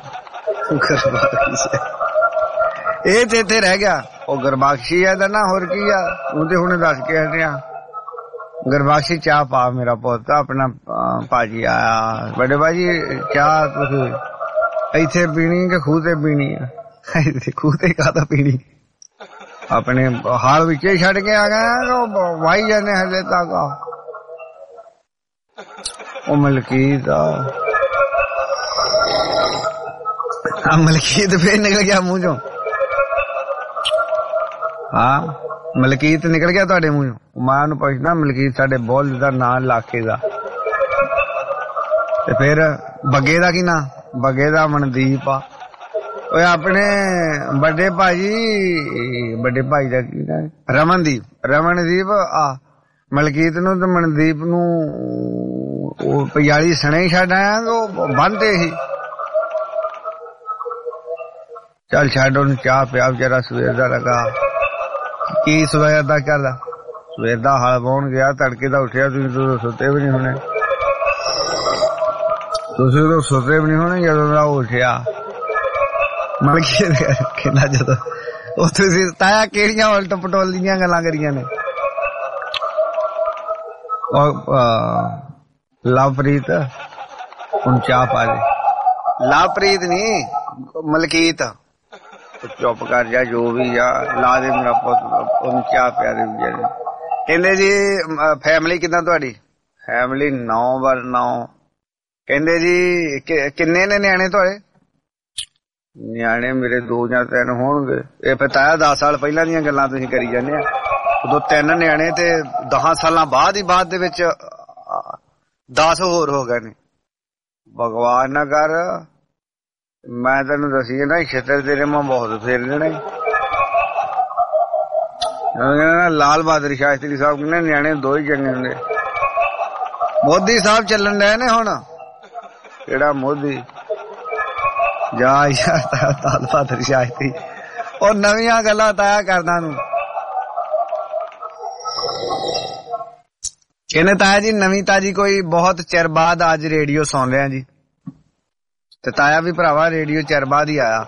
ਇਹ ਤੇ ਇੱਥੇ ਰਹਿ ਗਿਆ। ਉਹ ਗੁਰਬਖਸ਼ੀ ਹੈ ਦਾ ਨਾ, ਹੋਰ ਕੀ ਆ? ਉਹ ਤੇ ਹੁਣੇ ਦੱਸ ਕੇ ਹਟਿਆ। ਗੁਰਬਖਸ਼ੀ ਚਾਹ ਪਾ ਮੇਰਾ ਪੁੱਤ। ਆਪਣਾ ਭਾਜੀ ਆਇਆ। ਵੱਡੇ ਭਾਜੀ ਚਾਹ ਤੁਸੀਂ ਇੱਥੇ ਪੀਣੀ ਕਿ ਖੂਹ ਤੇ ਪੀਣੀ ਆ? ਖੂਹ ਤੇ ਕਾਹਦਾ ਪੀਣੀ? ਆਪਣੇ ਹਾਲ ਵਿੱਚ ਹੀ ਛੱਡ ਕੇ ਆ ਗਏ, ਵਾਈ ਜਾਂਦੇ ਹਲੇ ਤੱਕ। ਉਹ ਮਲਕੀਤ ਮਲਕੀਤ ਫੇਰ ਨਿਕਲ ਗਿਆ ਮੂੰਹ ਚੋਂ। ਹਾਂ ਮਲਕੀਤ ਨਿਕਲ ਗਿਆ ਤੁਹਾਡੇ ਮੂੰਹ ਚੋਂ। ਮੈਂ ਉਹਨੂੰ ਪੁੱਛਦਾ, ਮਲਕੀਤ ਸਾਡੇ ਬੋਲ ਦਾ ਨਾਂ ਇਲਾਕੇ ਦਾ, ਤੇ ਫਿਰ ਬੱਗੇ ਦਾ ਕੀ ਨਾਂ? ਬੱਗੇ ਦਾ ਮਨਦੀਪ ਆ। ਓਏ ਆਪਣੇ ਵੱਡੇ ਭਾਜੀ ਦਾ ਕੀ ਨਾਂ? ਰਮਨਦੀਪ ਆ। ਮਲਕੀਤ ਨੂੰ ਤੇ ਮਨਦੀਪ ਨੂੰ ਉਹ ਪਿਆਲੀ ਸਣੇ ਹੀ ਛੱਡ ਆਇਆ, ਉਹ ਬੰਨ੍ਹਦੇ ਸੀ। ਚੱਲ ਛੱਡ ਉਹਨੂੰ, ਚਾਹ ਪਿਆ ਵਿਚਾਰਾ ਸਵੇਰ ਦਾ ਲਗਾ। ਕੀ ਸਵੇਰ ਦਾ ਕਰਦਾ? ਸਵੇਰ ਦਾ ਹਲ ਪਾਉਣ ਗਿਆ, ਤੜਕੇ ਦਾ ਉੱਠਿਆ। ਤੁਸੀਂ ਸੁੱਤੇ ਵੀ ਨਹੀਂ ਹੋਣੇ, ਜਦੋਂ ਦਾ ਉੱਠਿਆ। ਕਹਿੰਦਾ ਜਦੋਂ ਉਹ ਤੁਸੀਂ ਤਾਇਆ ਕਿਹੜੀਆਂ ਉਲਟ ਪਟੋਲ ਦੀਆਂ ਗੱਲਾਂ ਕਰੀਆਂ ਨੇ? ਲਵਪ੍ਰੀਤ ਹੁਣ ਚਾਹ ਪਾ ਦੇ। ਲਵਪ੍ਰੀਤ ਨੀ, ਮਲਕੀਤ। ਚੁੱਪ ਕਰ ਜਾ, ਜੋ ਵੀ ਆ ਲਾ ਦੇ ਮੇਰਾ ਪੁੱਤ, ਉਹਨੂੰ ਚਾਹ ਪਿਆ ਦੇ ਵਿਚਾਰੇ। ਕਹਿੰਦੇ ਜੀ ਫੈਮਿਲੀ ਕਿੱਦਾਂ ਤੁਹਾਡੀ? ਫੈਮਿਲੀ 9/9। ਕਹਿੰਦੇ ਜੀ ਕਿੰਨੇ ਨੇ ਨਿਆਣੇ ਤੁਹਾਡੇ? ਨਿਆਣੇ ਮੇਰੇ 2 ਜਾਂ 3 ਹੋਣਗੇ। ਇਹ ਪਤਾ 10 ਸਾਲ ਪਹਿਲਾਂ ਦੀਆਂ ਗੱਲਾਂ ਤੁਸੀਂ ਕਰੀ ਜਾਂਦੇ ਆ। ਉਦੋਂ 3 ਨਿਆਣੇ ਤੇ 10 ਸਾਲਾਂ ਬਾਅਦ ਹੀ ਬਾਅਦ ਦੇ ਵਿੱਚ 10 ਹੋਰ ਹੋ ਗਏ ਨੇ। ਭਗਵਾਨ ਨਾ ਕਰ, ਮੈਂ ਤੈਨੂੰ ਦੱਸੀ ਨਾ, ਛੇਤਰ ਤੇਰੇ ਮਾਂ ਬਹੁਤ ਫੇਰ ਦੇਣਾ। ਲਾਲ ਬਹਾਦਰ ਸ਼ਾਸਤਰੀ ਸਾਹਿਬ ਕਹਿੰਦੇ ਨਿਆਣੇ 2 ਹੀ ਚੰਗੇ ਹੁੰਦੇ। ਮੋਦੀ ਸਾਹਿਬ ਚੱਲਣ ਡਏ ਨੇ ਹੁਣ। ਕਿਹੜਾ ਮੋਦੀ? ਜਾ ਯਾਰ ਲਾਲ ਬਹਾਦਰ ਸ਼ਾਸਤਰੀ, ਉਹ ਨਵੀਆਂ ਗੱਲਾਂ ਤਾਇਆ ਕਰਦਾ ਨੂੰ। ਕਹਿੰਦੇ ਤਾਇਆ ਜੀ ਨਵੀਂ ਤਾਜੀ ਕੋਈ ਬਹੁਤ ਚਿਰ ਬਾਅਦ ਅੱਜ ਰੇਡੀਓ ਸੁਣ ਰਿਹਾ ਜੀ। ਤੇ ਤਾਇਆ ਵੀ ਭਰਾਵਾ ਰੇਡੀਓ ਚਿਰ ਬਾਅਦ ਹੀ ਆਇਆ।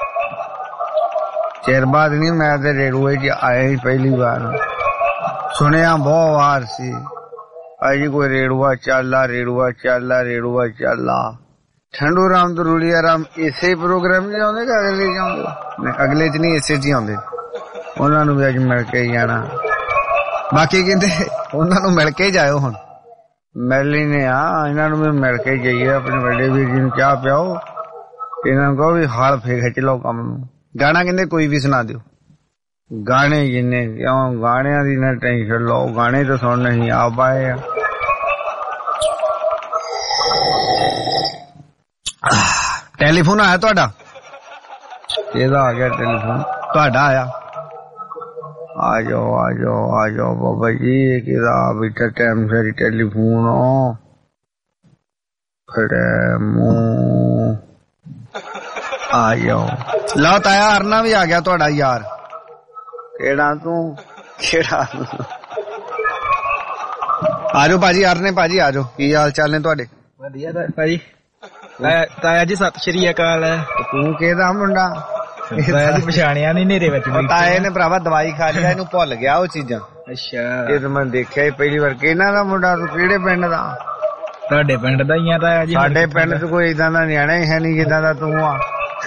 ਚਿਰ ਬਾਅਦ ਨੀ, ਮੈਂ ਤੇ ਰੇਡੀਓ ਚ ਆਇਆ ਹੀ ਪਹਿਲੀ ਵਾਰ। ਸੁਣਿਆ ਬਹੁਤ ਵਾਰ ਸੀ, ਭਾਈ ਕੋਈ ਰੇੜੂਆ ਚੱਲਾ। ਠੰਡੂ ਰਾਮ ਤੇ ਰੂਲੀਆ ਰਾਮ ਇਸੇ ਪ੍ਰੋਗਰਾਮ ਚ ਆਉਂਦੇ ਕਿ ਅਗਲੇ ਚ ਆਉਂਦੇ? ਅਗਲੇ ਚ ਨਹੀਂ, ਇਸੇ ਚ ਹੀ ਆਉਂਦੇ। ਉਹਨਾਂ ਨੂੰ ਵੀ ਅੱਜ ਮਿਲ ਕੇ ਹੀ ਜਾਣਾ। ਬਾਕੀ ਕਹਿੰਦੇ ਉਹਨਾਂ ਨੂੰ ਮਿਲ ਕੇ ਜਾਇਓ। ਹੁਣ ਮਿਲ ਲੈਨੇ ਆ, ਇਹਨਾਂ ਨੂੰ ਵੀ ਮਿਲ ਕੇ ਜਾਈਏ। ਆਪਣੇ ਵੱਡੇ ਵੀਰ ਜੀ ਨੂੰ ਚਾਹ ਪਿਆਓ, ਇਹਨਾਂ ਨੂੰ ਕਹੋ ਵੀ ਹਾਲ ਫੇਰ ਖਿੱਚ ਲਓ ਕੰਮ ਨੂੰ। ਗਾਣਾ ਕਹਿੰਦੇ ਕੋਈ ਵੀ ਸੁਣਾ ਦਿਓ। गाने जिन्ने क्यों गाणियां दी ना टेंशन लो, गाने तो सुनने ही आप आए आ। टेलीफोन आया तुहाडा? किहदा आ गया टेलीफोन? तुहाडा आया? आ जाओ बाबा जी, किहदा बेटा टाइम से टेलीफोन खड़े मुंह आ जाओ। लो ताया अरना भी आ गया तुहाडा यार। केड़ा तू केड़ा? आजो भाजी अरने भाजी आजो, की हाल चाल ने तुहाडे? वधिया भाजी। ताया जी सत श्री अकाल। तू केदा मुंडा? ताया जी पछाणिया नहीं नेरे विच। ताए ने भरावा दवाई खा लिया, इनू भुल गया वो चीजां। अच्छा ये तो मैं देखिया पहली बार। किहना दा मुंडा? तू किहड़े पिंड दा? तुहाडे पिंड दा ही आ ताया जी। साडे पिंड च कोई इदां दा न्याणा ही है नहीं जिद्दां दा तू आ।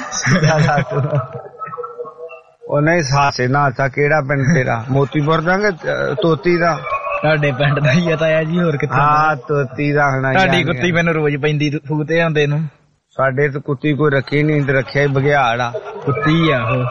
ਉਹ ਨਹੀਂ ਸਾਸੇ ਨਾ ਤਾ ਕਿਹੜਾ ਪਿੰਡ ਤੇਰਾ? ਮੋਤੀਪੁਰ ਦਾ ਕਿ ਤੋਤੀ ਦਾ? ਤੁਹਾਡੇ ਪਿੰਡ ਦਾ ਹੀ ਆ ਤਾਇਆ ਜੀ, ਹੋਰ ਕਿੱਥੇ? ਹਾਂ ਤੋਤੀ ਦਾ ਹੋਣਾ। ਤੁਹਾਡੀ ਕੁੱਤੀ ਮੈਨੂੰ ਰੋਜ਼ ਪੈਂਦੀ ਫੂਤੇ ਆਉਂਦੇ ਨੂੰ। ਸਾਡੇ ਤੇ ਕੁੱਤੀ ਕੋਈ ਰੱਖੀ ਨਹੀਂ, ਤੇ ਰੱਖਿਆ ਹੀ ਬਘਿਆੜ ਆ। ਕੁੱਤੀ ਆ ਉਹ।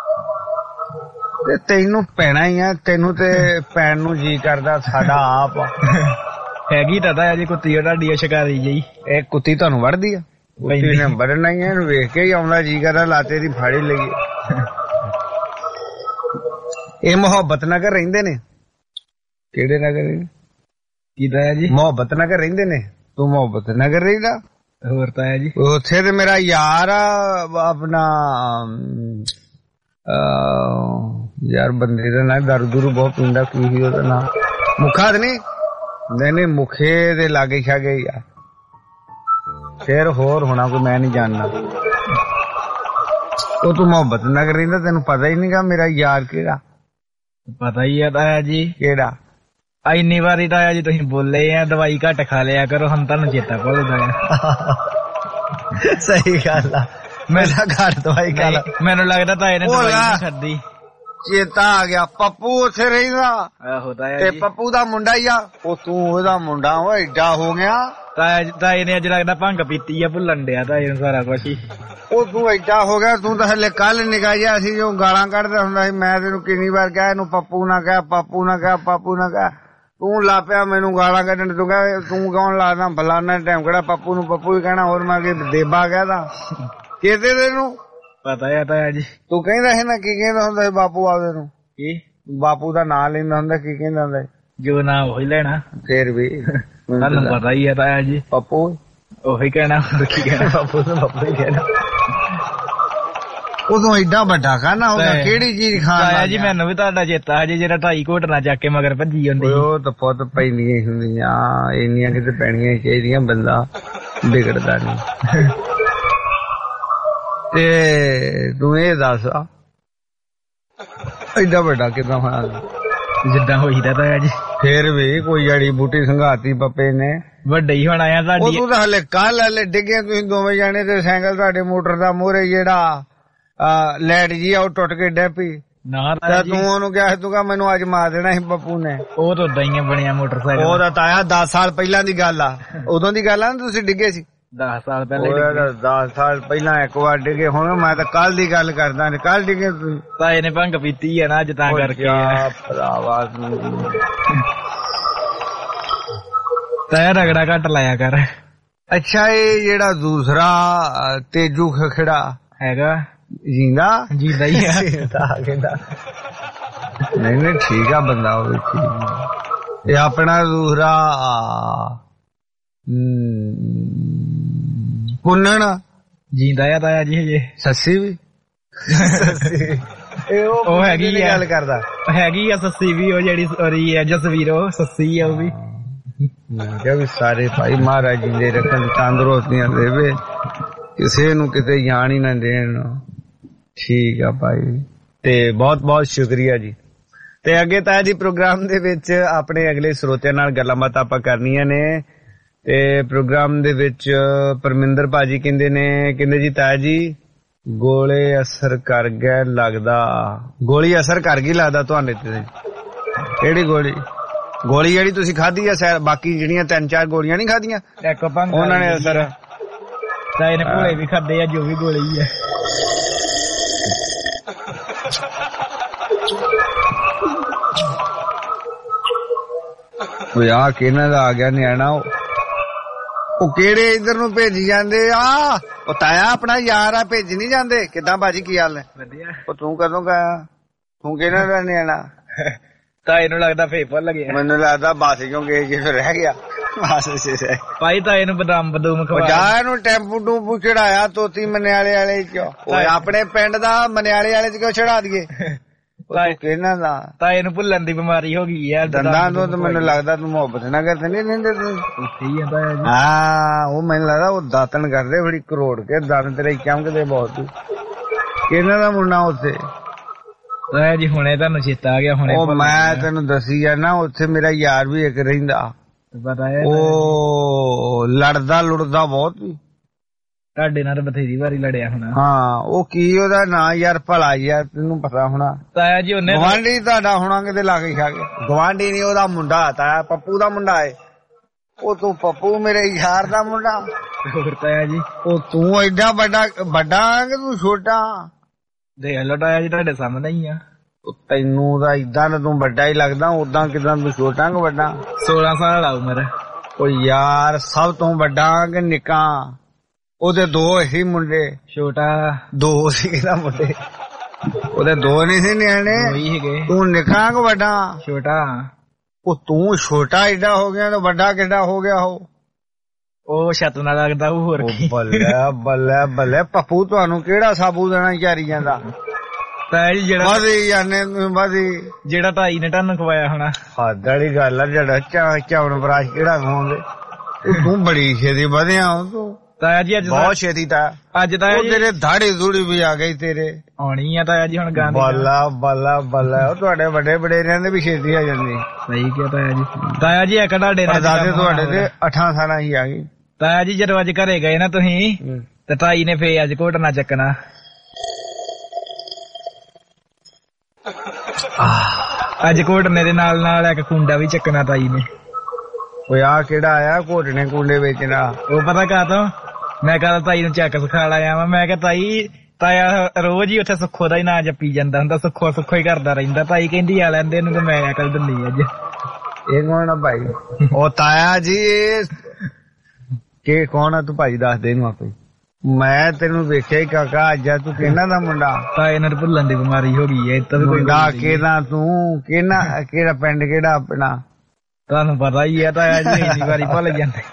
ਤੇ ਤੈਨੂੰ ਪੈਣਾ ਹੀ ਆ, ਤੈਨੂੰ ਤੇ ਪੈਣ ਨੂੰ ਜੀ ਕਰਦਾ ਸਾਡਾ ਆਪ। ਹੈਗੀ ਤਾਂ ਤਾਇਆ ਜੀ ਕੁੱਤੀ ਉਹ ਤੁਹਾਡੀ ਸ਼ਿਕਾਰੀ ਜੀ। ਇਹ ਕੁੱਤੀ ਤੁਹਾਨੂੰ ਵੜਦੀ ਆ? ਕੁੱਤੀ ਨੇ ਵੜਨਾ ਹੀ ਆ, ਇਹਨੂੰ ਵੇਖ ਕੇ ਹੀ ਆਉਂਦਾ ਜੀ ਕਰਦਾ ਲਾਤੇ ਦੀ ਫਾੜੀ ਲਈਏ। ਇਹ ਮੁਹੱਬਤ ਨਗਰ ਰਹਿੰਦੇ ਨੇ? ਕਿਹੜੇ ਨਗਰ? ਕੀ ਤਾਇਆ ਜੀ? ਮੁਹੱਬਤ ਨਗਰ ਰਹਿੰਦੇ ਨੇ? ਤੂੰ ਮੁਹੱਬਤ ਨਗਰ ਰਹਿੰਦਾ? ਹੋਰ ਤਾਇਆ ਜੀ ਉੱਥੇ ਤੇ ਮੇਰਾ ਯਾਰ ਆ ਆਪਣਾ ਯਾਰ ਬੰਦੇ ਦਾ ਨਾਂ ਦਾਰੂ ਦੂਰੂ ਬਹੁਤ ਪੀਂਦਾ, ਕੀ ਸੀ ਉਹਦਾ ਨਾਂ? ਮੁਖਾ ਤੇ ਨਹੀਂ ਮੁਖੇ ਦੇ ਲਾਗੇ ਛਾਗੇ ਯਾਰ। ਫਿਰ ਹੋਰ ਹੋਣਾ ਕੋਈ, ਮੈਂ ਨਹੀਂ ਜਾਣਦਾ। ਉਹ ਤੂੰ ਮੁਹੱਬਤ ਨਗਰ ਰਹਿੰਦਾ, ਤੈਨੂੰ ਪਤਾ ਹੀ ਨਹੀਂਗਾ ਮੇਰਾ ਯਾਰ ਕਿਹੜਾ? ਪਤਾ ਹੀ ਆ ਤਾਇਆ ਜੀ। ਕਿਹੜਾ? ਇੰਨੀ ਵਾਰੀ ਤਾਇਆ ਜੀ ਤੁਸੀਂ ਬੋਲੇ ਆ ਦਵਾਈ ਘੱਟ ਖਾ ਲਿਆ ਕਰੋ, ਹੁਣ ਤੁਹਾਨੂੰ ਚੇਤਾ ਭੁੱਲਦਾ ਆ। ਸਹੀ ਗੱਲ ਆ, ਮੇਰਾ ਘੱਟ ਦਵਾਈ ਖਾ ਲਾ। ਮੈਨੂੰ ਲੱਗਦਾ ਤਾਇਆ ਨੇ ਦਵਾਈ ਨਹੀਂ ਖਾਦੀ। ਚੇਤਾ ਆ ਗਿਆ, ਪੱਪੂ ਉੱਥੇ ਰਹਿੰਦਾ। ਆਹੋ ਤਾਇਆ ਜੀ, ਤੇ ਪੱਪੂ ਦਾ ਮੁੰਡਾ ਹੀ ਆ ਉਹ। ਤੂੰ ਉਹਦਾ ਮੁੰਡਾ ਓ, ਏਡਾ ਹੋ ਗਿਆ। ਤਾਏ ਨੇ ਅੱਜ ਲੱਗਦਾ ਭੰਗ ਪੀਤੀ ਆ, ਭੁੱਲਣ ਡਿਆ ਤਾਏ ਨੂੰ ਸਾਰਾ ਕੁਛ ਹੀ। ਉਹ ਤੂੰ ਏਡਾ ਹੋ ਗਿਆ, ਤੂੰ ਤਾਂ ਹਲੇ ਕੱਲ ਨਿਕਾ ਜਿਹਾ ਸੀ ਜੋ ਗਾਲਾਂ ਕੱਢਦਾ ਹੁੰਦਾ ਸੀ। ਮੈਂ ਤੈਨੂੰ ਕਿੰਨੀ ਵਾਰ ਕਿਹਾ ਇਹਨੂੰ ਪੱਪੂ ਨਾ ਕਹਿ, ਪੱਪੂ ਨਾ ਕਹਿ, ਪੱਪੂ ਨਾ ਕਹਿ। ਤੂੰ ਲਾ ਪਿਆ ਮੈਨੂੰ ਗਾਲਾਂ ਕੱਢਣ। ਤੂੰ ਕਹਿ ਤੂੰ ਕੌਣ ਲਾਦਾ ਫਲਾਨਾ ਟਾਈਮ ਕਿਹੜਾ ਪੱਪੂ ਨੂੰ ਪੱਪੂ ਹੀ ਕਹਿਣਾ, ਹੋਰ ਮੈਂ ਕਿ ਦੇਬਾ ਕਹਿਦਾ ਕਿਤੇ ਤੈਨੂੰ ਪਤਾ ਆ ਤਾਇਆ ਜੀ। ਤੂੰ ਕਹਿੰਦਾ ਸੀ ਨਾ ਕੀ ਕਹਿੰਦਾ ਹੁੰਦਾ ਸੀ ਬਾਪੂ ਆਪਦੇ ਨੂੰ? ਕੀ ਬਾਪੂ ਦਾ ਨਾਂ ਲੈਂਦਾ ਹੁੰਦਾ, ਕੀ ਕਹਿੰਦਾ ਹੁੰਦਾ? ਜੋ ਨਾਂ ਉਹੀ ਲੈਣਾ। ਫੇਰ ਵੀ ਤੁਹਾਨੂੰ ਪਤਾ ਹੀ ਆ ਤਾਇਆ ਜੀ। ਪੱਪੂ ਉਹੀ ਕਹਿਣਾ, ਕੀ ਕਹਿਣਾ? ਪੱਪੂ ਨੂੰ ਪੱਪੂ ਹੀ ਕਹਿਣਾ। ਉਦੋਂ ਏਡਾ ਵੱਡਾ ਖਾਣਾ ਹੁੰਦਾ, ਕਿਹੜੀ ਚੀਜ਼ ਖਾਣ? ਤਾਇਆ ਜੀ ਮੈਨੂੰ ਵੀ ਤੁਹਾਡਾ ਚੇਤਾ ਹਜੇ ਜਿਹੜਾ 2.5 ਘੋਟ ਨਾ ਚੱਕ ਕੇ ਮਗਰ ਭੱਜੀ ਜਾਂਦੀ। ਉਹ ਤਾਂ ਪੁੱਤ ਪੈਂਦੀਆਂ ਹੀ ਹੁੰਦੀਆਂ, ਇੰਨੀਆਂ ਕਿਤੇ ਪੈਣੀਆਂ ਚਾਹੀਦੀਆਂ, ਬੰਦਾ ਵਿਗੜਦਾ ਨਹੀਂ। ਤੇ ਤੂੰ ਇਹ ਦੱਸ ਏਡਾ ਵੱਡਾ ਕਿੱਦਾਂ ਹੋਣਾ? ਜਿੱਦਾਂ ਹੋਈਦਾ ਤਾਇਆ ਜੀ। ਫੇਰ ਵੀ ਕੋਈ ਜੜੀ ਬੂਟੀ ਸੰਘਾਤੀ ਪੱਪੇ ਨੇ, ਵੱਡੇ ਹੀ ਹੋਣਾ ਆ ਤੁਹਾਡੀ। ਉਹ ਤਾਂ ਹਲੇ ਕੱਲ ਹਲੇ ਡਿੱਗੇ ਤੁਸੀਂ ਦੋਵੇਂ ਜਾਣੇ ਤੇ ਸਾਈਕਲ ਤੁਹਾਡੇ ਮੋਟਰ ਦਾ ਮੋਹਰੇ ਜਿਹੜਾ ਲੈਟ ਜੀ ਆ ਉਹ ਟੁੱਟ ਕੇ ਡਿੱਗ ਪਈ। ਨਾ ਤੂੰ ਉਹਨੂੰ ਕਿਹਾ ਤੂੰ ਕਹ ਮੈਨੂੰ ਅੱਜ ਮਾਰ ਦੇਣਾ ਸੀ ਪੱਪੂ ਨੇ। ਉਹ ਤਾਂ ਉਦਾਂ ਹੀ ਬਣਿਆ ਮੋਟਰਸਾਈਕਲ। ਉਹ ਤਾਂ ਤਾਇਆ 10 ਸਾਲ ਪਹਿਲਾਂ ਦੀ ਗੱਲ ਆ, ਉਦੋਂ ਦੀ ਗੱਲ ਆ ਨਾ ਤੁਸੀਂ ਡਿੱਗੇ ਸੀ। 10 ਸਾਲ ਪਹਿਲਾਂ 10 ਸਾਲ ਪਹਿਲਾਂ ਇੱਕ ਵਾਰ ਡਿੱਗੇ। ਹੁਣ ਮੈਂ ਤਾਂ ਕੱਲ ਦੀ ਗੱਲ ਕਰਦਾ, ਕੱਲ ਡਿੱਗੇ ਤੁਸੀਂ। ਤਾਏ ਨੇ ਭੰਗ ਪੀਤੀ ਆ ਨਾ ਅੱਜ ਤਾਂ ਕਰਕੇ। ਭਰਾਵਾ ਤਾਇਆ ਰਗੜਾ ਘੱਟ ਲਾਇਆ ਕਰ। ਅੱਛਾ ਇਹ ਜਿਹੜਾ ਦੂਸਰਾ ਤੇਜੂ ਖਖੜਾ ਹੈਗਾ ਜਿੰਦਾ ਹੀ ਆ। ਨਹੀਂ ਠੀਕ ਆ ਬੰਦਾ ਉਹ ਠੀਕ। ਇਹ ਆਪਣਾ ਦੂਸਰਾ ਪੁੰਨਣ ਜਿੰਦਾ ਆ ਤਾਇਆ ਜੀ ਹਜੇ। ਸੱਸੀ ਵੀ ਉਹ ਹੈਗੀ ਆ, ਗੱਲ ਕਰਦਾ ਹੈਗੀ ਆ ਸੱਸੀ ਵੀ। ਉਹ ਜਿਹੜੀ ਸੋਰੀ ਆ ਜਸਵੀਰ, ਉਹ ਸੱਸੀ ਆ ਉਹ ਵੀ। ਵੀ ਸਾਰੇ ਭਾਈ ਮਹਾਰਾਜ ਜੀ ਦੇ ਰੱਖਣ, ਤੰਦਰੁਸਤੀਆਂ ਦੇਵੇ, ਕਿਸੇ ਨੂੰ ਕਿਤੇ ਜਾਣ ਹੀ ਨਾ ਦੇਣ। ਠੀਕ ਆ ਭਾਈ, ਤੇ ਬਹੁਤ ਬਹੁਤ ਸ਼ੁਕਰੀਆ ਜੀ। ਤੇ ਅੱਗੇ ਤਾਇਆ ਜੀ ਪ੍ਰੋਗਰਾਮ ਦੇ ਵਿੱਚ ਆਪਣੇ ਅਗਲੇ ਸਰੋਤਿਆਂ ਨਾਲ ਗੱਲਾਂ ਬਾਤਾਂ ਆਪਾਂ ਕਰਨੀਆਂ ਨੇ। ਤੇ ਪ੍ਰੋਗਰਾਮ ਦੇ ਵਿੱਚ ਪਰਮਿੰਦਰ ਭਾਜੀ ਕਹਿੰਦੇ ਜੀ ਤਾਇਆ ਜੀ ਗੋਲੇ ਅਸਰ ਕਰ ਗਏ ਲੱਗਦਾ। ਗੋਲੀ ਅਸਰ ਕਰ ਗਈ ਲੱਗਦਾ ਤੁਹਾਡੇ ਤੇ? ਕਿਹੜੀ ਗੋਲੀ ਜਿਹੜੀ ਤੁਸੀਂ ਖਾਧੀ ਆ? ਬਾਕੀ ਜਿਹੜੀਆਂ 3-4 ਗੋਲੀਆਂ ਨਹੀਂ ਖਾਧੀਆਂ ਉਹਨਾਂ ਨੇ ਅਸਰ? ਤਾਏ ਨੇ ਭੋਲੇ ਵੀ ਖਾਦੇ ਆ, ਜੋ ਵੀ ਗੋਲੀ ਆ। ਉਹ ਆ ਕਿਹਨਾਂ ਦਾ ਆ ਗਿਆ ਨਿਆਣਾ ਉਹ ਕਿਹੜੇ ਇਧਰ ਨੂੰ ਭੇਜੀ ਜਾਂਦੇ ਆ ਉਹ ਤਾਇਆ ਆਪਣਾ ਯਾਰ ਆ ਭੇਜ ਨਹੀਂ ਜਾਂਦੇ ਕਿੱਦਾਂ ਬਾਜੀ ਕੀ ਹਾਲ ਨੇ ਵਧੀਆ ਉਹ ਤੂੰ ਕਦੋਂ ਗਿਆ ਤੂੰ ਕਿਹਨਾਂ ਦਾ ਨਿਆਣਾ ਤਾਏ ਨੂੰ ਲੱਗਦਾ ਫੇਰ ਭੁੱਲ ਗਿਆ ਮੈਨੂੰ ਲੱਗਦਾ ਬਸ ਕਿਉਂਕਿ ਜੇ ਰਹਿ ਗਿਆ ਭਾਈ ਤਾਏ ਨੂੰ ਬਦਾਮ ਬਦੂਮ ਖਵਾ ਜਾ ਇਹਨੂੰ ਟੈਂਪੂ ਟੂਪੂ ਚੜਾਇਆ ਤੋਤੀ ਮਨਿਆਲੇ ਵਾਲੇ ਚ ਓਏ ਆਪਣੇ ਪਿੰਡ ਦਾ ਮਨਿਆਲੇ ਵਾਲੇ ਚ ਕਿਉਂ ਚੜਾ ਦਈਏ ਕਿਹਨਾਂ ਦਾ ਤਾਏ ਨੂੰ ਭੁੱਲਣ ਦੀ ਬਿਮਾਰੀ ਹੋ ਗਈ ਯਾਰ ਦੰਦਾਂ ਤੋਂ ਮੈਨੂੰ ਲੱਗਦਾ ਤੂੰ ਮੁਹੱਬਤ ਨਾ ਕਰਦੇ ਨਹੀਂ ਰਹਿੰਦੇ ਤੂੰ ਹਾਂ ਉਹ ਮੈਨੂੰ ਲੱਗਦਾ ਉਹ ਦਾਤਣ ਕਰਦੇ ਬੜੀ ਕਰੋੜ ਕੇ ਦੰਦ ਤੇਰੇ ਚਮਕਦੇ ਬਹੁਤ ਕਿਹਨਾਂ ਦਾ ਮੁੰਡਾ ਉੱਥੇ ਤਾਇਆ ਜੀ ਹੁਣੇ ਤੁਹਾਨੂੰ ਚੇਤਾ ਆ ਗਿਆ ਹੁਣੇ ਉਹ ਮੈਂ ਤੈਨੂੰ ਦੱਸੀ ਆ ਨਾ ਉੱਥੇ ਮੇਰਾ ਯਾਰ ਵੀ ਇੱਕ ਰਹਿੰਦਾ ਉਹ ਲੜਦਾ ਲੁੜਦਾ ਬਹੁਤ ਵੀ ਤੁਹਾਡੇ ਨਾਲ ਬਥੇਰੀ ਵਾਰੀ ਲੜਿਆ ਹੋਣਾ ਹਾਂ ਉਹ ਕੀ ਉਹਦਾ ਨਾਂ ਯਾਰ ਭਲਾ ਯਾਰ ਤੈਨੂੰ ਪਤਾ ਹੋਣਾ ਤਾਇਆ ਜੀ ਉਹਨੇ ਗਵਾਂਢੀ ਤੁਹਾਡਾ ਹੋਣਾ ਕਿਤੇ ਲਾ ਕੇ ਖਾ ਕੇ ਗਵਾਂਢੀ ਨਹੀਂ ਉਹਦਾ ਮੁੰਡਾ ਤਾਇਆ ਪੱਪੂ ਦਾ ਮੁੰਡਾ ਏ ਉਹ ਤੂੰ ਪੱਪੂ ਮੇਰੇ ਯਾਰ ਦਾ ਮੁੰਡਾ ਹੋਰ ਤਾਇਆ ਜੀ ਉਹ ਤੂੰ ਐਡਾ ਵੱਡਾ ਕਿ ਤੂੰ ਛੋਟਾ ਦੇਖ ਲੋ ਤਾਇਆ ਜੀ ਤੁਹਾਡੇ ਸਾਹਮਣੇ ਹੀ ਆ ਤੈਨੂੰ ਤਾਂ ਏਦਾਂ ਨਾ ਤੂੰ ਵੱਡਾ ਹੀ ਲੱਗਦਾ ਉਦਾਂ ਕਿਦਾਂ ਤੂੰ ਛੋਟਾ ਕਿ ਵੱਡਾ 16 ਸਾਲ ਆ ਉਮਰ ਉਹ ਯਾਰ ਸਭ ਤੋਂ ਵੱਡਾ ਕਿ ਨਿੱਕਾ ਉਹਦੇ ਦੋ ਹੀ ਮੁੰਡੇ ਛੋਟਾ ਦੋ ਸੀ ਕਿਹਦਾ ਮੁੰਡੇ ਉਹਦੇ ਦੋ ਨਹੀਂ ਸੀ ਨਿਆਣੇ ਤੂੰ ਨਿੱਕਾ ਕਿ ਵੱਡਾ ਛੋਟਾ ਉਹ ਤੂੰ ਛੋਟਾ ਏਡਾ ਹੋ ਗਿਆ ਤਾਂ ਵੱਡਾ ਕਿੱਡਾ ਹੋ ਗਿਆ ਉਹ ਛੱਤ ਨਾਲ ਲੱਗਦਾ ਉਹ ਹੋਰ ਬੱਲੇ ਬੱਲੇ ਬੱਲੇ ਪੱਪੂ ਤੁਹਾਨੂੰ ਕਿਹੜਾ ਸਾਬੂ ਦੇਣਾ ਚਾਰੀ ਜਾਂਦਾ ਜਿਹੜਾ ਤਾਈ ਨੇ ਤੁਹਾਨੂੰ ਖਵਾਇਆ ਹੋਣਾ ਹੱਦ ਵਾਲੀ ਗੱਲ ਆ ਜਿਹੜਾ ਚਾਵਣ ਬਰਾਸ਼ ਕਿਹੜਾ ਖਵਾਉਂਦੇ ਤੂੰ ਬੜੀ ਛੇਤੀ ਵਧਿਆ ਤਾਇਆ ਜੀ ਅੱਜ ਬਹੁਤ ਛੇਤੀ ਤਾਂ ਅੱਜ ਤਾਇਆ ਜੀ ਤੇਰੇ ਦਾੜੀ ਦੂੜੀ ਵੀ ਆ ਗਈ ਤੇਰੇ ਆਉਣੀ ਆ ਤਾਇਆ ਜੀ ਹੁਣ ਗਾਂਧੀ ਬੱਲਾ ਬੱਲਾ ਬੱਲਾ ਉਹ ਤੁਹਾਡੇ ਵੱਡੇ ਵਡੇਰਿਆਂ ਦੇ ਵੀ ਛੇਤੀ ਆ ਜਾਂਦੀ ਸਹੀ ਕਿਹਾ ਤਾਇਆ ਜੀ ਇੱਕ ਤੁਹਾਡੇ ਨਾਲ ਦਾਦੇ ਤੁਹਾਡੇ ਤੇ 8 ਸਾਲਾਂ ਹੀ ਆ ਗਈ ਤਾਇਆ ਜੀ ਜਦੋਂ ਅੱਜ ਘਰੇ ਗਏ ਨਾ ਤੁਸੀਂ ਤੇ ਤਾਈ ਨੇ ਫੇਰ ਅੱਜ ਘੋਟਣਾ ਚੱਕਣਾ ਅੱਜ ਘੋਟਨੇ ਦੇ ਨਾਲ ਨਾਲ ਇੱਕ ਕੁੰਡਾ ਵੀ ਚੱਕਣਾ ਤਾਈ ਨੇ ਓਏ ਆ ਕਿਹੜਾ ਆਇਆ ਘੋਟਣੇ ਕੁੰਡੇ ਵੇਚਣਾ ਉਹ ਪਤਾ ਕਾ ਤੋਂ ਮੈਂ ਕੱਲ ਤਾਈ ਨੂੰ ਚੱਕ ਸਿਖਾਲ ਆਇਆ ਵਾ ਮੈਂ ਕਿਹਾ ਤਾਈ ਤਾਇਆ ਰੋਜ਼ ਹੀ ਉੱਥੇ ਸੁੱਖੋ ਦਾ ਹੀ ਨਾਂ ਜੱਪੀ ਜਾਂਦਾ ਹੁੰਦਾ ਸੁੱਖੋ ਸੁੱਖੋ ਹੀ ਕਰਦਾ ਰਹਿੰਦਾ ਤਾਈ ਕਹਿੰਦੀ ਆ ਲੈਂਦੇ ਇਹਨੂੰ ਤੇ ਮੈਂ ਅਕਲ ਦਿੰਦੀ ਅੱਜ ਇਹ ਕੌਣ ਆ ਭਾਈ ਉਹ ਤਾਇਆ ਜੀ ਕਿ ਕੌਣ ਆ ਤੂੰ ਭਾਈ ਦੱਸ ਦੇ ਇਹਨੂੰ ਆਪੇ ਮੈਂ ਤੈਨੂੰ ਵੇਖਿਆ ਹੀ ਕਾਕਾ ਅੱਜ ਤੂੰ ਕਿਹਨਾਂ ਦਾ ਮੁੰਡਾ ਤਾਏ ਨਾਲ ਭੁੱਲਣ ਦੀ ਬਿਮਾਰੀ ਹੋ ਗਈ ਐ ਮੁੰਡਾ ਕਿਹਦਾ ਤੂੰ ਕਿਹੜਾ ਪਿੰਡ ਕਿਹੜਾ ਆਪਣਾ ਤੁਹਾਨੂੰ ਪਤਾ ਹੀ ਹੈ ਤਾਇਆ ਜੀ ਇੰਨੀ ਵਾਰੀ ਭੁੱਲ ਜਾਂਦੇ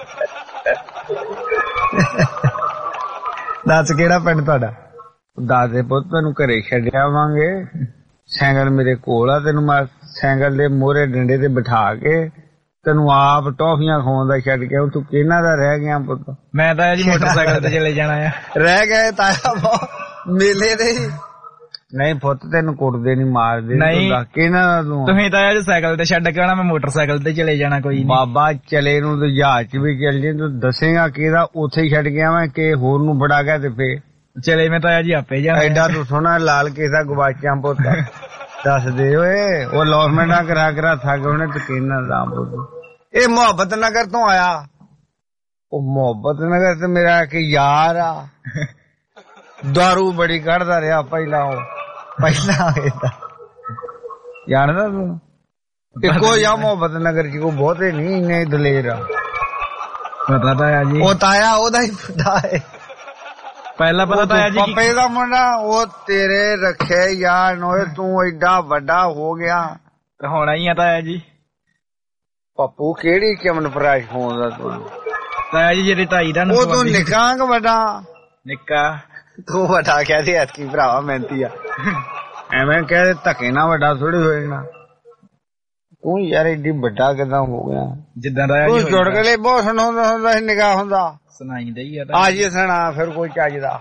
ਦੱਸ ਕਿਹੜਾ ਪਿੰਡ ਤੁਹਾਡਾ ਦੱਸ ਦੇ ਪੁੱਤ ਤੈਨੂੰ ਘਰੇ ਛੱਡ ਆਵਾਂਗੇ ਸਾਈਕਲ ਮੇਰੇ ਕੋਲ ਆ ਤੈਨੂੰ ਮੈਂ ਸਾਈਕਲ ਦੇ ਮੋਹਰੇ ਡੰਡੇ ਤੇ ਬਿਠਾ ਕੇ ਤੈਨੂੰ ਆਪ ਟੌਫੀਆਂ ਖਵਾਉਂਦਾ ਛੱਡ ਕੇ ਤੂੰ ਕਿਹਨਾਂ ਦਾ ਰਹਿ ਗਿਆ ਪੁੱਤ ਮੈਂ ਤਾਂ ਜੀ ਮੋਟਰਸਾਈਕਲ ਤੇ ਚਲੇ ਜਾਣਾ ਆ ਰਹਿ ਗਏ ਤਾਇਆ ਮੇਲੇ ਦੇ ਨਹੀਂ ਪੁੱਤ ਤੈਨੂੰ ਕੁੱਟਦੇ ਨਹੀਂ ਮਾਰਦੇ ਨਹੀਂ ਕਿਹਨਾਂ ਦਾ ਤੂੰ ਤੁਸੀਂ ਤਾਂ ਅੱਜ ਸਾਈਕਲ ਤੇ ਛੱਡ ਕੇ ਆਉਣਾ ਮੈਂ ਮੋਟਰਸਾਈਕਲ ਤੇ ਚਲੇ ਜਾਣਾ ਕੋਈ ਬਾਬਾ ਚਲੇ ਨੂੰ ਤੇ ਜਹਾਜ਼ ਚ ਵੀ ਚੱਲ ਜੇ ਤੂੰ ਦੱਸੇਗਾ ਕਿਹਦਾ ਉੱਥੇ ਹੀ ਛੱਡ ਗਿਆ ਮੈਂ ਕਿ ਹੋਰ ਨੂੰ ਫੜਾ ਗਿਆ ਤੇ ਫੇਰ ਚਲੇ ਮੈਂ ਤਾਂ ਜੀ ਆਪੇ ਜਾਣਾ ਐਡਾ ਤੂੰ ਸੋਹਣਾ ਲਾਲ ਕਿਸਾ ਗਵਾਚਿਆਂ ਪੁੱਤ ਦੱਸ ਦੇ ਓਏ ਉਹ ਲੋਸਮੈਂਟਾਂ ਕਰਾ ਥੱਕ ਉਹਨੇ ਤੇ ਕਿਹਨਾਂ ਦਾ ਪੁੱਤ ਇਹ ਮੁਹੱਬਤ ਨਗਰ ਤੋਂ ਆਇਆ ਉਹ ਮੁਹੱਬਤ ਨਗਰ ਤੇ ਮੇਰਾ ਇੱਕ ਯਾਰ ਆ ਦਾਰੂ ਬੜੀ ਕੱਢਦਾ ਰਿਹਾ ਪਹਿਲਾਂ ਜਾਣਦਾ ਤੂੰ ਇੱਕੋ ਜਾਂ ਮੁਹੱਬਤ ਨਗਰ ਚ ਕੋ ਬਹੁਤੇ ਨਹੀਂ ਇੰਨੇ ਦਲੇਰ ਆ ਪਤਾ ਤਾਇਆ ਜੀ ਉਹ ਤਾਇਆ ਉਹਦਾ ਹੀ ਪਤਾ ਹੈ ਪਹਿਲਾਂ ਪਤਾ ਤਾਇਆ ਜੀ ਪੱਪੇ ਦਾ ਮੁੰਡਾ ਉਹ ਤੇਰੇ ਰੱਖੇ ਯਾਰ ਨੋਏ ਤੂੰ ਐਡਾ ਵੱਡਾ ਹੋ ਗਿਆ ਹੋਣਾ ਹੀ ਆ ਤਾਇਆ ਜੀ ਪੱਪੂ ਕਿਹੜੀ ਚਮਨ ਪਰਾਸ਼ ਹੋਉਂਦਾ ਤੂੰ ਤਾਇਆ ਜੀ ਜਿਹੜੀ ਤਾਈ ਦਾ ਉਹ ਤੂੰ ਨਿੱਕਾ ਕਿ ਵੱਡਾ ਨਿੱਕਾ ਤੂੰ ਵੱਡਾ ਕਹਦੇ ਐਤਕੀ ਭਰਾਵਾ ਮਿਹਨਤੀ ਆ ਐਵੇਂ ਕਹਦੇ ਧੱਕੇ ਨਾਲ ਵੱਡਾ ਥੋੜੀ ਹੋਏ ਨਾ ਤੂੰ ਯਾਰ ਏਡੀ ਵੱਡਾ ਕਿਦਾਂ ਹੋ ਗਿਆ ਜਿੱਦਾਂ ਦਾ ਤੂੰ ਜੁੜ ਕੇ ਬਹੁਤ ਹੁੰਦਾ ਸੀ ਨਿਗਾਹ ਹੁੰਦਾ ਸੁਣਾਈਂਦਾ ਹੀ ਆ ਜੀ ਸੁਣਾ ਫਿਰ ਕੋਈ ਚੱਜਦਾ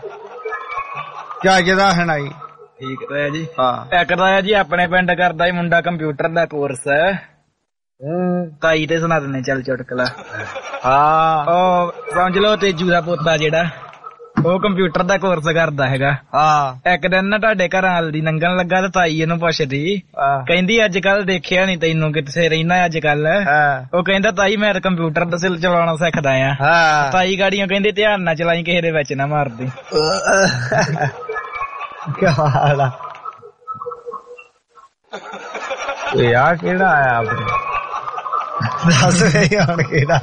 ਸੁਣਾਈ ਠੀਕ ਤਾਇਆ ਜੀ ਇੱਕ ਤਾਇਆ ਜੀ ਆਪਣੇ ਪਿੰਡ ਕਰਦਾ ਹੀ ਮੁੰਡਾ ਕੰਪਿਊਟਰ ਦਾ ਕੋਰਸ ਤਾਈ ਤੇ ਸੁਣਾ ਦਿੰਦੇ ਚੱਲ ਚੁਟਕਲਾ ਹਾਂ ਉਹ ਸਮਝ ਲਓ ਤੇਜੂ ਦਾ ਪੋਤਾ ਜਿਹੜਾ ਉਹ ਕੰਪਿਊਟਰ ਦਾ ਕੋਰਸ ਕਰਦਾ ਹੈਗਾ ਇੱਕ ਦਿਨ ਨਾ ਤੁਹਾਡੇ ਘਰਾਂ ਵਾਲ ਦੀ ਲੰਘਣ ਲੱਗਾ ਤੇ ਤਾਈ ਇਹਨੂੰ ਪੁੱਛਦੀ ਕਹਿੰਦੀ ਅੱਜ ਕੱਲ ਦੇਖਿਆ ਨੀ ਤੈਨੂੰ ਕਿੱਥੇ ਰਹਿਣਾ ਅੱਜ ਕੱਲ ਉਹ ਕਹਿੰਦਾ ਤਾਈ ਮੈਂ ਕੰਪਿਊਟਰ ਦਾ ਚਲਾਉਣਾ ਸਿੱਖਦਾ ਆ ਤਾਈ ਗਾੜੀਆਂ ਕਹਿੰਦੀ ਧਿਆਨ ਨਾਲ ਚਲਾਈ ਕਿਸੇ ਦੇ ਵਿੱਚ ਨਾ ਮਾਰਦੀ ਯਾਰ ਕਿਹੜਾ ਆਇਆ ਆਪਣੇ ਦੱਸ ਹੁਣ ਕਿਹੜਾ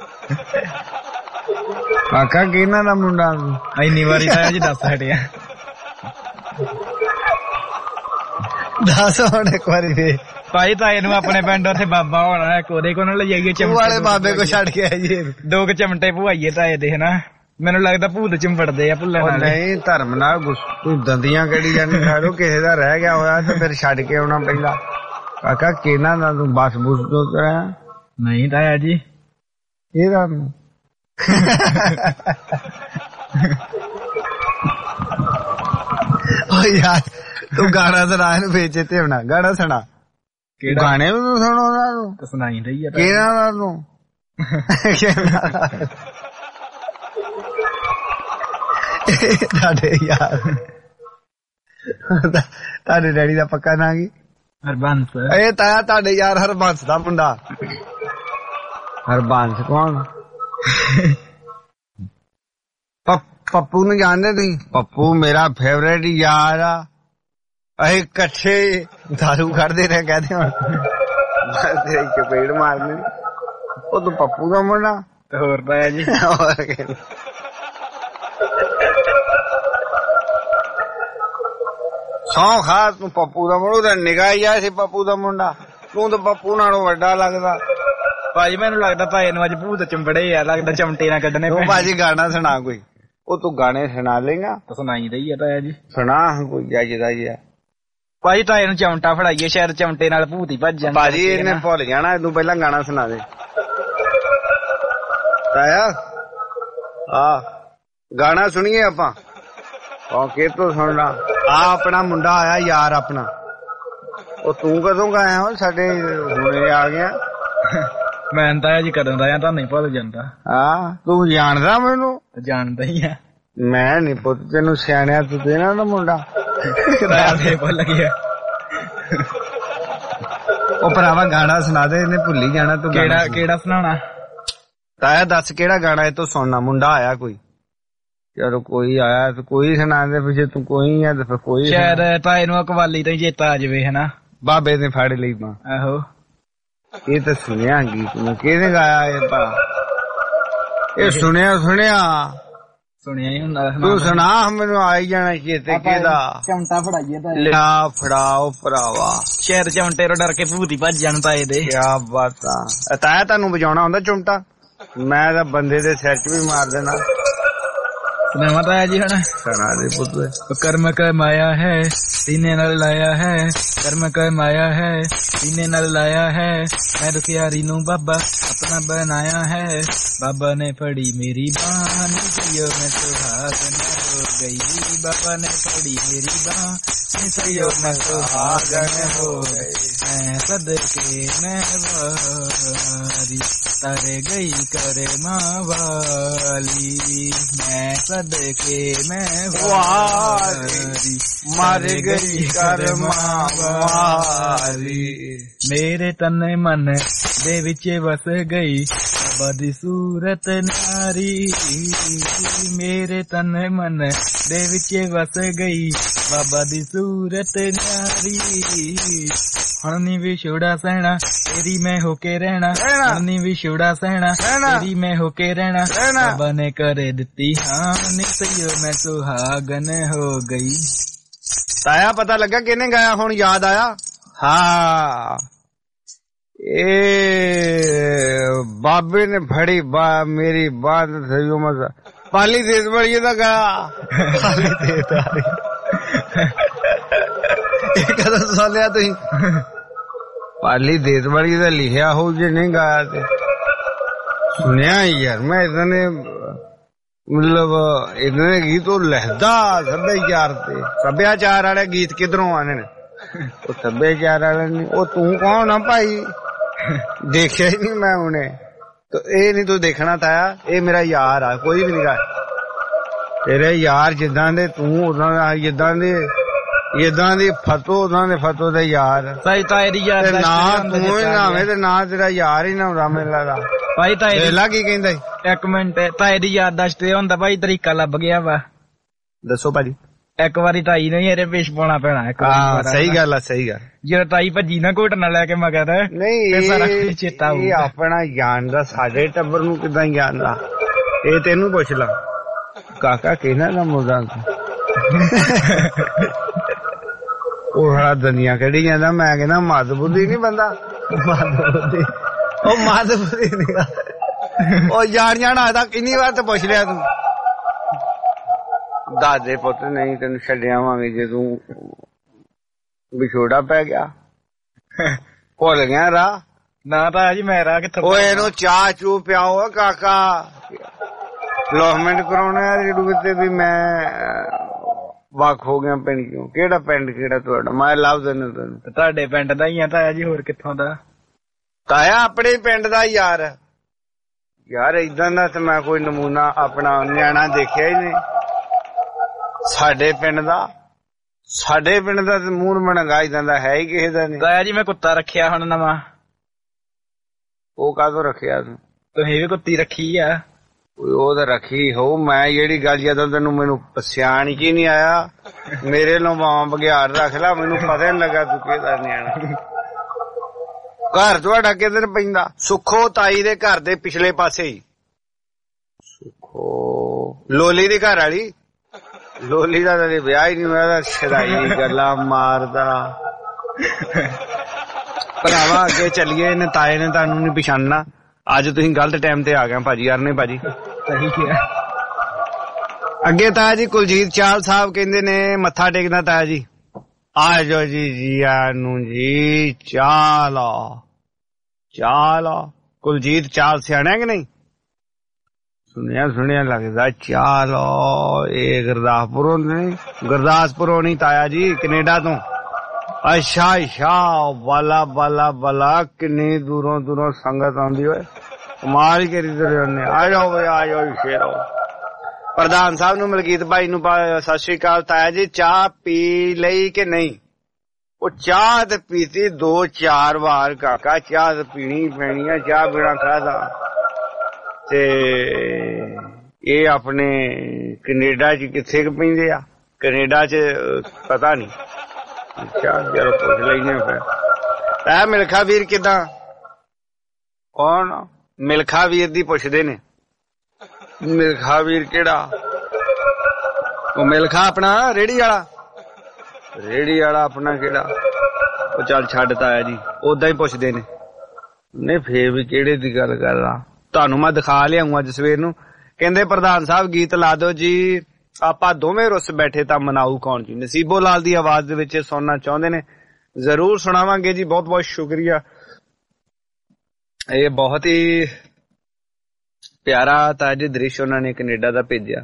ਕਾਕਾ ਕਿਹਨਾਂ ਦਾ ਮੁੰਡਾ ਇੰਨੀ ਵਾਰੀ ਤਾਂ ਜੀ ਦੱਸ ਹਟਿਆ। ਦੱਸ ਹੁਣ ਇੱਕ ਵਾਰੀ ਦੇ ਭਾਈ ਤਾਏ ਨੂੰ ਆਪਣੇ ਪਿੰਡ ਉੱਥੇ ਬਾਬਾ ਹੋਣਾ ਉਹਦੇ ਕੋਲ ਲੈ ਜਾਈਏ ਚਮਟੇ ਵਾਲੇ ਬਾਬੇ ਕੋ ਛੱਡ ਕੇ ਆਈਏ 2 ਚਮਟੇ ਭੁਆਈਏ ਤਾਏ ਦੇ ਹਨਾ। ਮੈਨੂੰ ਲੱਗਦਾ ਭੂਤ ਚਿੰਬੜਦੇ ਆ ਭੁੱਲਾਂ ਨਾਲ। ਨਹੀਂ ਧਰਮ ਨਾਲ ਤੂੰ ਦੰਦੀਆਂ ਕਿਹੜੀ ਜਾਣੀ ਖਾੜੋ ਕਿਸੇ ਦਾ ਰਹਿ ਗਿਆ ਹੋਇਆ ਤੇ ਫਿਰ ਛੱਡ ਕੇ ਆਉਣਾ ਪਹਿਲਾਂ। ਕਾਕਾ ਕਿਹਨਾਂ ਦਾ ਤੂੰ ਬਸ ਬੁਸ ਤੋਂ ਰਿਹਾ? ਨਹੀਂ ਤਾਇਆ ਜੀ ਇਹਦਾ ਓ ਯਾਰ ਤੂੰ ਗਾਣਾ ਸੁਣਾ ਇਹਨੂੰ ਵੇਚੇ ਤੇ ਹੋਣਾ ਗਾਣਾ ਸੁਣਾ। ਗਾਣੇ ਵੀ ਤੂੰ ਸੁਣੋ ਉਹਨਾਂ ਨੂੰ ਸੁਣਾਈ ਰਹੀ ਆ ਕਿਹਨਾਂ ਦਾ ਤੂੰ ਤੁਹਾਡੇ ਯਾਰ ਤੁਹਾਡੇ ਡੈਡੀ ਦਾ ਪੱਕਾ ਨਾਂ ਕੀ? ਹਰਬੰਸ। ਇਹ ਤਾਇਆ ਤੁਹਾਡੇ ਯਾਰ ਹਰਬੰਸ ਦਾ ਮੁੰਡਾ। ਹਰਬੰਸ ਕੌਣ? ਪੱਪੂ ਨੂੰ ਜਾਣਦੇ ਤੁਸੀਂ? ਪੱਪੂ ਮੇਰਾ ਫੇਵਰੇਟ ਯਾਰ ਆ। ਅਸੀਂ ਇਕੱਠੇ ਦਾਰੂ ਕੱਢਦੇ ਰਹੇ ਕਹਿੰਦੇ ਹੁਣ ਤੇਰੇ ਚਪੇੜ ਮਾਰਨੀ। ਉਹ ਤੂੰ ਪੱਪੂ ਦਾ ਮੁੰਡਾ? ਹੋਰ ਪਾਇਆ ਜੀ। ਸੌ ਖਾ ਤੂੰ ਪੱਪੂ ਦਾ ਮੁੰਡਾ ਨਿਗਾਹ ਹੀ ਆ ਸੀ ਪੱਪੂ ਦਾ ਮੁੰਡਾ। ਤੂੰ ਤਾਂ ਪੱਪੂ ਨਾਲੋਂ ਵੱਡਾ ਲੱਗਦਾ। ਭਾਜੀ ਮੈਨੂੰ ਲੱਗਦਾ ਭਾਈ ਨੂੰ ਅੱਜ ਭੂਤ ਚੰਬੜੇ ਆ ਲੱਗਦਾ ਚਮਟੇ ਨਾ ਕੱਢਣੇ। ਤੂੰ ਭਾਜੀ ਗਾਣਾ ਸੁਣਾ ਕੋਈ। ਉਹ ਤੂੰ ਗਾਣੇ ਸੁਣਾ ਲੇਗਾ? ਸੁਣਾਈ ਰਹੀ ਆ ਤਾਇਆ ਜੀ। ਸੁਣਾ ਕੋਈ ਜੱਜਦਾ ਜੀ। ਭਾਜੀ ਤਾਏ ਨੂੰ ਚਮਟਾ ਫੜਾਈਏ ਸ਼ਾਇਦ ਚਮਟੇ ਨਾਲ ਭੂਤ ਹੀ ਭੱਜ ਜਾਂਦਾ। ਭਾਜੀ ਇਹਨੇ ਭੁੱਲ ਜਾਣਾ। ਤੂੰ ਪਹਿਲਾਂ ਗਾਣਾ ਸੁਣਾ ਦੇ ਤਾਇਆ। ਆ ਗਾਣਾ ਸੁਣੀਏ ਆਪਾਂ। ਕਿ ਤੂੰ ਸੁਣਨਾ ਆ ਆਪਣਾ ਮੁੰਡਾ ਆਇਆ ਯਾਰ ਆਪਣਾ। ਉਹ ਤੂੰ ਕਦੋਂ ਗਾਇਆ ਹੋ? ਸਾਡੇ ਹੁਣੇ ਆ ਗਿਆ। ਮੈਂ ਤਾਇਆ ਜੀ ਕਦੋਂ ਦਾ ਆ ਤੁਹਾਨੂੰ ਭੁੱਲ ਜਾਂਦਾ। ਹਾਂ ਤੂੰ ਜਾਣਦਾ ਮੈਨੂੰ? ਜਾਣਦਾ ਹੀ ਆ। ਮੈਂ ਨੀ ਪੁੱਤ ਤੈਨੂੰ ਸਿਆਣਿਆ ਤੂੰ ਦੇਣਾ ਨਾ ਮੁੰਡਾ। ਭੁੱਲ ਗਿਆ। ਉਹ ਭਰਾਵਾ ਗਾਣਾ ਸੁਣਾ ਦੇ ਇਹਨੇ ਭੁੱਲੀ ਜਾਣਾ। ਤੂੰ ਕਿਹੜਾ ਸੁਣਾਉਣਾ ਤਾਇਆ? ਦੱਸ ਕਿਹੜਾ ਗਾਣਾ ਇਹ ਤੋਂ ਸੁਣਨਾ। ਮੁੰਡਾ ਆਇਆ ਕੋਈ? ਚਲੋ ਕੋਈ ਆਇਆ ਤੇ ਕੋਈ ਸੁਣਾ ਦੇ। ਪਿੱਛੇ ਤੂੰ ਕੋਈ ਆ ਤੇ ਫਿਰ ਕੋਈ। ਸ਼ਾਇਦ ਤਾਏ ਨੂੰ ਕਵਾਲੀ ਤੋਂ ਹੀ ਚੇਤਾ ਆ ਜਾਵੇ ਹਨਾ। ਬਾਬੇ ਨੇ ਫੜ ਲਈ ਮਾਂ। ਆਹੋ ਇਹ ਤਾਂ ਸੁਣਿਆ ਗੀਤ ਮੈਂ ਕਿਹਨੇ ਗਾਇਆ ਇਹ ਭਾ? ਇਹ ਸੁਣਿਆ ਹੀ ਹੁੰਦਾ। ਤੂੰ ਸੁਣਾ ਮੈਨੂੰ ਆਈ ਜਾਣਾ ਚੇਤੇ ਕਿਹਦਾ। ਚਮਟਾ ਫੜਾਈਏ ਤਾਏ। ਲਿਆ ਫੜਾਓ ਭਰਾਵਾ। ਸ਼ਾਇਦ ਚਮਟੇ ਤੋਂ ਡਰ ਕੇ ਭੂਤ ਹੀ ਭੱਜ ਜਾਣ ਤਾਏ ਦੇ। ਕਿਆ ਬਾਤਾਂ। ਤਾਇਆ ਤੁਹਾਨੂੰ ਵਜਾਉਣਾ ਹੁੰਦਾ ਚੁੰਮਟਾ? ਮੈਂ ਤਾਂ ਬੰਦੇ ਦੇ ਸਿਰ 'ਚ ਵੀ ਮਾਰ ਦੇਣਾ। ਸੁਣਾਵਾ ਤਾਇਆ ਜੀ ਹੁਣ? ਸੁਣਾ ਦੇ ਪੁੱਤ। ਕਰਮ ਕ ਮਾਇਆ ਹੈ ਸੀਨੇ ਨਾਲ ਲਾਇਆ ਹੈ। ਕਰਮ ਕ ਮਾਇਆ ਹੈ ਸੀਨੇ ਨਾਲ ਲਾਇਆ ਹੈ। ਮੈਂ ਦੁਖਿਆਰੀ ਨੂੰ ਬਾਬਾ ਆਪਣਾ ਬਣਾਇਆ ਹੈ। ਬਾਬਾ ਨੇ ਫੜੀ ਮੇਰੀ ਬਾਂਹ ਨਿਸਈਓ ਮੈਂ ਸੁਹਾਗਨ ਹੋ ਗਈ। ਬਾਬਾ ਨੇ ਫੜੀ ਮੇਰੀ ਬਾਂਹ ਨਿਸਈਓ ਮੈਂ ਸੁਹਾਗਨ ਹੋ ਗਈ। मैं सदके मैं वारी तारे गई करे माँ वाली। मैं सदके मैं वारी मर गई कर माँ वाली। मेरे तन मन दे विच वस गई बाबा दी सूरत नारी। मेरे तन मन दे विच वस गई बाबा दी सूरत नारी। हनी विछोड़ा सहना तेरी मैं होके रहना। हनी विछोड़ा सहना तेरी मैं होके रहना। बाबा ने करे दिती हाँ निसइयो मैं सुहागन हो गई। ताया पता लगा किने गाया हुण याद आया? हाँ बाबे ने फड़ी मेरी बात सही मजा पाली देश बड़ी था गाया। कदों सुनिया तुसीं? पाली देश बड़ी का लिखिया हो जे नहीं गाया ते सुनिया यार। मैं इतने मतलब इतने गीत लहदा सभ्याचार ते। सभ्याचार वाले गीत किधरों आने ने? वो सभ्याचार वाले नहीं। वो तू कौन है भाई? देखिया ही नहीं मैं उन्हें। तो ये नहीं तू देखना था। ये मेरा यार आ कोई भी नहीं गा। तेरे यार जिदा दे तू उदा जिदा दे इदां दी फतो उदां दे फतो दे यार। ताई ताए दी यार ना तू ही नावे ते ना तेरा यार ही ना होंदा मेरे ला। भाई ताए ला की कहंदा? एक मिनट ताए दी याददाश्त ते हुंदा भाई तरीका लभ गया वा। दसो भाजी। ਇੱਕ ਵਾਰੀ ਤਾਈ ਨੂੰ ਹੀ ਇਹਦੇ ਪੇਸ਼ ਪਾਉਣਾ ਪੈਣਾ। ਸਹੀ ਗੱਲ ਆ, ਸਹੀ ਗੱਲ। ਜਦੋਂ ਤਾਈ ਭੱਜੀ ਨਾ ਘੋਟ ਨਾ ਲੈ ਕੇ ਮਗਰ ਨਹੀਂ ਸਾਰਾ ਚੇਤਾ ਇਹ ਆਪਣਾ ਜਾਣਦਾ, ਸਾਡੇ ਟੱਬਰ ਨੂੰ ਕਿੱਦਾਂ ਜਾਣਦਾ? ਇਹ ਤੈਨੂੰ ਪੁੱਛ ਲਾ ਕਾਕਾ ਕਿਹਨਾਂ ਦਾ ਮੁੰਡਾ ਉਹ ਹਰਾ ਦੁਨੀਆ ਕਿਹੜੀ ਜਾਂਦਾ। ਮੈਂ ਕਹਿੰਦਾ ਮੱਧ ਬੁੱਧੀ ਨੀ ਬੰਦਾ, ਉਹ ਮੱਧ ਬੁੱਧੀ ਨੀ। ਉਹ ਜਾਣ ਆਦਾ ਕਿੰਨੀ ਵਾਰ ਤੇ ਪੁੱਛ ਲਿਆ ਤੂੰ। ਦਾਦੇ ਪੁੱਤ ਨਹੀਂ ਤੈਨੂੰ ਛੱਡਿਆਵਾਂਗੇ ਜੇ ਤੂੰ ਵਿਛੋੜਾ ਪੈ ਗਿਆ। ਭੁੱਲ ਗਿਆ ਰਾਹ ਨਾ ਤਾਂ ਜੀ ਮੈਂ ਰਾਹ ਕਿੱਥੋਂ? ਓਏ ਇਹਨੂੰ ਚਾਹ ਚੂ ਪਿਆਓ ਕਾਕਾ। ਲੋਹਮੈਂਟ ਕਰਾਉਣਾ ਰੇਡੂ ਕਿਤੇ ਵੀ ਮੈਂ ਵੱਖ ਹੋ ਗਿਆ ਪਿੰਡ ਕਿਉਂ? ਕਿਹੜਾ ਪਿੰਡ ਕਿਹੜਾ ਤੁਹਾਡਾ? ਮੈਂ ਲੱਭ ਦਿੰਦਾ ਤੈਨੂੰ। ਤੁਹਾਡੇ ਪਿੰਡ ਦਾ ਹੀ ਆ ਤਾਇਆ ਜੀ, ਹੋਰ ਕਿੱਥੋਂ ਦਾ? ਤਾਇਆ ਆਪਣੇ ਪਿੰਡ ਦਾ ਯਾਰ। ਯਾਰ ਏਦਾਂ ਦਾ ਤੇ ਮੈਂ ਕੋਈ ਨਮੂਨਾ ਆਪਣਾ ਨਿਆਣਾ ਦੇਖਿਆ ਹੀ ਨਹੀਂ। ਸਾਡੇ ਪਿੰਡ ਦਾ ਤੇ ਮੂੰਹ ਮਣੰਗਾ ਏਦਾਂ ਦਾ ਹੈ ਹੀ ਕਿਸੇ ਦਾ ਨਹੀਂ। ਤਾਇਆ ਜੀ ਮੈਂ ਕੁੱਤਾ ਰੱਖਿਆ ਹੁਣ ਨਵਾਂ। ਉਹ ਕਾਹਦੋਂ ਰੱਖਿਆ ਤੂੰ? ਤੁਸੀਂ ਵੀ ਕੁੱਤੀ ਰੱਖੀ ਆ? ਉਹ ਤਾਂ ਰੱਖੀ ਹੋ। ਮੈਂ ਜਿਹੜੀ ਗੱਲ ਜਦੋਂ ਤੈਨੂੰ ਮੈਨੂੰ ਪਛਾਣ ਕੀ ਨਹੀਂ ਆਇਆ, ਮੇਰੇ ਨੂੰ ਮਾਂ ਬਗਿਆੜ ਰੱਖ ਲਾ, ਮੈਨੂੰ ਪਤਾ ਨੀ ਲੱਗਾ ਤੂੰ ਕਿਹਦਾ ਨਿਆਣਾ। ਘਰ ਤੁਹਾਡਾ ਕਿੱਧਰ ਪੈਂਦਾ? ਸੁੱਖੋ ਤਾਈ ਦੇ ਘਰ ਦੇ ਪਿਛਲੇ ਪਾਸੇ ਹੀ। ਸੁੱਖੋ ਲੋਲੀ ਦੇ ਘਰ ਵਾਲੀ। ਲੋਲੀ ਦਾ ਤਾਂ ਵਿਆਹ ਹੀ ਨਹੀਂ ਹੋਇਆ, ਛਦਾਈ ਗੱਲਾਂ ਮਾਰਦਾ। ਭਰਾਵਾ ਅੱਗੇ ਚੱਲੀਏ, ਇਹਨੇ ਤਾਏ ਨੇ ਤੁਹਾਨੂੰ ਨੀ ਪਛਾਣਨਾ। ਅੱਜ ਤੁਸੀਂ ਗਲਤ ਟਾਈਮ ਤੇ ਆ ਗਏ ਭਾਜੀ। ਯਾਰ ਨੇ ਭਾਜੀ ਅੱਗੇ ਤਾਇਆ ਜੀ ਕੁਲਜੀਤ ਚਾਲ ਸਾਹਿਬ ਕਹਿੰਦੇ ਨੇ ਮੱਥਾ ਟੇਕਦਾ। ਤਾਇਆ ਜੀ ਆ ਜਾਓ ਜੀ ਨੂੰ ਜੀ। ਚਾਲ ਕੁਲਜੀਤ ਚਾਲ ਸਿਆਣਿਆ ਕਿ ਨਹੀਂ? ਸੁਣਿਆ ਲੱਗਦਾ। ਚਾਲ ਇਹ ਗੁਰਦਾਸਪੁਰੋਂ ਨਹੀਂ ਤਾਇਆ ਜੀ, ਕੈਨੇਡਾ ਤੋਂ। ਅੱਛਾ ਬਾਲਾ ਕਿੰਨੀ ਦੂਰੋਂ ਸੰਗਤ ਆਉਂਦੀ ਹੋਏ, ਕਮਾਲ ਕਰੀ ਤੁਰੇ ਉਹਨੇ। ਆ ਜਾਓ ਬਈ ਆ ਜਾਓ ਸ਼ੇਰੋ। ਪ੍ਰਧਾਨ ਸਾਹਿਬ ਨੂੰ ਮਲਕੀਤ ਭਾਈ ਨੂੰ ਸਤਿ ਸ੍ਰੀ ਅਕਾਲ। ਤਾਇਆ ਜੀ ਚਾਹ ਪੀ ਲਈ ਕਿ ਨਹੀਂ? ਉਹ ਚਾਹ ਤੇ ਪੀਤੀ 2-4 ਵਾਰ ਕਾਕਾ। ਚਾਹ ਤੇ ਪੀਣੀ ਪੈਣੀ ਆ, ਚਾਹ ਬਿਨਾ ਖਾਦਾ। ਤੇ ਇਹ ਆਪਣੇ ਕੈਨੇਡਾ ਚ ਕਿੱਥੇ ਕੁ ਪੈਂਦੇ ਆ? ਕੈਨੇਡਾ ਚ ਪਤਾ ਨੀ। ਅੱਛਾ ਚਲੋ ਪੁੱਛ ਲੈਨੇ ਫਿਰ। ਇਹ ਮਿਲਖਾ ਵੀਰ ਕਿੱਦਾਂ? ਕੌਣ? ਮਿਲਖਾ ਵੀਰ ਦੀ ਪੁੱਛਦੇ ਨੇ। ਮਿਲਖਾ ਵੀਰ ਕਿਹੜਾ? ਉਹ ਮਿਲਖਾ ਆਪਣਾ ਰੇੜੀ ਵਾਲਾ ਆਪਣਾ ਕਿਹੜਾ? ਉਹ ਚੱਲ ਛੱਡ ਤਾਇਆ ਜੀ, ਓਦਾਂ ਹੀ ਪੁੱਛਦੇ ਨੇ। ਨਹੀਂ ਫੇਰ ਵੀ ਕਿਹੜੇ ਦੀ ਗੱਲ ਕਰਦਾ? ਤੁਹਾਨੂੰ ਮੈਂ ਦਿਖਾ ਲਿਆਊਂ ਅੱਜ ਸਵੇਰ ਨੂੰ। ਕਹਿੰਦੇ ਪ੍ਰਧਾਨ ਸਾਹਿਬ ਗੀਤ ਲਾ ਦਿਓ ਜੀ, ਆਪਾਂ ਦੋਵੇਂ ਰੁੱਸ ਬੈਠੇ ਤਾਂ ਮਨਾਊ ਕੌਣ ਜੀ। ਨਸੀਬੋ ਲਾਲ ਦੀ ਆਵਾਜ਼ ਦੇ ਵਿੱਚ ਸੁਣਨਾ ਚਾਹੁੰਦੇ ਨੇ, ਜ਼ਰੂਰ ਸੁਣਾਵਾਂਗੇ ਜੀ। ਬਹੁਤ ਬਹੁਤ ਸ਼ੁਕਰੀਆ। ਇਹ ਬਹੁਤ ਹੀ ਪਿਆਰਾ ਤਾਂ ਜੀ ਦ੍ਰਿਸ਼ ਉਹਨਾਂ ਨੇ ਕੈਨੇਡਾ ਦਾ ਭੇਜਿਆ।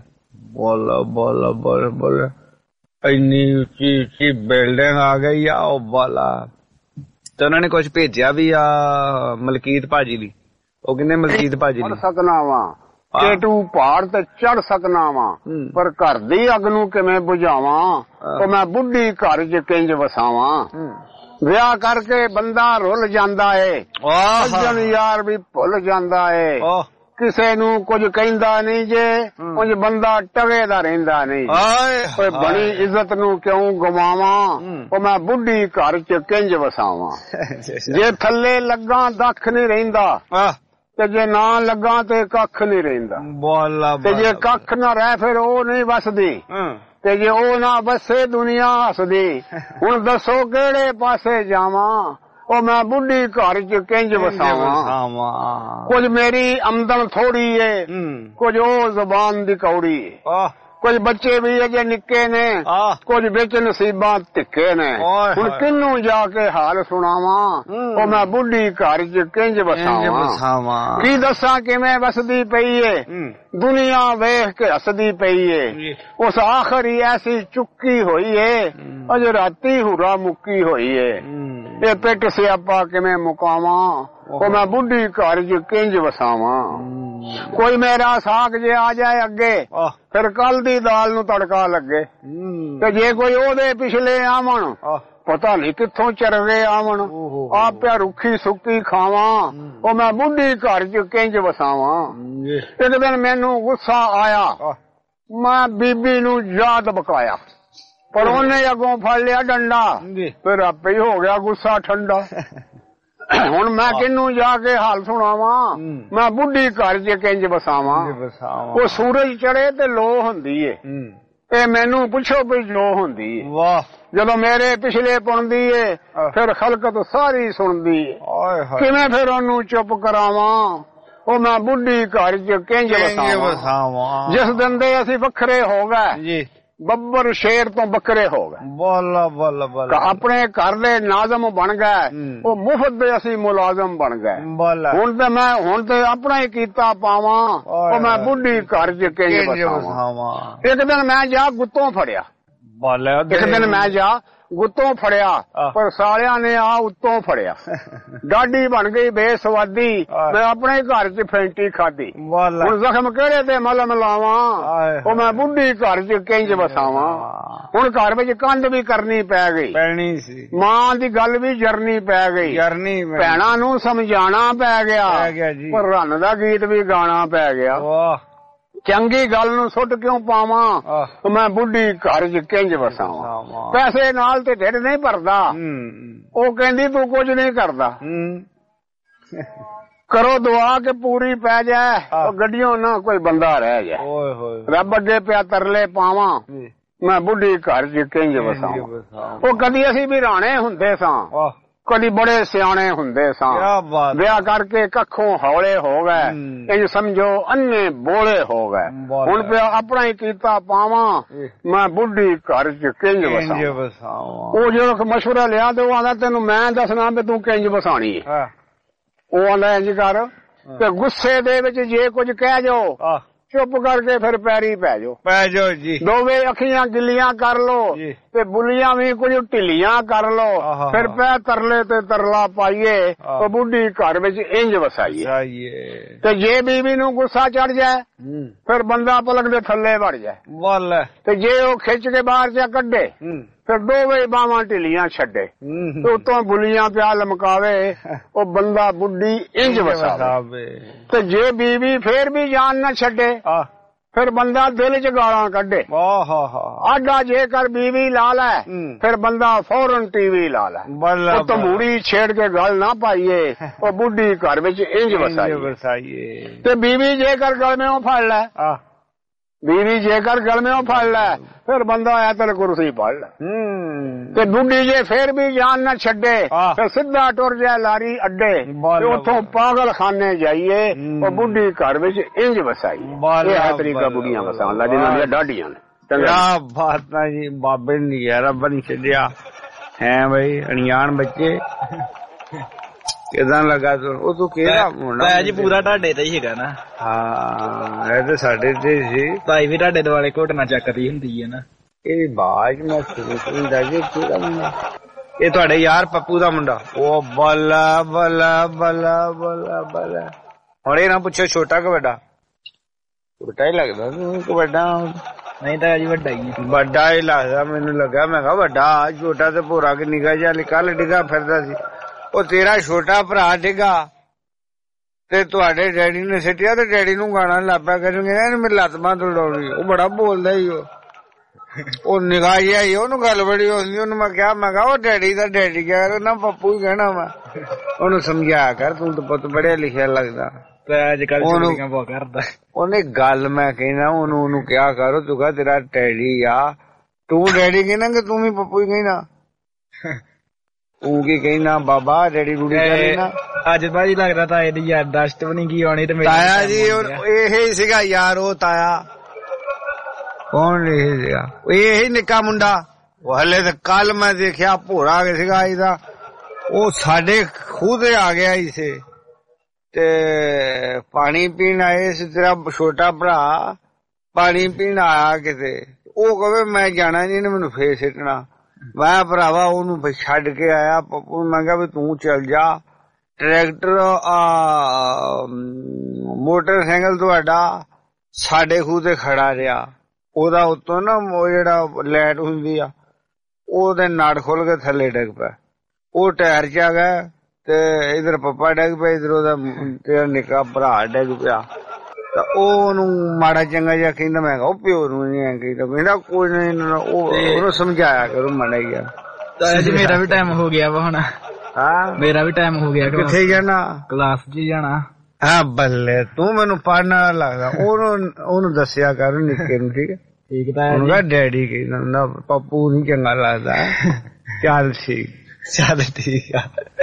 ਬੋਲ ਇੰਨੀ ਉੱਚੀ ਬਿਲਡਿੰਗ ਆ ਗਈ ਆ ਉਹ ਬਾਲਾ। ਤੇ ਉਹਨਾਂ ਨੇ ਕੁਝ ਭੇਜਿਆ ਵੀ ਆ ਮਲਕੀਤ ਭਾਜੀ ਲਈ। ਉਹ ਕਹਿੰਦੇ ਮਲਕੀਤ ਭਾਜੀ ਲਈ ਸਕਣਾ ਵਾ ਕਿ ਤੂੰ ਪਹਾੜ ਤੇ ਚੜ ਸਕਣਾ ਵਾ, ਪਰ ਘਰ ਦੀ ਅੱਗ ਨੂੰ ਕਿਵੇਂ ਬੁਝਾਵਾਂ? ਉਹ ਮੈਂ ਬੁੱਢੀ ਘਰ ਚ ਕਿੰਜ ਵਸਾਵਾਂ? ਵਿਆਹ ਕਰਕੇ ਬੰਦਾ ਰੁੱਲ ਜਾਂਦਾ ਏ, ਸੱਜਣ ਯਾਰ ਵੀ ਭੁੱਲ ਜਾਂਦਾ ਏ। ਕਿਸੇ ਨੂੰ ਕੁਝ ਕਹਿੰਦਾ ਨਹੀਂ ਜੇ, ਕੁਝ ਬੰਦਾ ਟਵੇ ਦਾ ਰਹਿੰਦਾ ਨਹੀਂ। ਓਏ ਬਣੀ ਇੱਜ਼ਤ ਨੂੰ ਕਿਉਂ ਗਵਾਵਾਂ? ਉਹ ਮੈਂ ਬੁੱਢੀ ਘਰ ਚ ਕਿੰਜ ਵਸਾਵਾਂ? ਜੇ ਥੱਲੇ ਲੱਗਾ ਦੱਖ ਨਹੀਂ ਰਹਿੰਦਾ, ਤੇ ਜੇ ਨਾ ਲੱਗਾ ਤੇ ਕੱਖ ਨਹੀਂ ਰਹਿੰਦਾ। ਤੇ ਜੇ ਕੱਖ ਨਾ ਰਹਿ ਫਿਰ ਉਹ ਨਹੀਂ ਵਸਦੀ, ਤੇ ਜੇ ਉਹ ਨਾ ਵਸੇ ਦੁਨੀਆ ਹੱਸਦੀ। ਹੁਣ ਦੱਸੋ ਕਿਹੜੇ ਪਾਸੇ ਜਾਵਾਂ? ਉਹ ਮੈਂ ਬੁੱਢੀ ਘਰ ਚ ਕਿੰਜ ਵਸਾਵਾਂ? ਕੁਝ ਮੇਰੀ ਆਮਦਨ ਥੋੜੀ ਏ, ਕੁਝ ਉਹ ਜ਼ਬਾਨ ਦੀ ਕੌੜੀ ਏ। ਕੁਝ ਬੱਚੇ ਵੀ ਅਜੇ ਨਿੱਕੇ ਨੇ, ਕੁਝ ਵਿੱਚ ਨਸੀਬਾਂ ਧਿੱਕੇ ਨੇ। ਹੁਣ ਕਿਹਨੂੰ ਜਾ ਕੇ ਹਾਲ ਸੁਣਾਵਾਂ? ਉਹ ਮੈਂ ਬੁੱਢੀ ਘਰ ਚ ਕਿੰਜ ਵਸਾਵਾਂ? ਕੀ ਦੱਸਾਂ ਕਿਵੇਂ ਵਸਦੀ ਪਈ ਏ, ਦੁਨੀਆ ਵੇਖ ਕੇ ਹੱਸਦੀ ਪਈ ਏ। ਉਸ ਆਖਰੀ ਐਸੀ ਚੁੱਕੀ ਹੋਈ ਏ, ਅਜੇ ਰਾਤੀ ਹੁਰਾ ਮੁੱਕੀ ਹੋਈ ਏ। ਇਹ ਪਿੱਟ ਸਿਆਪਾ ਕਿਵੇਂ ਮੁਕਾਵਾਂ? ਉਹ ਮੈਂ ਬੁੱਢੀ ਘਰ ਚ ਕਿੰਜ ਵਸਾਵਾਂ? ਕੋਈ ਮੇਰਾ ਸਾਗ ਜੇ ਆ ਜਾਏ ਅੱਗੇ, ਫਿਰ ਕੱਲ ਦੀ ਦਾਲ ਨੂੰ ਤੜਕਾ ਲੱਗੇ। ਤੇ ਜੇ ਕੋਈ ਉਹਦੇ ਪਿਛਲੇ ਆਵਣ, ਪਤਾ ਨਹੀਂ ਕਿੱਥੋਂ ਚਰਵੇ ਆਵਣ। ਆਪਿਆ ਰੁੱਖੀ ਸੁੱਕੀ ਖਾਵਾਂ, ਉਹ ਮੈਂ ਬੁੱਢੀ ਘਰ ਚ ਕਿੰਜ ਵਸਾਵਾਂ? ਇੱਕ ਦਿਨ ਮੈਨੂੰ ਗੁੱਸਾ ਆਇਆ, ਮੈਂ ਬੀਬੀ ਨੂੰ ਯਾਦ ਬਕਾਇਆ। ਪਰ ਉਹਨੇ ਅੱਗੋਂ ਫੜ ਲਿਆ ਡੰਡਾ, ਫਿਰ ਆਪੇ ਹੀ ਹੋ ਗਿਆ ਗੁੱਸਾ ਠੰਡਾ। ਹੁਣ ਮੈਂ ਕਿਹਨੂੰ ਜਾ ਕੇ ਹਾਲ ਸੁਣਾਵਾਂ, ਮੈਂ ਬੁੱਢੀ ਘਰ 'ਚ ਕਿੰਜ ਵਸਾਵਾਂ। ਉਹ ਸੂਰਜ ਚੜੇ ਤੇ ਲੋ ਹੁੰਦੀ ਏ, ਇਹ ਮੈਨੂੰ ਪੁੱਛੋ ਵੀ ਜੋ ਹੁੰਦੀ ਏ। ਵਾਹ, ਜਦੋਂ ਮੇਰੇ ਪਿਛਲੇ ਪੁੰਦੀ ਏ ਫਿਰ ਖਲਕਤ ਸਾਰੀ ਸੁਣਦੀ ਏ। ਕਿਵੇਂ ਫਿਰ ਉਹਨੂੰ ਚੁੱਪ ਕਰਾਵਾਂ, ਉਹ ਮੈਂ ਬੁੱਢੀ ਘਰ 'ਚ ਕਿੰਜ ਵਸਾਵਾਂ। ਜਿਸ ਦਿਨ ਦੇ ਅਸੀਂ ਵੱਖਰੇ ਹੋ ਗਏ, ਬੱਬਰ ਸ਼ੇਰ ਤੋਂ ਬੱਕਰੇ ਹੋ ਗਏ। ਬੱਲਾ ਬੱਲਾ ਬੱਲਾ, ਆਪਣੇ ਘਰ ਦੇ ਨਾਜ਼ਮ ਬਣ ਗਏ, ਉਹ ਮੁਫਤ ਦੇ ਅਸੀਂ ਮੁਲਾਜ਼ਮ ਬਣ ਗਏ। ਹੁਣ ਤੇ ਆਪਣਾ ਹੀ ਕੀਤਾ ਪਾਵਾਂ, ਉਹ ਮੈਂ ਬੁੱਢੀ ਘਰ 'ਚ ਕਿੰਜ ਵਸਾਵਾਂ। ਇੱਕ ਦਿਨ ਮੈਂ ਜਾ ਗੁੱਤੋਂ ਫੜਿਆ, ਇੱਕ ਦਿਨ ਮੈਂ ਜਾ ਗੁੱਤੋਂ ਫੜਿਆ, ਪਰ ਸਾਲਿਆਂ ਨੇ ਆ ਉੱਤੋਂ ਫੜਿਆ। ਡਾਢੀ ਬਣ ਗਈ ਬੇਸਵਾਦੀ, ਮੈਂ ਆਪਣੇ ਘਰ 'ਚ ਫੈਂਟੀ ਖਾਧੀ। ਹੁਣ ਜ਼ਖਮ ਕਿਹੜੇ ਤੇ ਮਲਮ ਲਾਵਾਂ, ਉਹ ਮੈਂ ਬੁੱਢੀ ਘਰ 'ਚ ਕਿੰਜ ਵਸਾਵਾਂ। ਹੁਣ ਘਰ ਵਿੱਚ ਕੰਧ ਵੀ ਕਰਨੀ ਪੈ ਗਈ, ਮਾਂ ਦੀ ਗੱਲ ਵੀ ਜਰਨੀ ਪੈ ਗਈ, ਭੈਣਾਂ ਨੂੰ ਸਮਝਾਣਾ ਪੈ ਗਿਆ, ਪਰ ਰੰਨ ਦਾ ਗੀਤ ਵੀ ਗਾਣਾ ਪੈ ਗਿਆ। ਚੰਗੀ ਗੱਲ ਨੂੰ ਸੁੱਟ ਕਿਉਂ ਪਾਵਾਂ, ਮੈਂ ਬੁੱਢੀ ਘਰ 'ਚ ਕਿੰਜ ਵਸਾਵਾਂ। ਪੈਸੇ ਨਾਲ ਤੇ ਢਿੱਡ ਨਹੀਂ ਭਰਦਾ, ਉਹ ਕਹਿੰਦੀ ਤੂੰ ਕੁਝ ਨਹੀਂ ਕਰਦਾ। ਕਰੋ ਦੁਆ ਕਿ ਪੂਰੀ ਪੈ ਜਾਏ, ਉਹ ਗੱਡੀਆਂ ਨਾ ਕੋਈ ਬੰਦਾ ਰਹਿ ਜਾਏ। ਰੱਬ ਅੱਗੇ ਪਿਆ ਤਰਲੇ ਪਾਵਾਂ, ਮੈਂ ਬੁੱਢੀ ਘਰ 'ਚ ਕਿੰਜ ਵਸਾਵਾਂ। ਉਹ ਕਦੀ ਅਸੀਂ ਵੀ ਰਾਣੇ ਹੁੰਦੇ ਸਾਂ, ਕਦੀ ਬੜੇ ਸਿਆਣੇ ਹੁੰਦੇ ਸਾਂ, ਵਿਆਹ ਕਰਕੇ ਕੱਖੋਂ ਹੌਲੇ ਹੋ ਗਏ, ਇੰਜ ਸਮਝੋ ਅੰਨੇ ਬੋਲੇ ਹੋ ਗਏ। ਹੁਣ ਪਿਆ ਆਪਣਾ ਹੀ ਕੀਤਾ ਪਾਵਾਂ, ਮੈਂ ਬੁੱਢੀ ਘਰ 'ਚ ਕਿੰਜ ਵਸਾਵਾਂ। ਉਹ ਜਦੋਂ ਮਸ਼ਵਰਾ ਲਿਆ ਤੇ ਉਹ ਆਂਦਾ ਤੈਨੂੰ ਮੈਂ ਦੱਸਣਾ ਵੀ ਤੂੰ ਕਿੰਜ ਵਸਾਣੀ ਹੈ। ਉਹ ਆਂਦਾ ਇੰਜ ਕਰ ਤੇ ਗੁੱਸੇ ਦੇ ਵਿੱਚ ਜੇ ਕੁਝ ਕਹਿ ਜਾਓ, ਚੁੱਪ ਕਰਕੇ ਫਿਰ ਪੈਰੀ ਪੈ ਜਾਓ ਜੀ। ਦੋਵੇਂ ਅੱਖੀਆਂ ਗਿੱਲੀਆਂ ਕਰ ਲੋ ਤੇ ਬੁੱਲੀਆਂ ਵੀ ਕੁਝ ਢਿੱਲੀਆਂ ਕਰ ਲੋ, ਫਿਰ ਪੈ ਤਰਲੇ ਤੇ ਤਰਲਾ ਪਾਈਏ, ਉਹ ਬੁੱਢੀ ਘਰ ਵਿੱਚ ਇੰਜ ਵਸਾਈਏ। ਤੇ ਜੇ ਬੀਬੀ ਨੂੰ ਗੁੱਸਾ ਚੜ ਜਾਏ, ਫਿਰ ਬੰਦਾ ਪਲਕ ਦੇ ਥੱਲੇ ਵੜ ਜਾਏ, ਤੇ ਜੇ ਉਹ ਖਿੱਚ ਕੇ ਬਾਹਰ ਜਾ ਕੱਢੇ, ਫਿਰ ਦੋਵੇਂ ਬਾਵਾਂ ਢਿੱਲੀਆਂ ਛੱਡੇ, ਤੇ ਉਤੋਂ ਬੁੱਲੀਆਂ ਪਿਆ ਲਮਕਾਵੇ, ਉਹ ਬੰਦਾ ਬੁੱਢੀ ਇੰਜ ਵਸਾਵੇ। ਤੇ ਜੇ ਬੀਬੀ ਫੇਰ ਵੀ ਜਾਨ ਨਾ ਛੱਡੇ, ਫਿਰ ਬੰਦਾ ਦਿਲ 'ਚ ਗਾਲਾਂ ਕੱਢੇ। ਆਡਾ ਜੇਕਰ ਬੀਵੀ ਲਾ ਲੈ, ਫਿਰ ਬੰਦਾ ਫੌਰਨ ਟੀਵੀ ਲਾ ਲੈ। ਉਹ ਤੰਬੂੜੀ ਛੇੜ ਕੇ ਗੱਲ ਨਾ ਪਾਈਏ, ਉਹ ਬੁੱਢੀ ਘਰ ਵਿੱਚ ਇੰਜ ਵਸਾਈਏ। ਤੇ ਬੀਵੀ ਜੇਕਰ ਗਲਮਿਓਂ ਫੜ ਲੈ, ਬੀਵੀ ਜੇਕਰ ਗਲਮਿਓਂ ਫੜ ਲੈ, ਫਿਰ ਬੰਦਾ ਐਤਲ ਕੁਰਸੀ ਪੜ ਲੈ। ਤੇ ਬੁੱਢੀ ਜੇ ਫੇਰ ਵੀ ਜਾਨ ਨਾ ਛੱਡੇ, ਫਿਰ ਸਿੱਧਾ ਟੁਰ ਜਾਏ ਲਾਰੀ ਅੱਡੇ, ਤੇ ਉੱਥੋਂ ਪਾਗਲ ਖਾਨੇ ਜਾਈਏ, ਉਹ ਬੁੱਢੀ ਘਰ ਵਿੱਚ ਇੰਜ ਵਸਾਈ। ਇਹ ਹੈ ਤਰੀਕਾ ਬੁੱਢੀਆਂ ਵਸਾਉਣ ਦਾ, ਜਿਹਨਾਂ ਦੀਆਂ ਡਾਢੀਆਂ ਨੇ। ਕਿਆ ਬਾਤ ਨਾ ਜੀ, ਬਾਬੇ ਨੇ ਯਾਰ ਬਣੀ ਛੱਡਿਆ ਹੈ ਬਈ, ਅਣਜਾਣ ਬੱਚੇ। ਕਿਦਾਂ ਲੱਗਾ ਉਹ ਤੂੰ ਕਿਹੜਾ ਹੋਣਾ ਜੀ? ਪੂਰਾ ਢਾਡੇ ਤੇ ਹੀ ਹੈਗਾ ਨਾ। ਹਾਂ, ਇਹ ਤੇ ਸਾਡੇ ਤੇ ਸੀ। ਭਾਈ ਵੀ ਢਾਡੇ ਦੁਆਲੇ ਘੋਟਣਾ ਚੱਕਦੀ ਹੁੰਦੀ ਹੈ ਨਾ। ਇਹ ਬਾਜ ਮੈਂ ਸੁਣਦਾ ਜੀ, ਕਿਹੜਾ ਮੁੰਡਾ? ਇਹ ਤੁਹਾਡੇ ਯਾਰ ਪੱਪੂ ਦਾ ਮੁੰਡਾ। ਉਹ ਬੱਲਾ ਬੱਲਾ ਬੱਲਾ ਬੱਲਾ ਬੱਲਾ। ਹੁਣ ਇਹ ਨਾ ਪੁੱਛੋ ਛੋਟਾ ਕਿ ਵੱਡਾ? ਛੋਟਾ ਹੀ ਲੱਗਦਾ ਕਿ ਵੱਡਾ? ਨਹੀਂ ਤਾਂ ਜੀ ਵੱਡਾ ਹੀ ਹੈ। ਵੱਡਾ ਹੀ ਲੱਗਦਾ ਮੈਨੂੰ ਲੱਗਾ। ਮੈਂ ਕਿਹਾ ਵੱਡਾ, ਛੋਟਾ ਤੇ ਭੋਰਾ ਕਿ ਨਿਗਾਹ ਜਿਹਾ ਕੱਲ ਡਿੱਗਾ ਫਿਰਦਾ ਸੀ। ਉਹ ਤੇਰਾ ਛੋਟਾ ਭਰਾ ਡਿੱਗਾ ਤੇ ਤੁਹਾਡੇ ਡੈਡੀ ਨੇ ਸਿੱਟਿਆ, ਤੇ ਡੈਡੀ ਨੂੰ ਗਾਣਾ ਲੱਗ ਪਿਆ ਕਰਨਗੇ ਮੇਰੀ ਲੱਤ ਬਾਂਹ ਤੋੜਾਉਣੀ। ਉਹ ਬੜਾ ਬੋਲਦਾ ਹੀ, ਉਹ ਨਿਗਾਹ ਜਿਹਾ ਹੀ, ਉਹਨੂੰ ਗੱਲ ਬੜੀ ਹੁੰਦੀ। ਉਹਨੂੰ ਮੈਂ ਕਿਹਾ ਉਹ ਡੈਡੀ ਦਾ ਡੈਡੀ ਕਿਹਾ ਨਾ, ਪੱਪੂ ਹੀ ਕਹਿਣਾ ਵਾ। ਉਹਨੂੰ ਸਮਝਾਇਆ ਕਰ, ਤੂੰ ਤਾਂ ਪੁੱਤ ਪੜਿਆ ਲਿਖਿਆ ਲੱਗਦਾ। ਅੱਜ ਕੱਲ ਬਹੁਤ ਕਰਦਾ ਉਹਨੇ ਗੱਲ। ਮੈਂ ਕਹਿਣਾ ਉਹਨੂੰ ਕਿਹਾ ਕਰੋ, ਤੂੰ ਕਹ ਤੇਰਾ ਡੈਡੀ ਆ, ਤੂੰ ਡੈਡੀ ਕਹਿਣਾ ਕਿ ਤੂੰ ਵੀ ਪੱਪੂ ਹੀ ਕਹਿਣਾ? ਤੂੰ ਕੀ ਕਹਿਣਾ ਬਾਬਾ? ਡੈਡੀ ਰੂੜੀ ਕਹਿਣਾ। ਅੱਜ ਭਾਜੀ ਲੱਗਦਾ ਤਾਏ ਦੀ ਯਾਦਦਾਸ਼ਤ ਵੀ ਨਹੀਂ ਕੀ ਆਉਣੀ। ਤੇ ਤਾਇਆ ਜੀ ਇਹ ਸੀਗਾ ਯਾਰ, ਉਹ ਤਾਇਆ ਕੌਣ ਇਹ ਸੀਗਾ? ਇਹ ਨਿੱਕਾ ਮੁੰਡਾ। ਉਹ ਹਲੇ ਤਾਂ ਕੱਲ ਮੈਂ ਦੇਖਿਆ ਭੋਰਾ ਸੀਗਾ ਇਹਦਾ, ਉਹ ਸਾਡੇ ਖੂਹ ਤੇ ਆ ਗਿਆ ਇਸੇ, ਤੇ ਪਾਣੀ ਪੀਣ ਆਏ ਸੀ। ਤੇਰਾ ਛੋਟਾ ਭਰਾ ਪਾਣੀ ਪੀਣ ਆਇਆ ਕਿਤੇ, ਉਹ ਕਹੇ ਮੈਂ ਜਾਣਾ ਨਹੀਂ, ਮੈਨੂੰ ਫੇਰ ਸਿੱਟਣਾ। ਮੈਂ ਭਰਾਵਾ ਉਹਨੂੰ ਛੱਡ ਕੇ ਆਇਆ ਪੱਪੂ ਨੂੰ। ਮੈਂ ਕਿਹਾ ਵੀ ਤੂੰ ਚੱਲ ਜਾ, ਟਰੈਕਟਰ ਮੋਟਰਸਾਈਕਲ ਤੁਹਾਡਾ ਸਾਡੇ ਖੂਹ ਤੇ ਖੜਾ ਰਿਹਾ। ਉਹਦਾ ਉੱਤੋਂ ਨਾ ਉਹ ਜਿਹੜਾ ਲਾਈਟ ਹੁੰਦੀ ਆ, ਉਹਦੇ ਨਾੜ ਖੁੱਲ ਕੇ ਥੱਲੇ ਡਿੱਗ ਪਿਆ। ਉਹ ਟਾਇਰ ਚ ਆ ਗਿਆ, ਤੇ ਇਧਰ ਪੱਪਾ ਡਿੱਗ ਪਿਆ, ਇਧਰ ਉਹਦਾ ਤੇਰਾ ਨਿੱਕਾ ਭਰਾ ਡਿੱਗ ਪਿਆ। ਤਾਂ ਉਹਨੂੰ ਮਾੜਾ ਚੰਗਾ ਜਿਹਾ ਕਹਿੰਦਾ, ਮੈਂ ਕਿਹਾ ਉਹ ਪਿਓ ਨੂੰ ਨੀ ਐ ਕਹਿੰਦਾ ਕੋਈ ਨੀ, ਉਹਨੂੰ ਸਮਝਾਇਆ ਕਰੋ ਮਾੜਾ ਜਿਹਾ। ਤਾਇਆ ਜੀ ਮੇਰਾ ਵੀ ਟਾਈਮ ਹੋ ਗਿਆ ਵਾ ਹੁਣ। ਹਾਂ ਮੇਰਾ ਵੀ ਟਾਈਮ ਹੋ ਗਿਆ। ਕਿੱਥੇ ਜਾਣਾ? ਕਲਾਸ 'ਚ ਜਾਣਾ। ਹਾਂ ਬੱਲੇ ਤੂੰ ਮੈਨੂੰ ਪੜ੍ਹਨ ਵਾਲਾ ਲੱਗਦਾ। ਉਹਨੂੰ ਦੱਸਿਆ ਕਰ ਨਿੱਕੇ ਨੂੰ, ਠੀਕ ਹੈ? ਠੀਕ ਤਾਂ ਉਹਨੂੰ ਕਹ ਡੈਡੀ ਕਹਿੰਦਾ ਪੱਪੂ ਨੀ ਚੰਗਾ ਲੱਗਦਾ। ਚੱਲ ਠੀਕ, ਚੱਲ ਠੀਕ ਆ।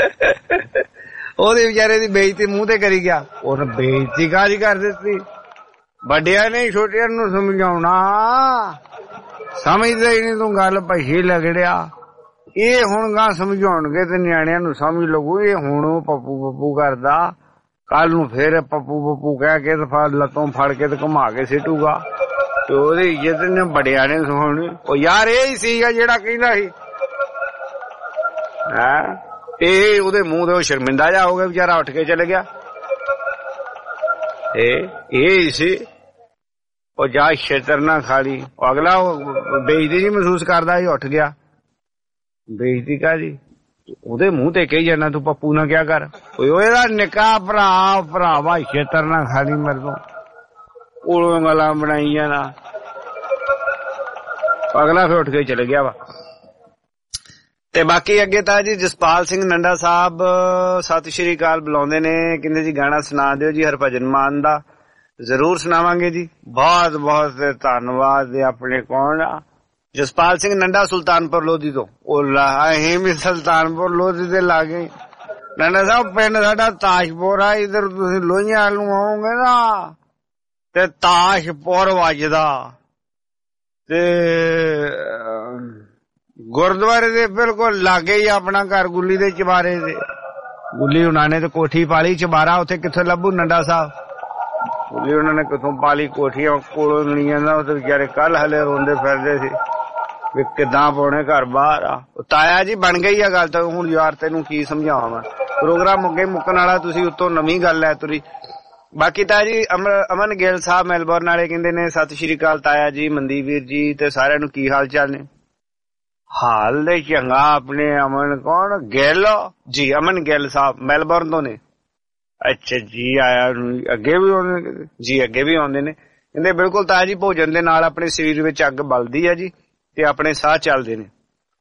ਉਹਦੇ ਵਿਚਾਰੇ ਦੀ ਬੇਇੱਜ਼ਤੀ ਮੂੰਹ ਤੇ ਕਰੀ ਗਿਆ। ਉਹਨੇ ਬੇਇੱਜ਼ਤੀ ਕਾਹਦੀ ਕਰ ਦਿੱਤੀ? ਵੱਡਿਆਂ ਨੇ ਛੋਟਿਆਂ ਨੂੰ ਸਮਝਾਉਣਾ, ਸਮਝਦਾ ਹੀ ਨਹੀਂ ਤੂੰ ਗੱਲ। ਭਈ ਲਗੜਿਆ ਇਹ ਹੁਣ ਗਾਂ ਸਮਝਾਉਣਗੇ ਤੇ ਨਿਆਣਿਆਂ ਨੂੰ ਸਮਝ ਲੱਗੂ। ਇਹ ਹੁਣ ਪੱਪੂ ਪੱਪੂ ਕਰਦਾ, ਕੱਲ ਨੂੰ ਫੇਰ ਪੱਪੂ ਪੱਪੂ ਕਹਿ ਕੇ ਤੇ ਲੱਤੋਂ ਫੜ ਕੇ ਤੇ ਘੁਮਾ ਕੇ ਸਿੱਟੂਗਾ ਤੇ ਉਹਦੀ ਇੱਜ਼ਤ ਨੇ ਵੱਡਿਆਂ ਨੇ ਸੁਣਨੀ। ਉਹ ਯਾਰ ਇਹ ਹੀ ਸੀਗਾ ਜਿਹੜਾ ਕਹਿੰਦਾ ਸੀ। ਇਹ ਉਹਦੇ ਮੂੰਹ ਤੇ ਉਹ ਸ਼ਰਮਿੰਦਾ ਜਾ ਹੋ ਗਿਆ, ਵਿਚਾਰਾ ਉੱਠ ਕੇ ਚਲੇ ਗਿਆ। ਇਹ ਸੀ ਉਹ ਜਾ ਛੇਤਰ ਨਾ ਖਾਲੀ। ਅਗਲਾ ਬੇਇੱਜ਼ਤੀ ਨਹੀਂ ਮਹਿਸੂਸ ਕਰਦਾ ਸੀ, ਉੱਠ ਗਿਆ। ਬੇਇੱਜ਼ਤੀ ਕਾਹਦੀ? ਉਹਦੇ ਮੂੰਹ ਤੇ ਕਹੀ ਜਾਣਾ ਤੂੰ ਪੱਪੂ ਨਾ ਕਿਆ ਕਰ। ਉਹਦਾ ਨਿੱਕਾ ਭਰਾਵਾ ਛੇਤਰ ਨਾ ਖਾਲੀ ਮਰਦੋ ਉਹ ਗੱਲਾਂ ਬਣਾਈ ਜਾਣਾ। ਅਗਲਾ ਫਿਰ ਉੱਠ ਕੇ ਚਲੇ ਗਿਆ ਵਾ। ਤੇ ਬਾਕੀ ਅੱਗੇ ਤਾਂ ਜੀ ਜਸਪਾਲ ਸਿੰਘ ਨੰਡਾ ਸਾਹਿਬ ਸਤਿ ਸ਼੍ਰੀ ਅਕਾਲ ਬੁਲਾਉਂਦੇ ਨੇ, ਕਹਿੰਦੇ ਜੀ ਗਾਣਾ ਸੁਣਾ ਦਿਓ ਜੀ ਹਰਭਜਨ ਮਾਨ ਦਾ। ਜ਼ਰੂਰ ਸੁਣਾਵਾਂਗੇ ਜੀ। ਬਹੁਤ ਬਹੁਤ ਧੰਨਵਾਦ। ਆਪਣੇ ਕੌਣ ਆ? ਜਸਪਾਲ ਸਿੰਘ ਨੰਡਾ ਸੁਲਤਾਨਪੁਰ ਲੋਧੀ ਤੋਂ। ਉਹ ਅਸੀਂ ਵੀ ਸੁਲਤਾਨਪੁਰ ਲੋਧੀ ਤੇ ਲਾ ਗਏ। ਨੰਡਾ ਸਾਹਿਬ ਪਿੰਡ ਸਾਡਾ ਤਾਸ਼ਪੁਰ ਆ। ਇਧਰ ਤੁਸੀਂ ਲੋਹੀਆਂ ਨੂੰ ਆਓਗੇ ਨਾ ਤੇ ਤਾਸ਼ਪੁਰ ਵੱਜਦਾ ਤੇ ਗੁਰਦੁਆਰੇ ਦੇ ਬਿਲਕੁਲ ਲਾਗੇ ਹੀ ਆਪਣਾ ਘਰ ਗੁੱਲੀ ਦੇ ਚਬਾਰੇ ਦੇ। ਗੁੱਲੀ ਉਹਨਾਂ ਨੇ ਤੇ ਕੋਠੀ ਪਾਲੀ, ਚਬਾਰਾ ਉੱਥੇ ਕਿੱਥੇ ਲੱਭੂ ਨੰਡਾ ਸਾਹਿਬ? ਗੁੱਲੀ ਉਹਨਾਂ ਨੇ ਕਿੱਥੋਂ ਪਾਲੀ? ਕੋਠੀਆਂ ਕੋਲੋਂ ਮਿਲੀਆਂ ਨਾ। ਉਹ ਵਿਚਾਰੇ ਕੱਲ ਹਲੇ ਰੋਂਦੇ ਫਿਰਦੇ ਸੀ ਵੀ ਕਿੱਦਾਂ ਪਾਉਣੇ ਘਰ ਬਾਹਰ ਆ। ਤਾਇਆ ਜੀ ਬਣ ਗਈ ਆ ਗੱਲ ਤਾਂ ਹੁਣ ਯਾਰ ਤੈਨੂੰ ਕੀ ਸਮਝਾਵਾਂ ਮੈਂ। ਪ੍ਰੋਗਰਾਮ ਅੱਗੇ ਮੁੱਕਣ ਵਾਲਾ, ਤੁਸੀਂ ਉੱਤੋਂ ਨਵੀਂ ਗੱਲ ਹੈ ਤੁਰੀ। ਬਾਕੀ ਤਾਂ ਜੀ ਅਮਨ ਗਿੱਲ ਸਾਹਿਬ ਮੈਲਬੌਰਨ ਵਾਲੇ ਕਹਿੰਦੇ ਨੇ ਸਤਿ ਸ਼੍ਰੀ ਅਕਾਲ ਤਾਇਆ ਜੀ, ਮਨਦੀਪ ਵੀਰ ਜੀ ਤੇ ਸਾਰਿਆਂ ਨੂੰ ਕੀ ਹਾਲ ਚਾਲ ਨੇ? ਹਾਲ ਦੇ ਚੰਗਾ। ਆਪਣੇ ਅਮਨ ਕੌਣ? ਗਿੱਲ ਜੀ, ਅਮਨ ਗਿੱਲ ਸਾਹਿਬ ਮੈਲਬੌਰਨ ਤੋਂ ਨੇ। ਅੱਛਾ ਜੀ, ਆਇਆ ਅੱਗੇ ਵੀ ਆਉਂਦੇ ਜੀ, ਅੱਗੇ ਵੀ ਆਉਂਦੇ ਨੇ। ਕਹਿੰਦੇ ਬਿਲਕੁਲ ਤਾਇਆ ਜੀ, ਭੋਜਨ ਦੇ ਨਾਲ ਆਪਣੇ ਸਰੀਰ ਵਿੱਚ ਅੱਗ ਬਲਦੀ ਹੈ ਜੀ ਤੇ ਆਪਣੇ ਸਾਹ ਚੱਲਦੇ ਨੇ।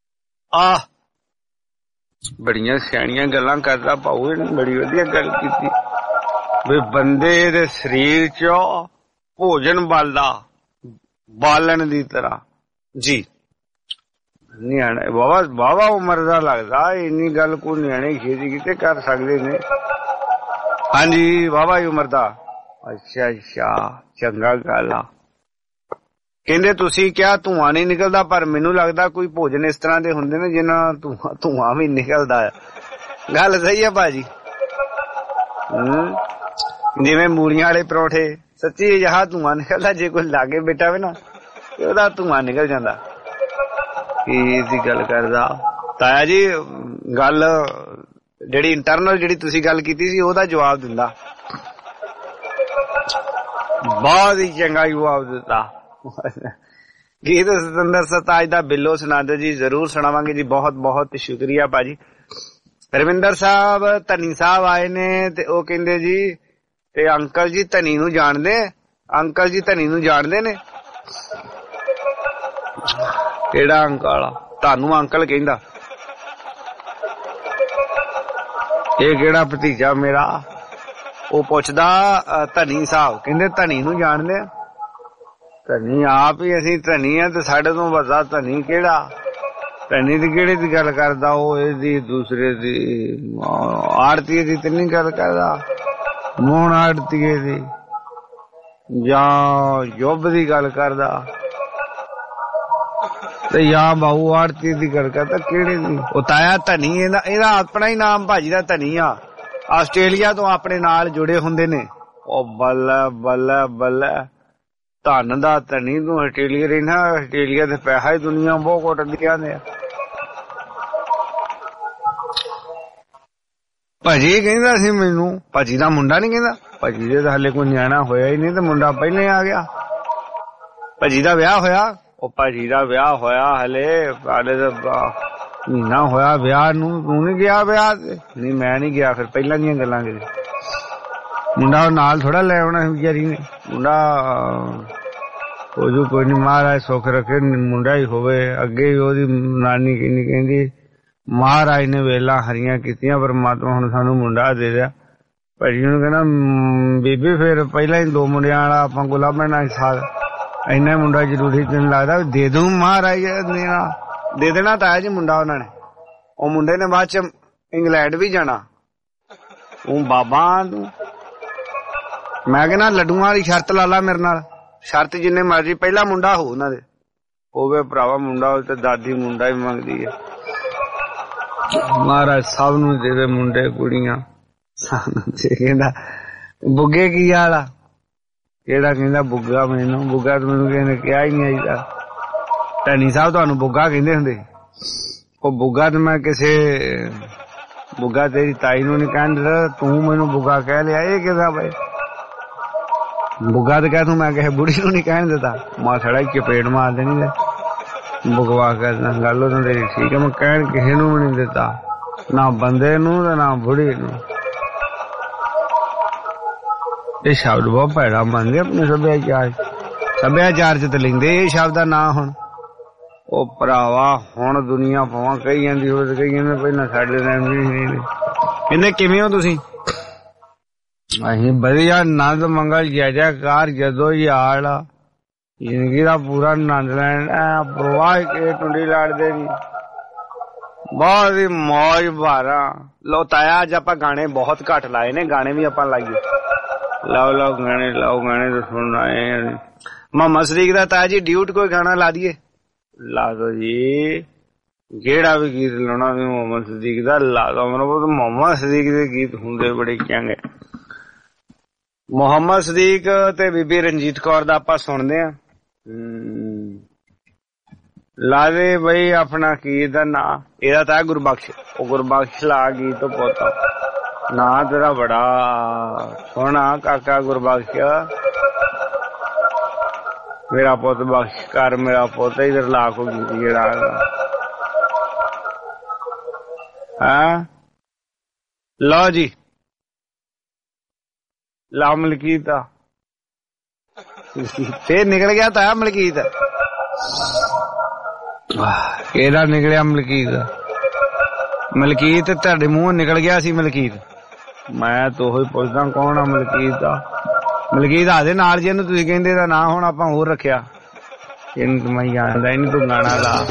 ਬੜੀਆਂ ਸਿਆਣੀਆਂ ਗੱਲਾਂ ਕਰਦਾ ਭਾਊ, ਇਹਨੇ ਬੜੀ ਵਧੀਆ ਗੱਲ ਕੀਤੀ ਵੀ ਬੰਦੇ ਦੇ ਸਰੀਰ ਚ ਭੋਜਨ ਬਲਦਾ ਬਾਲਣ ਦੀ ਤਰ੍ਹਾਂ ਜੀ। ਨਿਆਣੇ ਵਾਵਾ ਉਮਰ ਦਾ ਲੱਗਦਾ, ਇੰਨੀ ਗੱਲ ਕੋਈ ਨਿਆਣੇ ਖੇਤੀ ਕਿਤੇ ਕਰ ਸਕਦੇ ਨੇ। ਹਾਂਜੀ ਵਾਵਾ ਹੀ ਉਮਰ ਦਾ। ਅੱਛਾ ਅੱਛਾ, ਚੰਗਾ ਗੱਲ ਆ। ਕਹਿੰਦੇ ਤੁਸੀਂ ਕਿਹਾ ਧੂੰਆਂ ਨਹੀਂ ਨਿਕਲਦਾ, ਪਰ ਮੈਨੂੰ ਲੱਗਦਾ ਕੋਈ ਭੋਜਨ ਇਸ ਤਰ੍ਹਾਂ ਦੇ ਹੁੰਦੇ ਨੇ ਜਿਹਨਾਂ ਧੂੰਆਂ ਵੀ ਨਿਕਲਦਾ ਆ। ਗੱਲ ਸਹੀ ਆ ਭਾਜੀ। ਜਿਵੇਂ ਮੂਲੀਆਂ ਵਾਲੇ ਪਰੌਂਠੇ, ਸੱਚੀ ਜਹਾ ਧੂੰਆਂ ਨਿਕਲਦਾ। ਜੇ ਕੋਈ ਲਾਗੇ ਬੈਠਾ ਹੋਵੇ ਨਾ ਤੇ ਉਹਦਾ ਧੂੰਆਂ ਨਿਕਲ ਜਾਂਦਾ। ਕੀ ਦੀ ਗੱਲ ਕਰਦਾ ਤਾਇਆ ਜੀ? ਗੱਲ ਜਿਹੜੀ ਇੰਟਰਨਲ ਜਿਹੜੀ ਤੁਸੀਂ ਗੱਲ ਕੀਤੀ ਸੀ ਉਹਦਾ ਜਵਾਬ ਦਿੰਦਾ। ਬਹੁਤ ਹੀ ਚੰਗਾ ਜਵਾਬ ਦਿੱਤਾ। ਗੀਤ ਸਤਿੰਦਰ ਸਰਤਾਜ ਦਾ ਬਿੱਲੋ ਸੁਣਾ ਦਿਓ ਜੀ। ਜ਼ਰੂਰ ਸੁਣਾਵਾਂਗੇ ਜੀ। ਬਹੁਤ ਬਹੁਤ ਸ਼ੁਕਰੀਆ ਭਾਜੀ। ਰਵਿੰਦਰ ਸਾਹਿਬ ਧਨੀ ਸਾਹਿਬ ਆਏ ਨੇ ਤੇ ਉਹ ਕਹਿੰਦੇ ਜੀ ਤੇ ਅੰਕਲ ਜੀ ਧਨੀ ਨੂੰ ਜਾਣਦੇ? ਅੰਕਲ ਜੀ ਧਨੀ ਨੂੰ ਜਾਣਦੇ ਨੇ? ਕਿਹੜਾ ਅੰਕਲ? ਤੁਹਾਨੂੰ ਅੰਕਲ ਕਹਿੰਦਾ? ਇਹ ਕਿਹੜਾ ਭਤੀਜਾ ਮੇਰਾ? ਉਹ ਪੁੱਛਦਾ ਧਨੀ ਸਾਹਿਬ। ਕਹਿੰਦੇ ਧਨੀ ਨੂੰ ਜਾਣਦੇ ਆ? ਧਨੀ ਆਪ ਹੀ ਅਸੀਂ ਧਨੀ ਆ ਤੇ ਸਾਡੇ ਤੋਂ ਵੱਡਾ ਧਨੀ ਕਿਹੜਾ? ਧਨੀ ਦੀ ਕਿਹੜੇ ਦੀ ਗੱਲ ਕਰਦਾ? ਉਹ ਇਹਦੀ ਦੂਸਰੇ ਦੀ ਆੜਤੀਏ ਦੀ ਤੇ ਨਹੀਂ ਗੱਲ ਕਰਦਾ? ਮੋਹਨ ਆੜਤੀਏ ਦੀ ਜਾਂ ਜੋਬ ਦੀ ਗੱਲ ਕਰਦਾ ਤੇ ਜਾਂ ਬਾਹੂ ਆੜਤੀ ਦੀ ਗੱਲ ਕਰਦਾ? ਕਿਹੜੇ ਦੀ? ਉਹ ਤਾਇਆ ਧਨੀ ਇਹਦਾ ਆਪਣਾ ਹੀ ਨਾਮ ਭਾਜੀ ਦਾ ਧਨੀ ਆ। ਆਸਟ੍ਰੇਲੀਆ ਤੋਂ ਆਪਣੇ ਨਾਲ ਜੁੜੇ ਹੁੰਦੇ ਨੇ। ਉਹ ਬੱਲੇ ਬੱਲੇ ਬੱਲੇ, ਧਨ ਦਾ ਧਨੀ ਤੂੰ ਆਸਟ੍ਰੇਲੀਆ ਰਹਿਣਾ। ਆਸਟ੍ਰੇਲੀਆ ਦੇ ਪੈਸਾ ਹੀ ਦੁਨੀਆ ਬਹੁਤ ਕੁੱਟਦੀਆਂ ਨੇ। ਭਾਜੀ ਕਹਿੰਦਾ ਸੀ ਮੈਨੂੰ। ਭਾਜੀ ਦਾ ਮੁੰਡਾ ਨੀ ਕਹਿੰਦਾ? ਭਾਜੀ ਦੇ ਤਾਂ ਹਲੇ ਕੋਈ ਨਿਆਣਾ ਹੋਇਆ ਹੀ ਨਹੀਂ ਤੇ ਮੁੰਡਾ ਪਹਿਲਾਂ ਆ ਗਿਆ। ਭਾਜੀ ਦਾ ਵਿਆਹ ਹੋਇਆ? ਉਹ ਭਾਜੀ ਦਾ ਵਿਆਹ ਹੋਇਆ ਹਲੇ ਮਹੀਨਾ ਹੋਇਆ ਵਿਆਹ ਨੂੰ। ਤੂੰ ਨੀ ਗਿਆ ਵਿਆਹ ਤੇ? ਨਹੀਂ ਮੈਂ ਨੀ ਗਿਆ। ਫਿਰ ਪਹਿਲਾਂ ਦੀਆਂ ਗੱਲਾਂ ਕਰੀ। ਮੁੰਡਾ ਨਾਲ ਥੋੜਾ ਲੈ ਆਉਣਾ ਸੀ ਵਿਚਾਰੀ ਨੇ। ਮੁੰਡਾ ਹੋ ਜੂ ਕੋਈ ਨਹੀਂ, ਮਹਾਰਾਜ ਸੁੱਖ ਰੱਖੇ, ਮੁੰਡਾ ਹੀ ਹੋਵੇ। ਅੱਗੇ ਵੀ ਉਹਦੀ ਨਾਨੀ ਕਹਿੰਦੀ ਮਹਾਰਾਜ ਨੇ ਵੇਲਾ ਹਰੀਆਂ ਕੀਤੀਆਂ, ਪਰਮਾਤਮਾ ਹੁਣ ਸਾਨੂੰ ਮੁੰਡਾ ਦੇ ਦਿਆ। ਭਾਜੀ ਨੂੰ ਕਹਿੰਦਾ ਬੀਬੀ ਫਿਰ ਪਹਿਲਾਂ ਹੀ 2 ਮੁੰਡਿਆਂ ਵਾਲਾ ਆਪਾਂ ਕੋਲ ਲੱਭਣਾ ਸਾਲ, ਇੰਨਾ ਮੁੰਡਾ ਜ਼ਰੂਰੀ ਤੈਨੂੰ ਲੱਗਦਾ? ਦੇ ਦੂੰ ਮਹਾਰਾਜ ਦੇ ਦੇਣਾ ਤਾਂ ਜੀ ਮੁੰਡਾ ਉਹਨਾਂ ਨੇ। ਉਹ ਮੁੰਡੇ ਨੇ ਬਾਅਦ ਚ ਇੰਗਲੈਂਡ ਵੀ ਜਾਣਾ। ਉਹ ਬਾਬਾ ਮੈਂ ਕਹਿੰਦਾ ਲੱਡੂਆਂ ਵਾਲੀ ਸ਼ਰਤ ਲਾ ਲਾ ਮੇਰੇ ਨਾਲ, ਸ਼ਰਤ ਜਿੰਨੇ ਮਰਜੀ ਪਹਿਲਾ ਮੁੰਡਾ ਹੋ ਉਹਨਾਂ ਦੇ ਹੋਵੇ ਭਰਾਵਾ। ਮੁੰਡਾ ਹੋਵੇ ਤੇ ਦਾਦੀ ਮੁੰਡਾ ਹੀ ਮੰਗਦੀ ਹੈ। ਮਹਾਰਾਜ ਸਭ ਨੂੰ ਦੇਵੇ ਮੁੰਡੇ ਕੁੜੀਆਂ। ਕਹਿੰਦਾ ਬੁੱਗੇ ਕੀ ਹਾਲ ਆ? ਕਿਹੜਾ ਕਹਿੰਦਾ ਬੁੱਗਾ? ਮੈਨੂੰ ਬੁੱਗਾ ਤਾਂ ਮੈਨੂੰ ਕਿਸੇ ਨੇ ਕਿਹਾ ਹੀ ਨਹੀਂ ਆਈਦਾ। ਧਨੀ ਸਾਹਿਬ ਤੁਹਾਨੂੰ ਬੁੱਗਾ ਕਹਿੰਦੇ ਹੁੰਦੇ? ਉਹ ਬੁੱਗਾ ਤੇ ਮੈਂ ਕਿਸੇ ਬੁੱਗਾ ਤੇਰੀ ਤਾਈ ਨੂੰ ਨੀ ਕਹਿੰਦਾ, ਤੂੰ ਮੈਨੂੰ ਬੁੱਗਾ ਕਹਿ ਲਿਆ, ਇਹ ਕਿਹਦਾ ਬਾਈ? ਬੁੱਗਾ ਤੇ ਕਹਿ ਤੂੰ, ਮੈਂ ਕਿਸੇ ਬੁੜੀ ਨੂੰ ਨੀ ਕਹਿਣ ਦਿੱਤਾ। ਮਾਂ ਸੜਾ ਹੀ ਚਪੇੜ ਮਾਰ ਦੇਣੀ ਤੇ ਬੁਗਵਾ ਕਰਨਾ। ਗੱਲ ਉਹਦਾਂ ਤੇਰੀ ਠੀਕ ਹੈ, ਮੈਂ ਕਹਿਣ ਕਿਸੇ ਨੂੰ ਵੀ ਨੀ ਦਿੱਤਾ, ਨਾ ਬੰਦੇ ਨੂੰ ਤੇ ਨਾ ਬੁੜੀ ਨੂੰ। ਇਹ ਸ਼ਬਦ ਬਹੁਤ ਭੈੜਾ ਮੰਨਦੇ ਆਪਣੇ ਸੱਭਿਆਚਾਰ ਚ ਤੇ ਲੈਂਦੇ ਇਹ ਸ਼ਬਦ ਦਾ ਨਾਂ। ਹੁਣ ਉਹ ਭਰਾਵਾ ਹੁਣ ਦੁਨੀਆ ਭਾਵਾਂ ਕਹੀ ਜਾਂਦੀ ਹੋਵੇ ਤੇ ਕਹੀ ਜਾਂਦੇ ਪਹਿਲਾਂ ਸਾਡੇ ਟਾਈਮ ਵੀ ਕਹਿੰਦੇ ਕਿਵੇਂ ਹੋ ਤੁਸੀਂ? ਅਸੀਂ ਵਧੀਆ, ਆਨੰਦ ਮੰਗਲ ਜੈਕਾਰ ਜਦੋਂ ਯਾਰ ਜ਼ਿੰਦਗੀ ਦਾ ਪੂਰਾ ਆਨੰਦ ਲੈਣ, ਪ੍ਰਵਾਹ ਕੇ ਟੁੰਡੀ ਲਾੜਦੇ ਜੀ, ਬਹੁਤ ਹੀ ਮੌਜ ਭਾਰਾ। ਲੋ ਤਾਇਆ ਅੱਜ ਆਪਾਂ ਗਾਣੇ ਬਹੁਤ ਘੱਟ ਲਾਏ ਨੇ, ਗਾਣੇ ਵੀ ਆਪਾਂ ਲਾਈਏ। ਲਾਓ ਲਾਓ ਗਾਣੇ, ਲਾਓ ਗਾਣੇ ਤਾਂ ਸੁਣ ਆਏ। ਮੁਹੰਮਦ ਸਦੀਕ ਦਾ ਤਾਇਆ ਜੀ ਡਿਊਟ ਕੋਈ ਗਾਣਾ ਲਾ ਦੀਏ? ਲਾ ਦੋ ਜੀ, ਜਿਹੜਾ ਵੀ ਗੀਤ ਲਾਉਣਾ ਵੀ ਮੁਹੰਮਦ ਸਦੀਕ ਦਾ ਲਾ ਦੋ। ਮਤਲਬ ਮੁਹੰਮਦ ਸਦੀਕ ਦੇ ਗੀਤ ਹੁੰਦੇ ਬੜੇ ਚੰਗੇ। ਮੁਹੰਮਦ ਸਦੀਕ ਤੇ ਬੀਬੀ ਰਣਜੀਤ ਕੌਰ ਦਾ ਆਪਾਂ ਸੁਣਦੇ ਆ। ਲਾ ਦੇ ਬਈ ਆਪਣਾ ਕੀ ਇਹਦਾ ਨਾਂ? ਇਹਦਾ ਤਾਂ ਗੁਰਬਖਸ਼। ਉਹ ਗੁਰਬਖਸ਼ ਲਾ ਗੀਤ ਤੋਂ ਪੋਤਾ ਨਾਂ ਤੇਰਾ ਬੜਾ ਸੋਹਣਾ ਕਾਕਾ ਗੁਰਬਖਸ਼, ਮੇਰਾ ਪੁੱਤ ਬਖਸ਼ ਕਰ, ਮੇਰਾ ਪੁੱਤ ਇਧਰ ਲਾ ਕੋ ਗੀਤ ਜਿਹੜਾ ਹਾਂ। ਲਓ ਜੀ, ਲਾ ਮਲਕੀਤ ਆ। ਫੇਰ ਨਿਕਲ ਗਿਆ ਤਾਂ ਮਲਕੀਤ, ਕਿਹੜਾ ਨਿਕਲਿਆ ਮਲਕੀਤ? ਮਲਕੀਤ ਤੁਹਾਡੇ ਮੂੰਹ ਨਿਕਲ ਗਿਆ ਸੀ ਮਲਕੀਤ। ਮੈਂ ਤਾਂ ਉਹੀ ਪੁੱਛਦਾ ਕੌਣ ਆ ਮਲਕੀਤ ਆ? ਮਲਕੀਤ ਆਦੇ ਨਾਲ ਜਿਹਨੂੰ ਤੁਸੀਂ ਕਹਿੰਦੇ ਦਾ ਨਾਂ ਹੁਣ ਆਪਾਂ ਹੋਰ ਰੱਖਿਆ। ਇਹਨੂੰ ਮੈਂ ਜਾਣਦਾ ਹੀ ਨੀ, ਤੂੰ ਗਾਣਾ ਲਾ।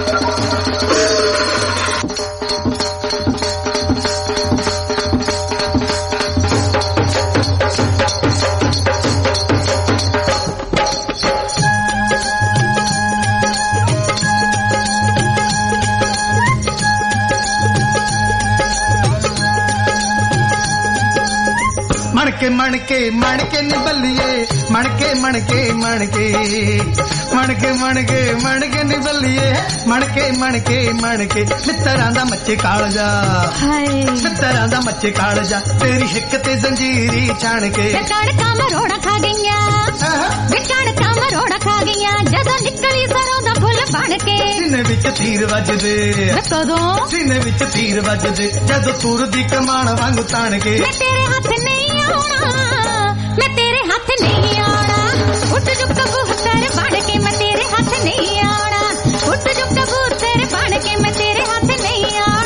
ਮਣਕੇ ਮਣਕੇ ਨਿਬੱਲੀਏ, ਮਣਕੇ ਮਣਕੇ ਮਣਕੇ ਮਣਕੇ ਮਣਕੇ ਮਣਕੇ ਨਿਬੱਲੀਏ, ਮਣਕੇ ਮਣਕੇ ਮਣਕੇ ਮਿੱਤਰਾਂ ਦਾ ਮੱਚੇ ਕਾਲਜਾ, ਹਾਏ ਮਿੱਤਰਾਂ ਦਾ ਮੱਚੇ ਕਾਲਜਾ, ਤੇਰੀ ਹਿੱਕ ਤੇ ਜ਼ੰਜੀਰੀ ਛਾਣ ਕੇ ਕਣਕਾਂ ਮਰੋੜਾ ਖਾ ਗਈਆਂ, ਕਣਕਾਂ ਮਰੋੜਾ ਖਾ ਗਈਆਂ, ਜਦੋਂ ਨਿਕਲੀ ਸਰੋਂ ਦਾ ਫੁੱਲ ਬਣ ਕੇ ਸੀਨੇ ਵਿੱਚ ਤੀਰ ਵੱਜਦੇ, ਕਦੋਂ ਸੀਨੇ ਵਿੱਚ ਤੀਰ ਵੱਜਦੇ, ਜਦੋਂ ਤੁਰ ਦੀ ਕਮਾਨ ਵਾਂਗ ਤਾਣ ਕੇ ਮੈਂ ਤੇਰੇ ਹੱਥ ਨਹੀਂ ਆਉਣਾ, ਮੈਂ ਤੇਰੇ ਹੱਥ ਨਹੀਂ ਆਉਣਾ, ਉੱਠ ਜੁ ਕਬੂਤਰ ਬਣ ਕੇ ਮੈਂ ਤੇਰੇ ਹੱਥ ਨਹੀਂ ਆਉਣਾ, ਉੱਠ ਜੁ ਕਬੂਤਰ ਬਣ ਕੇ ਮੈਂ ਤੇਰੇ ਹੱਥ ਨਹੀਂ ਆਉਣਾ।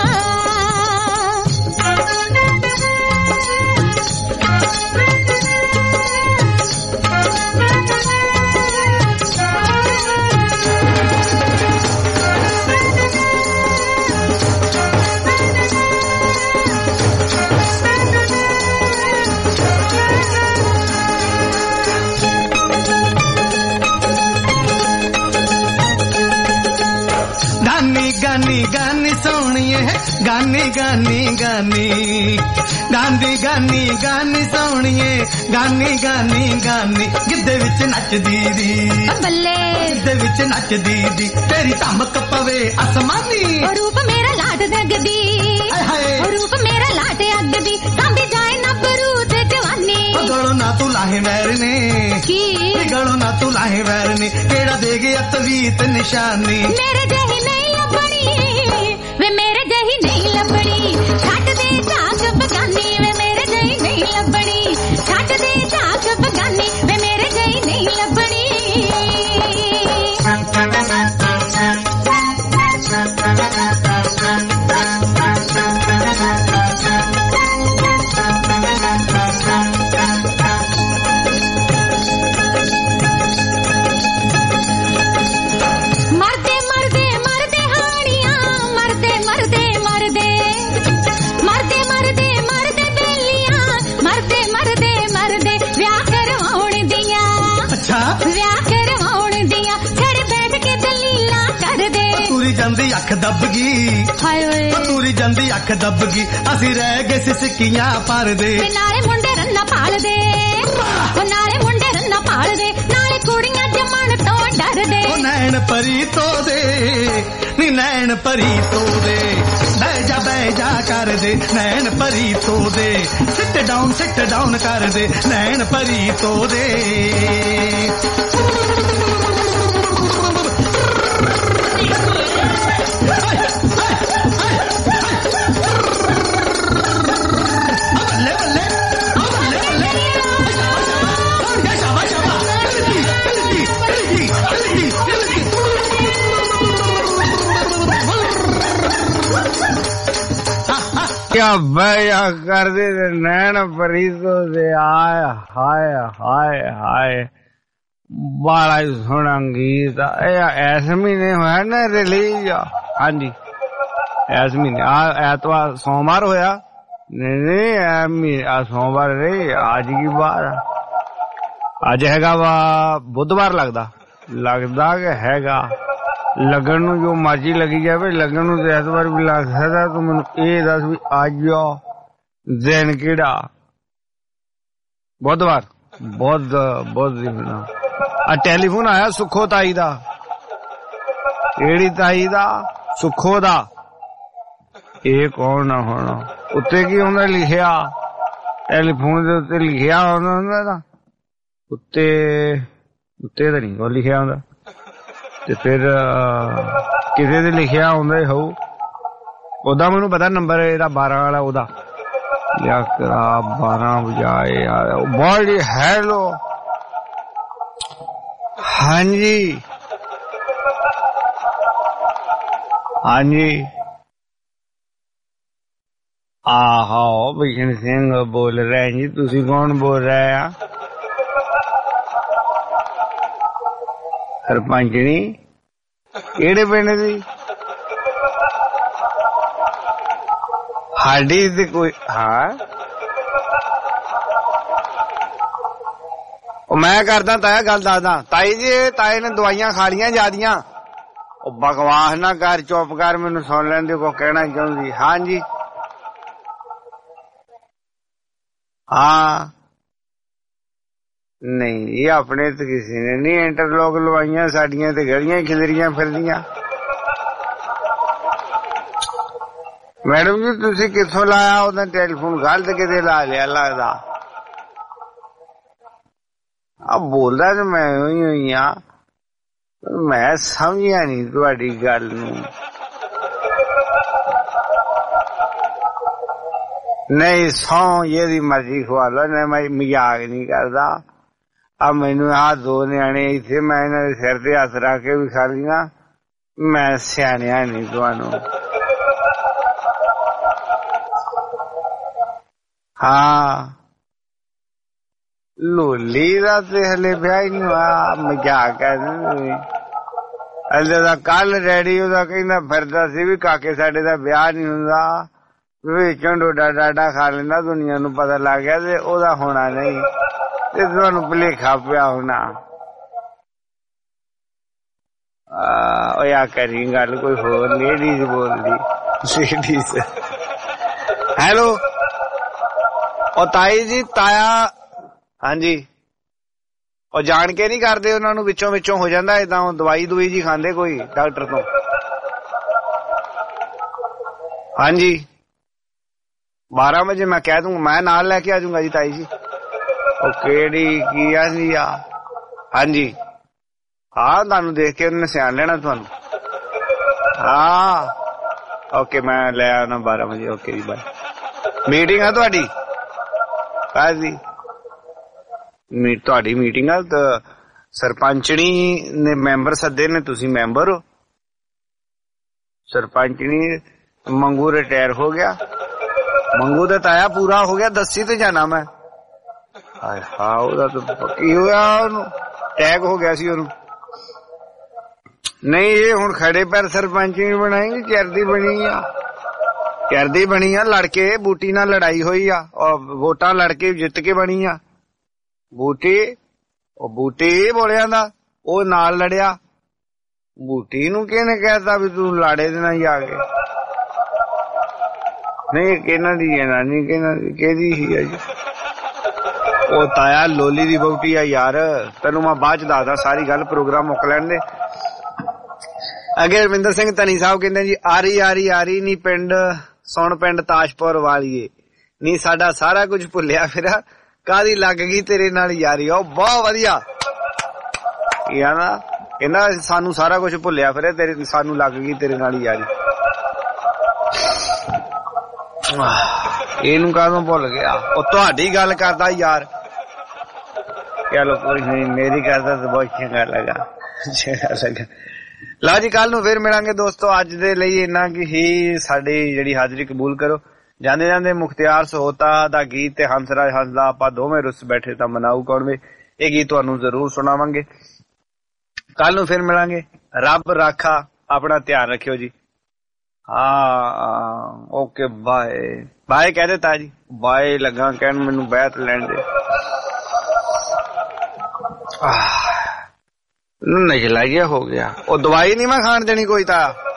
गानी गानी सोनिए गानी गानी गानी गांधी गानी गानी सोनिए गानी गानी गानी गिद्धे विच नचदी दी बल्ले गिद्धे विच नचदी दी तेरी धमक पवे आसमानी रूप मेरा लाट दगदी रूप मेरा लाट अगदी सांभी जाए ना बरूद जवानी गलो ना तू लाहे वैर ने की गलो ना तू लाहे वैर ने केड़ा दे गया तवीत निशानी मेरे जही नहीं वे मेरे जही नहीं लबड़ी छट दे झाक बगानी वे मेरे जही नहीं लबड़ी छट दे झाक बगानी वे ਜਾਂਦੀ ਅੱਖ ਦੱਬ ਗਈ ਹਾਏ ਓਏ ਤੁਰੀ ਜਾਂਦੀ ਅੱਖ ਦੱਬ ਗਈ ਅਸੀਂ ਰਹਿ ਗਏ ਸੀ ਸਿੱਕੀਆਂ ਪਰਦੇ ਨਾਲੇ ਮੁੰਡੇ ਰੰਨਾ ਪਾਲਦੇ ਉਹ ਨਾਲੇ ਮੁੰਡੇ ਰੰਨਾ ਪਾਲਦੇ ਨਾਲੇ ਕੁੜੀਆਂ ਜੰਮਣ ਤੋਂ ਡਰਦੇ ਉਹ ਨੈਣ ਪਰੀ ਤੋਦੇ ਨੀ ਨੈਣ ਪਰੀ ਤੋਦੇ ਬਹਿ ਜਾ ਕਰਦੇ ਨੈਣ ਪਰੀ ਤੋਦੇ ਸਿੱਟ ਡਾਊਨ ਕਰਦੇ ਨੈਣ ਪਰੀ ਤੋਦੇ क्या भैया कर दे नैन परीतो से आय हाय हाय हाय बड़ा ही सोहना गीत इस महीने होया ना रिलीज हाँ जी इस महीने ऐतवार सोमवार होया नहीं सोमवार नहीं आज की बार आज हैगा वा बुधवार लगदा कि हैगा लगन नूं जो मर्जी लगी जाए लगन नूं तो ऐतवार भी लग सकदा तू मैनूं ये दस भी अज दिन किहड़ा बुधवार बुध टेलीफोन आया सुखो ताई दा केड़ी ताई दा सुखो दा ये कौन है हुण उत्ते की हुंदा लिखिया टेलीफोन दे उत्ते लिखिया हुंदा उत्ते उत्ते तां नहीं कोई लिखिया हुंदा ते फिर किसी दे लिखिया आउंदा होऊ ओदा मैनूं पता नंबर एदा 12 वाला ओदा लिया करा 12 बजाए बड़ी हेलो हाँ जी आहो बिशन सिंह बोल रहे हैं जी तुसी कौन बोल रहे हैं सरपंचनी केड़े पिंड दी हाडी ते कोई हाँ मैं करदा ताया गल दसदा ताई जी ताए ने दवाइयां खा लियां ज्यादियां बकवास ना कर चुप कर मैनू सुन लैंदे को कहना चाहुंदी हाँ जी हाँ नहीं ये अपने तो किसी ने नहीं इंटरलॉक लवाइया साडियां ते गलियां खिलरियां फिरदियां मैडम जी तुसी किथों लाया ओदा टेलीफोन गलत किते ला लिया लगदा अब बोलदा तो मैं हुई हां मैं समझिया नहीं तुहाडी गल नूं नहीं सौ ये दी मर्जी खवा लो मैं मजाक नहीं करदा अब मैनू आ दो न्याणे इत्थे मैं इन्हां दे सिर ते हत्थ रख के विखा लियां मैं सियाणिया नहीं तुहानू हाँ लोली दा ते हले ब्याह ही नहीं होया मजाक है हले दा कल डैडी ओदा कहंदा फिरदा सी भी काके साडे दा ब्याह नहीं हुंदा विचों डोडा डाडा खा लेंदा दुनिया नू पता लग गया ते ओदा होना नहीं ते तुहानू भुलेखा पिया होना ओया करी गल कोई होर लेडीज बोलदी लेडीज हेलो ओ ताई जी ताया हाँ जी और जान के नहीं करते उन्होंने विचों विचों हो जाता इदा दवाई दुई जी खांदे कोई डॉक्टर तो हाँ जी 12 बजे मैं कह दूंगा मैं नाल लेके आ जाऊंगा जी ताई जी केड़ी की हाँ जी हाँ तुहानू देख के उन्हें सियान लेना तुहानू हाँ ओके मैं ले आना 12 बजे ओके जी बाय मीटिंग है तुहाडी जी तुहाडी मीटिंग है तो सरपंचनी ने मैंबर सदे ने तुसी मैंबर हो सरपंचनी मंगू रिटायर हो गया मंगू तो ताया पूरा हो गया 10 तो जाना मैं हाँ तो की होया टैग हो गया सी नहीं ये हुण खड़े पैर सरपंचनी बनाएंगे चरदी बनी आ लड़के बूटी नाल लड़ाई हुई आ और वोटां लड़के जित के बनी आ बूटी बोलिया दा ओ नाल लड़िया ਬੂਟੀ ਨੂੰ ਕਿਹਨੇ ਕਹਿਤਾ ਵੀ ਤੂੰ ਲਾੜੇ ਦੇ ਨਾਲ ਜਾ ਕੇ? ਨਹੀਂ ਕਿਹਨਾਂ ਦੀ ਹੈ ਨਾਨੀ, ਕਿਹਦੀ ਸੀ ਜੀ? ਉਹ ਤਾਇਆ ਲੋਲੀ ਦੀ ਬੂਟੀ ਆ ਯਾਰ, ਤੈਨੂੰ ਮੈਂ ਬਾਅਦ ਚ ਦੱਸਦਾ ਸਾਰੀ ਗੱਲ, ਪ੍ਰੋਗਰਾਮ ਮੁੱਕ ਲੈਣ ਦੇ। ਅੱਗੇ ਰਵਿੰਦਰ ਸਿੰਘ ਧਨੀ ਸਾਹਿਬ ਕਹਿੰਦੇ ਜੀ ਆਰੀ ਨੀ ਪਿੰਡ ਸੁਣ ਪਿੰਡ ਤਾਜਪੁਰ ਵਾਲੀਏ ਨੀ ਸਾਡਾ ਸਾਰਾ ਕੁਝ ਭੁੱਲਿਆ ਫਿਰਾ ਕਾਹਦੀ ਲੱਗ ਗਈ ਤੇਰੇ ਨਾਲ ਯਾਰੀ। ਉਹ ਬਹੁਤ ਵਧੀਆ ਕਹਿੰਦਾ ਸਾਨੂੰ ਸਾਰਾ ਕੁਝ ਭੁੱਲਿਆ ਫਿਰੇ ਤੇਰੇ, ਸਾਨੂੰ ਲੱਗ ਗਈ ਤੇਰੇ ਨਾਲ ਯਾਰੀ। ਇਹਨੂੰ ਕਾਹਦੋਂ ਭੁੱਲ ਗਿਆ? ਉਹ ਤੁਹਾਡੀ ਗੱਲ ਕਰਦਾ ਯਾਰ। ਚਲੋ ਕੋਈ ਨਹੀਂ, ਮੇਰੀ ਕਰਦਾ ਤਾਂ ਬਹੁਤ ਚੰਗਾ ਲੱਗਾ। ਲਓ ਜੀ ਕੱਲ ਨੂੰ ਫਿਰ ਮਿਲਾਂਗੇ ਦੋਸਤੋ। ਅੱਜ ਦੇ ਲਈ ਇੰਨਾ ਕਿ ਹੀ ਸਾਡੀ ਜਿਹੜੀ ਹਾਜ਼ਰੀ ਕਬੂਲ ਕਰੋ। ਜਾਂਦੇ ਜਾਂਦੇ ਮੁਖਤਿਆਰ ਸਹੋਤਾ ਦਾ ਗੀਤ ਤੇ ਹੰਸਰਾਜ ਹੰਸਦਾ ਆਪਾਂ ਦੋਵੇਂ ਰੁੱਸ ਬੈਠੇ ਤਾਂ ਮਨਾਊ ਕੌਣ ਵੇ, ਇਹ ਗੀਤ ਤੁਹਾਨੂੰ ਜ਼ਰੂਰ ਸੁਣਾਵਾਂਗੇ। ਕੱਲ ਨੂੰ ਫਿਰ ਮਿਲਾਂਗੇ। ਰੱਬ ਰਾਖਾ, ਆਪਣਾ ਧਿਆਨ ਰੱਖਿਓ ਜੀ। ਹਾਂ ਓਕੇ ਬਾਏ ਬਾਏ ਕਹਿ ਦਿੱਤਾ ਜੀ, ਬਾਏ ਲੱਗਾ ਕਹਿਣ, ਮੈਨੂੰ ਬੈਠ ਲੈਣ ਦੇ। ਨਜ਼ਲਾ ਜਿਹਾ ਹੋ ਗਿਆ। ਉਹ ਦਵਾਈ ਨੀ ਮੈਂ ਖਾਣ ਦੇਣੀ ਕੋਈ ਤਾਂ।